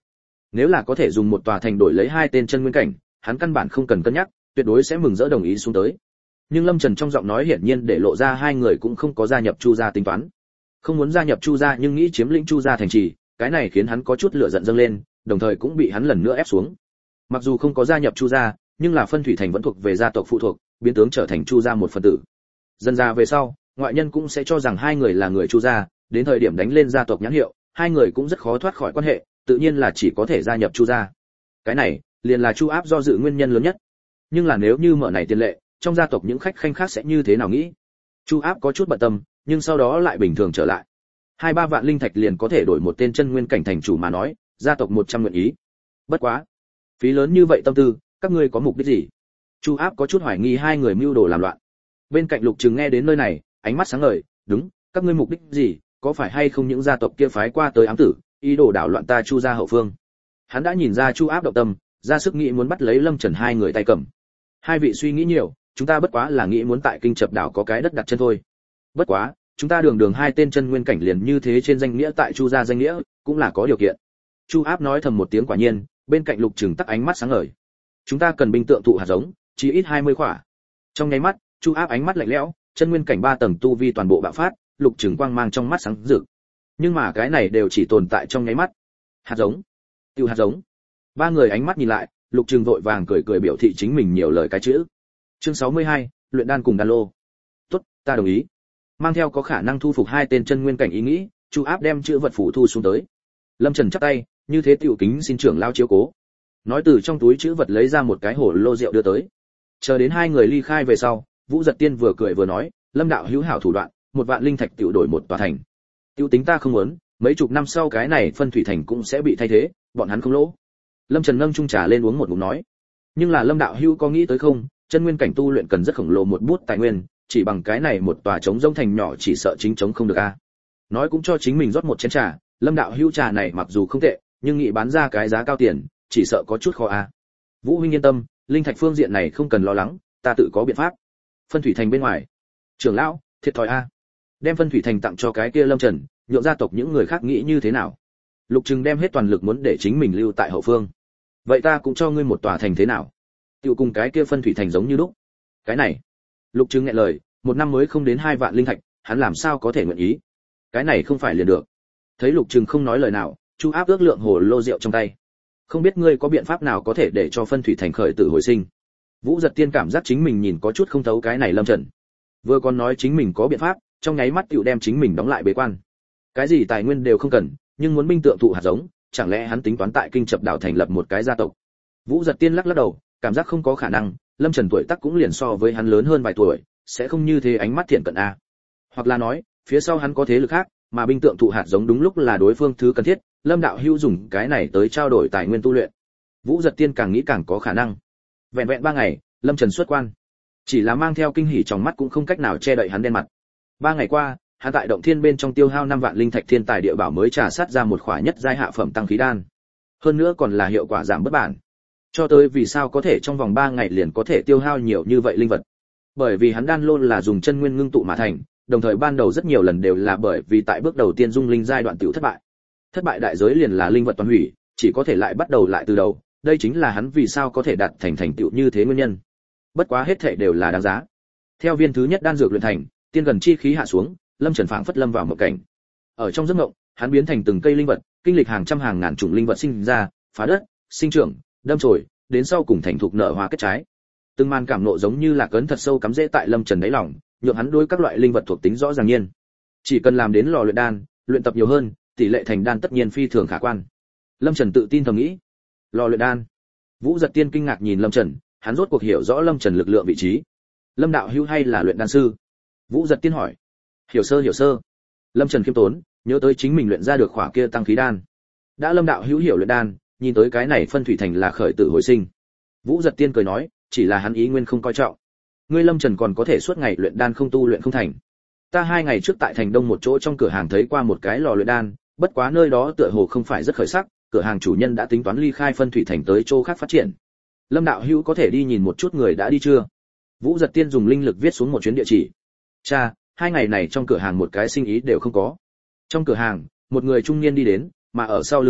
Speaker 1: Nếu là có thể dùng một tòa thành đổi lấy 2 tên chân nguyên cảnh, hắn căn bản không cần cân nhắc, tuyệt đối sẽ mừng rỡ đồng ý xuống tới. Nhưng Lâm Trần trong giọng nói hiển nhiên để lộ ra hai người cũng không có gia nhập Chu gia tính toán. Không muốn gia nhập Chu gia nhưng nghĩ chiếm lĩnh Chu gia thành trì, cái này khiến hắn có chút lửa giận dâng lên, đồng thời cũng bị hắn lần nữa ép xuống. Mặc dù không có gia nhập Chu gia, nhưng là Phân Thủy Thành vẫn thuộc về gia tộc phụ thuộc, biến tướng trở thành Chu gia một phần tử. Dần ra về sau, ngoại nhân cũng sẽ cho rằng hai người là người Chu gia, đến thời điểm đánh lên gia tộc nhãn hiệu, hai người cũng rất khó thoát khỏi quan hệ, tự nhiên là chỉ có thể gia nhập Chu gia. Cái này, liền là Chu Áp do dự nguyên nhân lớn nhất. Nhưng là nếu như mở này tiền lệ, trong gia tộc những khách khanh khác sẽ như thế nào nghĩ? Chu Áp có chút bận tâm, nhưng sau đó lại bình thường trở lại. 2-3 vạn linh thạch liền có thể đổi một tên chân nguyên cảnh thành chủ mà nói, gia tộc 100 nguyện ý. Bất quá, phí lớn như vậy tâm tư, các ngươi có mục đích gì? Chu Áp có chút hoài nghi hai người mưu đồ làm loạn. Bên cạnh Lục Trừng nghe đến nơi này, ánh mắt sáng ngời, đúng, các ngươi mục đích gì? Có phải hay không những gia tộc kia phái qua tới ám tử, ý đồ đảo loạn ta Chu gia hậu phương? Hắn đã nhìn ra Chu Áp động tâm, ra sức nghĩ muốn bắt lấy Lâm Trần hai người tay cầm. Hai vị suy nghĩ nhiều, chúng ta bất quá là nghĩ muốn tại Kinh Chập đảo có cái đất đặt chân thôi. Bất quá, chúng ta đường 2 tên chân nguyên cảnh liền như thế trên danh nghĩa tại Chu gia danh nghĩa, cũng là có điều kiện. Chu Áp nói thầm một tiếng quả nhiên, bên cạnh Lục Trừng tắc ánh mắt sáng ngời. Chúng ta cần binh tượng thụ hạt giống, chỉ ít 20 quả. Trong nháy mắt, Chu Áp ánh mắt lạnh lẽo, chân nguyên cảnh 3 tầng tu vi toàn bộ bạo phát, Lục Trừng quang mang trong mắt sáng rực. Nhưng mà cái này đều chỉ tồn tại trong nháy mắt. Hạt giống, tiêu hạt giống. Ba người ánh mắt nhìn lại, Lục Trừng vội vàng cười biểu thị chính mình nhiều lời cái chữ. Chương 62, luyện đan cùng đan lô. Tốt, ta đồng ý. Mang theo có khả năng thu phục 2 tên chân nguyên cảnh ý nghĩ, Chu Áp đem chữ vật phủ thu xuống tới. Lâm Trần chắp tay, như thế tiểu kính xin trưởng lao chiếu cố. Nói từ trong túi chữ vật lấy ra một cái hồ lô rượu đưa tới. Chờ đến hai người ly khai về sau, Vũ Giật Tiên vừa cười vừa nói, Lâm đạo hữu hảo thủ đoạn, 1 vạn linh thạch tiểu đổi một tòa thành. Tiêu tính ta không muốn, mấy chục năm sau cái này Phân Thủy Thành cũng sẽ bị thay thế, bọn hắn không lỗ. Lâm Trần nâng chung trà lên uống một ngụm nói, nhưng là Lâm đạo hữu có nghĩ tới không, chân nguyên cảnh tu luyện cần rất khổng lồ một bút tài nguyên, chỉ bằng cái này một tòa trống rông thành nhỏ chỉ sợ chính trống không được a. Nói cũng cho chính mình rót một chén trà, Lâm đạo hữu trà này mặc dù không tệ, nhưng nghĩ bán ra cái giá cao tiền, chỉ sợ có chút khó a. Vũ huynh yên tâm, linh thạch phương diện này không cần lo lắng, ta tự có biện pháp. Phân Thủy Thành bên ngoài, trưởng lão, thiệt thòi a. Đem Phân Thủy Thành tặng cho cái kia Lâm Trần, nhượng gia tộc những người khác nghĩ như thế nào? Lục Trừng đem hết toàn lực muốn để chính mình lưu tại hậu phương. Vậy ta cũng cho ngươi một tòa thành thế nào? Tiêu cùng cái kia Phân Thủy Thành giống như lúc. Cái này, Lục Trừng nghẹn lời, một năm mới không đến 2 vạn linh thạch, hắn làm sao có thể nguyện ý? Cái này không phải liền được. Thấy Lục Trừng không nói lời nào, Chu Áp ước lượng hồ lô rượu trong tay. Không biết ngươi có biện pháp nào có thể để cho Phân Thủy Thành khởi tử hồi sinh? Vũ Giật Tiên cảm giác chính mình nhìn có chút không thấu cái này Lâm Trần. Vừa còn nói chính mình có biện pháp, trong nháy mắt tiểu đem chính mình đóng lại bế quan. Cái gì tài nguyên đều không cần, nhưng muốn binh tượng thụ hạt giống, chẳng lẽ hắn tính toán tại Kinh Chập đảo thành lập một cái gia tộc? Vũ Giật Tiên lắc đầu, cảm giác không có khả năng, Lâm Trần tuổi tác cũng liền so với hắn lớn hơn vài tuổi, sẽ không như thế ánh mắt thiện cận a. Hoặc là nói, phía sau hắn có thế lực khác, mà binh tượng thụ hạt giống đúng lúc là đối phương thứ cần thiết, Lâm đạo hữu dùng cái này tới trao đổi tài nguyên tu luyện. Vũ Giật Tiên càng nghĩ càng có khả năng. Vẹn vẹn 3 ngày, Lâm Trần xuất quan. Chỉ là mang theo kinh hỉ trong mắt cũng không cách nào che đậy hắn đen mặt. 3 ngày qua, hắn tại động thiên bên trong tiêu hao 5 vạn linh thạch thiên tài địa bảo mới trà sát ra một khỏa nhất giai hạ phẩm tăng khí đan. Hơn nữa còn là hiệu quả giảm bất bản. Cho tới vì sao có thể trong vòng 3 ngày liền có thể tiêu hao nhiều như vậy linh vật? Bởi vì hắn đan lô là dùng chân nguyên ngưng tụ mà thành, đồng thời ban đầu rất nhiều lần đều là bởi vì tại bước đầu tiên dung linh giai đoạn tiểu thất bại. Thất bại đại giới liền là linh vật toàn hủy, chỉ có thể lại bắt đầu lại từ đầu, đây chính là hắn vì sao có thể đạt thành tựu như thế nguyên nhân. Bất quá hết thảy đều là đáng giá. Theo viên thứ nhất đan dược luyện thành, tiên gần chi khí hạ xuống, Lâm Trần phảng phất lâm vào một cảnh. Ở trong giấc mộng, hắn biến thành từng cây linh vật, kinh lịch hàng trăm hàng ngàn chủng linh vật sinh ra, phá đất, sinh trưởng, đâm chồi, đến sau cùng thành thục nở hoa kết trái. Từng màn cảm nộ giống như là cấn thật sâu cắm rễ tại Lâm Trần đáy lòng, nhượng hắn đối các loại linh vật thuộc tính rõ ràng nhiên. Chỉ cần làm đến lò luyện đan, luyện tập nhiều hơn, tỷ lệ thành đan tất nhiên phi thường khả quan. Lâm Trần tự tin thầm nghĩ. Lò luyện đan. Vũ Giật Tiên kinh ngạc nhìn Lâm Trần, hắn rốt cuộc hiểu rõ Lâm Trần lực lượng vị trí. Lâm đạo hữu hay là luyện đan sư? Vũ Giật Tiên hỏi. Hiểu sơ. Lâm Trần khiêm tốn, nhớ tới chính mình luyện ra được khỏa kia tăng khí đan. Đã Lâm đạo hữu hiểu luyện đan, nhìn tới cái này Phân Thủy Thành là khởi tử hồi sinh. Vũ Giật Tiên cười nói, chỉ là hắn ý nguyên không coi trọng. Ngươi Lâm Trần còn có thể suốt ngày luyện đan không tu luyện không thành. Ta 2 ngày trước tại thành Đông một chỗ trong cửa hàng thấy qua một cái lò luyện đan, bất quá nơi đó tựa hồ không phải rất khởi sắc, cửa hàng chủ nhân đã tính toán ly khai Phân Thủy Thành tới chỗ khác phát triển. Lâm đạo hữu có thể đi nhìn một chút người đã đi chưa? Vũ Giật Tiên dùng linh lực viết xuống một chuyến địa chỉ. Cha, 2 ngày này trong cửa hàng một cái sinh ý đều không có. Trong cửa hàng, một người trung niên đi đến, mà ở sau lưng hắn,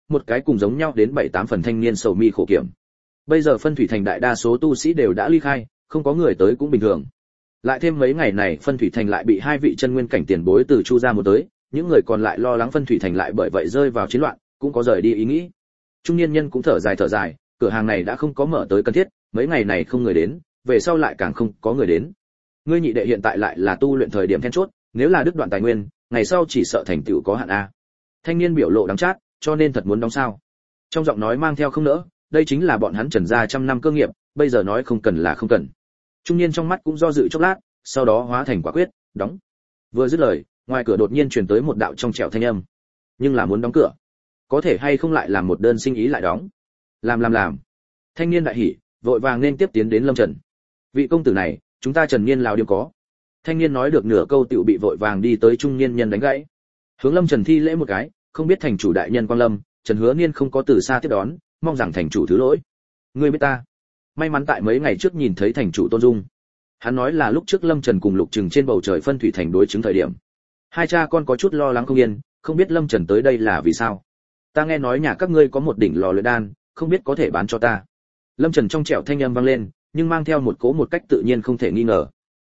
Speaker 1: một cái cùng giống nhau đến 7-8 phần thanh niên sầu mi khổ kiểm. Bây giờ phân thủy thành đại đa số tu sĩ đều đã ly khai, không có người tới cũng bình thường. Lại thêm mấy ngày này phân thủy thành lại bị hai vị chân nguyên cảnh tiền bối từ Chu gia một tới, những người còn lại lo lắng phân thủy thành lại bởi vậy rơi vào chiến loạn, cũng có rời đi ý nghĩ. Trung niên nhân cũng thở dài, cửa hàng này đã không có mở tới cần thiết, mấy ngày này không người đến, về sau lại càng không có người đến. Ngươi nhị đệ hiện tại lại là tu luyện thời điểm then chốt, nếu là đứt đoạn tài nguyên, ngày sau chỉ sợ thành tựu có hạn a. Thanh niên biểu lộ đắng chát, cho nên thật muốn đóng sao? Trong giọng nói mang theo không nỡ, đây chính là bọn hắn Trần gia trăm năm cơ nghiệp, bây giờ nói không cần là không cần. Trung niên trong mắt cũng do dự chốc lát, sau đó hóa thành quả quyết, đóng. Vừa dứt lời, ngoài cửa đột nhiên truyền tới một đạo trong trẻo thanh âm. Nhưng là muốn đóng cửa, có thể hay không lại làm một đơn sinh ý lại đóng? Làm. Thanh niên đại hỉ, vội vàng nên tiếp tiến đến Lâm Trần. Vị công tử này, chúng ta Trần Niên lao điếm có. Thanh niên nói được nửa câu tiểu bị vội vàng đi tới trung niên nhân đánh gãy. Hướng Lâm Trần thi lễ một cái, không biết thành chủ đại nhân quan lâm, Trần Hứa Niên không có từ xa tiếp đón, mong rằng thành chủ thứ lỗi. Ngươi biết ta? May mắn tại mấy ngày trước nhìn thấy thành chủ Tôn Dung. Hắn nói là lúc trước Lâm Trần cùng Lục Trừng trên bầu trời phân thủy thành đối chứng thời điểm. Hai cha con có chút lo lắng không yên, không biết Lâm Trần tới đây là vì sao. Ta nghe nói nhà các ngươi có một đỉnh lò luyện đan, không biết có thể bán cho ta. Lâm Trần trong trẻo thanh âm vang lên, nhưng mang theo một cỗ một cách tự nhiên không thể nghi ngờ.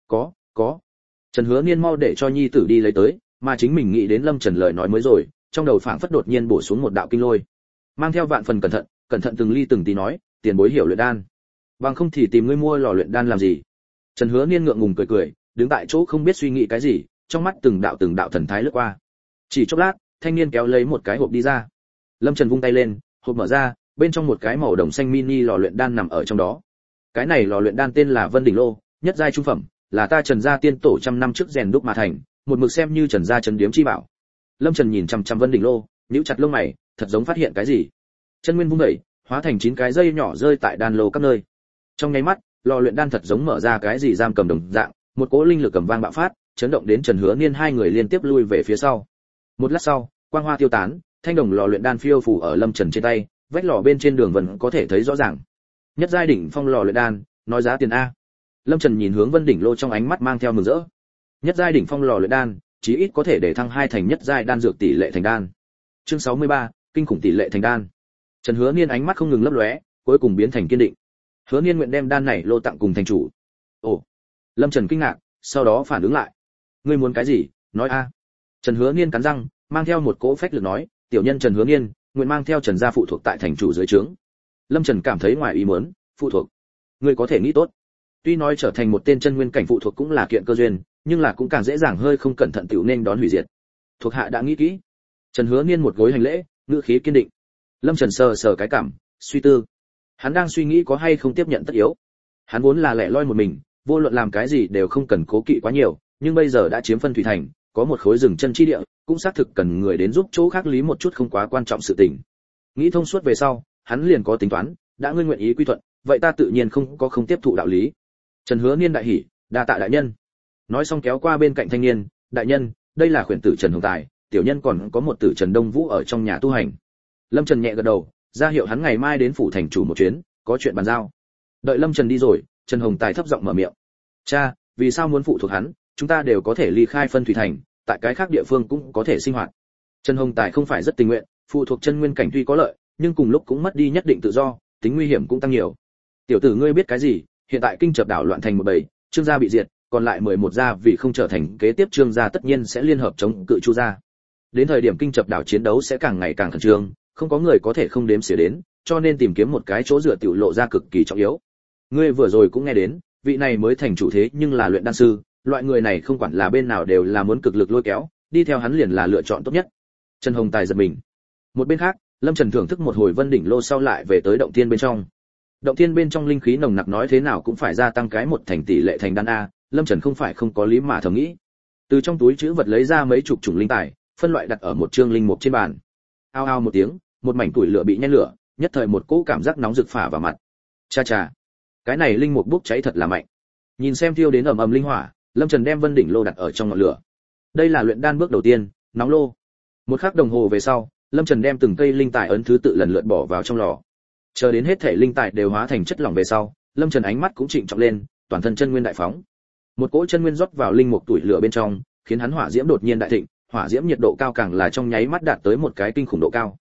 Speaker 1: Có. Trần Hứa Niên mau để cho nhi tử đi lấy tới, mà chính mình nghĩ đến Lâm Trần lời nói mới rồi, trong đầu phảng phất đột nhiên bổ xuống một đạo kinh lôi. Mang theo vạn phần cẩn thận từng ly từng tí nói, tiền bối hiểu luyện đan, bằng không thì tìm ngươi mua lò luyện đan làm gì? Trần Hứa Niên ngượng ngùng cười, đứng tại chỗ không biết suy nghĩ cái gì, trong mắt từng đạo thần thái lướt qua. Chỉ chốc lát, thanh niên kéo lấy một cái hộp đi ra. Lâm Trần vung tay lên, hộp mở ra, bên trong một cái màu đồng xanh mini lò luyện đan nằm ở trong đó. Cái này lò luyện đan tên là Vân Đỉnh Lô, nhất giai trung phẩm, là ta Trần gia tiên tổ trăm năm trước rèn đúc mà thành, một mực xem như Trần gia trấn điếm chi bảo. Lâm Trần nhìn chằm chằm Vân Đỉnh Lô, nhíu chặt lông mày, thật giống phát hiện cái gì. Chân nguyên vung đẩy, hóa thành 9 cái dây nhỏ rơi tại đan lô các nơi. Trong nháy mắt, lò luyện đan thật giống mở ra cái gì giam cầm đồng dạng, một cỗ linh lực cầm vang bạo phát, chấn động đến Trần Hứa Niên hai người liên tiếp lui về phía sau. Một lát sau, quang hoa tiêu tán, thanh đồng lò luyện đan phiêu phù ở Lâm Trần trên tay, vách lò bên trên đường vân có thể thấy rõ ràng. Nhất giai đỉnh phong lò luyện đan, nói giá tiền a. Lâm Trần nhìn hướng Vân Đỉnh Lô trong ánh mắt mang theo mừng rỡ. Nhất giai đỉnh phong lò luyện đan, chí ít có thể để thăng 2 thành nhất giai đan dược tỷ lệ thành đan. Chương 63, kinh khủng tỷ lệ thành đan. Trần Hứa Niên ánh mắt không ngừng lấp lóe, cuối cùng biến thành kiên định. Hứa Niên nguyện đem đan này lô tặng cùng thành chủ. Ồ. Lâm Trần kinh ngạc, sau đó phản ứng lại. Ngươi muốn cái gì, nói a. Trần Hứa Niên cắn răng, mang theo một cỗ phách lực nói, tiểu nhân Trần Hứa Niên, nguyện mang theo Trần gia phụ thuộc tại thành chủ dưới trướng. Lâm Trần cảm thấy ngoài ý muốn, phụ thuộc. Ngươi có thể nghĩ tốt. Tuy nói trở thành một tên chân nguyên cảnh phụ thuộc cũng là kiện cơ duyên, nhưng là cũng càng dễ dàng hơi không cẩn thận tiểu nên đón hủy diệt. Thuộc hạ đã nghĩ kỹ. Trần Hứa Niên một gối hành lễ, ngữ khí kiên định. Lâm Trần sờ cái cảm, suy tư. Hắn đang suy nghĩ có hay không tiếp nhận tất yếu. Hắn vốn là lẻ loi một mình, vô luận làm cái gì đều không cần cố kỵ quá nhiều, nhưng bây giờ đã chiếm phân thủy thành, có một khối rừng chân chi địa, cũng xác thực cần người đến giúp chỗ khác lý một chút không quá quan trọng sự tình. Nghĩ thông suốt về sau, hắn liền có tính toán, đã ngươi nguyện ý quy thuận, vậy ta tự nhiên không tiếp thụ đạo lý. Trần Hứa Niên đại hỉ, đa tạ đại nhân. Nói xong kéo qua bên cạnh thanh niên, đại nhân, đây là khuyển tử Trần Hồng Tài, tiểu nhân còn có một tử Trần Đông Vũ ở trong nhà tu hành. Lâm Trần nhẹ gật đầu, ra hiệu hắn ngày mai đến phủ thành chủ một chuyến, có chuyện bàn giao. Đợi Lâm Trần đi rồi, Trần Hồng Tài thấp giọng mở miệng. Cha, vì sao muốn phụ thuộc hắn, chúng ta đều có thể ly khai phân thủy thành, tại cái khác địa phương cũng có thể sinh hoạt. Trần Hồng Tài không phải rất tình nguyện, phụ thuộc chân nguyên cảnh tuy có lợi, nhưng cùng lúc cũng mất đi nhất định tự do, tính nguy hiểm cũng tăng nhiều. Tiểu tử ngươi biết cái gì, hiện tại Kinh Chập đảo loạn thành một bầy, Trương gia bị diệt, còn lại 11 gia vì không trở thành kế tiếp Trương gia tất nhiên sẽ liên hợp chống cự Chu gia. Đến thời điểm Kinh Chập đảo chiến đấu sẽ càng ngày càng khẩn trương, không có người có thể không đếm xỉa đến, cho nên tìm kiếm một cái chỗ dựa tiểu lộ ra cực kỳ trọng yếu. Ngươi vừa rồi cũng nghe đến, vị này mới thành chủ thế nhưng là luyện đan sư, loại người này không quản là bên nào đều là muốn cực lực lôi kéo, đi theo hắn liền là lựa chọn tốt nhất. Trần Hồng Tài giật mình. Một bên khác, Lâm Trần thưởng thức một hồi Vân Đỉnh Lô sau lại về tới động thiên bên trong. Động thiên bên trong linh khí nồng nặc nói thế nào cũng phải gia tăng cái một thành tỷ lệ thành đan a, Lâm Trần không phải không có lý mà thầm nghĩ. Từ trong túi trữ vật lấy ra mấy chục chủng linh tài, phân loại đặt ở một chương linh mục trên bàn. Ao ao một tiếng, một mảnh củi lửa bị nhen lửa, nhất thời một cỗ cảm giác nóng rực phả vào mặt. Cha cha, cái này linh mục bốc cháy thật là mạnh. Nhìn xem thiêu đến ầm ầm linh hỏa, Lâm Trần đem Vân Đỉnh Lô đặt ở trong ngọn lửa. Đây là luyện đan bước đầu tiên, nóng lô. Một khắc đồng hồ về sau, Lâm Trần đem từng cây linh tài ấn thứ tự lần lượt bỏ vào trong lò. Chờ đến hết thể linh tài đều hóa thành chất lỏng về sau, Lâm Trần ánh mắt cũng trịnh trọng lên, toàn thân chân nguyên đại phóng. Một cỗ chân nguyên rót vào linh mục tuổi lửa bên trong, khiến hắn hỏa diễm đột nhiên đại thịnh, hỏa diễm nhiệt độ cao càng là trong nháy mắt đạt tới một cái kinh khủng độ cao.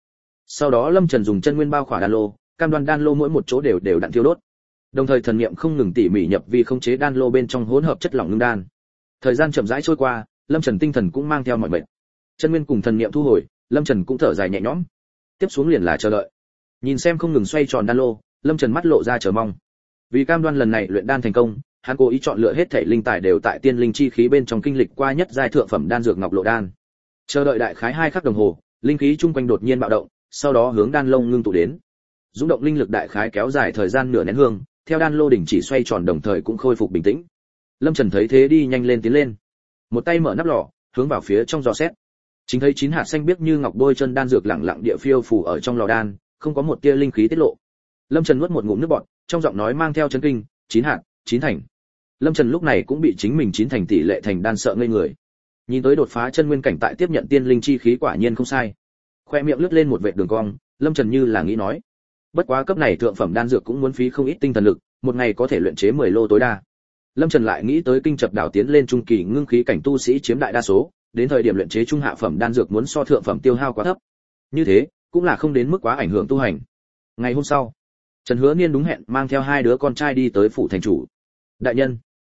Speaker 1: Sau đó Lâm Trần dùng chân nguyên bao khỏa đan lô, cam đoan đan lô mỗi một chỗ đều đều đặn thiêu đốt. Đồng thời thần niệm không ngừng tỉ mỉ nhập vi khống chế đan lô bên trong hỗn hợp chất lỏng ngưng đan. Thời gian chậm rãi trôi qua, Lâm Trần tinh thần cũng mang theo mọi mệt. Chân nguyên cùng thần niệm thu hồi, Lâm Trần cũng thở dài nhẹ nhõm. Tiếp xuống liền là chờ đợi. Nhìn xem không ngừng xoay tròn đan lô, Lâm Trần mắt lộ ra chờ mong. Vì cam đoan lần này luyện đan thành công, hắn cố ý chọn lựa hết thảy linh tài đều tại tiên linh chi khí bên trong kinh lịch qua nhất giai thượng phẩm đan dược ngọc lộ đan. Chờ đợi đại khái 2 khắc đồng hồ, linh khí chung quanh đột nhiên bạo động, sau đó hướng đan lông ngưng tụ đến. Dũng động linh lực đại khái kéo dài thời gian nửa nén hương, theo đan lô đỉnh chỉ xoay tròn đồng thời cũng khôi phục bình tĩnh. Lâm Trần thấy thế đi nhanh lên tiến lên, một tay mở nắp lò, hướng vào phía trong dò xét. Chính thấy 9 hạt xanh biếc như ngọc bôi chân đan dược lặng lặng địa phiêu phù ở trong lò đan, không có một tia linh khí tiết lộ. Lâm Trần nuốt một ngụm nước bọt, trong giọng nói mang theo chấn kinh, 9 hạt, 9 thành. Lâm Trần lúc này cũng bị chính mình 9 thành tỷ lệ thành đan sợ ngây người. Nhìn tới đột phá chân nguyên cảnh tại tiếp nhận tiên linh chi khí quả nhiên không sai. Khoe miệng lướt lên một vệt đường cong, Lâm Trần như là nghĩ nói, bất quá cấp này thượng phẩm đan dược cũng muốn phí không ít tinh thần lực, một ngày có thể luyện chế 10 lô tối đa. Lâm Trần lại nghĩ tới kinh chập đảo tiến lên trung kỳ ngưng khí cảnh tu sĩ chiếm đại đa số, đến thời điểm luyện chế trung hạ phẩm đan dược muốn so thượng phẩm tiêu hao quá thấp. Như thế, cũng là không đến mức quá ảnh hưởng tu hành. Ngày hôm sau, Trần Hứa Niên đúng hẹn mang theo 2 đứa con trai đi tới phủ thành chủ. Đại nhân.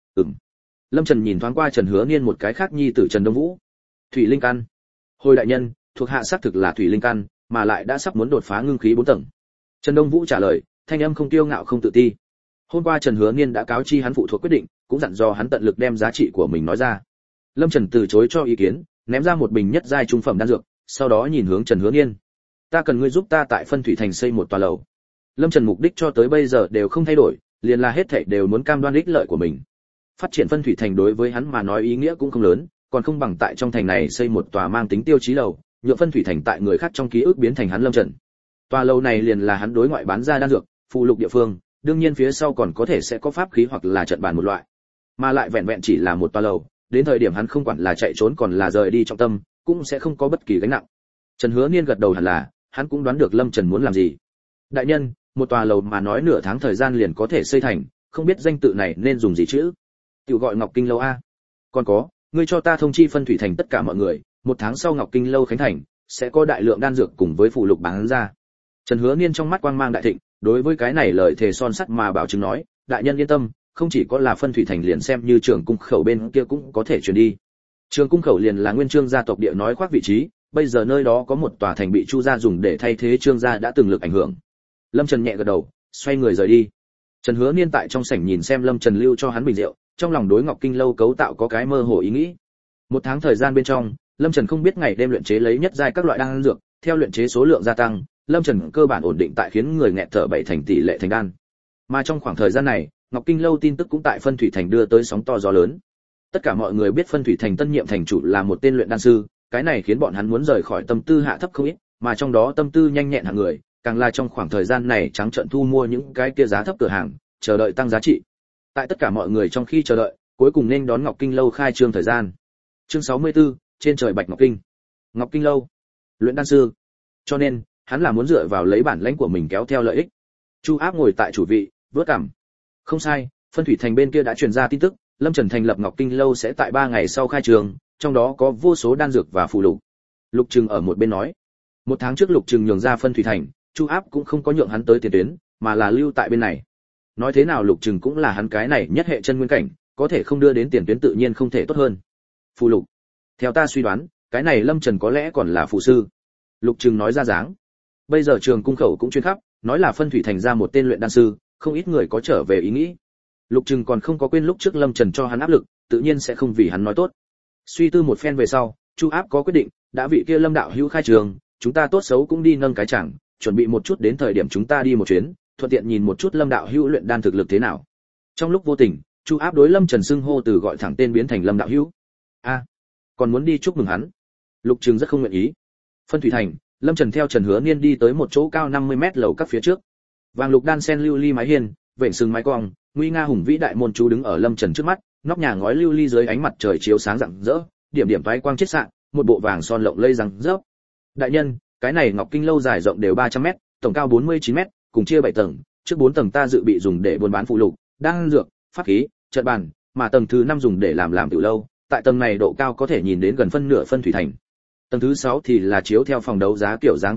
Speaker 1: Lâm Trần nhìn thoáng qua Trần Hứa Niên một cái khác nhi tử Trần Đông Vũ. Thủy linh căn. Hồi đại nhân, thuộc hạ xác thực là thủy linh căn, mà lại đã sắp muốn đột phá ngưng khí 4 tầng. Trần Đông Vũ trả lời, thanh âm không kiêu ngạo không tự ti. Hôm qua Trần Hứa Niên đã cáo chi hắn phụ thuộc quyết định, cũng dặn dò hắn tận lực đem giá trị của mình nói ra. Lâm Trần từ chối cho ý kiến, ném ra một bình nhất giai trung phẩm đan dược, sau đó nhìn hướng Trần Hứa Niên. Ta cần ngươi giúp ta tại Phân Thủy Thành xây một tòa lầu. Lâm Trần mục đích cho tới bây giờ đều không thay đổi, liền là hết thảy đều muốn cam đoan ích lợi của mình. Phát triển Phân Thủy Thành đối với hắn mà nói ý nghĩa cũng không lớn, còn không bằng tại trong thành này xây một tòa mang tính tiêu chí lầu, nhượng Phân Thủy Thành tại người khác trong ký ức biến thành hắn Lâm Trần. Tòa lầu này liền là hắn đối ngoại bán ra đan dược, phụ lục địa phương, đương nhiên phía sau còn có thể sẽ có pháp khí hoặc là trận bàn một loại. Mà lại vẹn vẹn chỉ là một tòa lầu, đến thời điểm hắn không quản là chạy trốn còn là rời đi trọng tâm, cũng sẽ không có bất kỳ gánh nặng. Trần Hứa Niên gật đầu hẳn là, hắn cũng đoán được Lâm Trần muốn làm gì. Đại nhân, một tòa lầu mà nói nửa tháng thời gian liền có thể xây thành, không biết danh tự này nên dùng gì chữ? Tiểu gọi Ngọc Kinh lâu a. Còn có, ngươi cho ta thông chi Phân Thủy Thành tất cả mọi người, 1 tháng sau Ngọc Kinh lâu khánh thành, sẽ có đại lượng đan dược cùng với phụ lục bán ra. Trần Hứa Niên trong mắt quang mang đại thịnh, đối với cái này lời thề son sắt mà bảo chứng nói, đại nhân yên tâm, không chỉ có là Phân Thủy Thành liền xem như Trường Cung khẩu bên kia cũng có thể truyền đi. Trường Cung khẩu liền là nguyên Trương gia tộc địa nói khoác vị trí, bây giờ nơi đó có một tòa thành bị Chu gia dùng để thay thế Trương gia đã từng lực ảnh hưởng. Lâm Trần nhẹ gật đầu, xoay người rời đi. Trần Hứa Niên tại trong sảnh nhìn xem Lâm Trần lưu cho hắn bình rượu, trong lòng đối Ngọc Kinh lâu cấu tạo có cái mơ hồ ý nghĩ. 1 tháng thời gian bên trong, Lâm Trần không biết ngày đêm luyện chế lấy nhất giai các loại đan dược, theo luyện chế số lượng gia tăng, Lâm Trần cơ bản ổn định tại khiến người nghẹt thở 7 thành tỷ lệ thành đan. Mà trong khoảng thời gian này, Ngọc Kinh lâu tin tức cũng tại Phân Thủy Thành đưa tới sóng to gió lớn. Tất cả mọi người biết Phân Thủy Thành tân nhiệm thành chủ là một tên luyện đan sư, cái này khiến bọn hắn muốn rời khỏi tâm tư hạ thấp không ít, mà trong đó tâm tư nhanh nhẹn hạng người, càng là trong khoảng thời gian này trắng trợn thu mua những cái kia giá thấp cửa hàng, chờ đợi tăng giá trị. Tại tất cả mọi người trong khi chờ đợi, cuối cùng nên đón Ngọc Kinh lâu khai trương thời gian. Chương 64, trên trời Bạch Ngọc Kinh. Ngọc Kinh lâu, luyện đan sư. Cho nên, hắn là muốn dựa vào lấy bản lãnh của mình kéo theo lợi ích. Chu Áp ngồi tại chủ vị, vớt cằm. Không sai, Phân Thủy Thành bên kia đã truyền ra tin tức, Lâm Trần thành lập Ngọc Kinh lâu sẽ tại 3 ngày sau khai trường, trong đó có vô số đan dược và phụ lục. Lục Trừng ở một bên nói, 1 tháng trước Lục Trừng nhường ra Phân Thủy Thành, Chu Áp cũng không có nhượng hắn tới tiền tuyến, mà là lưu tại bên này. Nói thế nào Lục Trừng cũng là hắn cái này nhất hệ chân nguyên cảnh, có thể không đưa đến tiền tuyến tự nhiên không thể tốt hơn. Phụ lục. Theo ta suy đoán, cái này Lâm Trần có lẽ còn là phụ sư. Lục Trừng nói ra dáng. Bây giờ Trường Cung khẩu cũng chuyên khắp, nói là Phân Thủy Thành ra một tên luyện đan sư, không ít người có trở về ý nghĩ. Lục Trừng còn không có quên lúc trước Lâm Trần cho hắn áp lực, tự nhiên sẽ không vì hắn nói tốt. Suy tư một phen về sau, Chu Áp có quyết định, đã vị kia Lâm đạo hữu khai trường, chúng ta tốt xấu cũng đi nâng cái chẳng, chuẩn bị một chút đến thời điểm chúng ta đi một chuyến, thuận tiện nhìn một chút Lâm đạo hữu luyện đan thực lực thế nào. Trong lúc vô tình, Chu Áp đối Lâm Trần xưng hô từ gọi thẳng tên biến thành Lâm đạo hữu. Còn muốn đi chúc mừng hắn. Lục Trừng rất không nguyện ý. Phân Thủy Thành, Lâm Trần theo Trần Hứa Niên đi tới một chỗ cao 50 mét lầu các phía trước. Vàng lục đan sen lưu ly mái hiên, vện sừng mái cong, nguy nga hùng vĩ đại môn chú đứng ở Lâm Trần trước mắt, nóc nhà ngói lưu ly dưới ánh mặt trời chiếu sáng rạng rỡ, điểm điểm toái quang chiết xạ, một bộ vàng son lộng lẫy răng rớp. Đại nhân, cái này Ngọc Kinh lâu dài rộng đều 300 mét, tổng cao 49 mét, cùng chia 7 tầng, trước 4 tầng ta dự bị dùng để buôn bán phụ lục, đan dược, pháp khí, trận bàn, mà tầng thứ 5 dùng để làm tiểu lâu, tại tầng này độ cao có thể nhìn đến gần phân nửa Phân Thủy Thành. Tầng thứ 6 thì là chiếu theo phòng đấu giá kiểu dáng kiến tạo,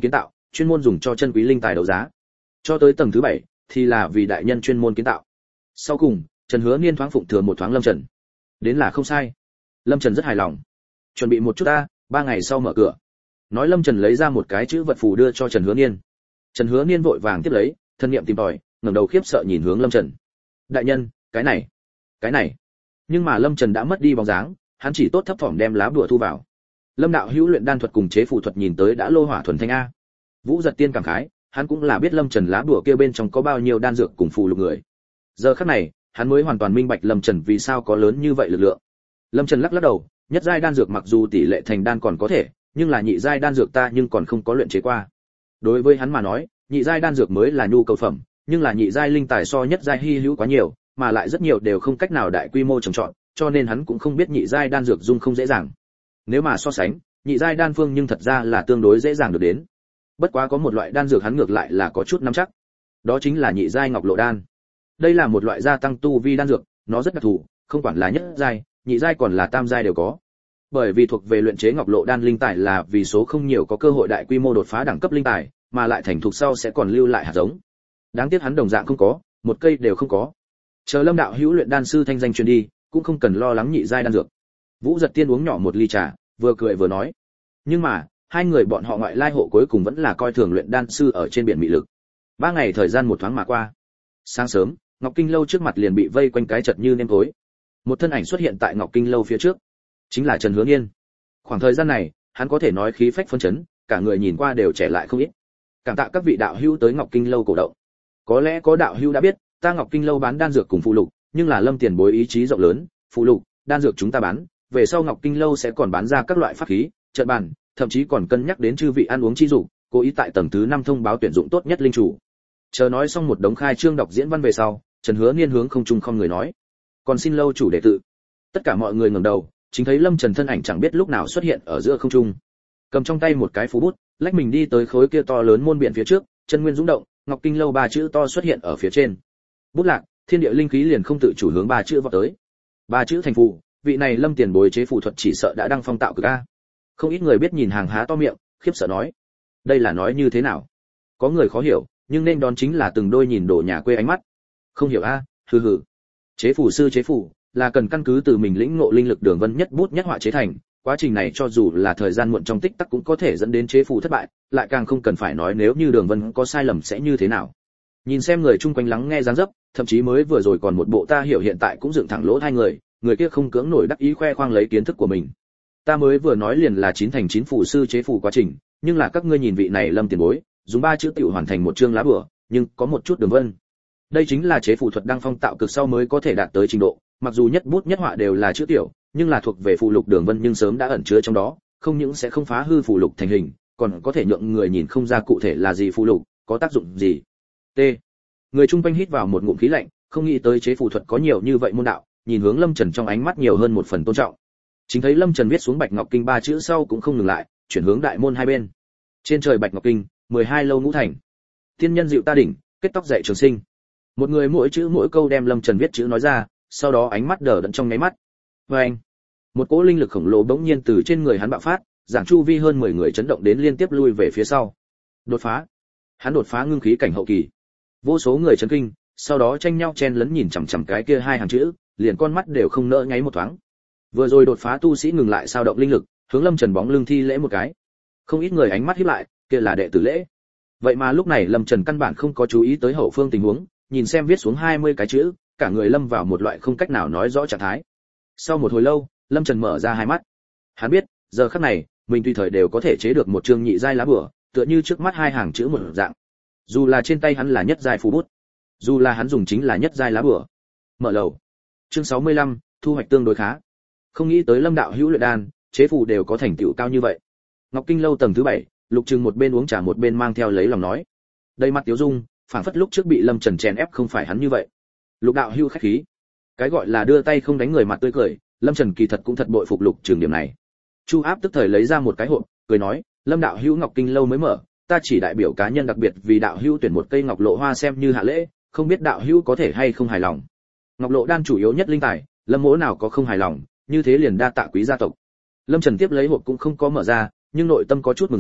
Speaker 1: chuyên môn dùng cho chân quý linh tài đấu giá. Cho tới tầng thứ 7 thì là vì đại nhân chuyên môn kiến tạo. Sau cùng, Trần Hứa Niên thoáng phụng thừa một thoáng Lâm Trần. Đến là không sai. Lâm Trần rất hài lòng. Chuẩn bị một chút ta, 3 ngày sau mở cửa. Nói Lâm Trần lấy ra một cái chữ vật phù đưa cho Trần Hứa Niên. Trần Hứa Niên vội vàng tiếp lấy, thân niệm tìm tòi, ngẩng đầu khiếp sợ nhìn hướng Lâm Trần. Đại nhân, cái này. Nhưng mà Lâm Trần đã mất đi bóng dáng, hắn chỉ tốt thấp thỏm đem lá bùa thu vào. Lâm đạo hữu luyện đan thuật cùng chế phù thuật nhìn tới đã lô hỏa thuần thanh a. Vũ Giật Tiên cảm khái, hắn cũng là biết Lâm Trần lá bùa kia bên trong có bao nhiêu đan dược cùng phù lục người. Giờ khắc này, hắn mới hoàn toàn minh bạch Lâm Trần vì sao có lớn như vậy lực lượng. Lâm Trần lắc lắc đầu, nhất giai đan dược mặc dù tỷ lệ thành đan còn có thể, nhưng là nhị giai đan dược ta nhưng còn không có luyện chế qua. Đối với hắn mà nói, nhị giai đan dược mới là nhu cầu phẩm, nhưng là nhị giai linh tài so nhất giai hi hữu quá nhiều, mà lại rất nhiều đều không cách nào đại quy mô trồng trọt, cho nên hắn cũng không biết nhị giai đan dược dung không dễ dàng. Nếu mà so sánh, nhị giai đan phương nhưng thật ra là tương đối dễ dàng được đến. Bất quá có một loại đan dược hắn ngược lại là có chút nắm chắc. Đó chính là nhị giai ngọc lộ đan. Đây là một loại gia tăng tu vi đan dược, nó rất đặc thù, không quản là nhất giai, nhị giai còn là tam giai đều có. Bởi vì thuộc về luyện chế ngọc lộ đan linh tài là vì số không nhiều có cơ hội đại quy mô đột phá đẳng cấp linh tài, mà lại thành thục sau sẽ còn lưu lại hạt giống. Đáng tiếc hắn đồng dạng không có, một cây đều không có. Chờ Lâm đạo hữu luyện đan sư thanh danh truyền đi, cũng không cần lo lắng nhị giai đan dược. Vũ Giật Tiên uống nhỏ một ly trà, vừa cười vừa nói. Nhưng mà, hai người bọn họ ngoại lai hộ cuối cùng vẫn là coi thường luyện đan sư ở trên biển mị lực. 3 ngày thời gian một thoáng mà qua. Sáng sớm, Ngọc Kinh lâu trước mặt liền bị vây quanh cái chật như nêm tối. Một thân ảnh xuất hiện tại Ngọc Kinh lâu phía trước, chính là Trần Hứa Niên. Khoảng thời gian này, hắn có thể nói khí phách phấn chấn, cả người nhìn qua đều trẻ lại không ít. Cảm tạ các vị đạo hữu tới Ngọc Kinh lâu cổ động. Có lẽ có đạo hữu đã biết, ta Ngọc Kinh lâu bán đan dược cùng phụ lục, nhưng là Lâm tiền bối ý chí rộng lớn, phụ lục, đan dược chúng ta bán, về sau Ngọc Kinh lâu sẽ còn bán ra các loại pháp khí, trận bàn, thậm chí còn cân nhắc đến chư vị ăn uống chi dụng, cố ý tại tầng thứ 5 thông báo tuyển dụng tốt nhất linh chủ. Chờ nói xong một đống khai trương đọc diễn văn về sau, Trần Hứa Niên hướng không trung không người nói: "Còn xin lâu chủ đệ tử." Tất cả mọi người ngẩng đầu, chính thấy Lâm Trần thân ảnh chẳng biết lúc nào xuất hiện ở giữa không trung, cầm trong tay một cái phú bút, lách mình đi tới khối kia to lớn môn biển phía trước, chân nguyên rung động, Ngọc Kinh lâu 3 chữ to xuất hiện ở phía trên. Bút lạc, thiên địa linh khí liền không tự chủ hướng 3 chữ vọt tới. 3 chữ thành phù, vị này Lâm tiền bối chế phù thuật chỉ sợ đã đăng phong tạo cực a. Không ít người biết nhìn hàng há to miệng, khiếp sợ nói: "Đây là nói như thế nào?" Có người khó hiểu, nhưng nên đón chính là từng đôi nhìn đổ nhà quê ánh mắt. "Không hiểu a, hừ hừ. Chế phù sư chế phù là cần căn cứ từ mình lĩnh ngộ linh lực đường vân nhất bút nhất họa chế thành, quá trình này cho dù là thời gian muộn trong tích tắc cũng có thể dẫn đến chế phù thất bại, lại càng không cần phải nói nếu như đường vân có sai lầm sẽ như thế nào." Nhìn xem người chung quanh lắng nghe dáng dấp, thậm chí mới vừa rồi còn một bộ ta hiểu hiện tại cũng dựng thẳng lỗ hai người kia không cưỡng nổi đắc ý khoe khoang lấy kiến thức của mình. Ta mới vừa nói liền là 9 thành 9 phù sư chế phù quá trình, nhưng là các ngươi nhìn vị này Lâm tiền bối, dùng 3 chữ tiểu hoàn thành một chương lá bùa, nhưng có một chút đường vân. Đây chính là chế phù thuật đăng phong tạo cực sau mới có thể đạt tới trình độ, mặc dù nhất bút nhất họa đều là chữ tiểu, nhưng là thuộc về phù lục đường vân nhưng sớm đã ẩn chứa trong đó, không những sẽ không phá hư phù lục thành hình, còn có thể nhượng người nhìn không ra cụ thể là gì phù lục, có tác dụng gì. T. Người chung quanh hít vào một ngụm khí lạnh, không nghĩ tới chế phù thuật có nhiều như vậy môn đạo, nhìn hướng Lâm Trần trong ánh mắt nhiều hơn một phần tôn trọng. Chính thấy Lâm Trần viết xuống Bạch Ngọc Kinh 3 chữ sau cũng không ngừng lại, chuyển hướng đại môn hai bên. Trên trời Bạch Ngọc Kinh, 12 lâu ngũ thành. Tiên nhân dịu ta đỉnh, kết tóc dạy trường sinh. Một người mỗi chữ mỗi câu đem Lâm Trần viết chữ nói ra, sau đó ánh mắt đờ đẫn trong nháy mắt. Oeng! Một cỗ linh lực khổng lồ bỗng nhiên từ trên người hắn bạo phát, giảng chu vi hơn 10 người chấn động đến liên tiếp lui về phía sau. Đột phá! Hắn đột phá ngưng khí cảnh hậu kỳ. Vô số người chấn kinh, sau đó tranh nhau chen lấn nhìn chằm chằm cái kia hai hàng chữ, liền con mắt đều không nỡ nháy một thoáng. Vừa rồi đột phá tu sĩ ngừng lại sao động linh lực, hướng Lâm Trần bóng lưng thi lễ một cái. Không ít người ánh mắt híp lại, kia là đệ tử lễ. Vậy mà lúc này Lâm Trần căn bản không có chú ý tới hậu phương tình huống, nhìn xem viết xuống 20 cái chữ, cả người lâm vào một loại không cách nào nói rõ trạng thái. Sau một hồi lâu, Lâm Trần mở ra hai mắt. Hắn biết, giờ khắc này, mình tùy thời đều có thể chế được một chương nhị giai lá bùa, tựa như trước mắt hai hàng chữ một dạng. Dù là trên tay hắn là nhất giai phù bút, dù là hắn dùng chính là nhất giai lá bùa. Mở lầu. Chương 65, thu hoạch tương đối khá. Không nghĩ tới Lâm đạo hữu luyện đan, chế phù đều có thành tựu cao như vậy. Ngọc Kinh lâu tầng thứ 7, Lục Trừng một bên uống trà một bên mang theo lấy lòng nói. Đây mặt Tiếu Dung, phảng phất lúc trước bị Lâm Trần chèn ép không phải hắn như vậy. Lục đạo hữu khách khí. Cái gọi là đưa tay không đánh người mặt tươi cười, Lâm Trần kỳ thật cũng thật bội phục Lục Trừng điểm này. Chu Áp tức thời lấy ra một cái hộp, cười nói, Lâm đạo hữu Ngọc Kinh lâu mới mở, ta chỉ đại biểu cá nhân đặc biệt vì đạo hữu tuyển một cây ngọc lộ hoa xem như hạ lễ, không biết đạo hữu có thể hay không hài lòng. Ngọc lộ đan chủ yếu nhất linh tài, Lâm mỗ nào có không hài lòng, như thế liền đa tạ quý gia tộc. Lâm Trần tiếp lấy hộp cũng không có mở ra, nhưng nội tâm có chút mừng rỡ,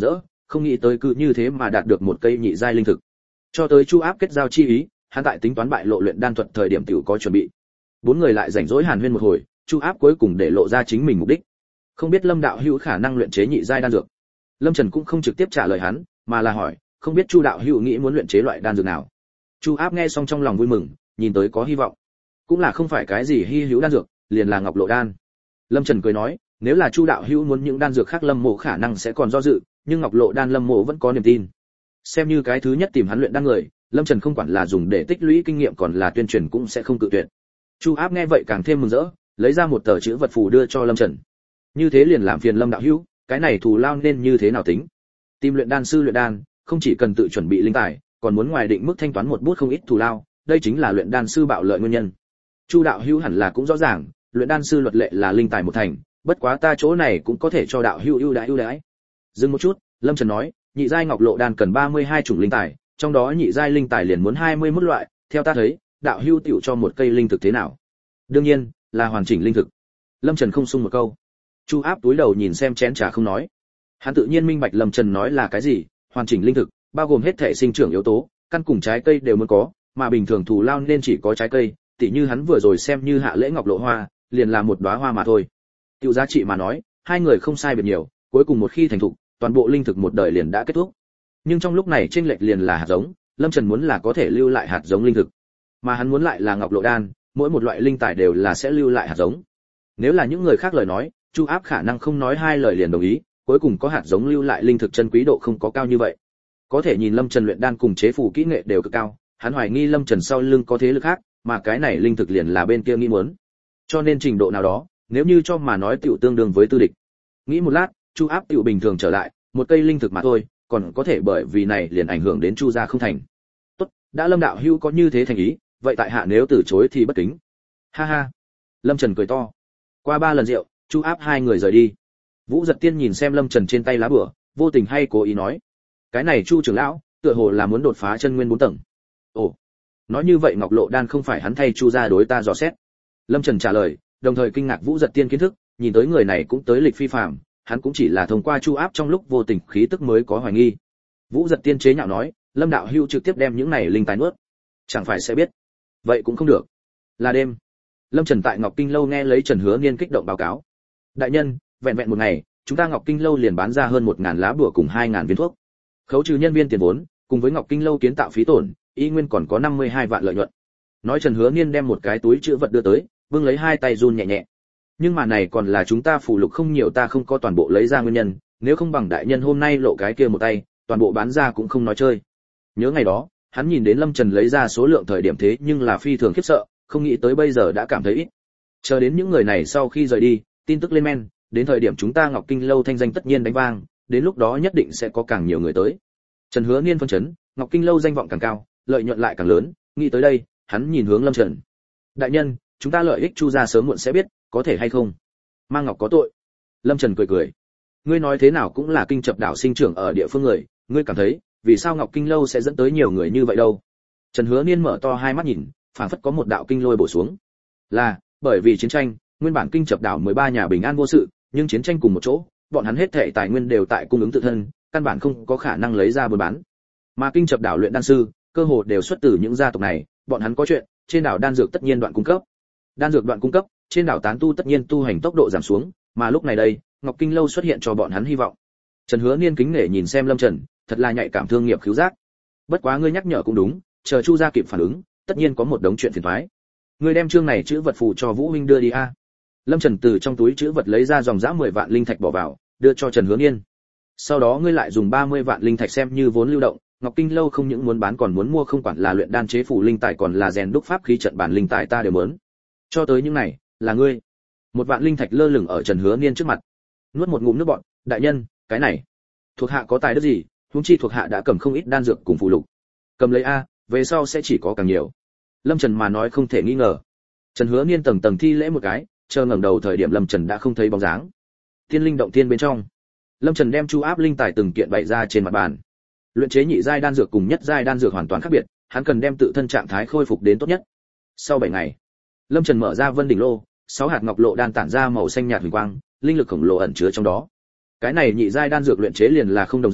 Speaker 1: không nghĩ tới cứ như thế mà đạt được một cây nhị giai linh thực. Cho tới Chu Áp kết giao chi ý, hắn tại tính toán bại lộ luyện đan thuật thời điểm tiểu có chuẩn bị. Bốn người lại rảnh rỗi hàn huyên một hồi, Chu Áp cuối cùng để lộ ra chính mình mục đích. Không biết Lâm đạo hữu khả năng luyện chế nhị giai đan dược. Lâm Trần cũng không trực tiếp trả lời hắn, mà là hỏi, không biết Chu đạo hữu nghĩ muốn luyện chế loại đan dược nào. Chu Áp nghe xong trong lòng vui mừng, nhìn tới có hy vọng. Cũng là không phải cái gì hi hữu đan dược, liền là ngọc lộ đan. Lâm Trần cười nói, nếu là Chu đạo hữu muốn những đan dược khác Lâm Mộ khả năng sẽ còn do dự, nhưng ngọc lộ đan Lâm Mộ vẫn có niềm tin. Xem như cái thứ nhất tìm hắn luyện đan người, Lâm Trần không quản là dùng để tích lũy kinh nghiệm còn là tuyên truyền cũng sẽ không cự tuyệt. Chu Áp nghe vậy càng thêm mừng rỡ, lấy ra một tờ chữ vật phù đưa cho Lâm Trần. Như thế liền làm phiền Lâm đạo hữu, cái này thù lao nên như thế nào tính? Tìm luyện đan sư luyện đan, không chỉ cần tự chuẩn bị linh tài, còn muốn ngoài định mức thanh toán một bút không ít thù lao, đây chính là luyện đan sư bạo lợi nguyên nhân. Chu đạo hữu hẳn là cũng rõ ràng, luyện đan sư luật lệ là linh tài một thành, bất quá ta chỗ này cũng có thể cho đạo hữu ưu đãi. Dừng một chút, Lâm Trần nói, nhị giai ngọc lộ đan cần 32 chủng linh tài, trong đó nhị giai linh tài liền muốn 21 loại, theo ta thấy, đạo hữu tiểu cho một cây linh thực thế nào? Đương nhiên, là hoàn chỉnh linh thực. Lâm Trần không sung một câu. Chu Áp túi đầu nhìn xem chén trà không nói. Hắn tự nhiên minh bạch Lâm Trần nói là cái gì, hoàn chỉnh linh thực, bao gồm hết thể sinh trưởng yếu tố, căn cùng trái cây đều muốn có, mà bình thường thù lao nên chỉ có trái cây, tỉ như hắn vừa rồi xem như hạ lễ ngọc lộ hoa, liền là một đóa hoa mà thôi. Tiểu giá trị mà nói, hai người không sai biệt nhiều, cuối cùng một khi thành thục, toàn bộ linh thực một đời liền đã kết thúc. Nhưng trong lúc này chênh lệch liền là hạt giống, Lâm Trần muốn là có thể lưu lại hạt giống linh thực, mà hắn muốn lại là ngọc lộ đan, mỗi một loại linh tài đều là sẽ lưu lại hạt giống. Nếu là những người khác lời nói, Chu Áp khả năng không nói hai lời liền đồng ý, cuối cùng có hạt giống lưu lại linh thực chân quý độ không có cao như vậy. Có thể nhìn Lâm Trần luyện đan cùng chế phù kỹ nghệ đều cực cao, hắn hoài nghi Lâm Trần sau lưng có thế lực khác, mà cái này linh thực liền là bên kia nghĩ muốn. Cho nên trình độ nào đó, nếu như cho mà nói tiểu tương đương với tư địch. Nghĩ một lát, Chu Áp tiểu bình thường trở lại, một cây linh thực mà thôi, còn có thể bởi vì này liền ảnh hưởng đến Chu gia không thành. Tốt, đã Lâm đạo hữu có như thế thành ý, vậy tại hạ nếu từ chối thì bất kính. Ha ha. Lâm Trần cười to. Qua 3 lần rượu, Chu Áp hai người rời đi. Vũ Giật Tiên nhìn xem Lâm Trần trên tay lá bùa, vô tình hay cố ý nói: "Cái này Chu trưởng lão, tựa hồ là muốn đột phá chân nguyên 4 tầng." Ồ. Nói như vậy Ngọc Lộ đan không phải hắn thay Chu gia đối ta dò xét. Lâm Trần trả lời, đồng thời kinh ngạc Vũ Giật Tiên kiến thức, nhìn tới người này cũng tới lịch phi phàm, hắn cũng chỉ là thông qua Chu Áp trong lúc vô tình khí tức mới có hoài nghi. Vũ Giật Tiên chế nhạo nói, Lâm đạo hữu trực tiếp đem những này linh tài nuốt, chẳng phải sẽ biết. Vậy cũng không được. Là đêm. Lâm Trần tại Ngọc Kinh lâu nghe lấy Trần Hứa Niên kích động báo cáo. Đại nhân, vẹn vẹn một ngày, chúng ta Ngọc Kinh lâu liền bán ra hơn 1000 lá bùa cùng 2000 viên thuốc. Khấu trừ nhân viên tiền vốn, cùng với Ngọc Kinh lâu kiến tạo phí tổn, y nguyên còn có 52 vạn lợi nhuận. Nói Trần Hứa Niên đem một cái túi trữ vật đưa tới, vương lấy hai tay run nhẹ nhẹ. Nhưng mà này còn là chúng ta phụ lục không nhiều, ta không có toàn bộ lấy ra nguyên nhân, nếu không bằng đại nhân hôm nay lộ cái kia một tay, toàn bộ bán ra cũng không nói chơi. Nhớ ngày đó, hắn nhìn đến Lâm Trần lấy ra số lượng thời điểm thế nhưng là phi thường khiếp sợ, không nghĩ tới bây giờ đã cảm thấy ít. Chờ đến những người này sau khi rời đi, tin tức lên men, đến thời điểm chúng ta Ngọc Kinh lâu thanh danh tất nhiên đánh vang, đến lúc đó nhất định sẽ có càng nhiều người tới. Trần Hứa Niên phân chấn, Ngọc Kinh lâu danh vọng càng cao, lợi nhuận lại càng lớn, nghĩ tới đây, hắn nhìn hướng Lâm Trần. Đại nhân, chúng ta lợi ích Chu gia sớm muộn sẽ biết, có thể hay không? Mang Ngọc có tội. Lâm Trần cười cười. Ngươi nói thế nào cũng là Kinh Chập đảo sinh trưởng ở địa phương người, ngươi cảm thấy, vì sao Ngọc Kinh lâu sẽ dẫn tới nhiều người như vậy đâu? Trần Hứa Niên mở to hai mắt nhìn, phảng phất có một đạo kinh lôi bổ xuống. Là, bởi vì chiến tranh, nguyên bản Kinh Chập đảo 13 nhà bình an vô sự, nhưng chiến tranh cùng một chỗ, bọn hắn hết thảy tài nguyên đều tại cung ứng tự thân, căn bản không có khả năng lấy ra buôn bán. Mà Kinh Chập đảo luyện đan sư, cơ hồ đều xuất từ những gia tộc này, bọn hắn có chuyện, trên đảo đan dược tất nhiên đoạn cung cấp. Đan dược đoạn cung cấp, trên đảo tán tu tất nhiên tu hành tốc độ giảm xuống, mà lúc này đây, Ngọc Kinh lâu xuất hiện cho bọn hắn hy vọng. Trần Hứa Niên kính nể nhìn xem Lâm Trần, thật là nhạy cảm thương nghiệp khiếu giác. Bất quá ngươi nhắc nhở cũng đúng, chờ Chu gia kịp phản ứng, tất nhiên có một đống chuyện phiền toái. Ngươi đem chương này chữ vật phù cho Vũ huynh đưa đi a. Lâm Trần từ trong túi chữ vật lấy ra dòng dã 10 vạn linh thạch bỏ vào, đưa cho Trần Hứa Niên. Sau đó ngươi lại dùng 30 vạn linh thạch xem như vốn lưu động, Ngọc Kinh lâu không những muốn bán còn muốn mua, không quản là luyện đan chế phù linh tài còn là rèn đúc pháp khí trận bản linh tài ta đều muốn. Cho tới những này, là ngươi. 1 vạn linh thạch lơ lửng ở Trần Hứa Niên trước mặt. Nuốt một ngụm nước bọt, đại nhân, cái này, thuộc hạ có tài đức gì, huống chi thuộc hạ đã cầm không ít đan dược cùng phù lục. Cầm lấy a, về sau sẽ chỉ có càng nhiều. Lâm Trần mà nói không thể nghi ngờ. Trần Hứa Niên tầng tầng thi lễ một cái, chờ ngẩng đầu thời điểm Lâm Trần đã không thấy bóng dáng. Tiên linh động tiên bên trong, Lâm Trần đem Chu Áp linh tài từng kiện bày ra trên mặt bàn. Luyện chế nhị giai đan dược cùng nhất giai đan dược hoàn toàn khác biệt, hắn cần đem tự thân trạng thái khôi phục đến tốt nhất. Sau 7 ngày, Lâm Trần mở ra Vân đỉnh lô, 6 hạt ngọc lộ đan tản ra màu xanh nhạt huỳnh quang, linh lực khổng lồ ẩn chứa trong đó. Cái này nhị giai đan dược luyện chế liền là không đồng dạng,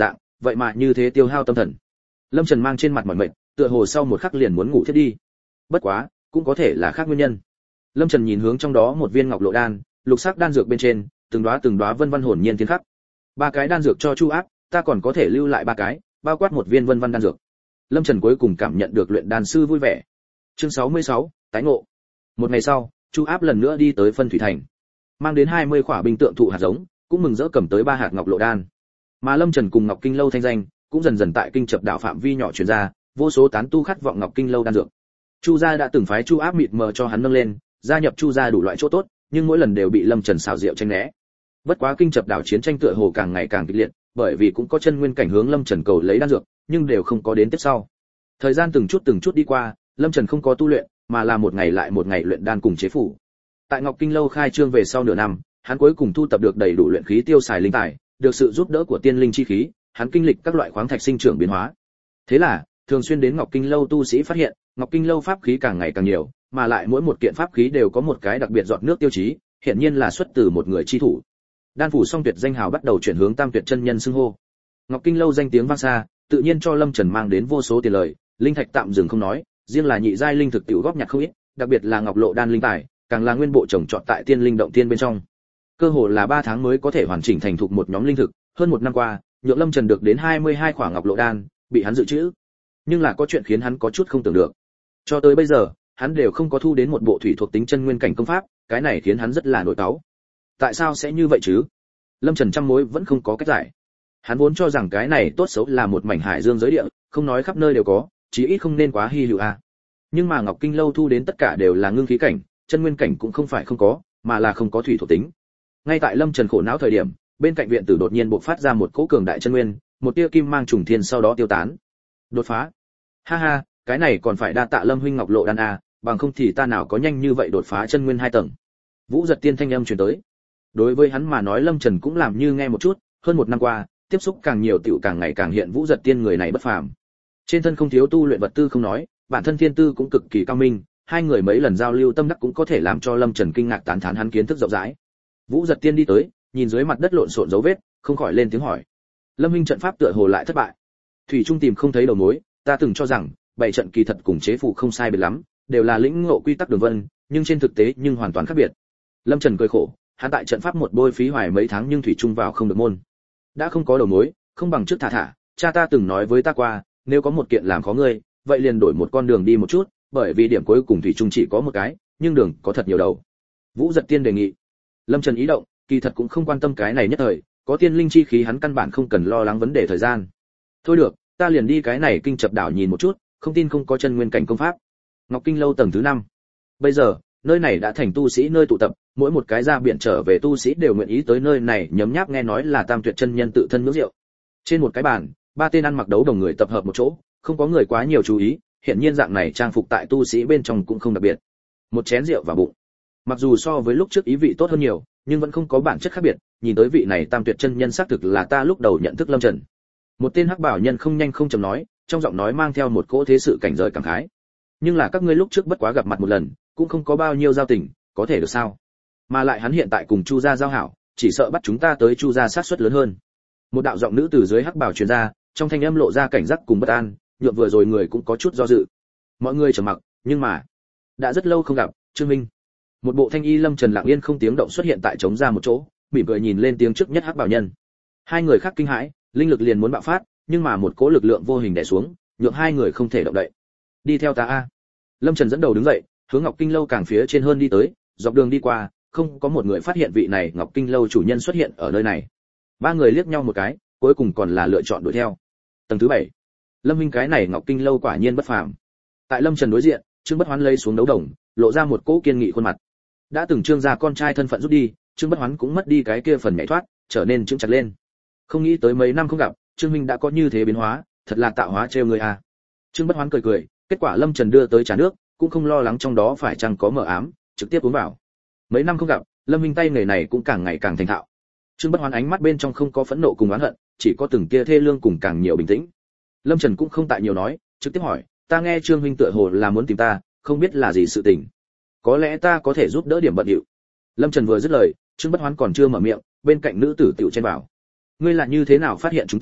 Speaker 1: vậy mà như thế tiêu hao tâm thần. Lâm Trần mang trên mặt mỏi mệt, tựa hồ sau một khắc liền muốn ngủ thiếp đi. Bất quá, cũng có thể là khác nguyên nhân. Lâm Trần nhìn hướng trong đó một viên ngọc lộ đan, lục sắc đan dược bên trên, từng đóa vân vân hồn nhiên thiên khắc. 3 cái đan dược cho Chu Áp, ta còn có thể lưu lại 3 cái, bao quát một viên vân vân đan dược. Lâm Trần cuối cùng cảm nhận được luyện đan sư vui vẻ. Chương 66, tái ngộ. Một ngày sau, Chu Áp lần nữa đi tới Phân Thủy Thành, mang đến 20 quả binh tượng thụ hạt giống, cũng mừng rỡ cầm tới 3 hạt ngọc lộ đan. Mà Lâm Trần cùng Ngọc Kinh lâu thanh danh, cũng dần dần tại kinh chập đảo phạm vi nhỏ truyền ra, vô số tán tu khát vọng Ngọc Kinh lâu đan dược. Chu gia đã từng phái Chu Áp mịt mờ cho hắn nâng lên, gia nhập Chu gia đủ loại chỗ tốt, nhưng mỗi lần đều bị Lâm Trần xảo diệu tranh né. Bất quá kinh chập đảo chiến tranh tựa hồ càng ngày càng kịch liệt, bởi vì cũng có chân nguyên cảnh hướng Lâm Trần cầu lấy đan dược, nhưng đều không có đến tiếp sau. Thời gian từng chút đi qua, Lâm Trần không có tu luyện, mà là một ngày lại một ngày luyện đan cùng chế phủ. Tại Ngọc Kinh lâu khai trương về sau nửa năm, hắn cuối cùng thu tập được đầy đủ luyện khí tiêu xài linh tài, được sự giúp đỡ của tiên linh chi khí, hắn kinh lịch các loại khoáng thạch sinh trưởng biến hóa. Thế là, thường xuyên đến Ngọc Kinh lâu tu sĩ phát hiện, Ngọc Kinh lâu pháp khí càng ngày càng nhiều, mà lại mỗi một kiện pháp khí đều có một cái đặc biệt giọt nước tiêu chí, hiển nhiên là xuất từ một người chi thủ. Đan phủ song tuyệt danh hào bắt đầu chuyển hướng Tam Tuyệt chân nhân xưng hô. Ngọc Kinh lâu danh tiếng vang xa, tự nhiên cho Lâm Trần mang đến vô số tiền lời, linh thạch tạm dừng không nói, riêng là nhị giai linh thực tiểu góp nhặt không ít, đặc biệt là ngọc lộ đan linh tài, càng là nguyên bộ trồng trọt tại tiên linh động tiên bên trong. Cơ hồ là 3 tháng mới có thể hoàn chỉnh thành thục một nhóm linh thực, hơn 1 năm qua, nhượng Lâm Trần được đến 22 quả ngọc lộ đan, bị hắn dự trữ. Nhưng là có chuyện khiến hắn có chút không tưởng được. Cho tới bây giờ, hắn đều không có thu đến một bộ thủy thuộc tính chân nguyên cảnh công pháp, cái này khiến hắn rất là nổi cáu. Tại sao sẽ như vậy chứ? Lâm Trần trăm mối vẫn không có cách giải. Hắn vốn cho rằng cái này tốt xấu là một mảnh hải dương giới địa, không nói khắp nơi đều có, chí ít không nên quá hi hữu a. Nhưng mà Ngọc Kinh lâu thu đến tất cả đều là ngưng khí cảnh, chân nguyên cảnh cũng không phải không có, mà là không có thủy thuộc tính. Ngay tại Lâm Trần khổ não thời điểm, bên cạnh viện tử đột nhiên bộc phát ra một cỗ cường đại chân nguyên, một tia kim mang trùng thiên sau đó tiêu tán. Đột phá. Ha ha, cái này còn phải đa tạ Lâm huynh ngọc lộ đan a, bằng không thì ta nào có nhanh như vậy đột phá chân nguyên 2 tầng. Vũ Giật Tiên thanh âm truyền tới. Đối với hắn mà nói Lâm Trần cũng làm như nghe một chút, hơn 1 năm qua, tiếp xúc càng nhiều tiểu càng ngày càng hiện Vũ Giật Tiên người này bất phàm. Trên thân không thiếu tu luyện vật tư không nói, bản thân thiên tư cũng cực kỳ cao minh, hai người mấy lần giao lưu tâm đắc cũng có thể làm cho Lâm Trần kinh ngạc tán thán hắn kiến thức rộng rãi. Vũ Giật Tiên đi tới, nhìn dưới mặt đất lộn xộn dấu vết, không khỏi lên tiếng hỏi: "Lâm huynh trận pháp tựa hồ lại thất bại." Thủy Trung tìm không thấy đầu mối, ta từng cho rằng bảy trận kỳ thật cùng chế phụ không sai biệt lắm, đều là lĩnh ngộ quy tắc đường vân, nhưng trên thực tế nhưng hoàn toàn khác biệt. Lâm Trần cười khổ, hắn tại trận pháp một bôi phí hoài mấy tháng nhưng thủy chung vào không được môn. Đã không có đầu mối, không bằng trước thả, cha ta từng nói với ta qua, nếu có một kiện làm khó ngươi, vậy liền đổi một con đường đi một chút, bởi vì điểm cuối cùng thủy chung chỉ có một cái, nhưng đường có thật nhiều đầu. Vũ Giật Tiên đề nghị. Lâm Trần ý động, kỳ thật cũng không quan tâm cái này nhất thời, có tiên linh chi khí hắn căn bản không cần lo lắng vấn đề thời gian. Thôi được, ta liền đi cái này kinh chập đảo nhìn một chút, không tin không có chân nguyên cảnh công pháp. Ngọc Kinh lâu tầng thứ 5. Bây giờ, nơi này đã thành tu sĩ nơi tụ tập, mỗi một cái ra biển trở về tu sĩ đều nguyện ý tới nơi này nhấm nháp nghe nói là Tam Tuyệt chân nhân tự thân nước rượu. Trên một cái bàn, 3 tên ăn mặc đấu đồng người tập hợp một chỗ, không có người quá nhiều chú ý, hiện nhiên dạng này trang phục tại tu sĩ bên trong cũng không đặc biệt. Một chén rượu vào bụng. Mặc dù so với lúc trước ý vị tốt hơn nhiều, nhưng vẫn không có bản chất khác biệt, nhìn tới vị này Tam Tuyệt chân nhân xác thực là ta lúc đầu nhận thức Lâm Trần. Một tên hắc bảo nhân không nhanh không chậm nói, trong giọng nói mang theo một cỗ thế sự cảnh giới cảm khái. Nhưng là các ngươi lúc trước bất quá gặp mặt một lần, cũng không có bao nhiêu giao tình, có thể được sao? Mà lại hắn hiện tại cùng Chu gia giao hảo, chỉ sợ bắt chúng ta tới Chu gia sát suất lớn hơn. Một đạo giọng nữ từ dưới hắc bảo truyền ra, trong thanh âm lộ ra cảnh giác cùng bất an, nhượng vừa rồi người cũng có chút do dự. Mọi người trầm mặc, nhưng mà đã rất lâu không gặp, Trương Minh. Một bộ thanh y Lâm Trần lặng yên không tiếng động xuất hiện tại trống ra một chỗ, mỉm cười nhìn lên tiếng trước nhất hắc bảo nhân. Hai người khác kinh hãi, linh lực liền muốn bạo phát, nhưng mà một cỗ lực lượng vô hình đè xuống, nhượng hai người không thể động đậy. Đi theo ta a. Lâm Trần dẫn đầu đứng dậy, hướng Ngọc Kinh lâu càng phía trên hơn đi tới, dọc đường đi qua, không có một người phát hiện vị này Ngọc Kinh lâu chủ nhân xuất hiện ở nơi này. 3 người liếc nhau một cái, cuối cùng còn là lựa chọn đuổi theo. Tầng thứ 7. Lâm huynh cái này Ngọc Kinh lâu quả nhiên bất phàm. Tại Lâm Trần đối diện, Trương Bất Hoán lấy xuống đấu đồng, lộ ra một cỗ kiên nghị khuôn mặt. Đã từng Trương gia con trai thân phận rút đi, Trương Bất Hoán cũng mất đi cái kia phần nhảy thoát, trở nên chững chặt lên. Không nghĩ tới mấy năm không gặp, Trương huynh đã có như thế biến hóa, thật là tạo hóa trêu người à. Trương Bất Hoán cười cười, kết quả Lâm Trần đưa tới trà nước, cũng không lo lắng trong đó phải chăng có mờ ám, trực tiếp uống vào. Mấy năm không gặp, Lâm huynh tay nghề này cũng càng ngày càng thành thạo. Trương Bất Hoán ánh mắt bên trong không có phẫn nộ cùng oán hận, chỉ có từng tia thê lương cùng càng nhiều bình tĩnh. Lâm Trần cũng không tại nhiều nói, trực tiếp hỏi, ta nghe Trương huynh tựa hồ là muốn tìm ta, không biết là gì sự tình. Có lẽ ta có thể giúp đỡ điểm bận điệu. Lâm Trần vừa dứt lời, Trương Bất Hoán còn chưa mở miệng, bên cạnh nữ tử tiểu chen vào. Ngươi là như thế nào phát hiện chúng ta,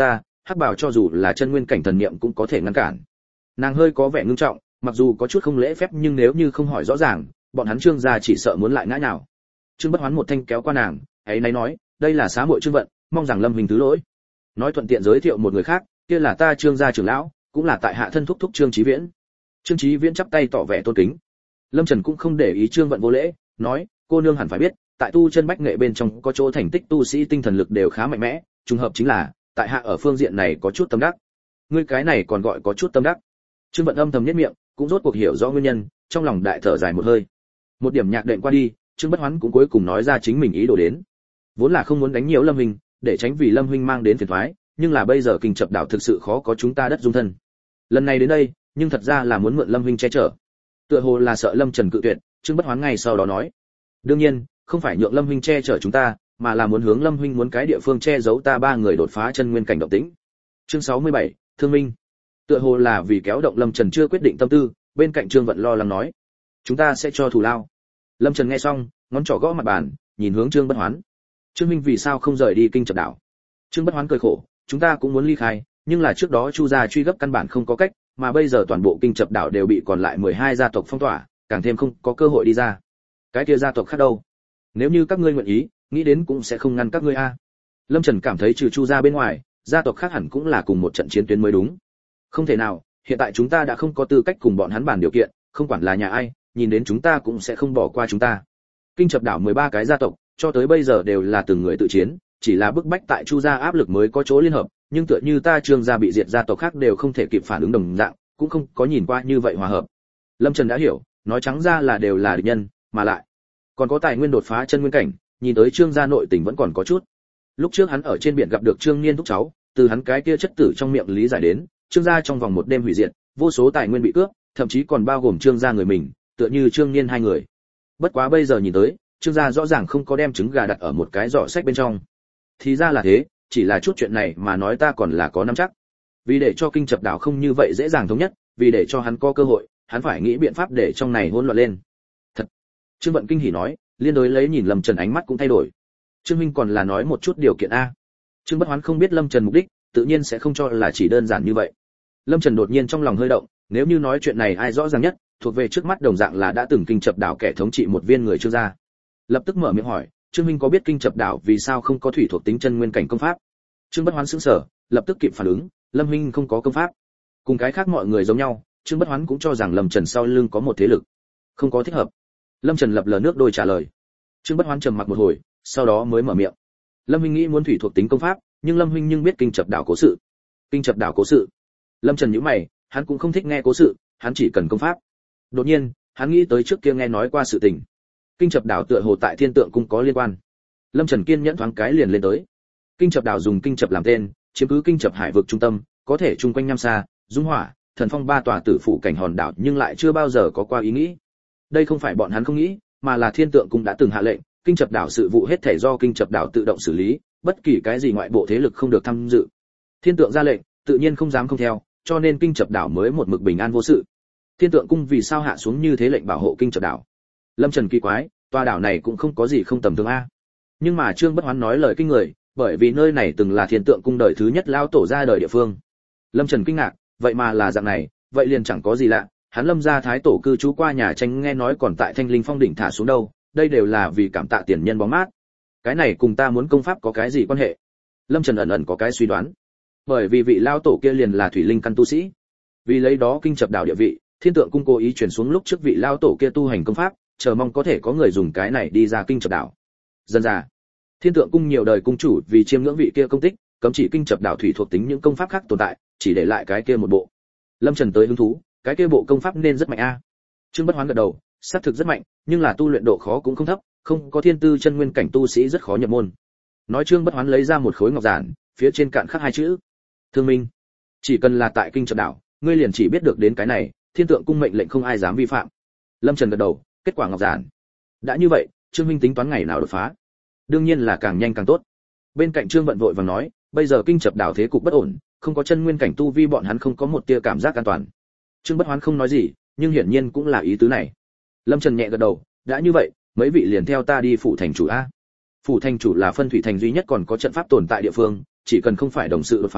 Speaker 1: hắc bào cho dù là chân nguyên cảnh thần niệm cũng có thể ngăn cản. Nàng hơi có vẻ ngưng trọng, mặc dù có chút không lễ phép nhưng nếu như không hỏi rõ ràng, bọn hắn Trương gia chỉ sợ muốn lại ngã nhào. Trương Bất Hoán một thanh kéo qua nàng, ấy nấy nói, đây là xá muội Trương Vận, mong rằng Lâm huynh thứ lỗi. Nói thuận tiện giới thiệu một người khác, kia là ta Trương gia trưởng lão, cũng là tại hạ thân thúc thúc Trương Chí Viễn. Trương Chí Viễn chắp tay tỏ vẻ tôn kính. Lâm Trần cũng không để ý Trương Vận vô lễ, nói, cô nương hẳn phải biết, tại tu chân bách nghệ bên trong có chỗ thành tích tu sĩ tinh thần lực đều khá mạnh mẽ, trùng hợp chính là, tại hạ ở phương diện này có chút tâm đắc. Ngươi cái này còn gọi có chút tâm đắc? Trương Vận âm thầm nhếch miệng, cũng rốt cuộc hiểu rõ nguyên nhân, trong lòng đại thở dài một hơi. Một điểm nhạc đệm qua đi, Trương Bất Hoán cũng cuối cùng nói ra chính mình ý đồ đến. Vốn là không muốn đánh nhiều Lâm huynh, để tránh vì Lâm huynh mang đến phiền toái, nhưng là bây giờ Kinh Chập đảo thực sự khó có chúng ta đất dung thân. Lần này đến đây, nhưng thật ra là muốn mượn Lâm huynh che chở. Tựa hồ là sợ Lâm Trần cự tuyệt, Trương Bất Hoán ngay sau đó nói: "Đương nhiên, không phải nhượng Lâm huynh che chở chúng ta, mà là muốn hướng Lâm huynh muốn cái địa phương che giấu ta ba người đột phá chân nguyên cảnh động tĩnh." Chương 67, Thương Minh. Tựa hồ là vì kéo động Lâm Trần chưa quyết định tâm tư, bên cạnh Trương Vận lo lắng nói: "Chúng ta sẽ cho thù lao." Lâm Trần nghe xong, ngón trỏ gõ mặt bàn, nhìn hướng Trương Bất Hoán. "Trương huynh vì sao không rời đi Kinh Chập đảo?" Trương Bất Hoán cười khổ: "Chúng ta cũng muốn ly khai, nhưng là trước đó Chu gia truy gấp căn bản không có cách, mà bây giờ toàn bộ Kinh Chập đảo đều bị còn lại 12 gia tộc phong tỏa, càng thêm không có cơ hội đi ra. Cái kia gia tộc khác đâu? Nếu như các ngươi nguyện ý, nghĩ đến cũng sẽ không ngăn các ngươi a." Lâm Trần cảm thấy trừ Chu gia bên ngoài, gia tộc khác hẳn cũng là cùng một trận chiến tuyến mới đúng. "Không thể nào, hiện tại chúng ta đã không có tư cách cùng bọn hắn bàn điều kiện, không quản là nhà ai, nhìn đến chúng ta cũng sẽ không bỏ qua chúng ta." Kinh Chập đảo 13 cái gia tộc, cho tới bây giờ đều là từng người tự chiến, chỉ là bức bách tại Chu gia áp lực mới có chỗ liên hợp, nhưng tựa như ta Trương gia bị diệt gia tộc khác đều không thể kịp phản ứng đồng dạng, cũng không có nhìn qua như vậy hòa hợp. Lâm Trần đã hiểu, nói trắng ra là đều là địch nhân, mà lại còn có tài nguyên đột phá chân nguyên cảnh, nhìn tới Trương gia nội tình vẫn còn có chút. Lúc trước hắn ở trên biển gặp được Trương Niên thúc cháu, từ hắn cái kia chất tử trong miệng lý giải đến, Trương gia trong vòng một đêm hủy diệt, vô số tài nguyên bị cướp, thậm chí còn bao gồm Trương gia người mình, tựa như Trương Niên hai người. Bất quá bây giờ nhìn tới, Trương gia rõ ràng không có đem trứng gà đặt ở một cái giỏ sách bên trong. Thì ra là thế, chỉ là chút chuyện này mà nói ta còn là có nắm chắc. Vì để cho Kinh Chập đảo không như vậy dễ dàng thống nhất, vì để cho hắn có cơ hội, hắn phải nghĩ biện pháp để trong này hỗn loạn lên. Thật. Trương Vận kinh hỉ nói, liên đối lấy nhìn Lâm Trần ánh mắt cũng thay đổi. Trương huynh còn là nói một chút điều kiện a. Trương Bất Hoán không biết Lâm Trần mục đích, tự nhiên sẽ không cho là chỉ đơn giản như vậy. Lâm Trần đột nhiên trong lòng hơi động, nếu như nói chuyện này ai rõ ràng nhất, thuộc về trước mắt đồng dạng là đã từng Kinh Chập đảo kẻ thống trị một viên người Trương gia. Lập tức mở miệng hỏi, Trương huynh có biết Kinh Chập đảo vì sao không có thủy thuộc tính chân nguyên cảnh công pháp? Trương Bất Hoán sững sờ, lập tức kịp phản ứng, Lâm huynh không có công pháp. Cùng cái khác mọi người giống nhau, Trương Bất Hoán cũng cho rằng Lâm Trần sau lưng có một thế lực, không có thích hợp. Lâm Trần lập lờ nước đôi trả lời. Trương Bất Hoán trầm mặc một hồi, sau đó mới mở miệng. Lâm huynh nghĩ muốn thủy thuộc tính công pháp, nhưng Lâm huynh nhưng biết Kinh Chập đảo cố sự. Kinh Chập đảo cố sự? Lâm Trần nhíu mày, hắn cũng không thích nghe cố sự, hắn chỉ cần công pháp. Đột nhiên, hắn nghĩ tới trước kia nghe nói qua sự tình. Kinh Chập đảo tựa hồ tại Thiên Tượng cung có liên quan. Lâm Trần kiên nhẫn thoáng cái liền lên tới. Kinh Chập đảo dùng Kinh Chập làm tên, chiếm cứ Kinh Chập hải vực trung tâm, có thể chung quanh Nham Sa, Dung Hỏa, Thần Phong ba tòa tử phủ cảnh hòn đảo, nhưng lại chưa bao giờ có qua ý nghĩ. Đây không phải bọn hắn không nghĩ, mà là Thiên Tượng cung đã từng hạ lệnh, Kinh Chập đảo sự vụ hết thảy do Kinh Chập đảo tự động xử lý, bất kỳ cái gì ngoại bộ thế lực không được tham dự. Thiên Tượng ra lệnh, tự nhiên không dám không theo, cho nên Kinh Chập đảo mới một mực bình an vô sự. Thiên Tượng cung vì sao hạ xuống như thế lệnh bảo hộ Kinh Chập đảo? Lâm Trần kỳ quái, tòa đảo này cũng không có gì không tầm thường a. Nhưng mà Trương Bất Hoán nói lời kinh người, bởi vì nơi này từng là Thiên Tượng cung đời thứ nhất lao tổ ra đời địa phương. Lâm Trần kinh ngạc, vậy mà là dạng này, vậy liền chẳng có gì lạ, hắn Lâm gia thái tổ cư trú qua nhà tranh nghe nói còn tại Thanh Linh Phong đỉnh thả xuống đâu, đây đều là vì cảm tạ tiền nhân bóng mát. Cái này cùng ta muốn công pháp có cái gì quan hệ? Lâm Trần ẩn ẩn có cái suy đoán. Bởi vì vị lao tổ kia liền là thủy linh căn tu sĩ. Vì lấy đó Kinh Chập đảo địa vị, Thiên Tượng cung cố ý chuyển xuống lúc trước vị lao tổ kia tu hành công pháp, chờ mong có thể có người dùng cái này đi ra Kinh Chập đảo. Dần dà, Thiên Tượng cung nhiều đời cung chủ vì chiêm ngưỡng vị kia công tích, cấm chỉ Kinh Chập đảo thủy thuộc tính những công pháp khác tồn tại, chỉ để lại cái kia một bộ. Lâm Trần tới hứng thú, cái kia bộ công pháp nên rất mạnh a. Trương Bất Hoán gật đầu, xác thực rất mạnh, nhưng là tu luyện độ khó cũng không thấp, không có thiên tư chân nguyên cảnh tu sĩ rất khó nhập môn. Nói Trương Bất Hoán lấy ra một khối ngọc giản, phía trên cạn khắc hai chữ: Thương Minh. Chỉ cần là tại Kinh Chập đảo, ngươi liền chỉ biết được đến cái này, Thiên Tượng cung mệnh lệnh không ai dám vi phạm. Lâm Trần gật đầu, kết quả ngọc giản. Đã như vậy, Trương huynh tính toán ngày nào đột phá? Đương nhiên là càng nhanh càng tốt. Bên cạnh Trương Vận vội vàng nói, bây giờ Kinh Chập đảo thế cục bất ổn, không có chân nguyên cảnh tu vi bọn hắn không có một tia cảm giác an toàn. Trương Bất Hoán không nói gì, nhưng hiển nhiên cũng là ý tứ này. Lâm Trần nhẹ gật đầu, đã như vậy, mấy vị liền theo ta đi phủ thành chủ a. Phủ thành chủ là phân thủy thành duy nhất còn có trận pháp tồn tại địa phương, chỉ cần không phải đồng sự đột phá,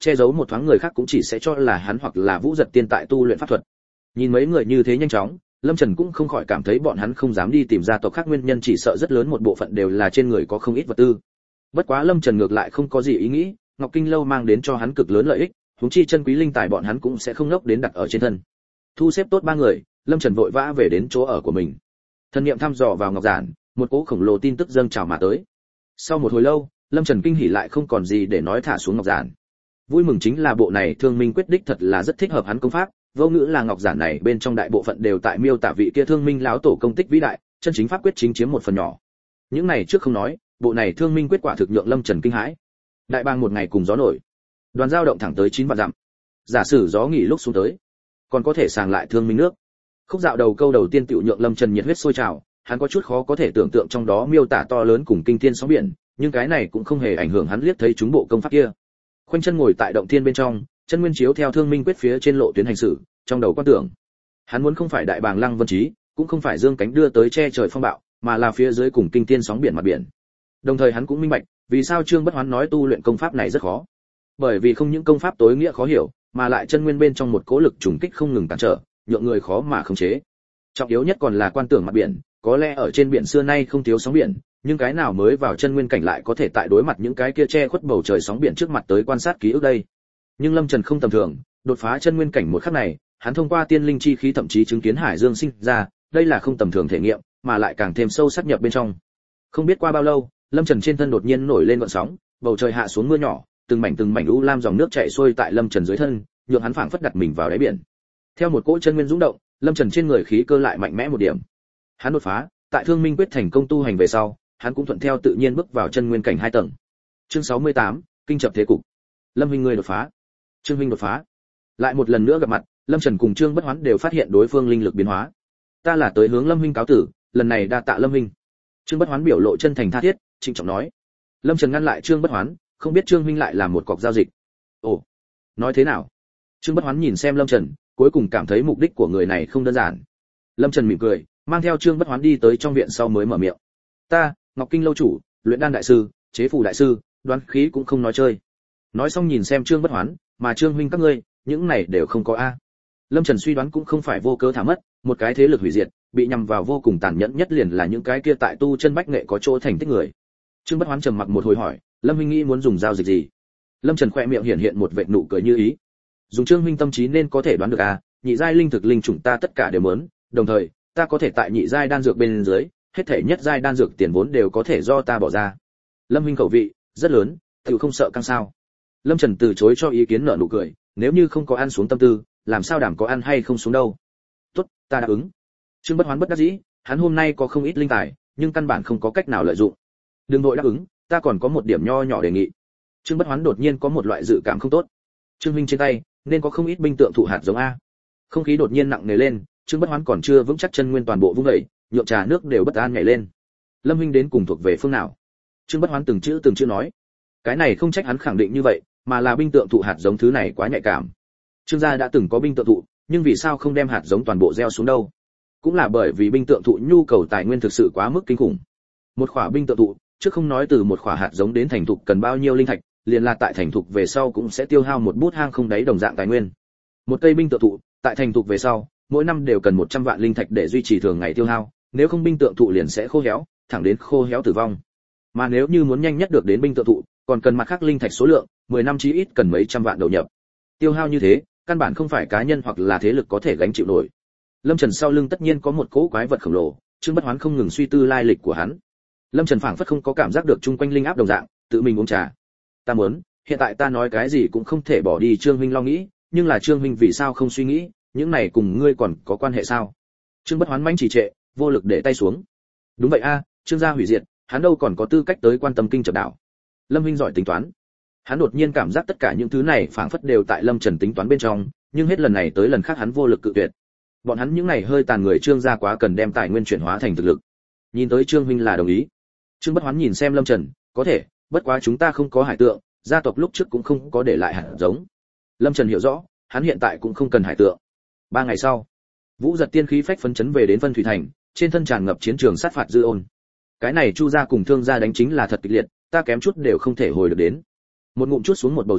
Speaker 1: che giấu một thoáng người khác cũng chỉ sẽ cho là hắn hoặc là Vũ Giật Tiên tại tu luyện pháp thuật. Nhìn mấy người như thế nhanh chóng, Lâm Trần cũng không khỏi cảm thấy bọn hắn không dám đi tìm gia tộc khác nguyên nhân chỉ sợ rất lớn một bộ phận đều là trên người có không ít vật tư. Bất quá Lâm Trần ngược lại không có gì ý nghĩ, Ngọc Kinh lâu mang đến cho hắn cực lớn lợi ích, huống chi chân quý linh tài bọn hắn cũng sẽ không ngốc đến đặt ở trên thân. Thu xếp tốt ba người, Lâm Trần vội vã về đến chỗ ở của mình. Thần niệm thăm dò vào ngọc giản, một cỗ khổng lồ tin tức dâng trào mà tới. Sau một hồi lâu, Lâm Trần kinh hỉ lại không còn gì để nói thả xuống ngọc giản. Vui mừng chính là bộ này Thương Minh quyết đích thật là rất thích hợp hắn công pháp, vô ngữ là ngọc giản này bên trong đại bộ phận đều tại miêu tả vị kia Thương Minh lão tổ công tích vĩ đại, chân chính pháp quyết chính chiếm một phần nhỏ. Những này trước không nói, bộ này Thương Minh quyết quả thực nhượng Lâm Trần kinh hãi. Đại bang một ngày cùng gió nổi, đoàn dao động thẳng tới 9 vạn dặm. Giả sử gió nghỉ lúc xuống tới, còn có thể sàng lại Thương Minh nước. Khúc dạo đầu câu đầu tiên tiểu nhượng Lâm Trần nhiệt huyết sôi trào, hắn có chút khó có thể tưởng tượng trong đó miêu tả to lớn cùng kinh thiên sóng biển, nhưng cái này cũng không hề ảnh hưởng hắn liếc thấy chúng bộ công pháp kia. Khoanh chân ngồi tại động thiên bên trong, chân nguyên chiếu theo Thương Minh quyết phía trên lộ tuyến hành xử, trong đầu quan tưởng. Hắn muốn không phải đại bàng Lăng Vân Chí, cũng không phải dương cánh đưa tới che trời phong bạo, mà là phía dưới cùng kinh thiên sóng biển mặt biển. Đồng thời hắn cũng minh bạch, vì sao Trương Bất Hoán nói tu luyện công pháp này rất khó. Bởi vì không những công pháp tối nghĩa khó hiểu, mà lại chân nguyên bên trong một cỗ lực trùng kích không ngừng cản trở, nhượng người khó mà khống chế. Trọng yếu nhất còn là quan tưởng mặt biển, có lẽ ở trên biển xưa nay không thiếu sóng biển, nhưng cái nào mới vào chân nguyên cảnh lại có thể tại đối mặt những cái kia che khuất bầu trời sóng biển trước mặt tới quan sát ký ức đây. Nhưng Lâm Trần không tầm thường, đột phá chân nguyên cảnh một khắc này, hắn thông qua tiên linh chi khí thậm chí chứng kiến hải dương sinh ra, đây là không tầm thường thể nghiệm, mà lại càng thêm sâu sắc nhập bên trong. Không biết qua bao lâu, Lâm Trần trên thân đột nhiên nổi lên gợn sóng, bầu trời hạ xuống mưa nhỏ, từng mảnh u lam dòng nước chảy xuôi tại Lâm Trần dưới thân, nhượng hắn phảng phất đặt mình vào đáy biển. Theo một cỗ chân nguyên dũng động, Lâm Trần trên người khí cơ lại mạnh mẽ một điểm. Hắn đột phá, tại Thương Minh quyết thành công tu hành về sau, hắn cũng thuận theo tự nhiên bước vào chân nguyên cảnh 2 tầng. Chương 68, kinh chập thế cục. Lâm huynh ngươi đột phá. Trương huynh đột phá. Lại một lần nữa gặp mặt, Lâm Trần cùng Trương Bất Hoán đều phát hiện đối phương linh lực biến hóa. Ta là tới hướng Lâm huynh cáo tử, lần này đa tạ Lâm huynh. Trương Bất Hoán biểu lộ chân thành tha thiết, trịnh trọng nói. Lâm Trần ngăn lại Trương Bất Hoán, không biết Trương huynh lại làm một cọc giao dịch. Ồ, nói thế nào? Trương Bất Hoán nhìn xem Lâm Trần, cuối cùng cảm thấy mục đích của người này không đơn giản. Lâm Trần mỉm cười, mang theo Trương Bất Hoán đi tới trong viện sau mới mở miệng. Ta, Ngọc Kinh lâu chủ, luyện đan đại sư, chế phù đại sư, đoán khí cũng không nói chơi. Nói xong nhìn xem Trương Bất Hoán, mà Trương huynh các ngươi, những này đều không có a. Lâm Trần suy đoán cũng không phải vô cớ thả mất, một cái thế lực hủy diệt, bị nhằm vào vô cùng tàn nhẫn nhất liền là những cái kia tại tu chân bách nghệ có chỗ thành tích người. Trương Bất Hoán trầm mặc một hồi hỏi, Lâm huynh nghĩ muốn dùng giao dịch gì? Lâm Trần khẽ miệng hiện một vệt nụ cười như ý. Dùng Trương huynh tâm trí nên có thể đoán được a, nhị giai linh thực linh chủng ta tất cả đều muốn, đồng thời, ta có thể tại nhị giai đan dược bên dưới, hết thảy nhất giai đan dược tiền vốn đều có thể do ta bỏ ra. Lâm huynh khẩu vị rất lớn, tự không sợ căng sao? Lâm Trần từ chối cho ý kiến nở nụ cười, nếu như không có ăn xuống tâm tư, làm sao đảm có ăn hay không xuống đâu. Tốt, ta đáp ứng. Trương Bất Hoán bất đắc dĩ, hắn hôm nay có không ít linh tài, nhưng căn bản không có cách nào lợi dụng. Đừng vội đáp ứng, ta còn có một điểm nho nhỏ đề nghị. Trương Bất Hoán đột nhiên có một loại dự cảm không tốt. Trương huynh trên tay nên có không ít binh tượng thụ hạt giống a. Không khí đột nhiên nặng nề lên, Trương Bất Hoán còn chưa vững chắc chân nguyên toàn bộ vung dậy, nhượng trà nước đều bất an nhảy lên. Lâm huynh đến cùng thuộc về phương nào? Trương Bất Hoán từng chữ nói. Cái này không trách hắn khẳng định như vậy, mà là binh tượng thụ hạt giống thứ này quá nhạy cảm. Trương gia đã từng có binh tượng thụ, nhưng vì sao không đem hạt giống toàn bộ gieo xuống đâu? Cũng là bởi vì binh tượng thụ nhu cầu tài nguyên thực sự quá mức kinh khủng. Một khỏa binh tượng thụ, trước không nói từ một khỏa hạt giống đến thành thục cần bao nhiêu linh thạch, liền là tại thành thục về sau cũng sẽ tiêu hao một bút hang không đáy đồng dạng tài nguyên. Một cây binh tượng thụ, tại thành thục về sau, mỗi năm đều cần 100 vạn linh thạch để duy trì thường ngày tiêu hao, nếu không binh tượng thụ liền sẽ khô héo, thẳng đến khô héo tử vong. Mà nếu như muốn nhanh nhất được đến binh tượng thụ, còn cần mặt khác linh thạch số lượng, 10 năm chí ít cần mấy trăm vạn đầu nhập. Tiêu hao như thế, căn bản không phải cá nhân hoặc là thế lực có thể gánh chịu nổi. Lâm Trần sau lưng tất nhiên có một cỗ quái vật khổng lồ, Trương Bất Hoán không ngừng suy tư lai lịch của hắn. Lâm Trần phảng phất không có cảm giác được chung quanh linh áp đồng dạng, tự mình uống trà. Ta muốn, hiện tại ta nói cái gì cũng không thể bỏ đi Trương huynh lo nghĩ, nhưng là Trương huynh vì sao không suy nghĩ, những này cùng ngươi còn có quan hệ sao? Trương Bất Hoán manh trì trệ, vô lực để tay xuống. Đúng vậy a, Trương gia hủy diệt, hắn đâu còn có tư cách tới quan tâm kinh chập đảo. Lâm huynh giỏi tính toán. Hắn đột nhiên cảm giác tất cả những thứ này phảng phất đều tại Lâm Trần tính toán bên trong, nhưng hết lần này tới lần khác hắn vô lực cự tuyệt. Bọn hắn những này hơi tàn người Trương gia quá cần đem tài nguyên chuyển hóa thành thực lực. Nhìn tới Trương huynh là đồng ý. Trương Bất Hoán nhìn xem Lâm Trần, có thể, bất quá chúng ta không có hải tượng, gia tộc lúc trước cũng không có để lại hạt giống. Lâm Trần hiểu rõ, hắn hiện tại cũng không cần hải tượng. 3 ngày sau, Vũ Giật tiên khí phách phấn chấn về đến Vân Thủy Thành, trên thân tràn ngập chiến trường sát phạt dư ôn. Cái này Chu gia cùng Thương gia đánh chính là thật kịch liệt, ta kém chút đều không thể hồi được đến. Một ngụm chút xuống một bầu rượu,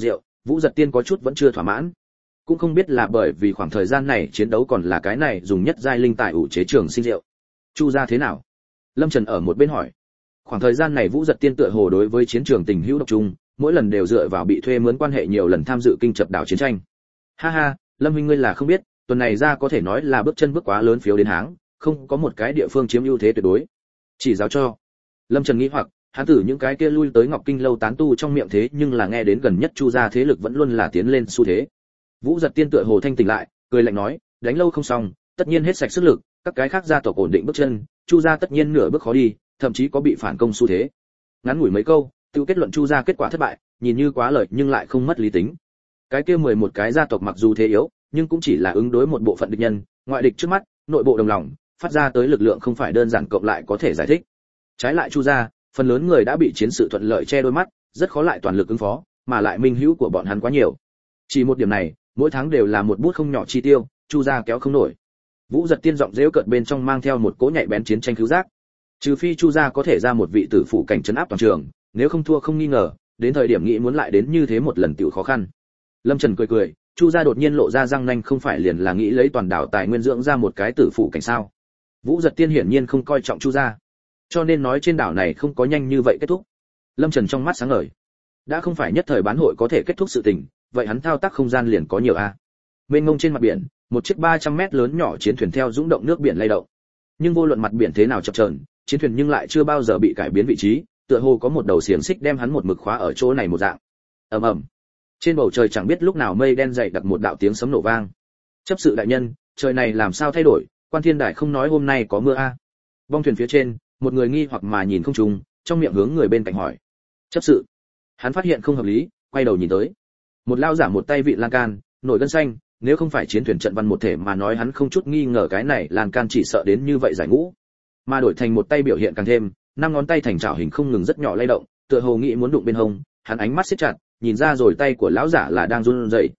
Speaker 1: Vũ Giật Tiên có chút vẫn chưa thỏa mãn. Cũng không biết là bởi vì khoảng thời gian này chiến đấu còn là cái này dùng nhất giai linh tài ủ chế trường sinh rượu. Chu gia thế nào? Lâm Trần ở một bên hỏi. Khoảng thời gian này Vũ Giật Tiên tựa hồ đối với chiến trường tình hữu độc trung, mỗi lần đều dựa vào bị thuê mướn quan hệ nhiều lần tham dự kinh chập đảo chiến tranh. Ha ha, Lâm huynh ngươi là không biết, tuần này ra có thể nói là bước chân bước quá lớn phiếu đến háng, không có một cái địa phương chiếm ưu thế tuyệt đối. Chỉ giáo cho. Lâm Trần nghĩ hoặc, hắn tử những cái kia lui tới Ngọc Kinh lâu tán tu trong miệng thế nhưng là nghe đến gần nhất Chu gia thế lực vẫn luôn là tiến lên xu thế. Vũ Giật Tiên tựa hồ thanh tỉnh lại, cười lạnh nói, đánh lâu không xong, tất nhiên hết sạch sức lực, các cái khác gia tộc ổn định bước chân, Chu gia tất nhiên nửa bước khó đi, thậm chí có bị phản công xu thế. Ngắn ngủi mấy câu, tự kết luận Chu gia kết quả thất bại, nhìn như quá lợi nhưng lại không mất lý tính. Cái kia 11 cái gia tộc mặc dù thế yếu, nhưng cũng chỉ là ứng đối một bộ phận địch nhân, ngoại địch trước mắt, nội bộ đồng lòng, phát ra tới lực lượng không phải đơn giản cộng lại có thể giải thích. Trái lại Chu gia, phần lớn người đã bị chiến sự thuận lợi che đôi mắt, rất khó lại toàn lực ứng phó, mà lại minh hữu của bọn hắn quá nhiều. Chỉ một điểm này, mỗi tháng đều là một bút không nhỏ chi tiêu, Chu gia kéo không nổi. Vũ Giật Tiên giọng giễu cợt bên trong mang theo một cỗ nhạy bén chiến tranh cứu giác. Trừ phi Chu gia có thể ra một vị tử phụ cảnh trấn áp toàn trường, nếu không thua không nghi ngờ, đến thời điểm nghĩ muốn lại đến như thế một lần tiểu khó khăn. Lâm Trần cười cười, Chu gia đột nhiên lộ ra răng nanh không phải liền là nghĩ lấy toàn đảo tài nguyên dưỡng ra một cái tử phụ cảnh sao? Vũ Giật Tiên hiển nhiên không coi trọng Chu gia, cho nên nói trên đảo này không có nhanh như vậy kết thúc. Lâm Trần trong mắt sáng ngời, đã không phải nhất thời bán hội có thể kết thúc sự tình, vậy hắn thao tác không gian liền có nhiều a. Mênh mông trên mặt biển, một chiếc 300 mét lớn nhỏ chiến thuyền theo dũng động nước biển lay động. Nhưng vô luận mặt biển thế nào chập chờn, chiến thuyền nhưng lại chưa bao giờ bị cải biến vị trí, tựa hồ có một đầu xiềng xích đem hắn một mực khóa ở chỗ này một dạng. Ầm ầm. Trên bầu trời chẳng biết lúc nào mây đen dày đặc một đạo tiếng sấm nổ vang. Chấp sự đại nhân, trời này làm sao thay đổi, Quan Thiên Đài không nói hôm nay có mưa a. Bong thuyền phía trên, một người nghi hoặc mà nhìn không trùng, trong miệng hướng người bên cạnh hỏi. Chấp sự. Hắn phát hiện không hợp lý, quay đầu nhìn tới. Một lao giả một tay vị lan can, nổi gân xanh, nếu không phải chiến thuyền trận văn một thể mà nói hắn không chút nghi ngờ cái này lan can chỉ sợ đến như vậy giải ngũ. Mà đổi thành một tay biểu hiện càng thêm, năm ngón tay thành trảo hình không ngừng rất nhỏ lay động, tựa hồ nghĩ muốn đụng bên hông, hắn ánh mắt siết chặt, nhìn ra rồi tay của lão giả là đang run rẩy.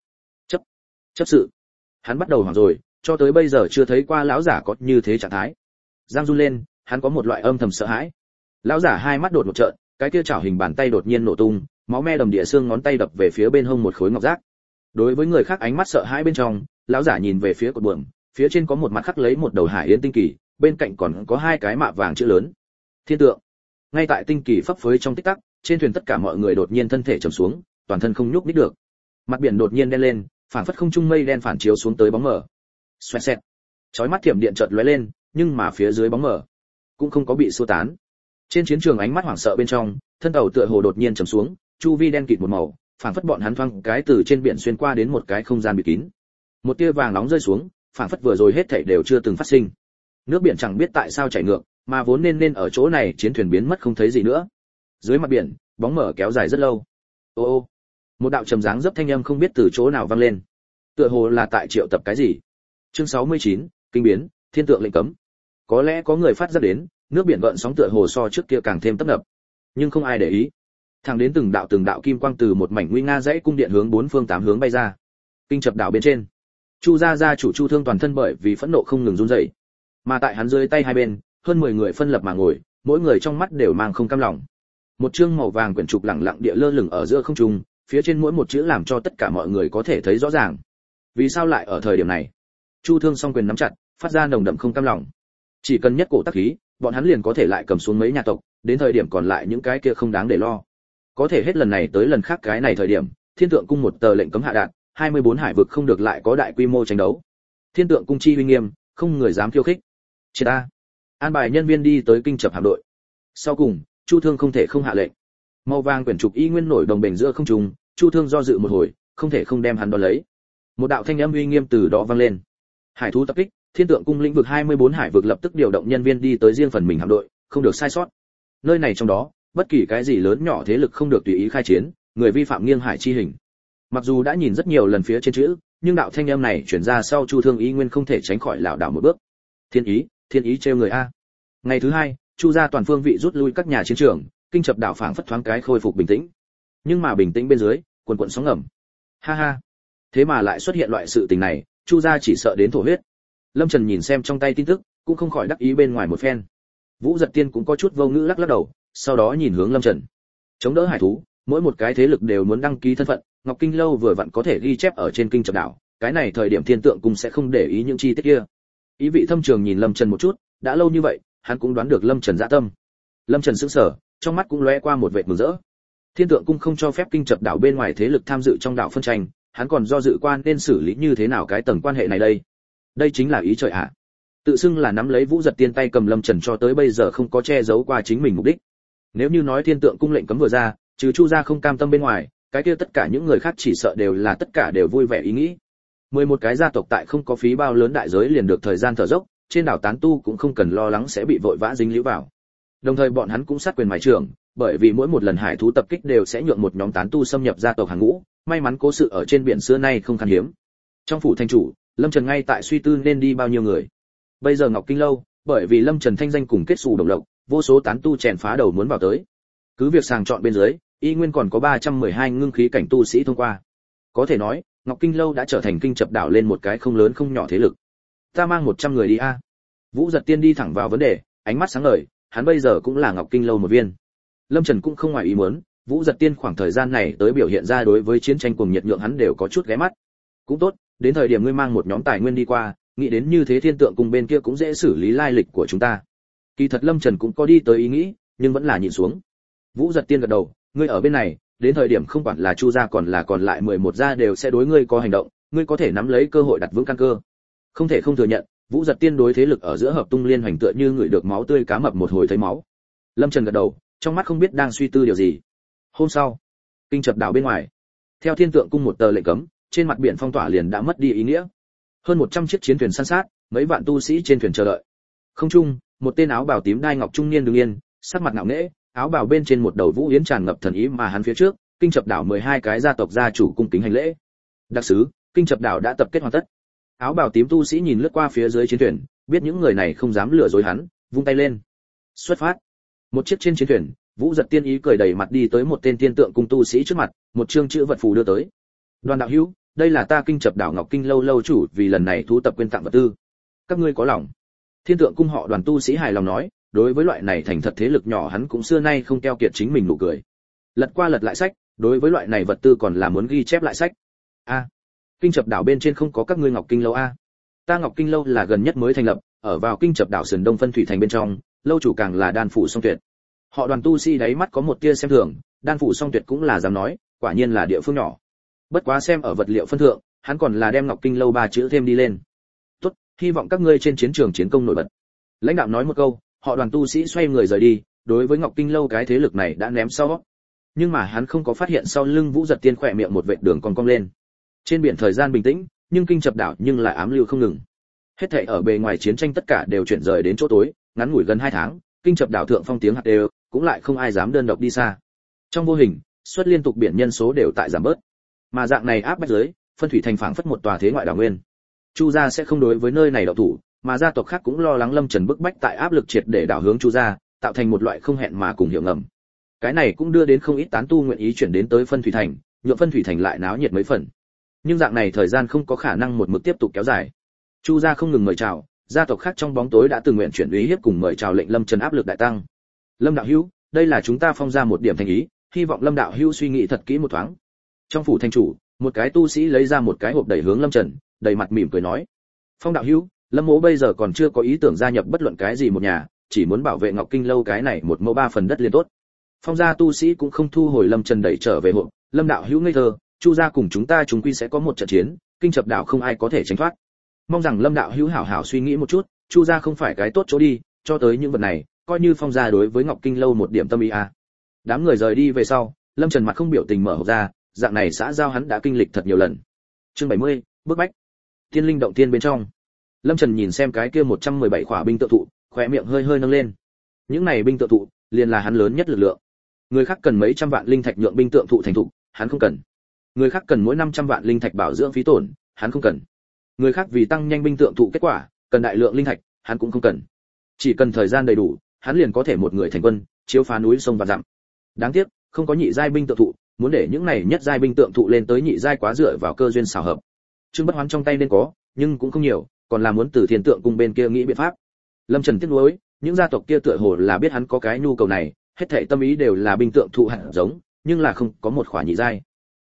Speaker 1: Chấp sự. Hắn bắt đầu hoảng rồi, cho tới bây giờ chưa thấy qua lão giả có như thế trạng thái. Giang run lên, hắn có một loại âm thầm sợ hãi. Lão giả hai mắt đột một trợn, cái kia chảo hình bàn tay đột nhiên nổ tung, máu me đầm địa xương ngón tay đập về phía bên hông một khối ngọc giác. Đối với người khác ánh mắt sợ hãi bên trong, lão giả nhìn về phía cột buồm, phía trên có một mặt khắc lấy một đầu hải yến tinh kỳ, bên cạnh còn có hai cái mạ vàng chữ lớn. Thiên tượng. Ngay tại tinh kỳ phấp phới trong tích tắc, trên thuyền tất cả mọi người đột nhiên thân thể trầm xuống, toàn thân không nhúc nhích được. Mặt biển đột nhiên đen lên, phảng phất không trung mây đen phản chiếu xuống tới bóng mờ. Xoẹt xẹt. Chói mắt thiểm điện chợt lóe lên, nhưng mà phía dưới bóng mờ cũng không có bị xua tán. Trên chiến trường ánh mắt hoảng sợ bên trong, thân tàu tựa hồ đột nhiên trầm xuống, chu vi đen kịt một màu, phảng phất bọn hắn thoáng cái từ trên biển xuyên qua đến một cái không gian bịt kín. Một tia vàng nóng rơi xuống, phảng phất vừa rồi hết thảy đều chưa từng phát sinh. Nước biển chẳng biết tại sao chảy ngược, mà vốn nên ở chỗ này chiến thuyền biến mất không thấy gì nữa. Dưới mặt biển, bóng mờ kéo dài rất lâu. Ô ô, một đạo trầm dáng dấp thanh âm không biết từ chỗ nào vang lên. Tựa hồ là tại triệu tập cái gì. Chương 69, kinh biến, thiên tượng lệnh cấm. Có lẽ có người phát ra đến, nước biển gợn sóng tựa hồ so trước kia càng thêm tấp nập, nhưng không ai để ý. Thẳng đến từng đạo kim quang từ một mảnh nguy nga dãy cung điện hướng bốn phương tám hướng bay ra. Kinh chập đảo bên trên, Chu gia gia chủ Chu Thương toàn thân bởi vì phẫn nộ không ngừng run rẩy, mà tại hắn dưới tay hai bên, hơn 10 người phân lập mà ngồi, mỗi người trong mắt đều mang không cam lòng. Một chương màu vàng quyển trục lẳng lặng địa lơ lửng ở giữa không trung, phía trên mỗi một chữ làm cho tất cả mọi người có thể thấy rõ ràng. Vì sao lại ở thời điểm này? Chu Thương song quyền nắm chặt, phát ra nồng đậm không cam lòng. Chỉ cần nhất cổ tắc khí, bọn hắn liền có thể lại cầm xuống mấy nhà tộc, đến thời điểm còn lại những cái kia không đáng để lo. Có thể hết lần này tới lần khác cái này thời điểm, Thiên Tượng cung một tờ lệnh cấm hạ đạt, 24 hải vực không được lại có đại quy mô tranh đấu. Thiên Tượng cung chi uy nghiêm, không người dám khiêu khích. Chỉ ta, an bài nhân viên đi tới kinh chập hạm đội. Sau cùng, Chu Thương không thể không hạ lệnh. Màu vàng quyển trục y nguyên nổi đồng bền giữa không trung, Chu Thương do dự một hồi, không thể không đem hắn đón lấy. Một đạo thanh âm uy nghiêm từ đó vang lên. Hải thú tập kích, Thiên Tượng cung lĩnh vực 24 hải vực lập tức điều động nhân viên đi tới riêng phần mình hạm đội, không được sai sót. Nơi này trong đó, bất kỳ cái gì lớn nhỏ thế lực không được tùy ý khai chiến, người vi phạm nghiêng hải chi hình. Mặc dù đã nhìn rất nhiều lần phía trên chữ, nhưng đạo thanh âm này truyền ra sau Chu Thương ý nguyên không thể tránh khỏi lảo đảo một bước. Thiên ý trêu người a. Ngày thứ hai, Chu gia toàn phương vị rút lui các nhà chiến trường, kinh chập đảo phảng phất thoáng cái khôi phục bình tĩnh. Nhưng mà bình tĩnh bên dưới, quần quần sóng ngầm. Ha ha, thế mà lại xuất hiện loại sự tình này, Chu gia chỉ sợ đến thổ huyết. Lâm Trần nhìn xem trong tay tin tức, cũng không khỏi đắc ý bên ngoài một phen. Vũ Giật Tiên cũng có chút vô ngữ lắc lắc đầu, sau đó nhìn hướng Lâm Trần. Chống đỡ hải thú, mỗi một cái thế lực đều muốn đăng ký thân phận, Ngọc Kinh lâu vừa vặn có thể ghi chép ở trên kinh chập đảo, cái này thời điểm Thiên Tượng Cung sẽ không để ý những chi tiết kia. Ý vị thâm trường nhìn Lâm Trần một chút, đã lâu như vậy, hắn cũng đoán được Lâm Trần dạ tâm. Lâm Trần sững sờ, trong mắt cũng lóe qua một vệt mừng rỡ. Thiên Tượng Cung không cho phép kinh chập đảo bên ngoài thế lực tham dự trong đảo phân tranh, hắn còn do dự quan nên xử lý như thế nào cái tầng quan hệ này đây. Đây chính là ý trời ạ. Tự xưng là nắm lấy Vũ Giật Tiên tay cầm Lâm Trần cho tới bây giờ không có che giấu qua chính mình mục đích. Nếu như nói Thiên Tượng Cung lệnh cấm vừa ra, trừ Chu gia không cam tâm bên ngoài, cái kia tất cả những người khác chỉ sợ đều là tất cả đều vui vẻ ý nghĩ. 11 cái gia tộc tại không có phí bao lớn đại giới liền được thời gian thở dốc, trên đảo tán tu cũng không cần lo lắng sẽ bị vội vã dính líu vào. Đồng thời bọn hắn cũng sát quyền mài trưởng, bởi vì mỗi một lần hải thú tập kích đều sẽ nhượng một nhóm tán tu xâm nhập gia tộc hàng ngũ, may mắn cố sự ở trên biển xưa nay không khan hiếm. Trong phủ thành chủ, Lâm Trần ngay tại suy tư nên đi bao nhiêu người. Bây giờ Ngọc Kinh lâu, bởi vì Lâm Trần thanh danh cùng kết xù đồng lộc, vô số tán tu chèn phá đầu muốn vào tới. Cứ việc sàng chọn bên dưới, y nguyên còn có 312 ngưng khí cảnh tu sĩ thông qua. Có thể nói, Ngọc Kinh lâu đã trở thành kinh chập đảo lên một cái không lớn không nhỏ thế lực. Ta mang 100 người đi a. Vũ Giật Tiên đi thẳng vào vấn đề, ánh mắt sáng ngời, hắn bây giờ cũng là Ngọc Kinh lâu một viên. Lâm Trần cũng không ngoài ý muốn, Vũ Giật Tiên khoảng thời gian này tới biểu hiện ra đối với chiến tranh cuồng nhiệt nhượng hắn đều có chút ghé mắt. Cũng tốt, đến thời điểm ngươi mang một nhóm tài nguyên đi qua, nghĩ đến như thế Thiên Tượng Cung bên kia cũng dễ xử lý lai lịch của chúng ta. Kỳ thật Lâm Trần cũng có đi tới ý nghĩ, nhưng vẫn là nhịn xuống. Vũ Giật Tiên gật đầu, ngươi ở bên này, đến thời điểm không quản là Chu gia còn lại 11 gia đều sẽ đối ngươi có hành động, ngươi có thể nắm lấy cơ hội đặt vững căn cơ. Không thể không thừa nhận, Vũ Giật Tiên đối thế lực ở giữa hợp tung liên hoành tựa như người được máu tươi cá mập một hồi thấy máu. Lâm Trần gật đầu, trong mắt không biết đang suy tư điều gì. Hôm sau, kinh chập đảo bên ngoài, theo Thiên Tượng Cung một tờ lệnh cấm, trên mặt biển phong tỏa liền đã mất đi ý nghĩa. Hơn 100 chiếc chiến thuyền săn sát, mấy vạn tu sĩ trên thuyền chờ đợi. Không trung, một tên áo bào tím đai ngọc trung niên đứng yên, sắc mặt ngạo nghễ, áo bào bên trên một đầu vũ yến tràn ngập thần ý mà hắn phía trước, kinh chập đảo 12 cái gia tộc gia chủ cung kính hành lễ. Đặc sứ, kinh chập đảo đã tập kết hoàn tất. Áo bào tím tu sĩ nhìn lướt qua phía dưới chiến thuyền, biết những người này không dám lừa dối hắn, vung tay lên. Xuất phát. Một chiếc trên chiến thuyền, Vũ Giật Tiên ý cười đầy mặt đi tới một tên Thiên Tượng Cung tu sĩ trước mặt, một chương chữ vật phù đưa tới. Đoàn đạo hữu, đây là ta kinh chập đảo Ngọc Kinh lâu lâu chủ vì lần này thu tập quyên tặng vật tư. Các ngươi có lòng. Thiên Tượng Cung họ Đoàn tu sĩ hài lòng nói, đối với loại này thành thật thế lực nhỏ hắn cũng xưa nay không keo kiệt chính mình nụ cười. Lật qua lật lại sách, đối với loại này vật tư còn là muốn ghi chép lại sách. A, kinh chập đảo bên trên không có các ngươi Ngọc Kinh lâu a. Ta Ngọc Kinh lâu là gần nhất mới thành lập, ở vào kinh chập đảo sườn đông phân thủy thành bên trong, lâu chủ càng là Đan phủ Song Tuyệt. Họ Đoàn tu sĩ đáy mắt có một tia xem thường, Đan phủ Song Tuyệt cũng là dám nói, quả nhiên là địa phương nhỏ. Bất quá xem ở vật liệu phân thượng, hắn còn là đem Ngọc Kinh lâu 3 chữ thêm đi lên. Tốt, hy vọng các ngươi trên chiến trường chiến công nổi bật. Lãnh đạo nói một câu, họ Đoàn tu sĩ xoay người rời đi, đối với Ngọc Kinh lâu cái thế lực này đã ném sau. Nhưng mà hắn không có phát hiện sau lưng Vũ Giật Tiên khỏe miệng một vệt đường còn cong lên. Trên biển thời gian bình tĩnh, nhưng kinh chập đảo nhưng lại ám lưu không ngừng. Hết thảy ở bề ngoài chiến tranh tất cả đều chuyển rời đến chỗ tối, ngắn ngủi gần 2 tháng, kinh chập đảo thượng phong tiếng hạt đều, cũng lại không ai dám đơn độc đi xa. Trong vô hình, suất liên tục biển nhân số đều tại giảm bớt. Mà dạng này áp bách dưới, phân thủy thành phảng phất một tòa thế ngoại đảo nguyên. Chu gia sẽ không đối với nơi này động thủ, mà gia tộc khác cũng lo lắng Lâm Trần bức bách tại áp lực triệt để đảo hướng Chu gia, tạo thành một loại không hẹn mà cùng hiệu ngầm. Cái này cũng đưa đến không ít tán tu nguyện ý chuyển đến tới phân thủy thành, nhượng phân thủy thành lại náo nhiệt mấy phần. Nhưng dạng này thời gian không có khả năng một mực tiếp tục kéo dài. Chu gia không ngừng mời chào, gia tộc khác trong bóng tối đã từng nguyện chuyển uy hiếp cùng mời chào lệnh Lâm Trần áp lực đại tăng. Lâm đạo hữu, đây là chúng ta phong ra một điểm thành ý, hy vọng Lâm đạo hữu suy nghĩ thật kỹ một thoáng. Trong phủ thành chủ, một cái tu sĩ lấy ra một cái hộp đẩy hướng Lâm Trần, đầy mặt mỉm cười nói: Phong đạo hữu, Lâm mỗ bây giờ còn chưa có ý tưởng gia nhập bất luận cái gì một nhà, chỉ muốn bảo vệ Ngọc Kinh lâu cái này một mẫu 3 phần đất liền tốt. Phong gia tu sĩ cũng không thu hồi Lâm Trần đẩy trở về hộp. Lâm đạo hữu ngây thơ, Chu gia cùng chúng ta chúng quy sẽ có một trận chiến, kinh chập đảo không ai có thể tránh thoát. Mong rằng Lâm đạo hữu hảo hảo suy nghĩ một chút, Chu gia không phải cái tốt chỗ đi, cho tới những vật này, coi như Phong gia đối với Ngọc Kinh lâu một điểm tâm ý a. Đám người rời đi về sau, Lâm Trần mặt không biểu tình mở hộp ra, dạng này xã giao hắn đã kinh lịch thật nhiều lần. Chương 70, bức bách. Tiên linh động tiên bên trong. Lâm Trần nhìn xem cái kia 117 khỏa binh tự thụ, khóe miệng hơi hơi nâng lên. Những này binh tự thụ, liền là hắn lớn nhất lực lượng. Người khác cần mấy trăm vạn linh thạch nhượng binh tượng thụ thành thụ, hắn không cần. Người khác cần mỗi 500 vạn linh thạch bảo dưỡng phí tổn, hắn không cần. Người khác vì tăng nhanh binh tượng thụ kết quả, cần đại lượng linh thạch, hắn cũng không cần. Chỉ cần thời gian đầy đủ, hắn liền có thể một người thành quân, chiếu phá núi sông và dặm. Đáng tiếc, không có nhị giai binh tượng thụ, muốn để những này nhất giai binh tượng thụ lên tới nhị giai quá dựa vào cơ duyên xảo hợp. Trương Bất Hoán trong tay nên có, nhưng cũng không nhiều, còn là muốn từ Thiên Tượng Cung bên kia nghĩ biện pháp. Lâm Trần tiếc nuối, những gia tộc kia tựa hồ là biết hắn có cái nhu cầu này, hết thảy tâm ý đều là binh tượng thụ hạt giống, nhưng là không có một khỏa nhị giai.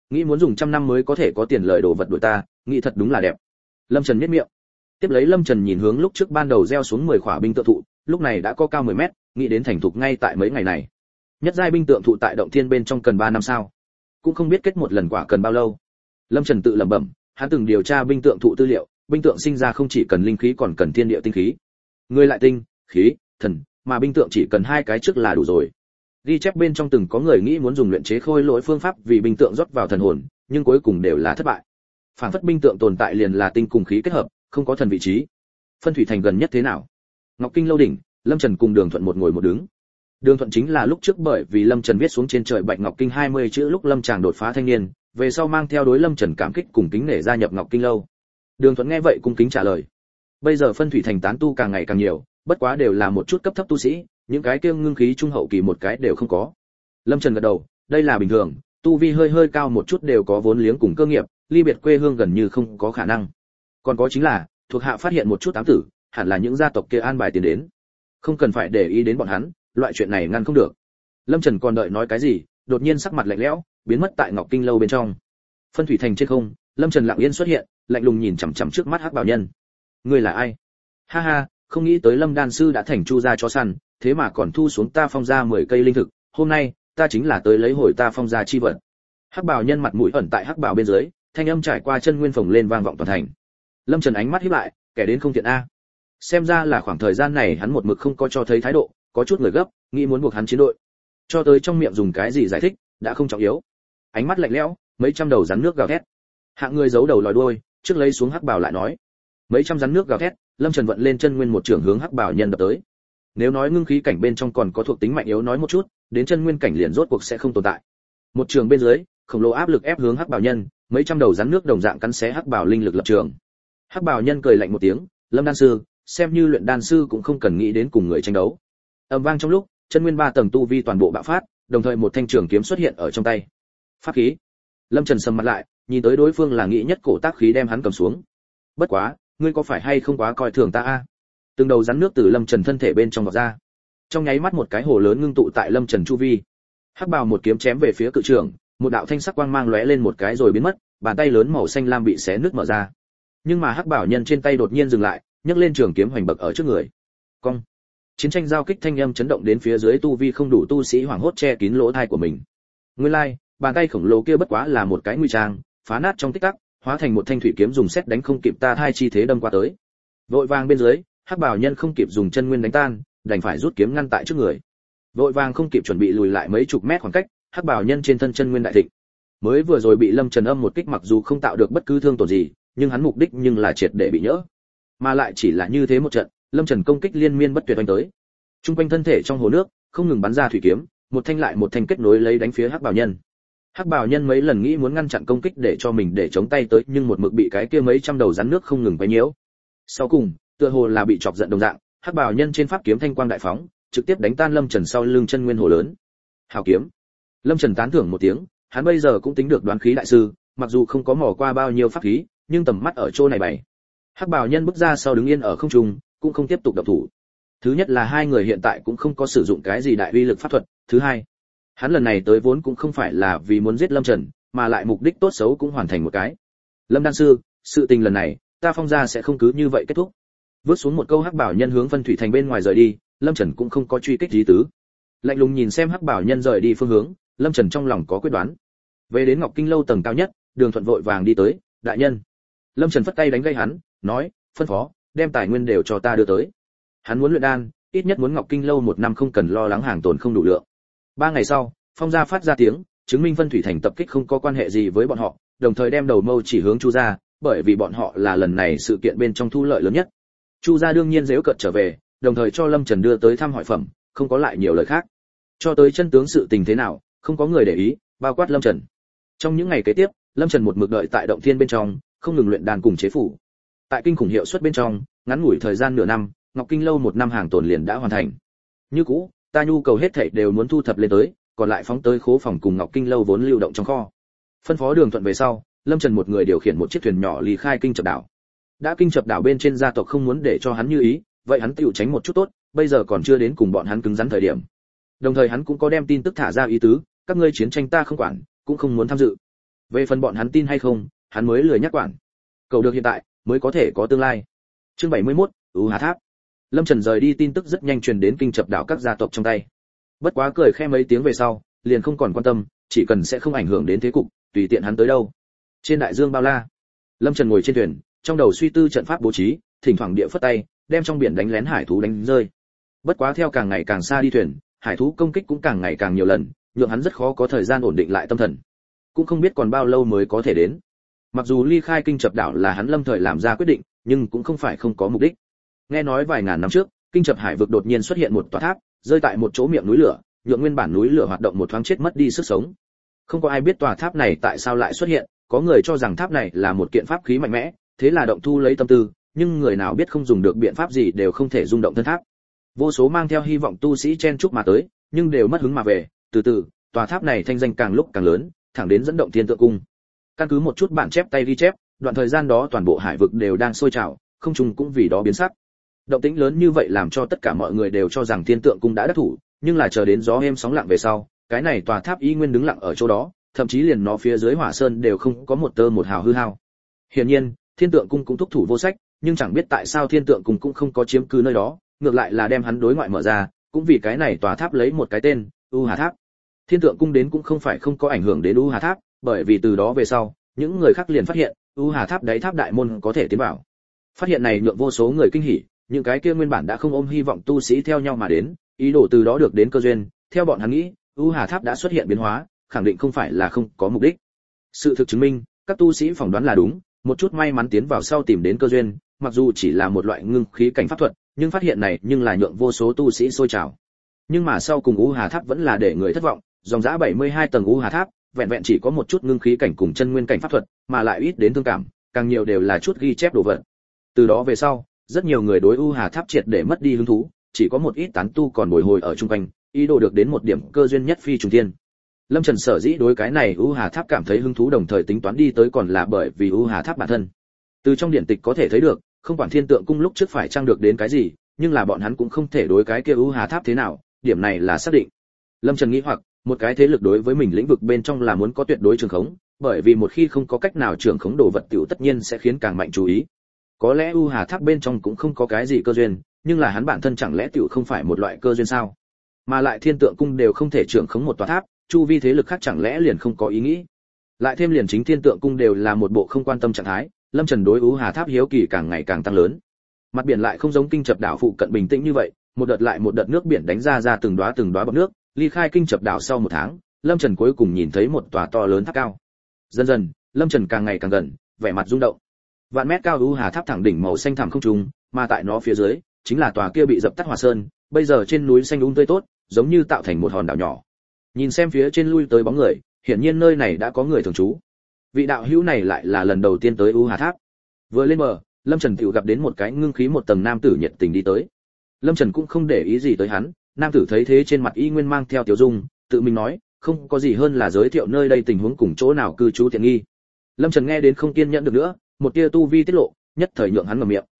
Speaker 1: nghĩ muốn dùng trăm năm mới có thể có tiền lời đồ vật đổi ta, nghĩ thật đúng là đẹp. Lâm Trần nhếch miệng. Tiếp lấy Lâm Trần nhìn hướng lúc trước ban đầu gieo xuống 10 khỏa binh tượng thụ, lúc này đã có cao 10 mét, nghĩ đến thành thục ngay tại mấy ngày này. Nhất giai binh tượng thụ tại động thiên bên trong cần 3 năm sao? Cũng không biết kết một lần quả cần bao lâu. Lâm Trần tự lẩm bẩm, hắn từng điều tra binh tượng thụ tư liệu, binh tượng sinh ra không chỉ cần linh khí còn cần thiên địa tinh khí. Người lại tinh, khí, thần, mà binh tượng chỉ cần 2 cái trước là đủ rồi. Ghi chép bên trong từng có người nghĩ muốn dùng luyện chế khôi lỗi phương pháp vì binh tượng rót vào thần hồn, nhưng cuối cùng đều là thất bại. Phản phất binh tượng tồn tại liền là tinh cùng khí kết hợp, không có thần vị trí. Phân thủy thành gần nhất thế nào? Ngọc Kinh lâu đỉnh, Lâm Trần cùng Đường Thuận một ngồi một đứng. Đường Thuận chính là lúc trước bởi vì Lâm Trần viết xuống trên trời Bạch Ngọc Kinh 20 chữ lúc Lâm Tràng đột phá thanh niên, về sau mang theo đối Lâm Trần cảm kích cùng kính nể gia nhập Ngọc Kinh lâu. Đường Thuận nghe vậy cung kính trả lời. Bây giờ phân thủy thành tán tu càng ngày càng nhiều, bất quá đều là một chút cấp thấp tu sĩ, những cái kia ngưng khí trung hậu kỳ một cái đều không có. Lâm Trần gật đầu, đây là bình thường, tu vi hơi cao một chút đều có vốn liếng cùng cơ nghiệp, ly biệt quê hương gần như không có khả năng. Còn có chính là, thuộc hạ phát hiện một chút ám tử, hẳn là những gia tộc kia an bài tiền đến. Không cần phải để ý đến bọn hắn, loại chuyện này ngăn không được. Lâm Trần còn đợi nói cái gì, đột nhiên sắc mặt lạnh lẽo, biến mất tại Ngọc Kinh lâu bên trong. Phân thủy thành trên không, Lâm Trần lặng yên xuất hiện, lạnh lùng nhìn chằm chằm trước mắt Hắc Bảo Nhân. Ngươi là ai? Ha ha, không nghĩ tới Lâm đan sư đã thành Chu gia chó săn, thế mà còn thu xuống ta Phong gia 10 cây linh thực, hôm nay, ta chính là tới lấy hồi ta Phong gia chi vật. Hắc Bảo Nhân mặt mũi ẩn tại hắc bào bên dưới, thanh âm trải qua chân nguyên phồng lên vang vọng toàn thành. Lâm Trần ánh mắt híp lại, kẻ đến không thiện a. Xem ra là khoảng thời gian này hắn một mực không có cho thấy thái độ, có chút người gấp, nghĩ muốn buộc hắn chiến đội. Cho tới trong miệng dùng cái gì giải thích, đã không trọng yếu. Ánh mắt lạnh lẽo, mấy trăm đầu rắn nước gào thét. Hạng người giấu đầu lòi đuôi, trước lấy xuống hắc bào lại nói. Mấy trăm rắn nước gào thét, Lâm Trần vận lên chân nguyên một trường hướng hắc bào nhân đập tới. Nếu nói ngưng khí cảnh bên trong còn có thuộc tính mạnh yếu nói một chút, đến chân nguyên cảnh liền rốt cuộc sẽ không tồn tại. Một trường bên dưới, khổng lồ áp lực ép hướng hắc bào nhân, mấy trăm đầu rắn nước đồng dạng cắn xé hắc bào linh lực lập trường. Hắc bào nhân cười lạnh một tiếng, Lâm đan sư, xem như luyện đan sư cũng không cần nghĩ đến cùng người tranh đấu. Ầm vang trong lúc, chân nguyên 3 tầng tu vi toàn bộ bạo phát, đồng thời một thanh trường kiếm xuất hiện ở trong tay. Pháp khí. Lâm Trần sầm mặt lại, nhìn tới đối phương là nghĩ nhất cổ tác khí đem hắn cầm xuống. Bất quá, ngươi có phải hay không quá coi thường ta a? Từng đầu rắn nước từ Lâm Trần thân thể bên trong vọt ra. Trong nháy mắt một cái hồ lớn ngưng tụ tại Lâm Trần chu vi. Hắc bào một kiếm chém về phía cự trường, một đạo thanh sắc quang mang lóe lên một cái rồi biến mất, bàn tay lớn màu xanh lam bị xé nứt mở ra. Nhưng mà hắc bảo nhân trên tay đột nhiên dừng lại, nhấc lên trường kiếm hoành bậc ở trước người. Cong. Chiến tranh giao kích thanh âm chấn động đến phía dưới tu vi không đủ tu sĩ hoảng hốt che kín lỗ tai của mình. Nguyên lai, bàn tay khổng lồ kia bất quá là một cái nguy trang, phá nát trong tích tắc, hóa thành một thanh thủy kiếm dùng sét đánh không kịp ta thai chi thế đâm qua tới. Vội vàng bên dưới, hắc bảo nhân không kịp dùng chân nguyên đánh tan, đành phải rút kiếm ngăn tại trước người. Vội vàng không kịp chuẩn bị lùi lại mấy chục mét khoảng cách, hắc bảo nhân trên thân chân nguyên đại thịnh. Mới vừa rồi bị Lâm Trần âm một kích mặc dù không tạo được bất cứ thương tổn gì, nhưng hắn mục đích nhưng là triệt để bị nhỡ. Mà lại chỉ là như thế một trận, Lâm Trần công kích liên miên bất tuyệt oanh tới. Trung quanh thân thể trong hồ nước, không ngừng bắn ra thủy kiếm, một thanh lại một thanh kết nối lấy đánh phía hắc bảo nhân. Hắc bảo nhân mấy lần nghĩ muốn ngăn chặn công kích để cho mình để chống tay tới, nhưng một mực bị cái kia mấy trăm đầu rắn nước không ngừng quấy nhiễu. Sau cùng, tựa hồ là bị chọc giận đồng dạng, hắc bảo nhân trên pháp kiếm thanh quang đại phóng, trực tiếp đánh tan Lâm Trần sau lưng chân nguyên hồ lớn. Hào kiếm. Lâm Trần tán thưởng một tiếng, hắn bây giờ cũng tính được đoán khí đại sư, mặc dù không có mò qua bao nhiêu pháp khí, nhưng tầm mắt ở chỗ này bày. Hắc bảo nhân bước ra sau đứng yên ở không trung, cũng không tiếp tục động thủ. Thứ nhất là hai người hiện tại cũng không có sử dụng cái gì đại uy lực pháp thuật, thứ hai, hắn lần này tới vốn cũng không phải là vì muốn giết Lâm Trần, mà lại mục đích tốt xấu cũng hoàn thành một cái. Lâm đan sư, sự tình lần này, ta Phong gia sẽ không cứ như vậy kết thúc. Vớt xuống một câu hắc bảo nhân hướng phân thủy thành bên ngoài rời đi, Lâm Trần cũng không có truy kích ý tứ. Lạnh lùng nhìn xem hắc bảo nhân rời đi phương hướng, Lâm Trần trong lòng có quyết đoán. Về đến Ngọc Kinh lâu tầng cao nhất, Đường Thuận vội vàng đi tới, đại nhân. Lâm Trần phất tay đánh gây hắn, nói, phân phó, đem tài nguyên đều cho ta đưa tới. Hắn muốn luyện đan, ít nhất muốn Ngọc Kinh lâu 1 năm không cần lo lắng hàng tồn không đủ lượng. 3 ngày sau, Phong gia phát ra tiếng, chứng minh phân thủy thành tập kích không có quan hệ gì với bọn họ, đồng thời đem đầu mâu chỉ hướng Chu gia, bởi vì bọn họ là lần này sự kiện bên trong thu lợi lớn nhất. Chu gia đương nhiên giễu cợt trở về, đồng thời cho Lâm Trần đưa tới thăm hỏi phẩm, không có lại nhiều lời khác. Cho tới chân tướng sự tình thế nào, không có người để ý, bao quát Lâm Trần. Trong những ngày kế tiếp, Lâm Trần một mực đợi tại động thiên bên trong, không ngừng luyện đan cùng chế phủ. Tại kinh khủng hiệu suất bên trong, ngắn ngủi thời gian nửa năm, Ngọc Kinh lâu 1 năm hàng tồn liền đã hoàn thành. Như cũ, ta nhu cầu hết thảy đều muốn thu thập lên tới, còn lại phóng tới khố phòng cùng Ngọc Kinh lâu vốn lưu động trong kho. Phân phó Đường Thuận về sau, Lâm Trần một người điều khiển một chiếc thuyền nhỏ ly khai Kinh Chập đảo. Đã Kinh Chập đảo bên trên gia tộc không muốn để cho hắn như ý, vậy hắn tựu tránh một chút tốt, bây giờ còn chưa đến cùng bọn hắn cứng rắn thời điểm. Đồng thời hắn cũng có đem tin tức thả ra ý tứ, các ngươi chiến tranh ta không quản, cũng không muốn tham dự. Về phần bọn hắn tin hay không, hắn mới lười nhắc quản. Cầu được hiện tại, mới có thể có tương lai. Chương 71, Hà Tháp. Lâm Trần rời đi tin tức rất nhanh truyền đến kinh chập đảo các gia tộc trong tay. Bất quá cười khẽ mấy tiếng về sau, liền không còn quan tâm, chỉ cần sẽ không ảnh hưởng đến thế cục, tùy tiện hắn tới đâu. Trên đại dương bao la, Lâm Trần ngồi trên thuyền, trong đầu suy tư trận pháp bố trí, thỉnh thoảng địa phất tay, đem trong biển đánh lén hải thú đánh rơi. Bất quá theo càng ngày càng xa đi thuyền, hải thú công kích cũng càng ngày càng nhiều lần, nhượng hắn rất khó có thời gian ổn định lại tâm thần. Cũng không biết còn bao lâu mới có thể đến. Mặc dù ly khai kinh chập đảo là hắn lâm thời làm ra quyết định, nhưng cũng không phải không có mục đích. Nghe nói vài ngàn năm trước, kinh chập hải vực đột nhiên xuất hiện một tòa tháp, rơi tại một chỗ miệng núi lửa, nhượng nguyên bản núi lửa hoạt động một thoáng chết mất đi sức sống. Không có ai biết tòa tháp này tại sao lại xuất hiện, có người cho rằng tháp này là một kiện pháp khí mạnh mẽ, thế là động thu lấy tâm tư, nhưng người nào biết không dùng được biện pháp gì đều không thể rung động thân tháp. Vô số mang theo hy vọng tu sĩ chen chúc mà tới, nhưng đều mất hứng mà về, từ từ, tòa tháp này thanh danh càng lúc càng lớn, thẳng đến dẫn động Thiên Tượng Cung. Căn cứ một chút bản chép tay ghi chép, đoạn thời gian đó toàn bộ hải vực đều đang sôi trào, không trung cũng vì đó biến sắc. Động tĩnh lớn như vậy làm cho tất cả mọi người đều cho rằng Thiên Tượng Cung đã đắc thủ, nhưng là chờ đến gió êm sóng lặng về sau, cái này tòa tháp y nguyên đứng lặng ở chỗ đó, thậm chí liền nó phía dưới hỏa sơn đều không có một tơ một hào hư hao. Hiển nhiên, Thiên Tượng Cung cũng thúc thủ vô sách, nhưng chẳng biết tại sao Thiên Tượng Cung cũng không có chiếm cứ nơi đó, ngược lại là đem hắn đối ngoại mở ra, cũng vì cái này tòa tháp lấy một cái tên, Hà Tháp. Thiên Tượng Cung đến cũng không phải không có ảnh hưởng đến Hà Tháp, bởi vì từ đó về sau, những người khác liền phát hiện, Hà Tháp đáy tháp đại môn có thể tiến vào. Phát hiện này nhượng vô số người kinh hỉ, những cái kia nguyên bản đã không ôm hy vọng tu sĩ theo nhau mà đến, ý đồ từ đó được đến cơ duyên, theo bọn hắn nghĩ, Hà Tháp đã xuất hiện biến hóa, khẳng định không phải là không có mục đích. Sự thực chứng minh, các tu sĩ phỏng đoán là đúng, một chút may mắn tiến vào sau tìm đến cơ duyên, mặc dù chỉ là một loại ngưng khí cảnh pháp thuật, nhưng phát hiện này nhưng là nhượng vô số tu sĩ sôi trào. Nhưng mà sau cùng Hà Tháp vẫn là để người thất vọng, dòng dã 72 tầng Hà Tháp, vẹn vẹn chỉ có một chút ngưng khí cảnh cùng chân nguyên cảnh pháp thuật, mà lại ít đến thương cảm, càng nhiều đều là chút ghi chép đồ vật. Từ đó về sau, rất nhiều người đối Hà Tháp triệt để mất đi hứng thú, chỉ có một ít tán tu còn bồi hồi ở trung quanh, ý đồ được đến một điểm cơ duyên nhất phi trùng thiên. Lâm Trần sở dĩ đối cái này Hà Tháp cảm thấy hứng thú đồng thời tính toán đi tới còn là bởi vì Hà Tháp bản thân. Từ trong điển tịch có thể thấy được, không quản Thiên Tượng Cung lúc trước phải trang được đến cái gì, nhưng là bọn hắn cũng không thể đối cái kia Hà Tháp thế nào, điểm này là xác định. Lâm Trần nghĩ hoặc, một cái thế lực đối với mình lĩnh vực bên trong là muốn có tuyệt đối trường khống, bởi vì một khi không có cách nào trường khống đồ vật tiểu tất nhiên sẽ khiến càng mạnh chú ý. Có lẽ Hà Tháp bên trong cũng không có cái gì cơ duyên, nhưng là hắn bản thân chẳng lẽ tiểu không phải một loại cơ duyên sao? Mà lại Thiên Tượng Cung đều không thể trường khống một tòa tháp, chu vi thế lực khác chẳng lẽ liền không có ý nghĩ? Lại thêm liền chính Thiên Tượng Cung đều là một bộ không quan tâm trạng thái, Lâm Trần đối Hà Tháp hiếu kỳ càng ngày càng tăng lớn. Mặt biển lại không giống kinh chập đảo phụ cận bình tĩnh như vậy, một đợt lại một đợt nước biển đánh ra từng đóa bọt nước, ly khai kinh chập đảo sau một tháng, Lâm Trần cuối cùng nhìn thấy một tòa to lớn tháp cao. Dần dần, Lâm Trần càng ngày càng gần, vẻ mặt rung động. Vạn mét cao Hà Tháp thẳng đỉnh màu xanh thẳm không trung, mà tại nó phía dưới chính là tòa kia bị dập tắt hỏa sơn, bây giờ trên núi xanh tươi tốt, giống như tạo thành một hòn đảo nhỏ. Nhìn xem phía trên lui tới bóng người, hiển nhiên nơi này đã có người thường trú. Vị đạo hữu này lại là lần đầu tiên tới Hà Tháp. Vừa lên bờ, Lâm Trần tiểu gặp đến một cái ngưng khí một tầng nam tử nhiệt tình đi tới. Lâm Trần cũng không để ý gì tới hắn, nam tử thấy thế trên mặt y nguyên mang theo tiểu dung, tự mình nói, không có gì hơn là giới thiệu nơi đây tình huống cùng chỗ nào cư trú tiện nghi. Lâm Trần nghe đến không kiên nhẫn được nữa, một tia tu vi tiết lộ, nhất thời nhượng hắn ngậm miệng.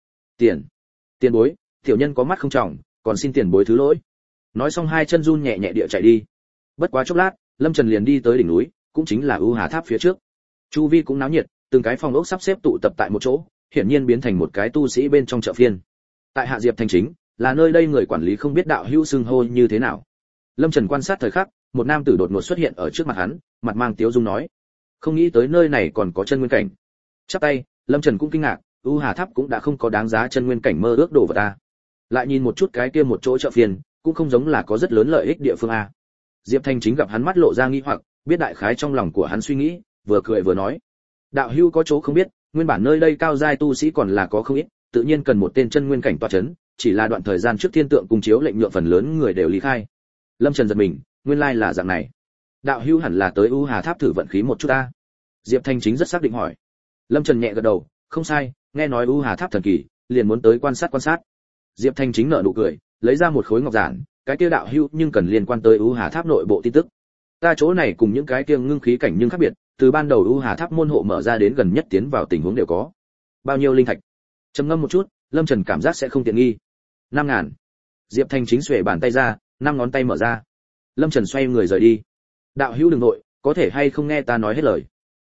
Speaker 1: Tiền bối, tiểu nhân có mắt không tròng, còn xin tiền bối thứ lỗi. Nói xong hai chân run nhẹ nhẹ địa chạy đi. Bất quá chốc lát, Lâm Trần liền đi tới đỉnh núi, cũng chính là Hà Tháp phía trước. Chu vi cũng náo nhiệt, từng cái phòng ốc sắp xếp tụ tập tại một chỗ, hiển nhiên biến thành một cái tu sĩ bên trong chợ phiên. Tại Hạ Diệp thành chính, là nơi đây người quản lý không biết đạo hữu xưng hô như thế nào. Lâm Trần quan sát thời khắc, một nam tử đột ngột xuất hiện ở trước mặt hắn, mặt mang tiếu dung nói: "Không nghĩ tới nơi này còn có chân nguyên cảnh." Chắp tay, Lâm Trần cũng kinh ngạc, Hà Tháp cũng đã không có đáng giá chân nguyên cảnh mơ ước đồ vật ta. Lại nhìn một chút cái kia một chỗ chợ phiên, cũng không giống là có rất lớn lợi ích địa phương a. Diệp Thanh chính gặp hắn mắt lộ ra nghi hoặc, biết đại khái trong lòng của hắn suy nghĩ, vừa cười vừa nói: "Đạo hữu có chỗ không biết, nguyên bản nơi đây cao giai tu sĩ còn là có không ít, tự nhiên cần một tên chân nguyên cảnh tọa chấn, chỉ là đoạn thời gian trước Thiên Tượng Cung chiếu lệnh nhượng phần lớn người đều ly khai." Lâm Trần giật mình, nguyên lai là dạng này. Đạo hữu hẳn là tới Hà Tháp thử vận khí một chút ta. Diệp Thanh chính rất xác định hỏi. Lâm Trần nhẹ gật đầu, không sai, nghe nói Hà Tháp thần kỳ, liền muốn tới quan sát. Diệp Thanh chính nở nụ cười, lấy ra một khối ngọc giản, cái kia đạo hữu nhưng cần liên quan tới Hà Tháp nội bộ tin tức. Ta chỗ này cùng những cái kia ngưng khí cảnh nhưng khác biệt, từ ban đầu Hà Tháp môn hộ mở ra đến gần nhất tiến vào tình huống đều có. Bao nhiêu linh thạch? Trầm ngâm một chút, Lâm Trần cảm giác sẽ không tiện nghi. 5.000. Diệp Thanh chính xuề bàn tay ra, 5 ngón tay mở ra. Lâm Trần xoay người rời đi. Đạo hữu đừng nội, có thể hay không nghe ta nói hết lời.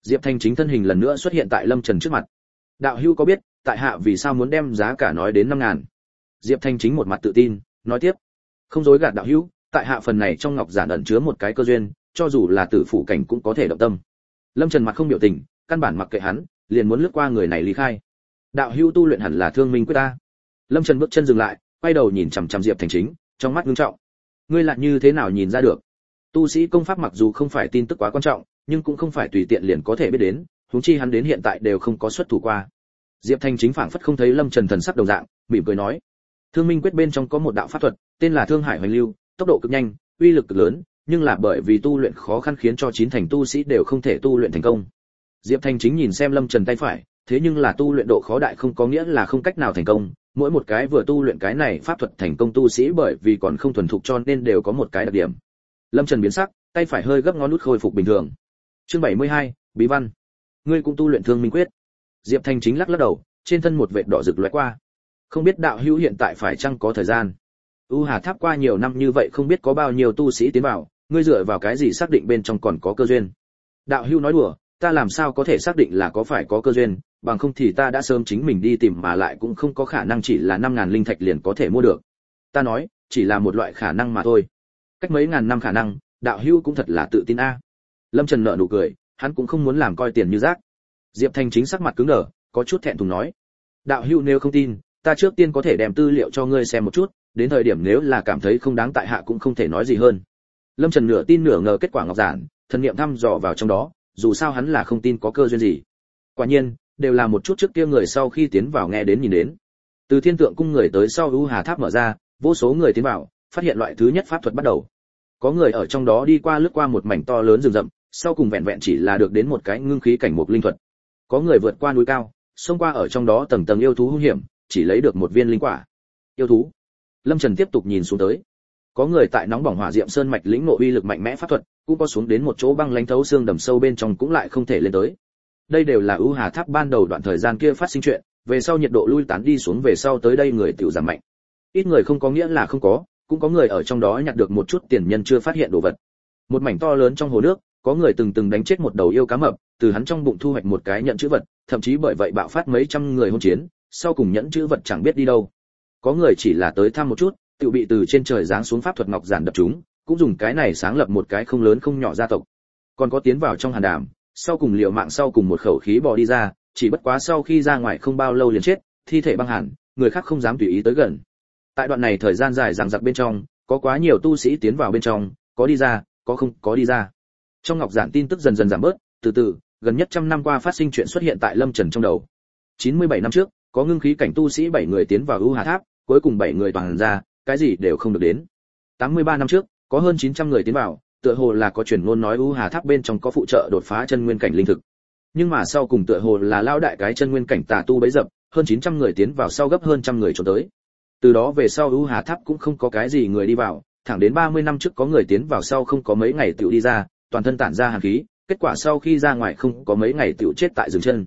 Speaker 1: Diệp Thanh Chính thân hình lần nữa xuất hiện tại Lâm Trần trước mặt. Đạo hữu có biết, tại hạ vì sao muốn đem giá cả nói đến 5.000? Diệp Thanh Chính một mặt tự tin, nói tiếp. Không dối gạt đạo hữu, tại hạ phần này trong ngọc giản ẩn chứa một cái cơ duyên, cho dù là tử phủ cảnh cũng có thể động tâm. Lâm Trần mặt không biểu tình, căn bản mặc kệ hắn, liền muốn lướt qua người này ly khai. Đạo hữu tu luyện hẳn là Thương Minh quyết ta. Lâm Trần bước chân dừng lại, quay đầu nhìn chằm chằm Diệp Thanh Chính, trong mắt nghiêm trọng. Ngươi lại như thế nào nhìn ra được? Tu sĩ công pháp mặc dù không phải tin tức quá quan trọng, nhưng cũng không phải tùy tiện liền có thể biết đến, huống chi hắn đến hiện tại đều không có xuất thủ qua. Diệp Thanh Chính phảng phất không thấy Lâm Trần thần sắc đồng dạng, mỉm cười nói: Thương Minh quyết bên trong có một đạo pháp thuật, tên là Thương Hải Hoành Lưu, tốc độ cực nhanh, uy lực cực lớn, nhưng là bởi vì tu luyện khó khăn khiến cho 9 thành tu sĩ đều không thể tu luyện thành công. Diệp Thanh Chính nhìn xem Lâm Trần tay phải, thế nhưng là tu luyện độ khó đại không có nghĩa là không cách nào thành công, mỗi một cái vừa tu luyện cái này pháp thuật thành công tu sĩ bởi vì còn không thuần thục cho nên đều có một cái đặc điểm. Lâm Trần biến sắc, tay phải hơi gấp ngón nút khôi phục bình thường. Chương 72, bí văn. Ngươi cũng tu luyện Thương Minh quyết? Diệp Thanh Chính lắc lắc đầu, trên thân một vệt đỏ rực lóe qua. Không biết đạo hữu hiện tại phải chăng có thời gian? U Hà Tháp qua nhiều năm như vậy không biết có bao nhiêu tu sĩ tiến vào, ngươi dựa vào cái gì xác định bên trong còn có cơ duyên? Đạo hữu nói đùa, ta làm sao có thể xác định là có phải có cơ duyên, bằng không thì ta đã sớm chính mình đi tìm mà lại cũng không có khả năng chỉ là 5.000 linh thạch liền có thể mua được. Ta nói, chỉ là một loại khả năng mà thôi. Cách mấy ngàn năm khả năng, đạo hữu cũng thật là tự tin a. Lâm Trần nở nụ cười, hắn cũng không muốn làm coi tiền như rác. Diệp Thanh Chính sắc mặt cứng đờ, có chút thẹn thùng nói: đạo hữu nếu không tin, ta trước tiên có thể đem tư liệu cho ngươi xem một chút, đến thời điểm nếu là cảm thấy không đáng tại hạ cũng không thể nói gì hơn. Lâm Trần nửa tin nửa ngờ kết quả ngọc giản, thần niệm thăm dò vào trong đó, dù sao hắn là không tin có cơ duyên gì. Quả nhiên, đều là một chút trước kia người sau khi tiến vào nghe đến nhìn đến. Từ Thiên Tượng cung người tới sau U Hà Tháp mở ra, vô số người tiến vào, phát hiện loại thứ nhất pháp thuật bắt đầu. Có người ở trong đó đi qua lướt qua một mảnh to lớn rừng rậm, sau cùng vẹn vẹn chỉ là được đến một cái ngưng khí cảnh một linh thuật. Có người vượt qua núi cao, xông qua ở trong đó tầng tầng yêu thú hung hiểm, chỉ lấy được một viên linh quả. Yêu thú. Lâm Trần tiếp tục nhìn xuống tới. Có người tại nóng bỏng hỏa diệm sơn mạch lĩnh ngộ uy lực mạnh mẽ pháp thuật, cũng có xuống đến một chỗ băng lãnh thấu xương đầm sâu bên trong cũng lại không thể lên tới. Đây đều là U Hà Tháp ban đầu đoạn thời gian kia phát sinh chuyện, về sau nhiệt độ lui tán đi xuống về sau tới đây người tiểu giảm mạnh. Ít người không có nghĩa là không có, cũng có người ở trong đó nhặt được một chút tiền nhân chưa phát hiện đồ vật. Một mảnh to lớn trong hồ nước, có người từng đánh chết một đầu yêu cá mập, từ hắn trong bụng thu hoạch một cái nhận chữ vật, thậm chí bởi vậy bạo phát mấy trăm người hỗn chiến, sau cùng nhẫn chữ vật chẳng biết đi đâu. Có người chỉ là tới thăm một chút, tự bị từ trên trời giáng xuống pháp thuật ngọc giản đập chúng, cũng dùng cái này sáng lập một cái không lớn không nhỏ gia tộc. Còn có tiến vào trong hàn đàm, sau cùng liều mạng sau cùng một khẩu khí bò đi ra, chỉ bất quá sau khi ra ngoài không bao lâu liền chết, thi thể băng hàn, người khác không dám tùy ý tới gần. Tại đoạn này thời gian dài dằng dặc bên trong, có quá nhiều tu sĩ tiến vào bên trong, có đi ra, có không có đi ra. Trong ngọc giản tin tức dần dần giảm bớt, từ từ, gần nhất 100 năm qua phát sinh chuyện xuất hiện tại Lâm Trần trong đầu. 97 năm trước, có ngưng khí cảnh tu sĩ 7 người tiến vào U Hà Tháp, cuối cùng 7 người toàn ra, cái gì đều không được đến. 83 năm trước, có hơn 900 người tiến vào, tựa hồ là có truyền ngôn nói U Hà Tháp bên trong có phụ trợ đột phá chân nguyên cảnh linh thực. Nhưng mà sau cùng tựa hồ là lao đại cái chân nguyên cảnh tà tu bấy dập, hơn 900 người tiến vào sau gấp hơn trăm người trốn tới. Từ đó về sau U Hà Tháp cũng không có cái gì người đi vào, thẳng đến 30 năm trước có người tiến vào sau không có mấy ngày tiểu đi ra, toàn thân tản ra hàn khí, kết quả sau khi ra ngoài không có mấy ngày tiểu chết tại dừng chân.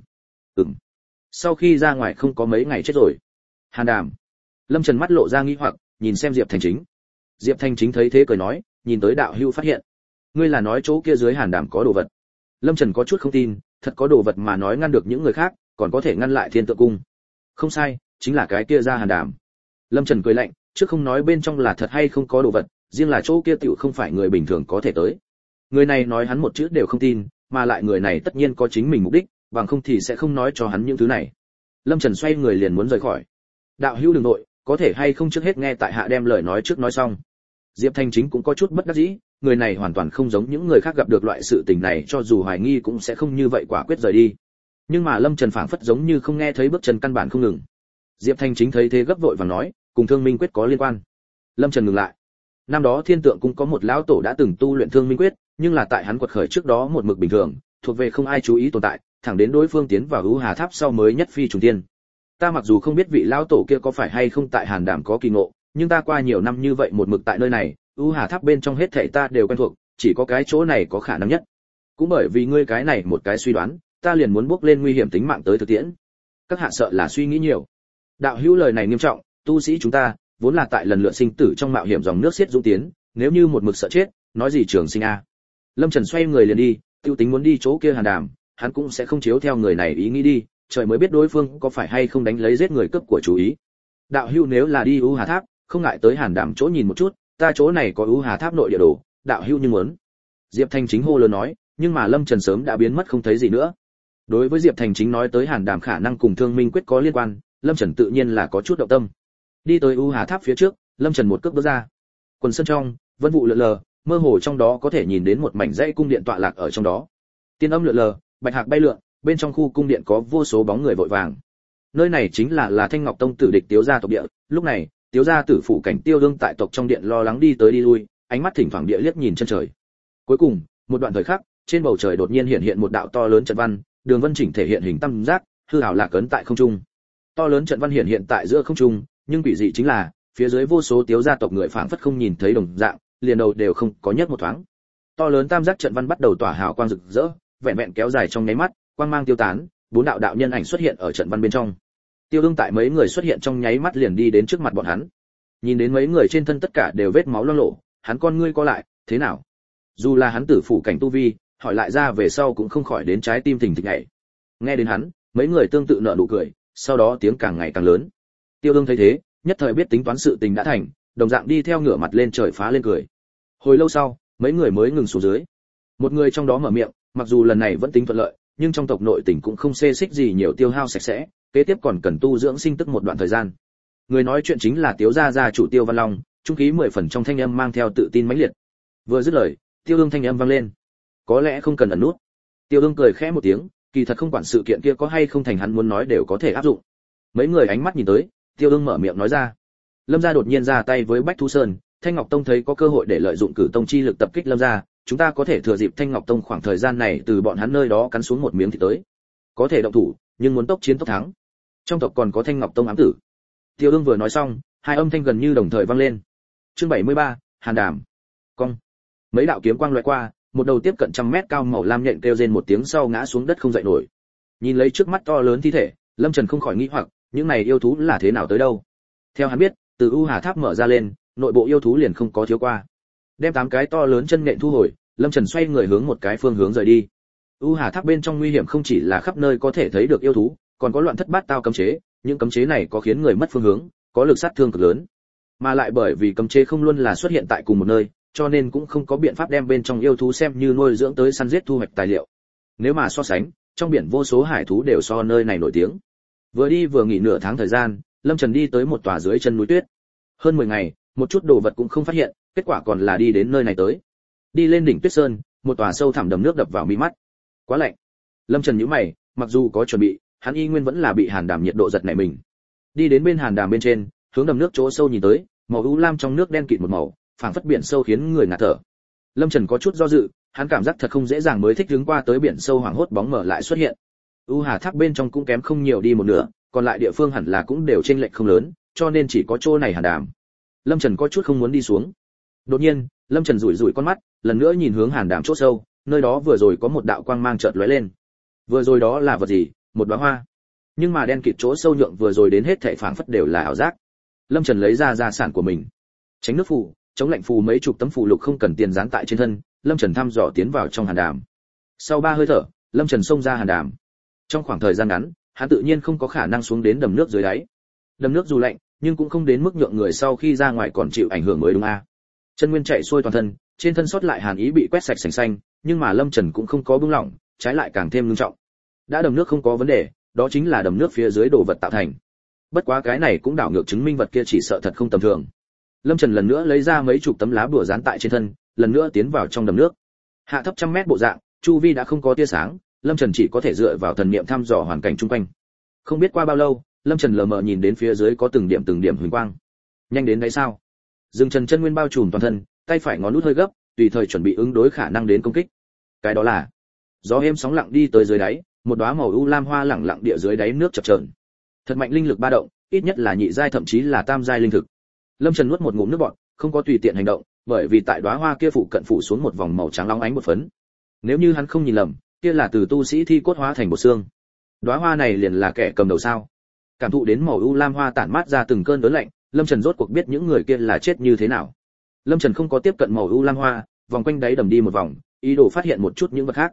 Speaker 1: Sau khi ra ngoài không có mấy ngày chết rồi. Hàn đàm. Lâm Trần mắt lộ ra nghi hoặc, nhìn xem Diệp Thanh Chính. Diệp Thanh Chính thấy thế cười nói, nhìn tới đạo hữu phát hiện, ngươi là nói chỗ kia dưới hàn đàm có đồ vật. Lâm Trần có chút không tin, thật có đồ vật mà nói ngăn được những người khác, còn có thể ngăn lại Thiên Tượng cung. Không sai, chính là cái kia ra hàn đàm. Lâm Trần cười lạnh, trước không nói bên trong là thật hay không có đồ vật, riêng là chỗ kia tiểu không phải người bình thường có thể tới. Người này nói hắn một chữ đều không tin, mà lại người này tất nhiên có chính mình mục đích, bằng không thì sẽ không nói cho hắn những thứ này. Lâm Trần xoay người liền muốn rời khỏi. Đạo hữu đừng nội, có thể hay không trước hết nghe tại hạ đem lời nói trước nói xong. Diệp Thanh Chính cũng có chút bất đắc dĩ, người này hoàn toàn không giống những người khác gặp được loại sự tình này, cho dù hoài nghi cũng sẽ không như vậy quả quyết rời đi. Nhưng mà Lâm Trần phảng phất giống như không nghe thấy bước chân căn bản không ngừng. Diệp Thanh Chính thấy thế gấp vội vàng nói, cùng Thương Minh quyết có liên quan. Lâm Trần ngừng lại. Năm đó Thiên Tượng cũng có một lão tổ đã từng tu luyện Thương Minh quyết, nhưng là tại hắn quật khởi trước đó một mực bình thường, thuộc về không ai chú ý tồn tại, thẳng đến đối phương tiến vào U Hà Tháp sau mới nhất phi trùng thiên. Ta mặc dù không biết vị lão tổ kia có phải hay không tại Hàn Đàm có kỳ ngộ, nhưng ta qua nhiều năm như vậy một mực tại nơi này, U Hà Tháp bên trong hết thảy ta đều quen thuộc, chỉ có cái chỗ này có khả năng nhất. Cũng bởi vì ngươi cái này một cái suy đoán, ta liền muốn bước lên nguy hiểm tính mạng tới thực tiễn. Các hạ sợ là suy nghĩ nhiều. Đạo hữu lời này nghiêm trọng, tu sĩ chúng ta vốn là tại lần lượt sinh tử trong mạo hiểm dòng nước xiết dũng tiến, nếu như một mực sợ chết, nói gì trường sinh a. Lâm Trần xoay người liền đi, tiêu tính muốn đi chỗ kia Hàn Đàm, hắn cũng sẽ không chiếu theo người này ý nghĩ đi, trời mới biết đối phương có phải hay không đánh lấy giết người cướp của chú ý. Đạo hữu nếu là đi U Hà Tháp, không ngại tới Hàn Đàm chỗ nhìn một chút, ta chỗ này có U Hà Tháp nội địa đồ, đạo hữu nhưng muốn. Diệp Thành Chính hô lớn nói, nhưng mà Lâm Trần sớm đã biến mất không thấy gì nữa. Đối với Diệp Thành Chính nói tới Hàn Đàm khả năng cùng Thương Minh Quyết có liên quan, Lâm Trần tự nhiên là có chút động tâm. Đi tới U Hà Tháp phía trước, Lâm Trần một cước bước ra. Quần sơn trong, vân vụ lượn lờ, mơ hồ trong đó có thể nhìn đến một mảnh dãy cung điện tọa lạc ở trong đó. Tiên âm lượn lờ, bạch hạc bay lượn, bên trong khu cung điện có vô số bóng người vội vàng. Nơi này chính là Thanh Ngọc Tông tử địch Tiếu gia tộc địa, lúc này, Tiếu gia tử phụ cảnh Tiêu Dương tại tộc trong điện lo lắng đi tới đi lui, ánh mắt thỉnh thoảng địa liếc nhìn chân trời. Cuối cùng, một đoạn thời khắc, trên bầu trời đột nhiên hiện một đạo to lớn trận văn, đường vân chỉnh thể hiện hình tam giác, hư ảo lạc ấn tại không trung. To lớn trận văn hiện tại giữa không trung, nhưng quỷ dị chính là, phía dưới vô số Tiếu gia tộc người phảng phất không nhìn thấy đồng dạng, liền đầu đều không có nhấc một thoáng. To lớn tam giác trận văn bắt đầu tỏa hào quang rực rỡ, vẹn vẹn kéo dài trong nháy mắt, quang mang tiêu tán, bốn đạo đạo nhân ảnh xuất hiện ở trận văn bên trong. Tiêu Dương tại mấy người xuất hiện trong nháy mắt liền đi đến trước mặt bọn hắn. Nhìn đến mấy người trên thân tất cả đều vết máu loang lổ, hắn con ngươi co lại, thế nào? Dù là hắn tử phủ cảnh tu vi, hỏi lại ra về sau cũng không khỏi đến trái tim thình thịch nhảy. Nghe đến hắn, mấy người tương tự nở nụ cười, sau đó tiếng càng ngày càng lớn. Tiêu Dương thấy thế, nhất thời biết tính toán sự tình đã thành, đồng dạng đi theo ngửa mặt lên trời phá lên cười. Hồi lâu sau, mấy người mới ngừng xuống dưới. Một người trong đó mở miệng, mặc dù lần này vẫn tính thuận lợi, nhưng trong tộc nội tình cũng không xê xích gì nhiều tiêu hao sạch sẽ, kế tiếp còn cần tu dưỡng sinh tức một đoạn thời gian. Người nói chuyện chính là Tiếu gia gia chủ Tiêu Văn Long, trung khí 10 phần trong thanh âm mang theo tự tin mãnh liệt. Vừa dứt lời, Tiêu Dương thanh âm vang lên. Có lẽ không cần ẩn nút. Tiêu Dương cười khẽ một tiếng, kỳ thật không quản sự kiện kia có hay không thành hắn muốn nói đều có thể áp dụng. Mấy người ánh mắt nhìn tới, Tiêu Dương mở miệng nói ra. Lâm gia đột nhiên ra tay với Bách Thú Sơn, Thanh Ngọc Tông thấy có cơ hội để lợi dụng cử tông chi lực tập kích Lâm gia, chúng ta có thể thừa dịp Thanh Ngọc Tông khoảng thời gian này từ bọn hắn nơi đó cắn xuống một miếng thịt tới. Có thể động thủ, nhưng muốn tốc chiến tốc thắng. Trong tộc còn có Thanh Ngọc Tông ám tử. Tiêu Dương vừa nói xong, hai âm thanh gần như đồng thời vang lên. Chương 73, Hàn Đàm. Cong. Mấy đạo kiếm quang lóe qua, một đầu tiếp cận trăm mét cao màu lam nhện kêu rên một tiếng sau ngã xuống đất không dậy nổi. Nhìn lấy trước mắt to lớn thi thể, Lâm Trần không khỏi nghi hoặc, những này yêu thú là thế nào tới đâu? Theo hắn biết, từ U Hà Tháp mở ra lên, nội bộ yêu thú liền không có thiếu qua. Đem 8 cái to lớn chân nhện thu hồi, Lâm Trần xoay người hướng một cái phương hướng rời đi. U Hà Tháp bên trong nguy hiểm không chỉ là khắp nơi có thể thấy được yêu thú, còn có loạn thất bát tao cấm chế, những cấm chế này có khiến người mất phương hướng, có lực sát thương cực lớn. Mà lại bởi vì cấm chế không luôn là xuất hiện tại cùng một nơi, cho nên cũng không có biện pháp đem bên trong yêu thú xem như nuôi dưỡng tới săn giết thu hoạch tài liệu. Nếu mà so sánh, trong biển vô số hải thú đều so nơi này nổi tiếng. Vừa đi vừa nghỉ nửa tháng thời gian, Lâm Trần đi tới một tòa dưới chân núi tuyết. Hơn 10 ngày, một chút đồ vật cũng không phát hiện, kết quả còn là đi đến nơi này tới. Đi lên đỉnh Tuyết Sơn, một tòa sâu thẳm đầm nước đập vào mi mắt. Quá lạnh. Lâm Trần nhíu mày, mặc dù có chuẩn bị, hắn y nguyên vẫn là bị Hàn Đàm nhiệt độ giật nảy mình. Đi đến bên Hàn Đàm bên trên, hướng đầm nước chỗ sâu nhìn tới, màu u lam trong nước đen kịt một màu, phảng phất biển sâu khiến người ngạt thở. Lâm Trần có chút do dự, hắn cảm giác thật không dễ dàng mới thích ứng qua tới biển sâu hoảng hốt bóng mở lại xuất hiện. U Hà Tháp bên trong cũng kém không nhiều đi một nửa, còn lại địa phương hẳn là cũng đều chênh lệch không lớn, cho nên chỉ có chỗ này Hàn Đàm. Lâm Trần có chút không muốn đi xuống. Đột nhiên, Lâm Trần rủi rủi con mắt, lần nữa nhìn hướng Hàn Đàm chỗ sâu, nơi đó vừa rồi có một đạo quang mang chợt lóe lên. Vừa rồi đó là vật gì? Một đóa hoa. Nhưng mà đen kịt chỗ sâu nhượng vừa rồi đến hết thảy phảng phất đều là ảo giác. Lâm Trần lấy ra gia sản của mình. Tránh nước phù, chống lạnh phù mấy chục tấm phù lục không cần tiền dán tại trên thân, Lâm Trần thăm dò tiến vào trong Hàn Đàm. Sau 3 hơi thở, Lâm Trần xông ra Hàn Đàm. Trong khoảng thời gian ngắn, hắn tự nhiên không có khả năng xuống đến đầm nước dưới đáy. Đầm nước dù lạnh, nhưng cũng không đến mức nhượng người sau khi ra ngoài còn chịu ảnh hưởng mới đúng a. Chân nguyên chạy xuôi toàn thân, trên thân sót lại hàn ý bị quét sạch sành xanh, nhưng mà Lâm Trần cũng không có buông lỏng, trái lại càng thêm nghiêm trọng. Đã đầm nước không có vấn đề, đó chính là đầm nước phía dưới đồ vật tạo thành. Bất quá cái này cũng đảo ngược chứng minh vật kia chỉ sợ thật không tầm thường. Lâm Trần lần nữa lấy ra mấy chục tấm lá bùa dán tại trên thân, lần nữa tiến vào trong đầm nước. Hạ thấp trăm mét bộ dạng, chu vi đã không có tia sáng, Lâm Trần chỉ có thể dựa vào thần niệm thăm dò hoàn cảnh xung quanh. Không biết qua bao lâu, Lâm Trần lờ mờ nhìn đến phía dưới có từng điểm huỳnh quang. Nhanh đến đấy sao? Dương Trần chân nguyên bao trùm toàn thân, tay phải ngón út hơi gấp, tùy thời chuẩn bị ứng đối khả năng đến công kích. Cái đó là gió êm sóng lặng đi tới dưới đáy, một đóa màu u lam hoa lẳng lặng địa dưới đáy nước chập chờn. Thật mạnh linh lực ba động, ít nhất là nhị giai thậm chí là tam giai linh thực. Lâm Trần nuốt một ngụm nước bọt, không có tùy tiện hành động, bởi vì tại đóa hoa kia phụ cận phủ xuống một vòng màu trắng long ánh một phấn. Nếu như hắn không nhìn lầm, kia là từ tu sĩ thi cốt hóa thành bộ xương. Đóa hoa này liền là kẻ cầm đầu sao? Cảm thụ đến màu u lam hoa tản mát ra từng cơn đớn lạnh, Lâm Trần rốt cuộc biết những người kia là chết như thế nào. Lâm Trần không có tiếp cận màu u lam hoa, vòng quanh đáy đầm đi một vòng, ý đồ phát hiện một chút những vật khác.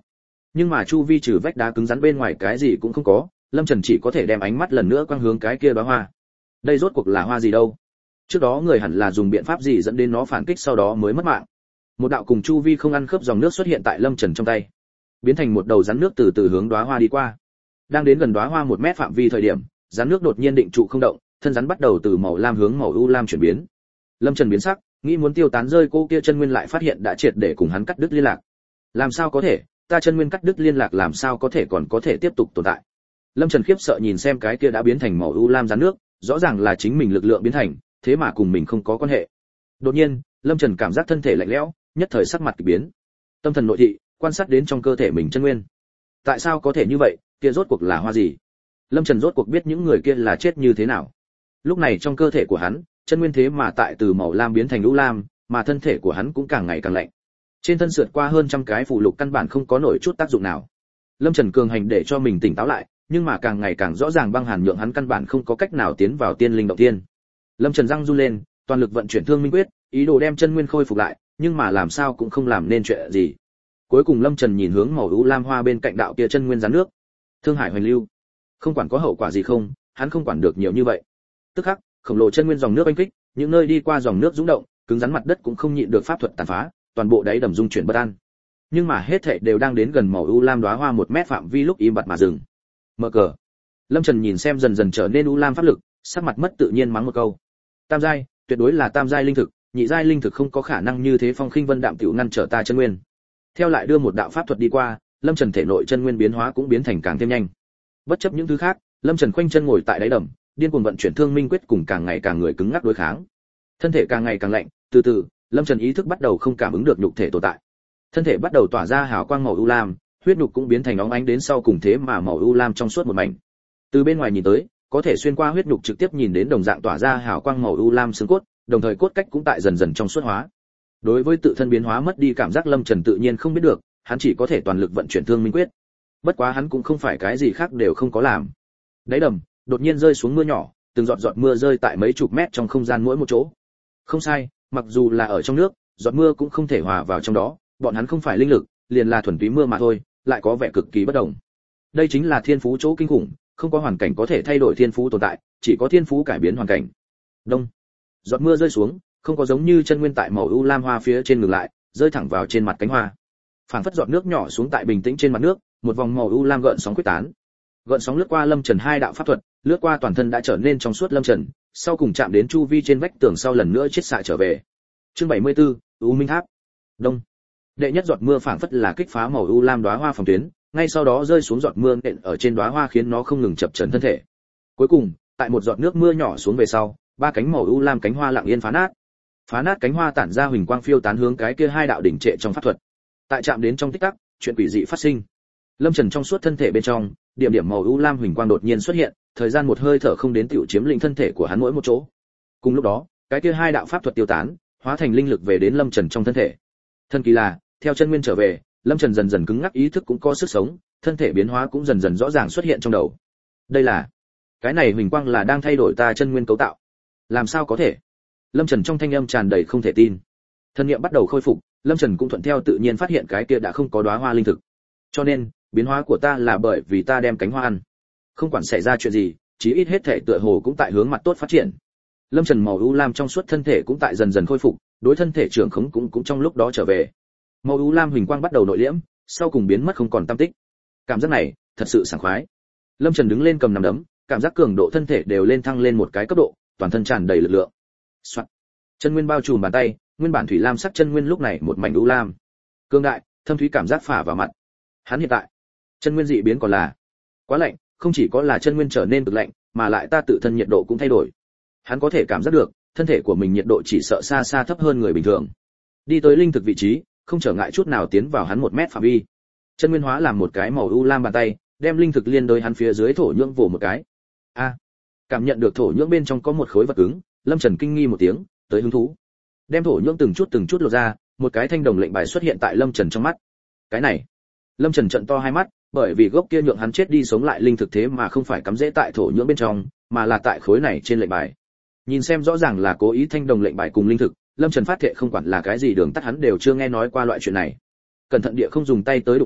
Speaker 1: Nhưng mà chu vi trừ vách đá cứng rắn bên ngoài cái gì cũng không có, Lâm Trần chỉ có thể đem ánh mắt lần nữa quang hướng cái kia đóa hoa. Đây rốt cuộc là hoa gì đâu? Trước đó người hẳn là dùng biện pháp gì dẫn đến nó phản kích sau đó mới mất mạng. Một đạo cùng chu vi không ăn khớp dòng nước xuất hiện tại Lâm Trần trong tay, biến thành một đầu rắn nước từ từ hướng đóa hoa đi qua. Đang đến gần đóa hoa 1 mét phạm vi thời điểm, rắn nước đột nhiên định trụ không động, thân rắn bắt đầu từ màu lam hướng màu u lam chuyển biến. Lâm Trần biến sắc, nghĩ muốn tiêu tán rơi cô kia chân nguyên lại phát hiện đã triệt để cùng hắn cắt đứt liên lạc. Làm sao có thể, ta chân nguyên cắt đứt liên lạc làm sao có thể còn có thể tiếp tục tồn tại. Lâm Trần khiếp sợ nhìn xem cái kia đã biến thành màu u lam rắn nước, rõ ràng là chính mình lực lượng biến thành, thế mà cùng mình không có quan hệ. Đột nhiên, Lâm Trần cảm giác thân thể lạnh lẽo, nhất thời sắc mặt kỳ biến. Tâm thần nội thị, quan sát đến trong cơ thể mình chân nguyên. Tại sao có thể như vậy, kia rốt cuộc là hoa gì? Lâm Trần rốt cuộc biết những người kia là chết như thế nào. Lúc này trong cơ thể của hắn, chân nguyên thế mà tại từ màu lam biến thành u lam, mà thân thể của hắn cũng càng ngày càng lạnh. Trên thân sượt qua hơn trăm cái phù lục căn bản không có nổi chút tác dụng nào. Lâm Trần cường hành để cho mình tỉnh táo lại, nhưng mà càng ngày càng rõ ràng băng hàn nhượng hắn căn bản không có cách nào tiến vào tiên linh động thiên. Lâm Trần răng run lên, toàn lực vận chuyển Thương Minh Quyết, ý đồ đem chân nguyên khôi phục lại, nhưng mà làm sao cũng không làm nên chuyện gì. Cuối cùng Lâm Trần nhìn hướng màu u lam hoa bên cạnh đạo kia chân nguyên rắn nước. Thương Hải Hoành Lưu, không quản có hậu quả gì không, hắn không quản được nhiều như vậy. Tức khắc, khổng lồ chân nguyên dòng nước oanh kích, những nơi đi qua dòng nước dũng động, cứng rắn mặt đất cũng không nhịn được pháp thuật tàn phá, toàn bộ đáy đầm rung chuyển bất an. Nhưng mà hết thảy đều đang đến gần màu u lam đóa hoa 1 mét phạm vi lúc im bặt mà dừng. Mở cờ. Lâm Trần nhìn xem dần dần trở nên u lam pháp lực, sắc mặt mất tự nhiên mắng một câu. Tam giai, tuyệt đối là tam giai linh thực, nhị giai linh thực không có khả năng như thế phong khinh vân đạm tiểu ngăn trở ta chân nguyên. Theo lại đưa một đạo pháp thuật đi qua, Lâm Trần thể nội chân nguyên biến hóa cũng biến thành càng thêm nhanh. Bất chấp những thứ khác, Lâm Trần khoanh chân ngồi tại đáy đầm, điên cuồng vận chuyển Thương Minh Quyết cùng càng ngày càng người cứng ngắc đối kháng. Thân thể càng ngày càng lạnh, từ từ, Lâm Trần ý thức bắt đầu không cảm ứng được nhục thể tồn tại. Thân thể bắt đầu tỏa ra hào quang màu u lam, huyết nhục cũng biến thành óng ánh đến sau cùng thế mà màu u lam trong suốt một mảnh. Từ bên ngoài nhìn tới, có thể xuyên qua huyết nhục trực tiếp nhìn đến đồng dạng tỏa ra hào quang màu u lam xương cốt, đồng thời cốt cách cũng tại dần dần trong suốt hóa. Đối với tự thân biến hóa mất đi cảm giác Lâm Trần tự nhiên không biết được, hắn chỉ có thể toàn lực vận chuyển Thương Minh Quyết. Bất quá hắn cũng không phải cái gì khác đều không có làm. Đáy đầm đột nhiên rơi xuống mưa nhỏ, từng giọt giọt mưa rơi tại mấy chục mét trong không gian mỗi một chỗ. Không sai, mặc dù là ở trong nước, giọt mưa cũng không thể hòa vào trong đó, bọn hắn không phải linh lực, liền là thuần túy mưa mà thôi, lại có vẻ cực kỳ bất đồng. Đây chính là thiên phú chỗ kinh khủng, không có hoàn cảnh có thể thay đổi thiên phú tồn tại, chỉ có thiên phú cải biến hoàn cảnh. Đông. Giọt mưa rơi xuống, không có giống như chân nguyên tại màu u lam hoa phía trên ngừng lại, rơi thẳng vào trên mặt cánh hoa. Phảng phất giọt nước nhỏ xuống tại bình tĩnh trên mặt nước, một vòng màu u lam gợn sóng quyết tán. Gợn sóng lướt qua Lâm Trần hai đạo pháp thuật, lướt qua toàn thân đã trở nên trong suốt Lâm Trần, sau cùng chạm đến chu vi trên vách tường sau lần nữa chết xạ trở về. Chương 74, U Minh Tháp. Đông. Đệ nhất giọt mưa phảng phất là kích phá màu u lam đóa hoa phòng tuyến, ngay sau đó rơi xuống giọt mưa nện ở trên đóa hoa khiến nó không ngừng chập chờn thân thể. Cuối cùng, tại một giọt nước mưa nhỏ xuống về sau, ba cánh màu u lam cánh hoa lặng yên phá nát. Phá nát cánh hoa tản ra huỳnh quang phiêu tán hướng cái kia hai đạo đỉnh trệ trong pháp thuật. Tại chạm đến trong tích tắc, chuyện quỷ dị phát sinh. Lâm Trần trong suốt thân thể bên trong, điểm điểm màu u lam huỳnh quang đột nhiên xuất hiện, thời gian một hơi thở không đến tiểu chiếm lĩnh thân thể của hắn mỗi một chỗ. Cùng lúc đó, cái kia hai đạo pháp thuật tiêu tán, hóa thành linh lực về đến Lâm Trần trong thân thể. Thần kỳ là, theo chân nguyên trở về, Lâm Trần dần dần cứng ngắc, ý thức cũng có sức sống, thân thể biến hóa cũng dần dần rõ ràng xuất hiện trong đầu. Đây là, cái này huỳnh quang là đang thay đổi ta chân nguyên cấu tạo. Làm sao có thể? Lâm Trần trong thanh âm tràn đầy không thể tin. Thân niệm bắt đầu khôi phục, Lâm Trần cũng thuận theo tự nhiên phát hiện cái kia đã không có đóa hoa linh thực. Cho nên, biến hóa của ta là bởi vì ta đem cánh hoa ăn. Không quản xảy ra chuyện gì, chí ít hết thể tựa hồ cũng tại hướng mặt tốt phát triển. Lâm Trần màu u lam trong suốt thân thể cũng tại dần dần khôi phục, đối thân thể trưởng khống cũng trong lúc đó trở về. Màu u lam huỳnh quang bắt đầu nội liễm, sau cùng biến mất không còn tăm tích. Cảm giác này, thật sự sảng khoái. Lâm Trần đứng lên cầm nắm đấm, cảm giác cường độ thân thể đều lên thăng lên một cái cấp độ, toàn thân tràn đầy lực lượng. Soạn. Chân nguyên bao trùm bàn tay, nguyên bản thủy lam sắc chân nguyên lúc này một mảnh u lam. Cương đại, thâm thúy cảm giác phả vào mặt. Hắn hiện tại, chân nguyên dị biến còn là quá lạnh, không chỉ có là chân nguyên trở nên cực lạnh, mà lại ta tự thân nhiệt độ cũng thay đổi. Hắn có thể cảm giác được, thân thể của mình nhiệt độ chỉ sợ xa xa thấp hơn người bình thường. Đi tới linh thực vị trí, không trở ngại chút nào tiến vào hắn 1 mét phạm vi. Chân nguyên hóa làm một cái màu u lam bàn tay, đem linh thực liên đối hắn phía dưới thổ nhưỡng vồ một cái. A, cảm nhận được thổ nhưỡng bên trong có một khối vật cứng, Lâm Trần kinh nghi một tiếng, tới hứng thú. Đem thổ nhưỡng từng chút lột ra, một cái thanh đồng lệnh bài xuất hiện tại Lâm Trần trong mắt. Cái này, Lâm Trần trợn to hai mắt, bởi vì gốc kia nhượng hắn chết đi sống lại linh thực thế mà không phải cắm rễ tại thổ nhưỡng bên trong, mà là tại khối này trên lệnh bài. Nhìn xem rõ ràng là cố ý thanh đồng lệnh bài cùng linh thực, Lâm Trần phát thệ không quản là cái gì đường tắt hắn đều chưa nghe nói qua loại chuyện này. Cẩn thận địa không dùng tay tới đụng chạm,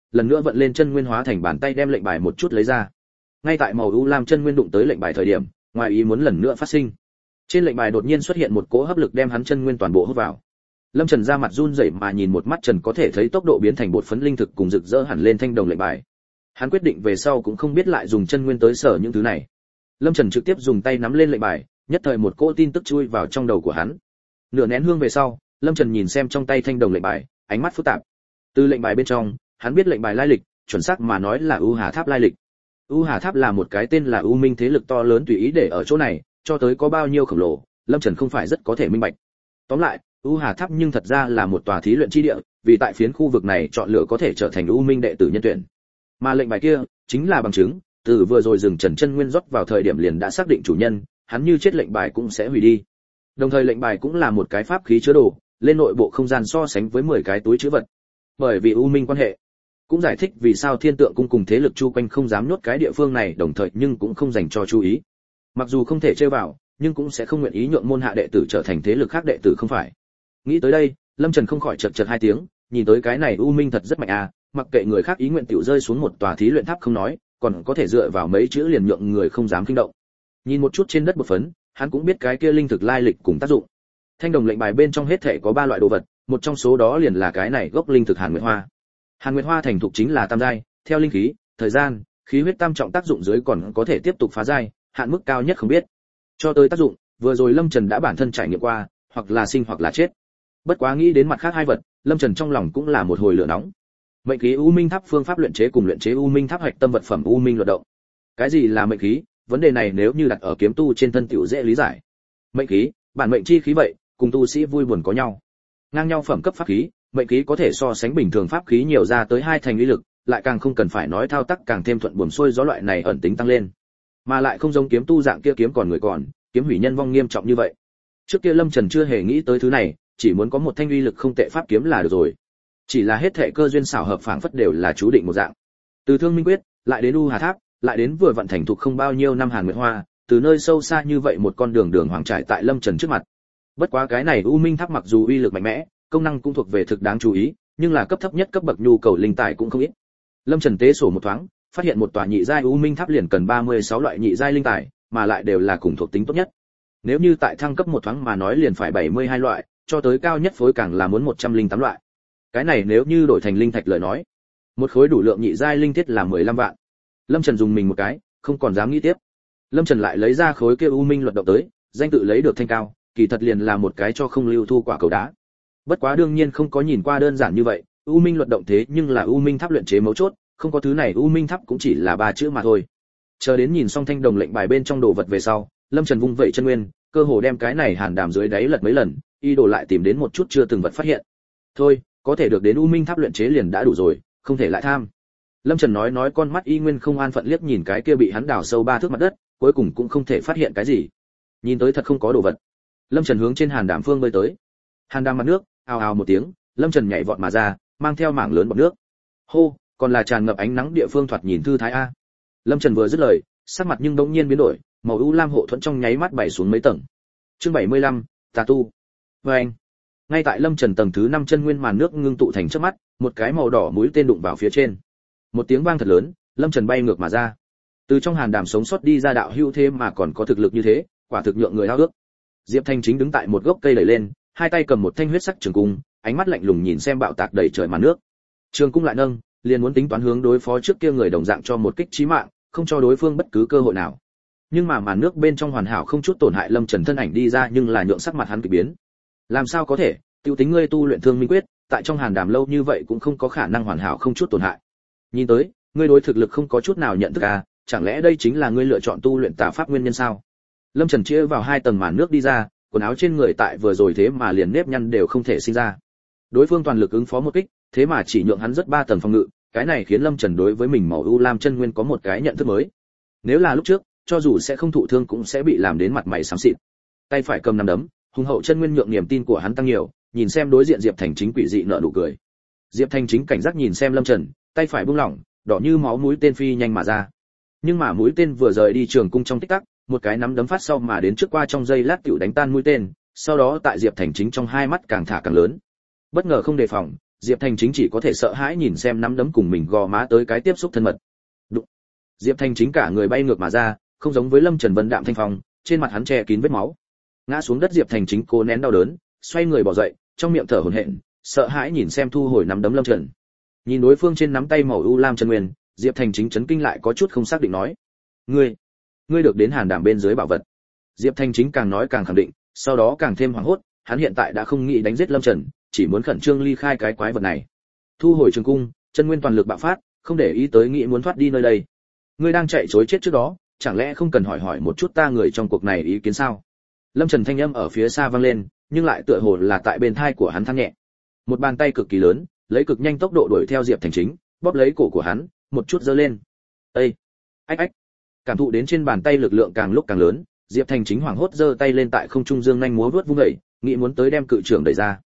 Speaker 1: lần nữa vận lên chân nguyên hóa thành bàn tay đem lệnh bài một chút lấy ra. Ngay tại màu u lam chân nguyên đụng tới lệnh bài thời điểm, ngoài ý muốn lần nữa phát sinh. Trên lệnh bài đột nhiên xuất hiện một cỗ hấp lực đem hắn chân nguyên toàn bộ hút vào. Lâm Trần ra mặt run rẩy mà nhìn một mắt Trần có thể thấy tốc độ biến thành bột phấn linh thực cùng rực rỡ hẳn lên thanh đồng lệnh bài. Hắn quyết định về sau cũng không biết lại dùng chân nguyên tới sở những thứ này. Lâm Trần trực tiếp dùng tay nắm lên lệnh bài, nhất thời một cỗ tin tức chui vào trong đầu của hắn. Nửa nén hương về sau, Lâm Trần nhìn xem trong tay thanh đồng lệnh bài, ánh mắt phức tạp. Từ lệnh bài bên trong, hắn biết lệnh bài lai lịch, chuẩn xác mà nói là U Hà Tháp lai lịch. U Hà Tháp là một cái tên là U Minh thế lực to lớn tùy ý để ở chỗ này, cho tới có bao nhiêu khổng lồ, Lâm Trần không phải rất có thể minh bạch. Tóm lại, U Hà Tháp nhưng thật ra là một tòa thí luyện chi địa, vì tại phiến khu vực này chọn lựa có thể trở thành U Minh đệ tử nhân tuyển. Mà lệnh bài kia chính là bằng chứng, từ vừa rồi dừng Trần chân nguyên rót vào thời điểm liền đã xác định chủ nhân, hắn như chết lệnh bài cũng sẽ hủy đi. Đồng thời lệnh bài cũng là một cái pháp khí chứa đồ, lên nội bộ không gian so sánh với 10 cái túi trữ vật. Bởi vì U Minh quan hệ, cũng giải thích vì sao Thiên Tượng cung cùng thế lực chu quanh không dám nhốt cái địa phương này, đồng thời nhưng cũng không dành cho chú ý. Mặc dù không thể chơi vào, nhưng cũng sẽ không nguyện ý nhượng môn hạ đệ tử trở thành thế lực khác đệ tử không phải. Nghĩ tới đây, Lâm Trần không khỏi chật chật hai tiếng, nhìn tới cái này U Minh thật rất mạnh à, mặc kệ người khác ý nguyện tiểu rơi xuống một tòa thí luyện tháp không nói, còn có thể dựa vào mấy chữ liền nhượng người không dám kinh động. Nhìn một chút trên đất bột phấn, hắn cũng biết cái kia linh thực lai lịch cùng tác dụng. Thanh đồng lệnh bài bên trong hết thảy có 3 loại đồ vật, một trong số đó liền là cái này gốc linh thực Hàn Nguyệt Hoa. Hàn Nguyệt Hoa thành thục chính là tam giai, theo linh khí, thời gian, khí huyết tam trọng tác dụng dưới còn có thể tiếp tục phá giai, hạn mức cao nhất không biết. Cho tới tác dụng, vừa rồi Lâm Trần đã bản thân trải nghiệm qua, hoặc là sinh hoặc là chết. Bất quá nghĩ đến mặt khác hai vật, Lâm Trần trong lòng cũng là một hồi lửa nóng. Mệnh khí U Minh Tháp phương pháp luyện chế cùng luyện chế U Minh Tháp hạch tâm vật phẩm U Minh luật động. Cái gì là mệnh khí? Vấn đề này nếu như đặt ở kiếm tu trên thân tiểu dễ lý giải. Mệnh khí, bản mệnh chi khí vậy, cùng tu sĩ vui buồn có nhau. Ngang nhau phẩm cấp pháp khí, mệnh khí có thể so sánh bình thường pháp khí nhiều ra tới 2 thành uy lực, lại càng không cần phải nói thao tác càng thêm thuận buồm xuôi gió loại này ẩn tính tăng lên. Mà lại không giống kiếm tu dạng kia kiếm còn người còn, kiếm hủy nhân vong nghiêm trọng như vậy. Trước kia Lâm Trần chưa hề nghĩ tới thứ này, chỉ muốn có một thanh uy lực không tệ pháp kiếm là được rồi. Chỉ là hết thệ cơ duyên xảo hợp phảng phất đều là chú định một dạng. Từ Thương Minh Quyết, lại đến U Hà Tháp, lại đến vừa vận thành thục không bao nhiêu năm Hàn Nguyệt Hoa, từ nơi sâu xa như vậy một con đường hoàng trải tại Lâm Trần trước mặt. Bất quá cái này U Minh Tháp mặc dù uy lực mạnh mẽ, công năng cũng thuộc về thực đáng chú ý, nhưng là cấp thấp nhất cấp bậc nhu cầu linh tài cũng không ít. Lâm Trần tế sổ một thoáng, phát hiện một tòa nhị giai U Minh Tháp liền cần 36 loại nhị giai linh tài, mà lại đều là cùng thuộc tính tốt nhất. Nếu như tại thăng cấp một thoáng mà nói liền phải 72 loại, cho tới cao nhất phối càng là muốn 108 loại. Cái này nếu như đổi thành linh thạch lời nói, một khối đủ lượng nhị giai linh thiết là 15 vạn. Lâm Trần dùng mình một cái, không còn dám nghĩ tiếp. Lâm Trần lại lấy ra khối kia U Minh luật động tới, danh tự lấy được thanh cao, kỳ thật liền là một cái cho không lưu thu quả cầu đá. Bất quá đương nhiên không có nhìn qua đơn giản như vậy, U Minh luật động thế nhưng là U Minh Tháp luyện chế mấu chốt, không có thứ này U Minh Tháp cũng chỉ là 3 chữ mà thôi. Chờ đến nhìn xong thanh đồng lệnh bài bên trong đồ vật về sau, Lâm Trần vung vậy chân nguyên, cơ hồ đem cái này hàn đàm dưới đáy lật mấy lần, y đồ lại tìm đến một chút chưa từng vật phát hiện. Thôi, có thể được đến U Minh Tháp luyện chế liền đã đủ rồi, không thể lại tham. Lâm Trần nói con mắt y nguyên không an phận liếc nhìn cái kia bị hắn đào sâu 3 thước mặt đất, cuối cùng cũng không thể phát hiện cái gì. Nhìn tới thật không có đồ vật. Lâm Trần hướng trên hàn đàm phương bơi tới. Hàn đàm mặt nước, ào ào một tiếng, Lâm Trần nhảy vọt mà ra, mang theo mảng lớn bọt nước. Hô, còn là tràn ngập ánh nắng địa phương thoạt nhìn thư thái a. Lâm Trần vừa dứt lời, sắc mặt nhưng bỗng nhiên biến đổi, màu u lam hộ thuẫn trong nháy mắt bay xuống mấy tầng. Chương 75, Tà tu. Oeng. Ngay tại Lâm Trần tầng thứ 5 chân nguyên màn nước ngưng tụ thành trước mắt, một cái màu đỏ mũi tên đụng vào phía trên. Một tiếng vang thật lớn, Lâm Trần bay ngược mà ra. Từ trong hàn đàm sống sót đi ra đạo hữu thế mà còn có thực lực như thế, quả thực nhượng người hao ước. Diệp Thanh chính đứng tại một gốc cây đẩy lên, hai tay cầm một thanh huyết sắc trường cung, ánh mắt lạnh lùng nhìn xem bạo tạc đầy trời màn nước. Trường cung lại nâng, liền muốn tính toán hướng đối phó trước kia người đồng dạng cho một kích chí mạng, không cho đối phương bất cứ cơ hội nào. Nhưng mà màn nước bên trong hoàn hảo không chút tổn hại, Lâm Trần thân ảnh đi ra nhưng là nhượng sắc mặt hắn kỳ biến. Làm sao có thể, tiêu tính ngươi tu luyện Thương Minh Quyết, tại trong hàn đàm lâu như vậy cũng không có khả năng hoàn hảo không chút tổn hại. Nhìn tới, ngươi đối thực lực không có chút nào nhận thức à, chẳng lẽ đây chính là ngươi lựa chọn tu luyện tà pháp nguyên nhân sao? Lâm Trần chia vào 2 tầng màn nước đi ra, quần áo trên người tại vừa rồi thế mà liền nếp nhăn đều không thể sinh ra. Đối phương toàn lực ứng phó một kích, thế mà chỉ nhượng hắn rất 3 tầng phòng ngự, cái này khiến Lâm Trần đối với mình màu u lam chân nguyên có một cái nhận thức mới. Nếu là lúc trước, cho dù sẽ không thụ thương cũng sẽ bị làm đến mặt mày xám xịt. Tay phải cầm nắm đấm, hùng hậu chân nguyên nhượng niềm tin của hắn tăng nhiều, nhìn xem đối diện Diệp Thành Chính quỷ dị nở nụ cười. Diệp Thành Chính cảnh giác nhìn xem Lâm Trần, tay phải buông lỏng, đỏ như máu mũi tên phi nhanh mà ra. Nhưng mà mũi tên vừa rời đi trường cung trong tích tắc, một cái nắm đấm phát sau mà đến trước qua trong giây lát tiểu đánh tan mũi tên, sau đó tại Diệp Thành Chính trong hai mắt càng thả càng lớn. Bất ngờ không đề phòng, Diệp Thành Chính chỉ có thể sợ hãi nhìn xem nắm đấm cùng mình gò má tới cái tiếp xúc thân mật. Đụng. Diệp Thành Chính cả người bay ngược mà ra, không giống với Lâm Trần Vân đạm thanh phong, trên mặt hắn che kín vết máu. Ngã xuống đất Diệp Thành Chính cố nén đau đớn, xoay người bỏ dậy, trong miệng thở hổn hển, sợ hãi nhìn xem thu hồi nắm đấm Lâm Trần. Nhìn đối phương trên nắm tay màu u lam chân nguyên, Diệp Thành Chính chấn kinh lại có chút không xác định nói: ngươi được đến Hàn Đảm bên dưới bảo vật." Diệp Thành Chính càng nói càng khẳng định, sau đó càng thêm hoảng hốt, hắn hiện tại đã không nghĩ đánh giết Lâm Trần, chỉ muốn khẩn trương ly khai cái quái vật này. Thu hồi trường cung, chân nguyên toàn lực bạo phát, không để ý tới nghĩ muốn thoát đi nơi đây. Ngươi đang chạy trối chết trước đó, chẳng lẽ không cần hỏi một chút ta người trong cuộc này ý kiến sao? Lâm Trần thanh âm ở phía xa vang lên, nhưng lại tựa hồ là tại bên tai của hắn than nhẹ. Một bàn tay cực kỳ lớn, lấy cực nhanh tốc độ đuổi theo Diệp Thành Chính, bóp lấy cổ của hắn, một chút giơ lên. "Ê!" Ách ách. Cảm thụ đến trên bàn tay lực lượng càng lúc càng lớn, Diệp Thành Chính hoảng hốt giơ tay lên tại không trung dương nhanh múa vớt vung dậy, nghĩ muốn tới đem cự trưởng đẩy ra.